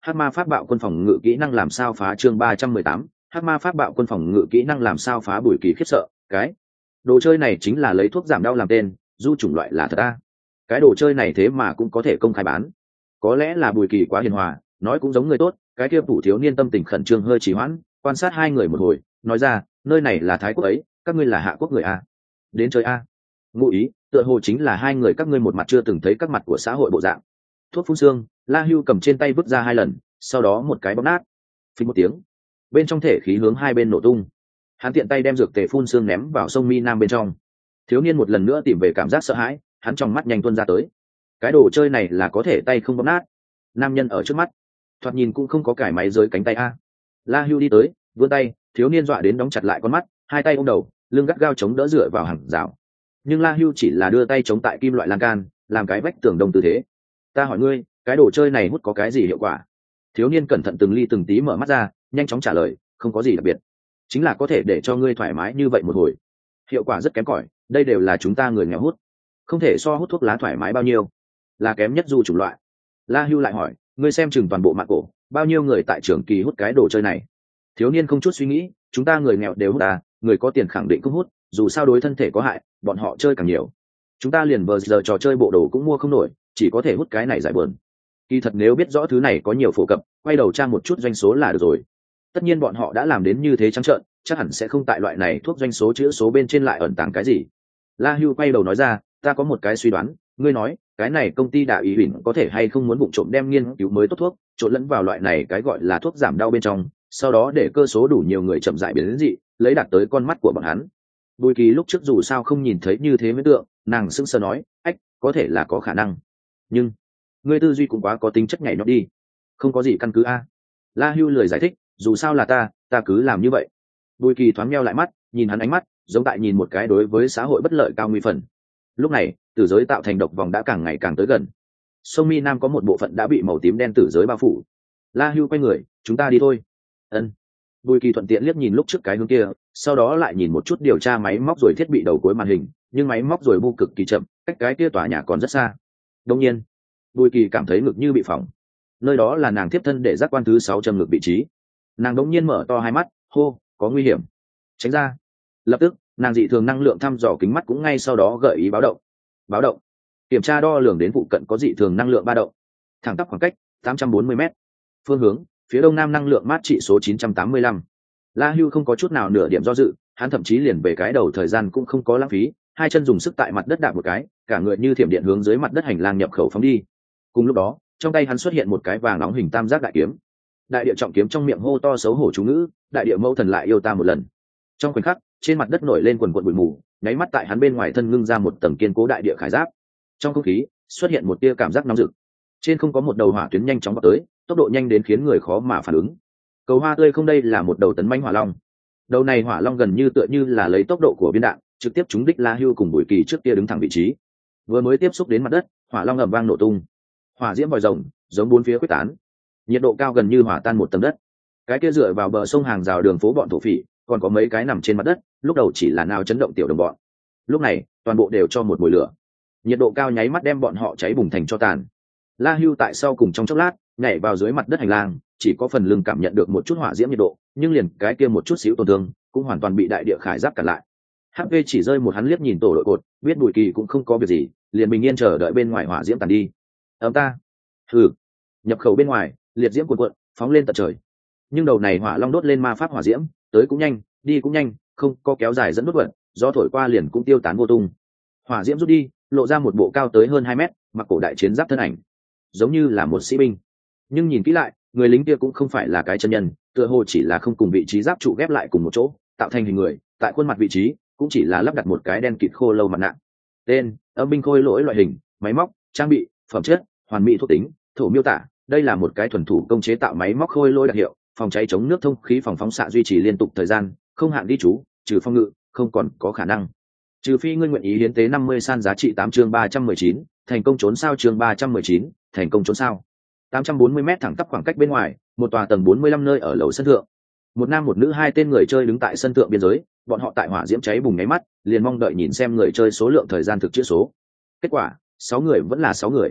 hắc ma pháp bạo quân phòng ngự kỹ năng làm sao phá chương ba trăm mười tám hắc ma pháp bạo quân phòng ngự kỹ năng làm sao phá. Bùi kỳ khiếp sợ, cái đồ chơi này chính là lấy thuốc giảm đau làm tên, du chủng loại là thật ta? Cái đồ chơi này thế mà cũng có thể công khai bán? Có lẽ là Bùi Kỳ quá hiền hòa, nói cũng giống người tốt. Cái kia phủ thiếu niên tâm tình khẩn trương hơi trì hoãn, quan sát hai người một hồi, nói ra, nơi này là Thái Quốc ấy, các ngươi là Hạ Quốc người a? Đến chơi a? Ngụ ý tựa hồ chính là hai người các ngươi một mặt chưa từng thấy các mặt của xã hội bộ dạng. Thuốc phun xương, La Hưu cầm trên tay vứt ra hai lần, sau đó một cái bóp nát. Phình một tiếng, bên trong thể khí hướng hai bên nổ tung. Hắn tiện tay đem dược tề phun xương ném vào sông Mi Nam bên trong. Thiếu niên một lần nữa tìm về cảm giác sợ hãi, hắn trong mắt nhanh tuôn ra tới. Cái đồ chơi này là có thể tay không bóp nát? Nam nhân ở trước mắt, thoạt nhìn cũng không có cải máy giới cánh tay a. La Hưu đi tới, vươn tay, thiếu niên dọa đến đóng chặt lại con mắt, hai tay ôm đầu, lưng gắt gao chống đỡ dựa vào hàng rào. Nhưng La Hưu chỉ là đưa tay chống tại kim loại lan can, làm cái vách tường đông tư thế. Ta hỏi ngươi, cái đồ chơi này hút có cái gì hiệu quả? Thiếu niên cẩn thận từng ly từng tí mở mắt ra, nhanh chóng trả lời, không có gì đặc biệt, chính là có thể để cho ngươi thoải mái như vậy một hồi. Hiệu quả rất kém cỏi, đây đều là chúng ta người nghèo hút, không thể so hút thuốc lá thoải mái bao nhiêu, là kém nhất du chủng loại. La Hưu lại hỏi, ngươi xem chừng toàn bộ mạng cổ, bao nhiêu người tại trường kỳ hút cái đồ chơi này? Thiếu niên không chút suy nghĩ, chúng ta người nghèo đều hút à, người có tiền khẳng định không hút, dù sao đối thân thể có hại, bọn họ chơi càng nhiều. Chúng ta liền vờ giờ trò chơi bộ đồ cũng mua không nổi, chỉ có thể hút cái này giải buồn. Kỳ thật nếu biết rõ thứ này có nhiều phổ cập, quay đầu trang một chút doanh số là được rồi. Tất nhiên bọn họ đã làm đến như thế trắng trợn, chắc hẳn sẽ không tại loại này thuốc doanh số chữ số bên trên lại ẩn tàng cái gì. La Hưu quay đầu nói ra, ta có một cái suy đoán, ngươi nói cái này công ty Đạ Ý Huỳnh có thể hay không muốn vụng trộm đem nghiên cứu mới tốt thuốc trộn lẫn vào loại này cái gọi là thuốc giảm đau bên trong, sau đó để cơ số đủ nhiều người chậm rãi biến đến dị, lấy đạt tới con mắt của bọn hắn. Bùi Kỳ lúc trước dù sao không nhìn thấy như thế mới tượng, nàng sững sờ nói, ách, có thể là có khả năng, nhưng ngươi tư duy cũng quá có tính chất nhảy nhót đi, không có gì căn cứ a. La Hưu lười giải thích, dù sao là ta ta cứ làm như vậy. Bùi Kỳ thoáng meo lại mắt, nhìn hắn ánh mắt giống tại nhìn một cái đối với xã hội bất lợi cao nguy phần. Lúc này tử giới tạo thành độc vòng đã càng ngày càng tới gần. Sông Mi Nam có một bộ phận đã bị màu tím đen tử giới bao phủ. La Hưu quay người, chúng ta đi thôi. Ân. Bùi Kỳ thuận tiện liếc nhìn lúc trước cái hướng kia, sau đó lại nhìn một chút điều tra máy móc rồi thiết bị đầu cuối màn hình, nhưng máy móc rồi bu cực kỳ chậm, cách cái kia tòa nhà còn rất xa. Đương nhiên, Bùi Kỳ cảm thấy ngực như bị phỏng. Nơi đó là nàng tiếp thân để giác quan thứ sáu châm ngực vị trí. Nàng đống nhiên mở to hai mắt, hô, có nguy hiểm, tránh ra. Lập tức, nàng dị thường năng lượng thăm dò kính mắt cũng ngay sau đó gợi ý báo động. Báo động. Kiểm tra đo lường đến vụ cận có dị thường năng lượng ba động. Thẳng tắp khoảng cách tám trăm bốn mươi mét. Phương hướng, phía đông nam năng lượng mát trị số chín trăm tám mươi lăm. La Hưu không có chút nào nửa điểm do dự, hắn thậm chí liền về cái đầu thời gian cũng không có lãng phí, hai chân dùng sức tại mặt đất đạp một cái, cả người như thiểm điện hướng dưới mặt đất hành lang nhập khẩu phóng đi. Cùng lúc đó, trong tay hắn xuất hiện một cái vàng nóng hình tam giác đại kiếm. Đại địa trọng kiếm trong miệng hô to xấu hổ chú ngữ, đại địa mẫu thần lại yêu ta một lần. Trong khoảnh khắc, trên mặt đất nổi lên quần quần bụi mù, nháy mắt tại hắn bên ngoài thân ngưng ra một tầng kiên cố đại địa khải giáp. Trong không khí xuất hiện một tia cảm giác nóng rực. Trên không có một đầu hỏa tuyến nhanh chóng vọt tới, tốc độ nhanh đến khiến người khó mà phản ứng. Cầu hoa tươi không, đây là một đầu tấn mãnh hỏa long. Đầu này hỏa long gần như tựa như là lấy tốc độ của viên đạn, trực tiếp trúng đích La Hưu cùng Bùi Kỳ trước kia đứng thẳng vị trí. Vừa mới tiếp xúc đến mặt đất, hỏa long ầm vang nổ tung. Hỏa diễm vòi rồng giống bốn phía quyết tán, nhiệt độ cao gần như hỏa tan một tầng đất. Cái kia dựa vào bờ sông hàng rào đường phố bọn thổ phỉ, còn có mấy cái nằm trên mặt đất, lúc đầu chỉ là nào chấn động tiểu đồng bọn. Lúc này, toàn bộ đều cho một mùi lửa. Nhiệt độ cao nháy mắt đem bọn họ cháy bùng thành tro tàn. La Hưu tại sau cùng trong chốc lát, nhảy vào dưới mặt đất hành lang, chỉ có phần lưng cảm nhận được một chút hỏa diễm nhiệt độ, nhưng liền cái kia một chút xíu tổn thương, cũng hoàn toàn bị đại địa khải giáp cản lại. hát pê chỉ rơi một hắn liếc nhìn tổ đội cột, biết Bùi Kỳ cũng không có việc gì, liền bình yên chờ đợi bên ngoài hỏa diễm tàn đi. Ấm ta. Hừ. Nhập khẩu bên ngoài, liệt diễm cuồn cuộn, phóng lên tận trời. Nhưng đầu này hỏa long đốt lên ma pháp hỏa diễm, tới cũng nhanh, đi cũng nhanh, không có kéo dài dẫn đốt vận, gió thổi qua liền cũng tiêu tán vô tung. Hỏa diễm rút đi, lộ ra một bộ cao tới hơn hai mét, mặc cổ đại chiến giáp thân ảnh, giống như là một sĩ binh. Nhưng nhìn kỹ lại, người lính kia cũng không phải là cái chân nhân, tựa hồ chỉ là không cùng vị trí giáp trụ ghép lại cùng một chỗ, tạo thành hình người. Tại khuôn mặt vị trí, cũng chỉ là lắp đặt một cái đen kịt khô lâu mặt nạ. Tên: âm binh khôi lỗi, loại hình: máy móc, trang bị, phẩm chất: hoàn mỹ, thuộc tính, thổ miêu tả: đây là một cái thuần thủ công chế tạo máy móc khôi lỗi đặc hiệu, phòng cháy chống nước, thông khí, phòng phóng xạ, duy trì liên tục thời gian, không hạn ghi chú, trừ phong ngự, không còn có khả năng. Trừ phi ngươi nguyện ý hiến tế năm mươi san, giá trị tám chương ba trăm mười chín, thành công trốn sao chương ba trăm mười chín, thành công trốn sao. tám trăm bốn mươi mét thẳng tắp khoảng cách bên ngoài, một tòa tầng bốn mươi lăm nơi ở lầu sân thượng. Một nam một nữ hai tên người chơi đứng tại sân thượng biên giới, bọn họ tại hỏa diễm cháy bùng nháy mắt, liền mong đợi nhìn xem người chơi số lượng thời gian thực chữ số. Kết quả, sáu người vẫn là sáu người.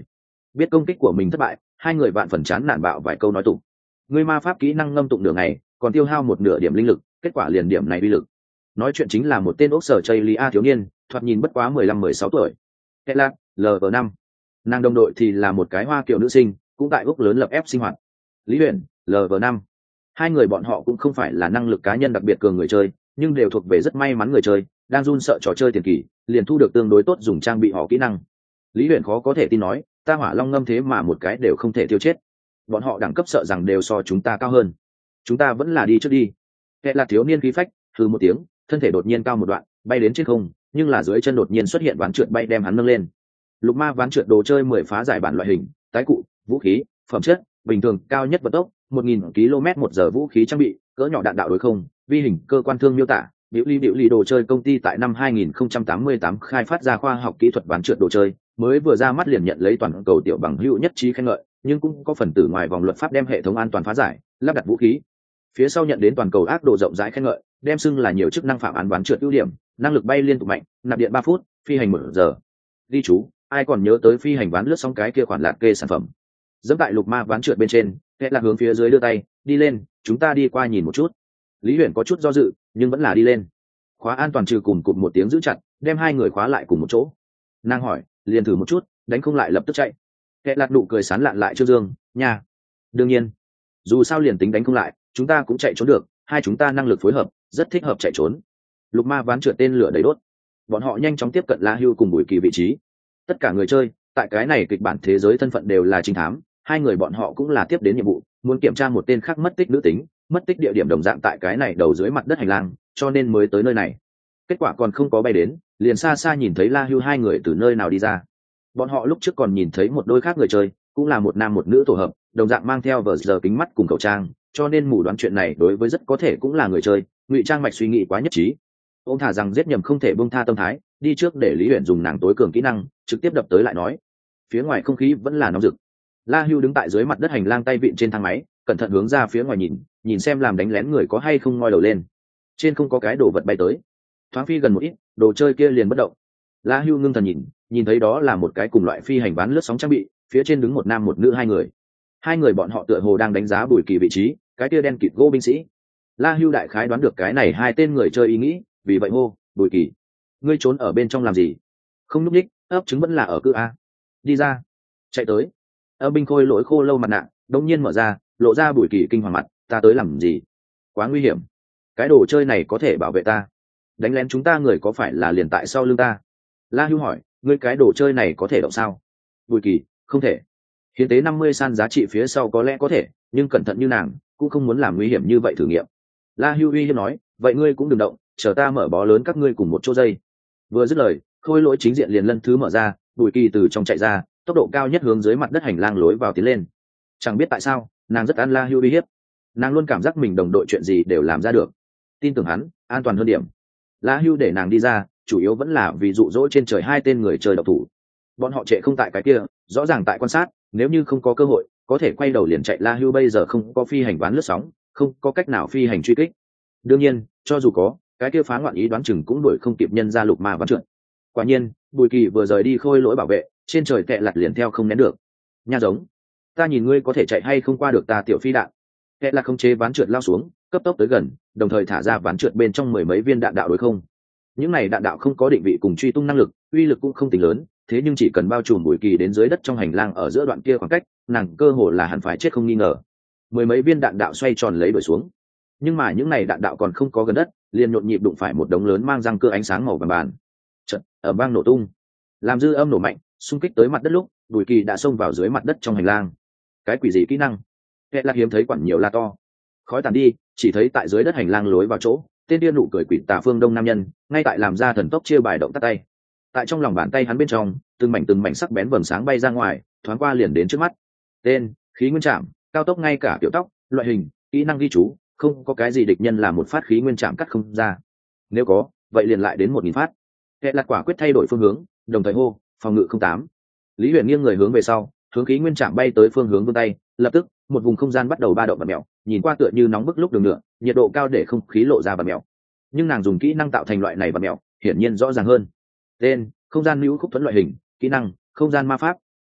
Biết công kích của mình thất bại, hai người vạn phần chán nản bạo vài câu nói tụng. Ngươi ma pháp kỹ năng ngâm tụng nửa ngày, còn tiêu hao một nửa điểm linh lực, kết quả liền điểm này uy lực. Nói chuyện chính là một tên ốc sở chây lia thiếu niên, thoạt nhìn bất quá mười lăm mười sáu tuổi. Kết lạc, lv năm. Nàng đồng đội thì là một cái hoa kiều nữ sinh, cũng tại úc lớn lập ép sinh hoạt. Lý Huyền, lv năm. Hai người bọn họ cũng không phải là năng lực cá nhân đặc biệt cường người chơi, nhưng đều thuộc về rất may mắn người chơi, đang run sợ trò chơi tiền kỳ, liền thu được tương đối tốt dùng trang bị họ kỹ năng. Lý Huyền khó có thể tin nói, ta hỏa long ngâm thế mà một cái đều không thể tiêu chết. Bọn họ đẳng cấp sợ rằng đều so chúng ta cao hơn. Chúng ta vẫn là đi trước đi. Kẻ là thiếu niên khí phách, hừ một tiếng, thân thể đột nhiên cao một đoạn, bay đến trên không, nhưng là dưới chân đột nhiên xuất hiện ván trượt bay đem hắn nâng lên. Lục ma ván trượt đồ chơi mười phá giải bản loại hình, tái cụ, vũ khí, phẩm chất, bình thường, cao nhất vận tốc, một nghìn ki lô mét một giờ vũ khí trang bị, cỡ nhỏ đạn đạo đối không, vi hình, cơ quan thương miêu tả. Biểu ly biểu ly đồ chơi công ty tại năm hai nghìn không trăm tám mươi tám khai phát ra khoa học kỹ thuật ván trượt đồ chơi, mới vừa ra mắt liền nhận lấy toàn cầu tiểu bằng hữu nhất trí khen ngợi, nhưng cũng có phần tử ngoài vòng luật pháp đem hệ thống an toàn phá giải, lắp đặt vũ khí. Phía sau nhận đến toàn cầu ác độ rộng rãi khen ngợi, đem xưng là nhiều chức năng phạm án ván trượt ưu điểm, năng lực bay liên tục mạnh, nạp điện ba phút, phi hành một giờ. Đi chú, ai còn nhớ tới phi hành ván lướt sóng cái kia khoản lạc kê sản phẩm. Dẫm tại lục ma ván trượt bên trên, kẻ là hướng phía dưới đưa tay, đi lên, chúng ta đi qua nhìn một chút. Lý Huyền có chút do dự, nhưng vẫn là đi lên. Khóa an toàn trừ cùng cụm một tiếng giữ chặt, đem hai người khóa lại cùng một chỗ. Nàng hỏi, liền thử một chút, đánh không lại lập tức chạy. Kẻ lạt nụ cười sán lạn lại Trương Dương, nha. Đương nhiên, dù sao liền tính đánh không lại, chúng ta cũng chạy trốn được, hai chúng ta năng lực phối hợp, rất thích hợp chạy trốn. Lục ma ván trượt tên lửa đầy đốt. Bọn họ nhanh chóng tiếp cận La Hưu cùng Bùi Kỳ vị trí. Tất cả người chơi, tại cái này kịch bản thế giới thân phận đều là trinh thám, hai người bọn họ cũng là tiếp đến nhiệm vụ, muốn kiểm tra một tên khác mất tích nữ tính, mất tích địa điểm đồng dạng tại cái này đầu dưới mặt đất hành lang, cho nên mới tới nơi này. Kết quả còn không có bay đến, liền xa xa nhìn thấy La Hưu hai người từ nơi nào đi ra. Bọn họ lúc trước còn nhìn thấy một đôi khác người chơi, cũng là một nam một nữ tổ hợp, đồng dạng mang theo vờ giờ kính mắt cùng khẩu trang, cho nên mù đoán chuyện này đối với rất có thể cũng là người chơi. Ngụy Trang mạch suy nghĩ quá nhất trí, ông thả rằng giết nhầm không thể buông tha tâm thái, đi trước để Lý Huyền dùng nàng tối cường kỹ năng trực tiếp đập tới lại nói. Phía ngoài không khí vẫn là nóng rực. La Hưu đứng tại dưới mặt đất hành lang tay vịn trên thang máy, cẩn thận hướng ra phía ngoài nhìn, nhìn xem làm đánh lén người có hay không ngoi đầu lên. Trên không có cái đồ vật bay tới, thoáng phi gần một ít, đồ chơi kia liền bất động. La Hưu ngưng thần nhìn, nhìn thấy đó là một cái cùng loại phi hành ván lướt sóng trang bị, phía trên đứng một nam một nữ hai người. Hai người bọn họ tựa hồ đang đánh giá Bùi Kỳ vị trí, cái kia đen kịt gỗ binh sĩ. La Hưu đại khái đoán được cái này hai tên người chơi ý nghĩ, vì vậy hô, Bùi Kỳ, ngươi trốn ở bên trong làm gì? Không núp đích, ấp trứng vẫn là ở cư a. Đi ra, chạy tới. Âm binh khôi lỗi khô lâu mặt nạ, đột nhiên mở ra, lộ ra Bùi Kỳ kinh hoàng mặt, ta tới làm gì? Quá nguy hiểm. Cái đồ chơi này có thể bảo vệ ta. Đánh lén chúng ta người có phải là liền tại sau lưng ta? La Hưu hỏi, ngươi cái đồ chơi này có thể động sao? Bùi Kỳ, không thể. Hiến tế năm mươi san giá trị phía sau có lẽ có thể, nhưng cẩn thận như nàng, cũng không muốn làm nguy hiểm như vậy thử nghiệm. La Hưu uy hiếp nói, vậy ngươi cũng đừng động, chờ ta mở bó lớn các ngươi cùng một chỗ dây. Vừa dứt lời, khôi lỗi chính diện liền lân thứ mở ra, Bùi Kỳ từ trong chạy ra, tốc độ cao nhất hướng dưới mặt đất hành lang lối vào tiến lên. Chẳng biết tại sao, nàng rất ăn La Hưu uy hiếp. Nàng luôn cảm giác mình đồng đội chuyện gì đều làm ra được, tin tưởng hắn, an toàn hơn điểm. La Hưu để nàng đi ra, chủ yếu vẫn là vì dụ dỗ trên trời hai tên người chơi độc thủ. Bọn họ trệ không tại cái kia, rõ ràng tại quan sát, nếu như không có cơ hội, có thể quay đầu liền chạy. La Hưu bây giờ không có phi hành ván lướt sóng, không có cách nào phi hành truy kích. Đương nhiên, cho dù có, cái kia phá ngoạn ý đoán chừng cũng đuổi không kịp nhân ra lục ma ván trượt. Quả nhiên, Bùi Kỳ vừa rời đi khôi lỗi bảo vệ, trên trời tệ lặt liền theo không nén được. Nha giống, ta nhìn ngươi có thể chạy hay không qua được ta tiểu phi đạn. Tệ lặt không chế ván trượt lao xuống, cấp tốc tới gần, đồng thời thả ra ván trượt bên trong mười mấy viên đạn đạo đối không. Những này đạn đạo không có định vị cùng truy tung năng lực, uy lực cũng không tính lớn, thế nhưng chỉ cần bao trùm Bùi Kỳ đến dưới đất trong hành lang ở giữa đoạn kia khoảng cách, nàng cơ hồ là hẳn phải chết không nghi ngờ. Mười mấy viên đạn đạo xoay tròn lấy đuổi xuống, nhưng mà những này đạn đạo còn không có gần đất, liền nhộn nhịp đụng phải một đống lớn mang răng cưa ánh sáng màu vàng bàn. Chợt, ở bang nổ tung, làm dư âm nổ mạnh, xung kích tới mặt đất lúc, Bùi Kỳ đã xông vào dưới mặt đất trong hành lang. Cái quỷ gì kỹ năng? Kẻ lạc hiếm thấy quản nhiều la to. Khói tàn đi, chỉ thấy tại dưới đất hành lang lối vào chỗ, tên điên nụ cười quỷ tà phương đông nam nhân, ngay tại làm ra thần tốc chia bài động tắt tay. Tại trong lòng bàn tay hắn bên trong, từng mảnh từng mảnh sắc bén vầng sáng bay ra ngoài, thoáng qua liền đến trước mắt. Tên, khí nguyên trảm, cao tốc ngay cả tiểu tóc, loại hình, kỹ năng ghi chú, không có cái gì địch nhân là một phát khí nguyên trảm cắt không ra. Nếu có, vậy liền lại đến một nghìn phát. Kẻ lạc quả quyết thay đổi phương hướng, đồng thời hô, phòng ngự không tám. Lý Huyền nghiêng người hướng về sau, hướng khí nguyên trảm bay tới phương hướng vươn tay, lập tức, một vùng không gian bắt đầu ba động và mèo, nhìn qua tựa như nóng bức lúc đường nữa, nhiệt độ cao để không khí lộ ra và mèo. Nhưng nàng dùng kỹ năng tạo thành loại này và mèo, hiển nhiên rõ ràng hơn. Tên, không gian lưu khúc thuẫn loại hình, kỹ năng, không gian ma pháp, đặc hiệu,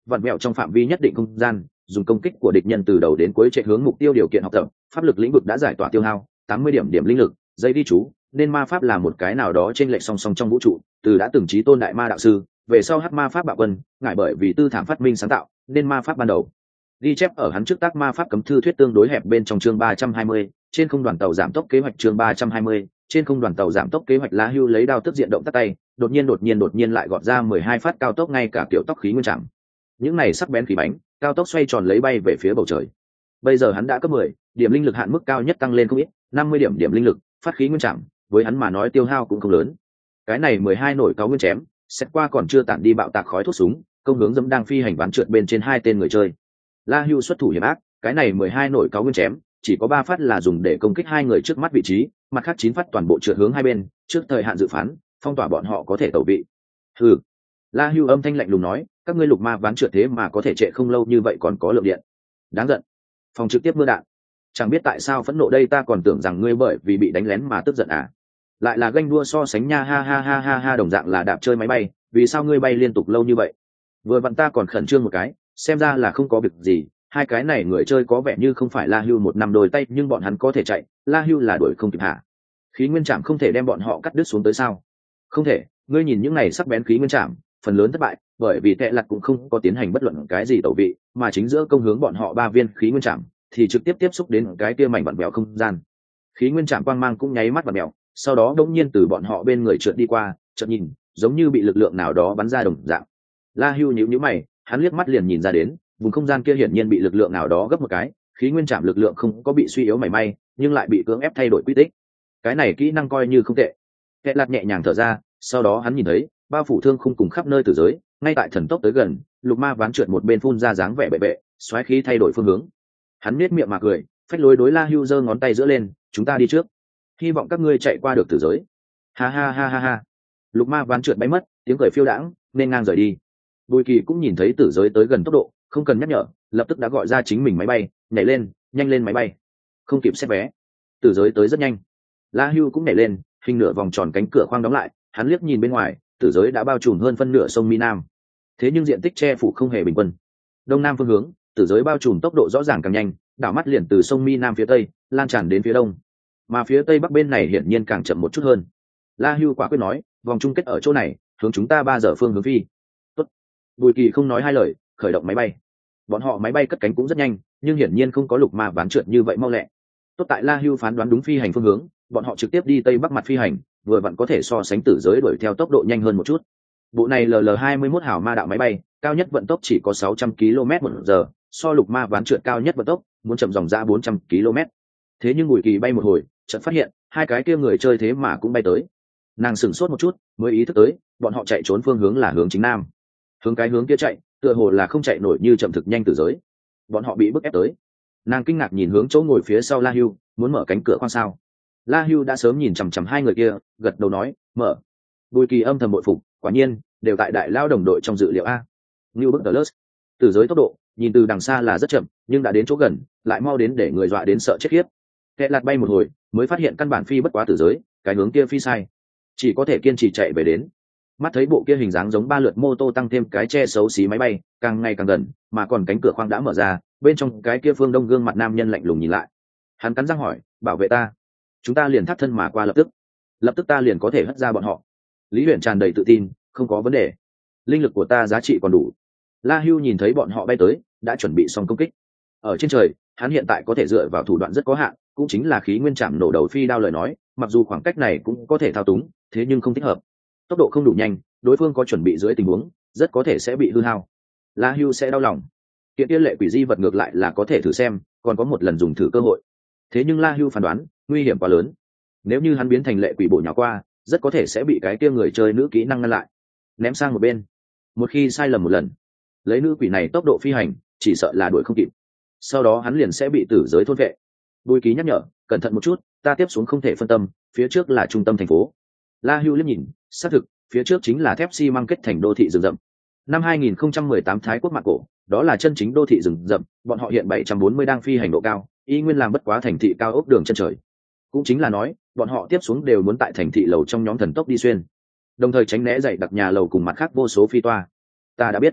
vặn mẹo trong phạm vi nhất định không gian, dùng công kích của địch nhân từ đầu đến cuối chạy hướng mục tiêu điều kiện học tập. Pháp lực lĩnh vực đã giải tỏa tiêu hao tám mươi điểm điểm linh lực, dây đi chú, nên ma pháp là một cái nào đó trên lệch song song trong vũ trụ, từ đã từng chí tôn đại ma đạo sư, về sau hắc ma pháp bạo quân, ngại bởi vì tư thảm phát minh sáng tạo, nên ma pháp ban đầu. Ghi chép ở hắn trước tác ma pháp cấm thư thuyết tương đối hẹp bên trong chương ba trăm hai mươi, trên không đoàn tàu giảm tốc kế hoạch chương ba trăm hai mươi, trên không đoàn tàu giảm tốc kế hoạch. La Hưu lấy đao tức diện động tắt tay, đột nhiên đột nhiên đột nhiên lại gọt ra mười hai phát cao tốc ngay cả kiểu tóc khí nguyên trảm. Những này sắc bén khí bánh, cao tốc xoay tròn lấy bay về phía bầu trời. Bây giờ hắn đã cấp mười, điểm linh lực hạn mức cao nhất tăng lên không ít, năm mươi điểm điểm linh lực, phát khí nguyên trảm, với hắn mà nói tiêu hao cũng không lớn. Cái này mười hai nổi cáo nguyên chém, xét qua còn chưa tản đi bạo tạc khói thuốc súng, công hướng dẫm đang phi hành ván trượt bên trên hai tên người chơi. La Hưu xuất thủ hiểm ác, cái này mười hai nổi cáo nguyên chém, chỉ có ba phát là dùng để công kích hai người trước mắt vị trí, mặt khác chín phát toàn bộ trượt hướng hai bên, trước thời hạn dự phán, phong tỏa bọn họ có thể tẩu vị. Hừ. La Hưu âm thanh lạnh lùng nói, các ngươi lục ma ván trượt thế mà có thể trệ không lâu như vậy còn có lượng điện. Đáng giận. Phòng trực tiếp mưa đạn. Chẳng biết tại sao phẫn nộ đây, ta còn tưởng rằng ngươi bởi vì bị đánh lén mà tức giận à. Lại là ganh đua so sánh nha, ha ha ha ha ha, đồng dạng là đạp chơi máy bay, vì sao ngươi bay liên tục lâu như vậy? Vừa vặn ta còn khẩn trương một cái, xem ra là không có việc gì. Hai cái này người chơi có vẻ như không phải La Hưu một năm đôi tay, nhưng bọn hắn có thể chạy, La Hưu là đuổi không kịp hả? Khí nguyên trảm không thể đem bọn họ cắt đứt xuống tới sao? Không thể, ngươi nhìn những này sắc bén khí nguyên trảm, phần lớn thất bại, bởi vì tệ lặt cũng không có tiến hành bất luận cái gì tẩu vị, mà chính giữa công hướng bọn họ ba viên khí nguyên trảm thì trực tiếp tiếp xúc đến cái kia mảnh vặn vẹo không gian. Khí nguyên trảm quang mang cũng nháy mắt vặn vẹo, sau đó đống nhiên từ bọn họ bên người trượt đi qua, chợt nhìn, giống như bị lực lượng nào đó bắn ra đồng dạng. La Hưu nhíu nhíu mày, hắn liếc mắt liền nhìn ra đến, vùng không gian kia hiển nhiên bị lực lượng nào đó gấp một cái, khí nguyên trảm lực lượng không có bị suy yếu mảy may, nhưng lại bị cưỡng ép thay đổi quy tích. Cái này kỹ năng coi như không tệ. Kệ Lạt nhẹ nhàng thở ra, sau đó hắn nhìn thấy, bao phủ thương khung cùng khắp nơi tử giới, ngay tại thần tốc tới gần, lục ma ván trượt một bên phun ra dáng vẻ bệ bệ, xoáy khí thay đổi phương hướng. Hắn nhếch miệng mà cười, phách lối đối La Hưu giơ ngón tay giữa lên, chúng ta đi trước, hy vọng các ngươi chạy qua được tử giới. Ha ha ha ha ha. Lục ma ván trượt bay mất, tiếng cười phiêu đãng, nên ngang rời đi. Bùi Kỳ cũng nhìn thấy tử giới tới gần tốc độ, không cần nhắc nhở, lập tức đã gọi ra chính mình máy bay, nhảy lên, nhanh lên máy bay. Không kịp xét vé, tử giới tới rất nhanh. La Hưu cũng nhảy lên, hình nửa vòng tròn cánh cửa khoang đóng lại, hắn liếc nhìn bên ngoài, tử giới đã bao trùm hơn phân nửa sông Mi Nam. Thế nhưng diện tích che phủ không hề bình quân. Đông nam phương hướng, tử giới bao trùm tốc độ rõ ràng càng nhanh, đảo mắt liền từ sông Mi Nam phía tây lan tràn đến phía đông, mà phía tây bắc bên này hiển nhiên càng chậm một chút hơn. La Hưu quả quyết nói, vòng chung kết ở chỗ này, hướng chúng ta ba giờ phương hướng phi. Tốt. Bùi Kỳ không nói hai lời, khởi động máy bay. Bọn họ máy bay cất cánh cũng rất nhanh, nhưng hiển nhiên không có lục ma ván trượt như vậy mau lẹ. Tốt tại La Hưu phán đoán đúng phi hành phương hướng, bọn họ trực tiếp đi tây bắc mặt phi hành, vừa vặn có thể so sánh tử giới đuổi theo tốc độ nhanh hơn một chút. Bộ này L L hai mươi mốt hảo ma đạo máy bay, cao nhất vận tốc chỉ có sáu trăm ki lô mét một giờ, so lục ma ván trượt cao nhất vận tốc muốn chậm dòng ra bốn trăm ki lô mét. Thế nhưng Bùi Kỳ bay một hồi, chợt phát hiện, hai cái kia người chơi thế mà cũng bay tới. Nàng sửng sốt một chút, mới ý thức tới, bọn họ chạy trốn phương hướng là hướng chính nam. Hướng cái hướng kia chạy, tựa hồ là không chạy nổi như chậm thực nhanh tử giới. Bọn họ bị bức ép tới. Nàng kinh ngạc nhìn hướng chỗ ngồi phía sau La Hưu, muốn mở cánh cửa khoang sao. La Hưu đã sớm nhìn chằm chằm hai người kia, gật đầu nói, mở. Bùi Kỳ âm thầm bội phục, quả nhiên, đều tại đại lao đồng đội trong dự liệu a. New Book Plus. Tử giới tốc độ, nhìn từ đằng xa là rất chậm, nhưng đã đến chỗ gần, lại mau đến để người dọa đến sợ chết khiếp. Kệ Lạt bay một hồi, mới phát hiện căn bản phi bất quá tử giới, cái hướng kia phi sai, chỉ có thể kiên trì chạy về đến. Mắt thấy bộ kia hình dáng giống ba lượt mô tô tăng thêm cái che xấu xí máy bay, càng ngày càng gần, mà còn cánh cửa khoang đã mở ra, bên trong cái kia phương đông gương mặt nam nhân lạnh lùng nhìn lại. Hắn cắn răng hỏi, bảo vệ ta, chúng ta liền thắt thân mà qua lập tức, lập tức ta liền có thể hất ra bọn họ. Lý Huyền tràn đầy tự tin, không có vấn đề, linh lực của ta giá trị còn đủ. La Hưu nhìn thấy bọn họ bay tới, đã chuẩn bị xong công kích. Ở trên trời, hắn hiện tại có thể dựa vào thủ đoạn rất có hạn, cũng chính là khí nguyên chạm nổ đầu phi đao lời nói, mặc dù khoảng cách này cũng có thể thao túng, thế nhưng không thích hợp. Tốc độ không đủ nhanh, đối phương có chuẩn bị dưới tình huống, rất có thể sẽ bị hư hao. La Hưu sẽ đau lòng. Kiện tiên lệ quỷ di vật ngược lại là có thể thử xem, còn có một lần dùng thử cơ hội. Thế nhưng La Hưu phán đoán, nguy hiểm quá lớn. Nếu như hắn biến thành lệ quỷ bổ nhào qua, rất có thể sẽ bị cái kia người chơi nữ kỹ năng ngăn lại, ném sang một bên. Một khi sai lầm một lần, lấy nữ quỷ này tốc độ phi hành, chỉ sợ là đuổi không kịp. Sau đó hắn liền sẽ bị tử giới thôn vệ. Bùi Ký nhắc nhở, cẩn thận một chút, ta tiếp xuống không thể phân tâm, phía trước là trung tâm thành phố. La Hưu liếc nhìn, xác thực, phía trước chính là thép xi măng kết thành đô thị rừng rậm. Năm hai nghìn không trăm mười tám Thái Quốc Mạc Cổ, đó là chân chính đô thị rừng rậm, bọn họ hiện bảy trăm bốn mươi đang phi hành độ cao, y nguyên làm bất quá thành thị cao ốc đường chân trời. Cũng chính là nói, bọn họ tiếp xuống đều muốn tại thành thị lầu trong nhóm thần tốc đi xuyên, đồng thời tránh né dày đặc nhà lầu cùng mặt khác vô số phi toa. Ta đã biết.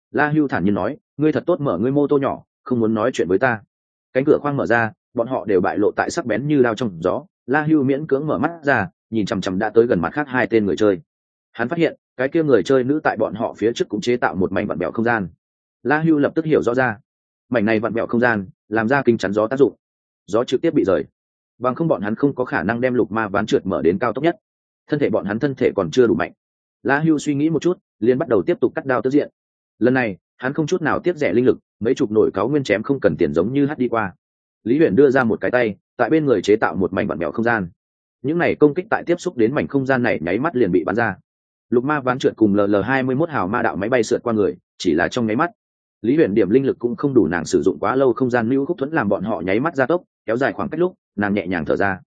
La Hưu thản nhiên nói, ngươi thật tốt mở ngươi mô tô nhỏ, không muốn nói chuyện với ta. Cánh cửa khoang mở ra, bọn họ đều bại lộ tại sắc bén như đao trong gió. La Hưu miễn cưỡng mở mắt ra, nhìn chằm chằm đã tới gần mặt khác hai tên người chơi. Hắn phát hiện cái kia người chơi nữ tại bọn họ phía trước cũng chế tạo một mảnh vặn bẹo không gian. La Hưu lập tức hiểu rõ ra, mảnh này vặn bẹo không gian làm ra kính chắn gió tác dụng, gió trực tiếp bị rời, bằng không bọn hắn không có khả năng đem lục ma ván trượt mở đến cao tốc nhất. Thân thể bọn hắn thân thể còn chưa đủ mạnh. La Hưu suy nghĩ một chút, liền bắt đầu tiếp tục cắt đao tứ diện. Lần này hắn không chút nào tiếc rẻ linh lực, mấy chục nổi cáo nguyên chém không cần tiền giống như hắt đi qua. Lý Huyền đưa ra một cái tay, tại bên người chế tạo một mảnh vặn bẹo không gian. Những này công kích tại tiếp xúc đến mảnh không gian này nháy mắt liền bị bắn ra. Lục ma ván trượt cùng L L hai mươi mốt hào ma đạo máy bay sượt qua người, chỉ là trong nháy mắt. Lý Huyền điểm linh lực cũng không đủ nàng sử dụng quá lâu không gian lưu khúc thuẫn làm bọn họ nháy mắt gia tốc, kéo dài khoảng cách lúc, nàng nhẹ nhàng thở ra.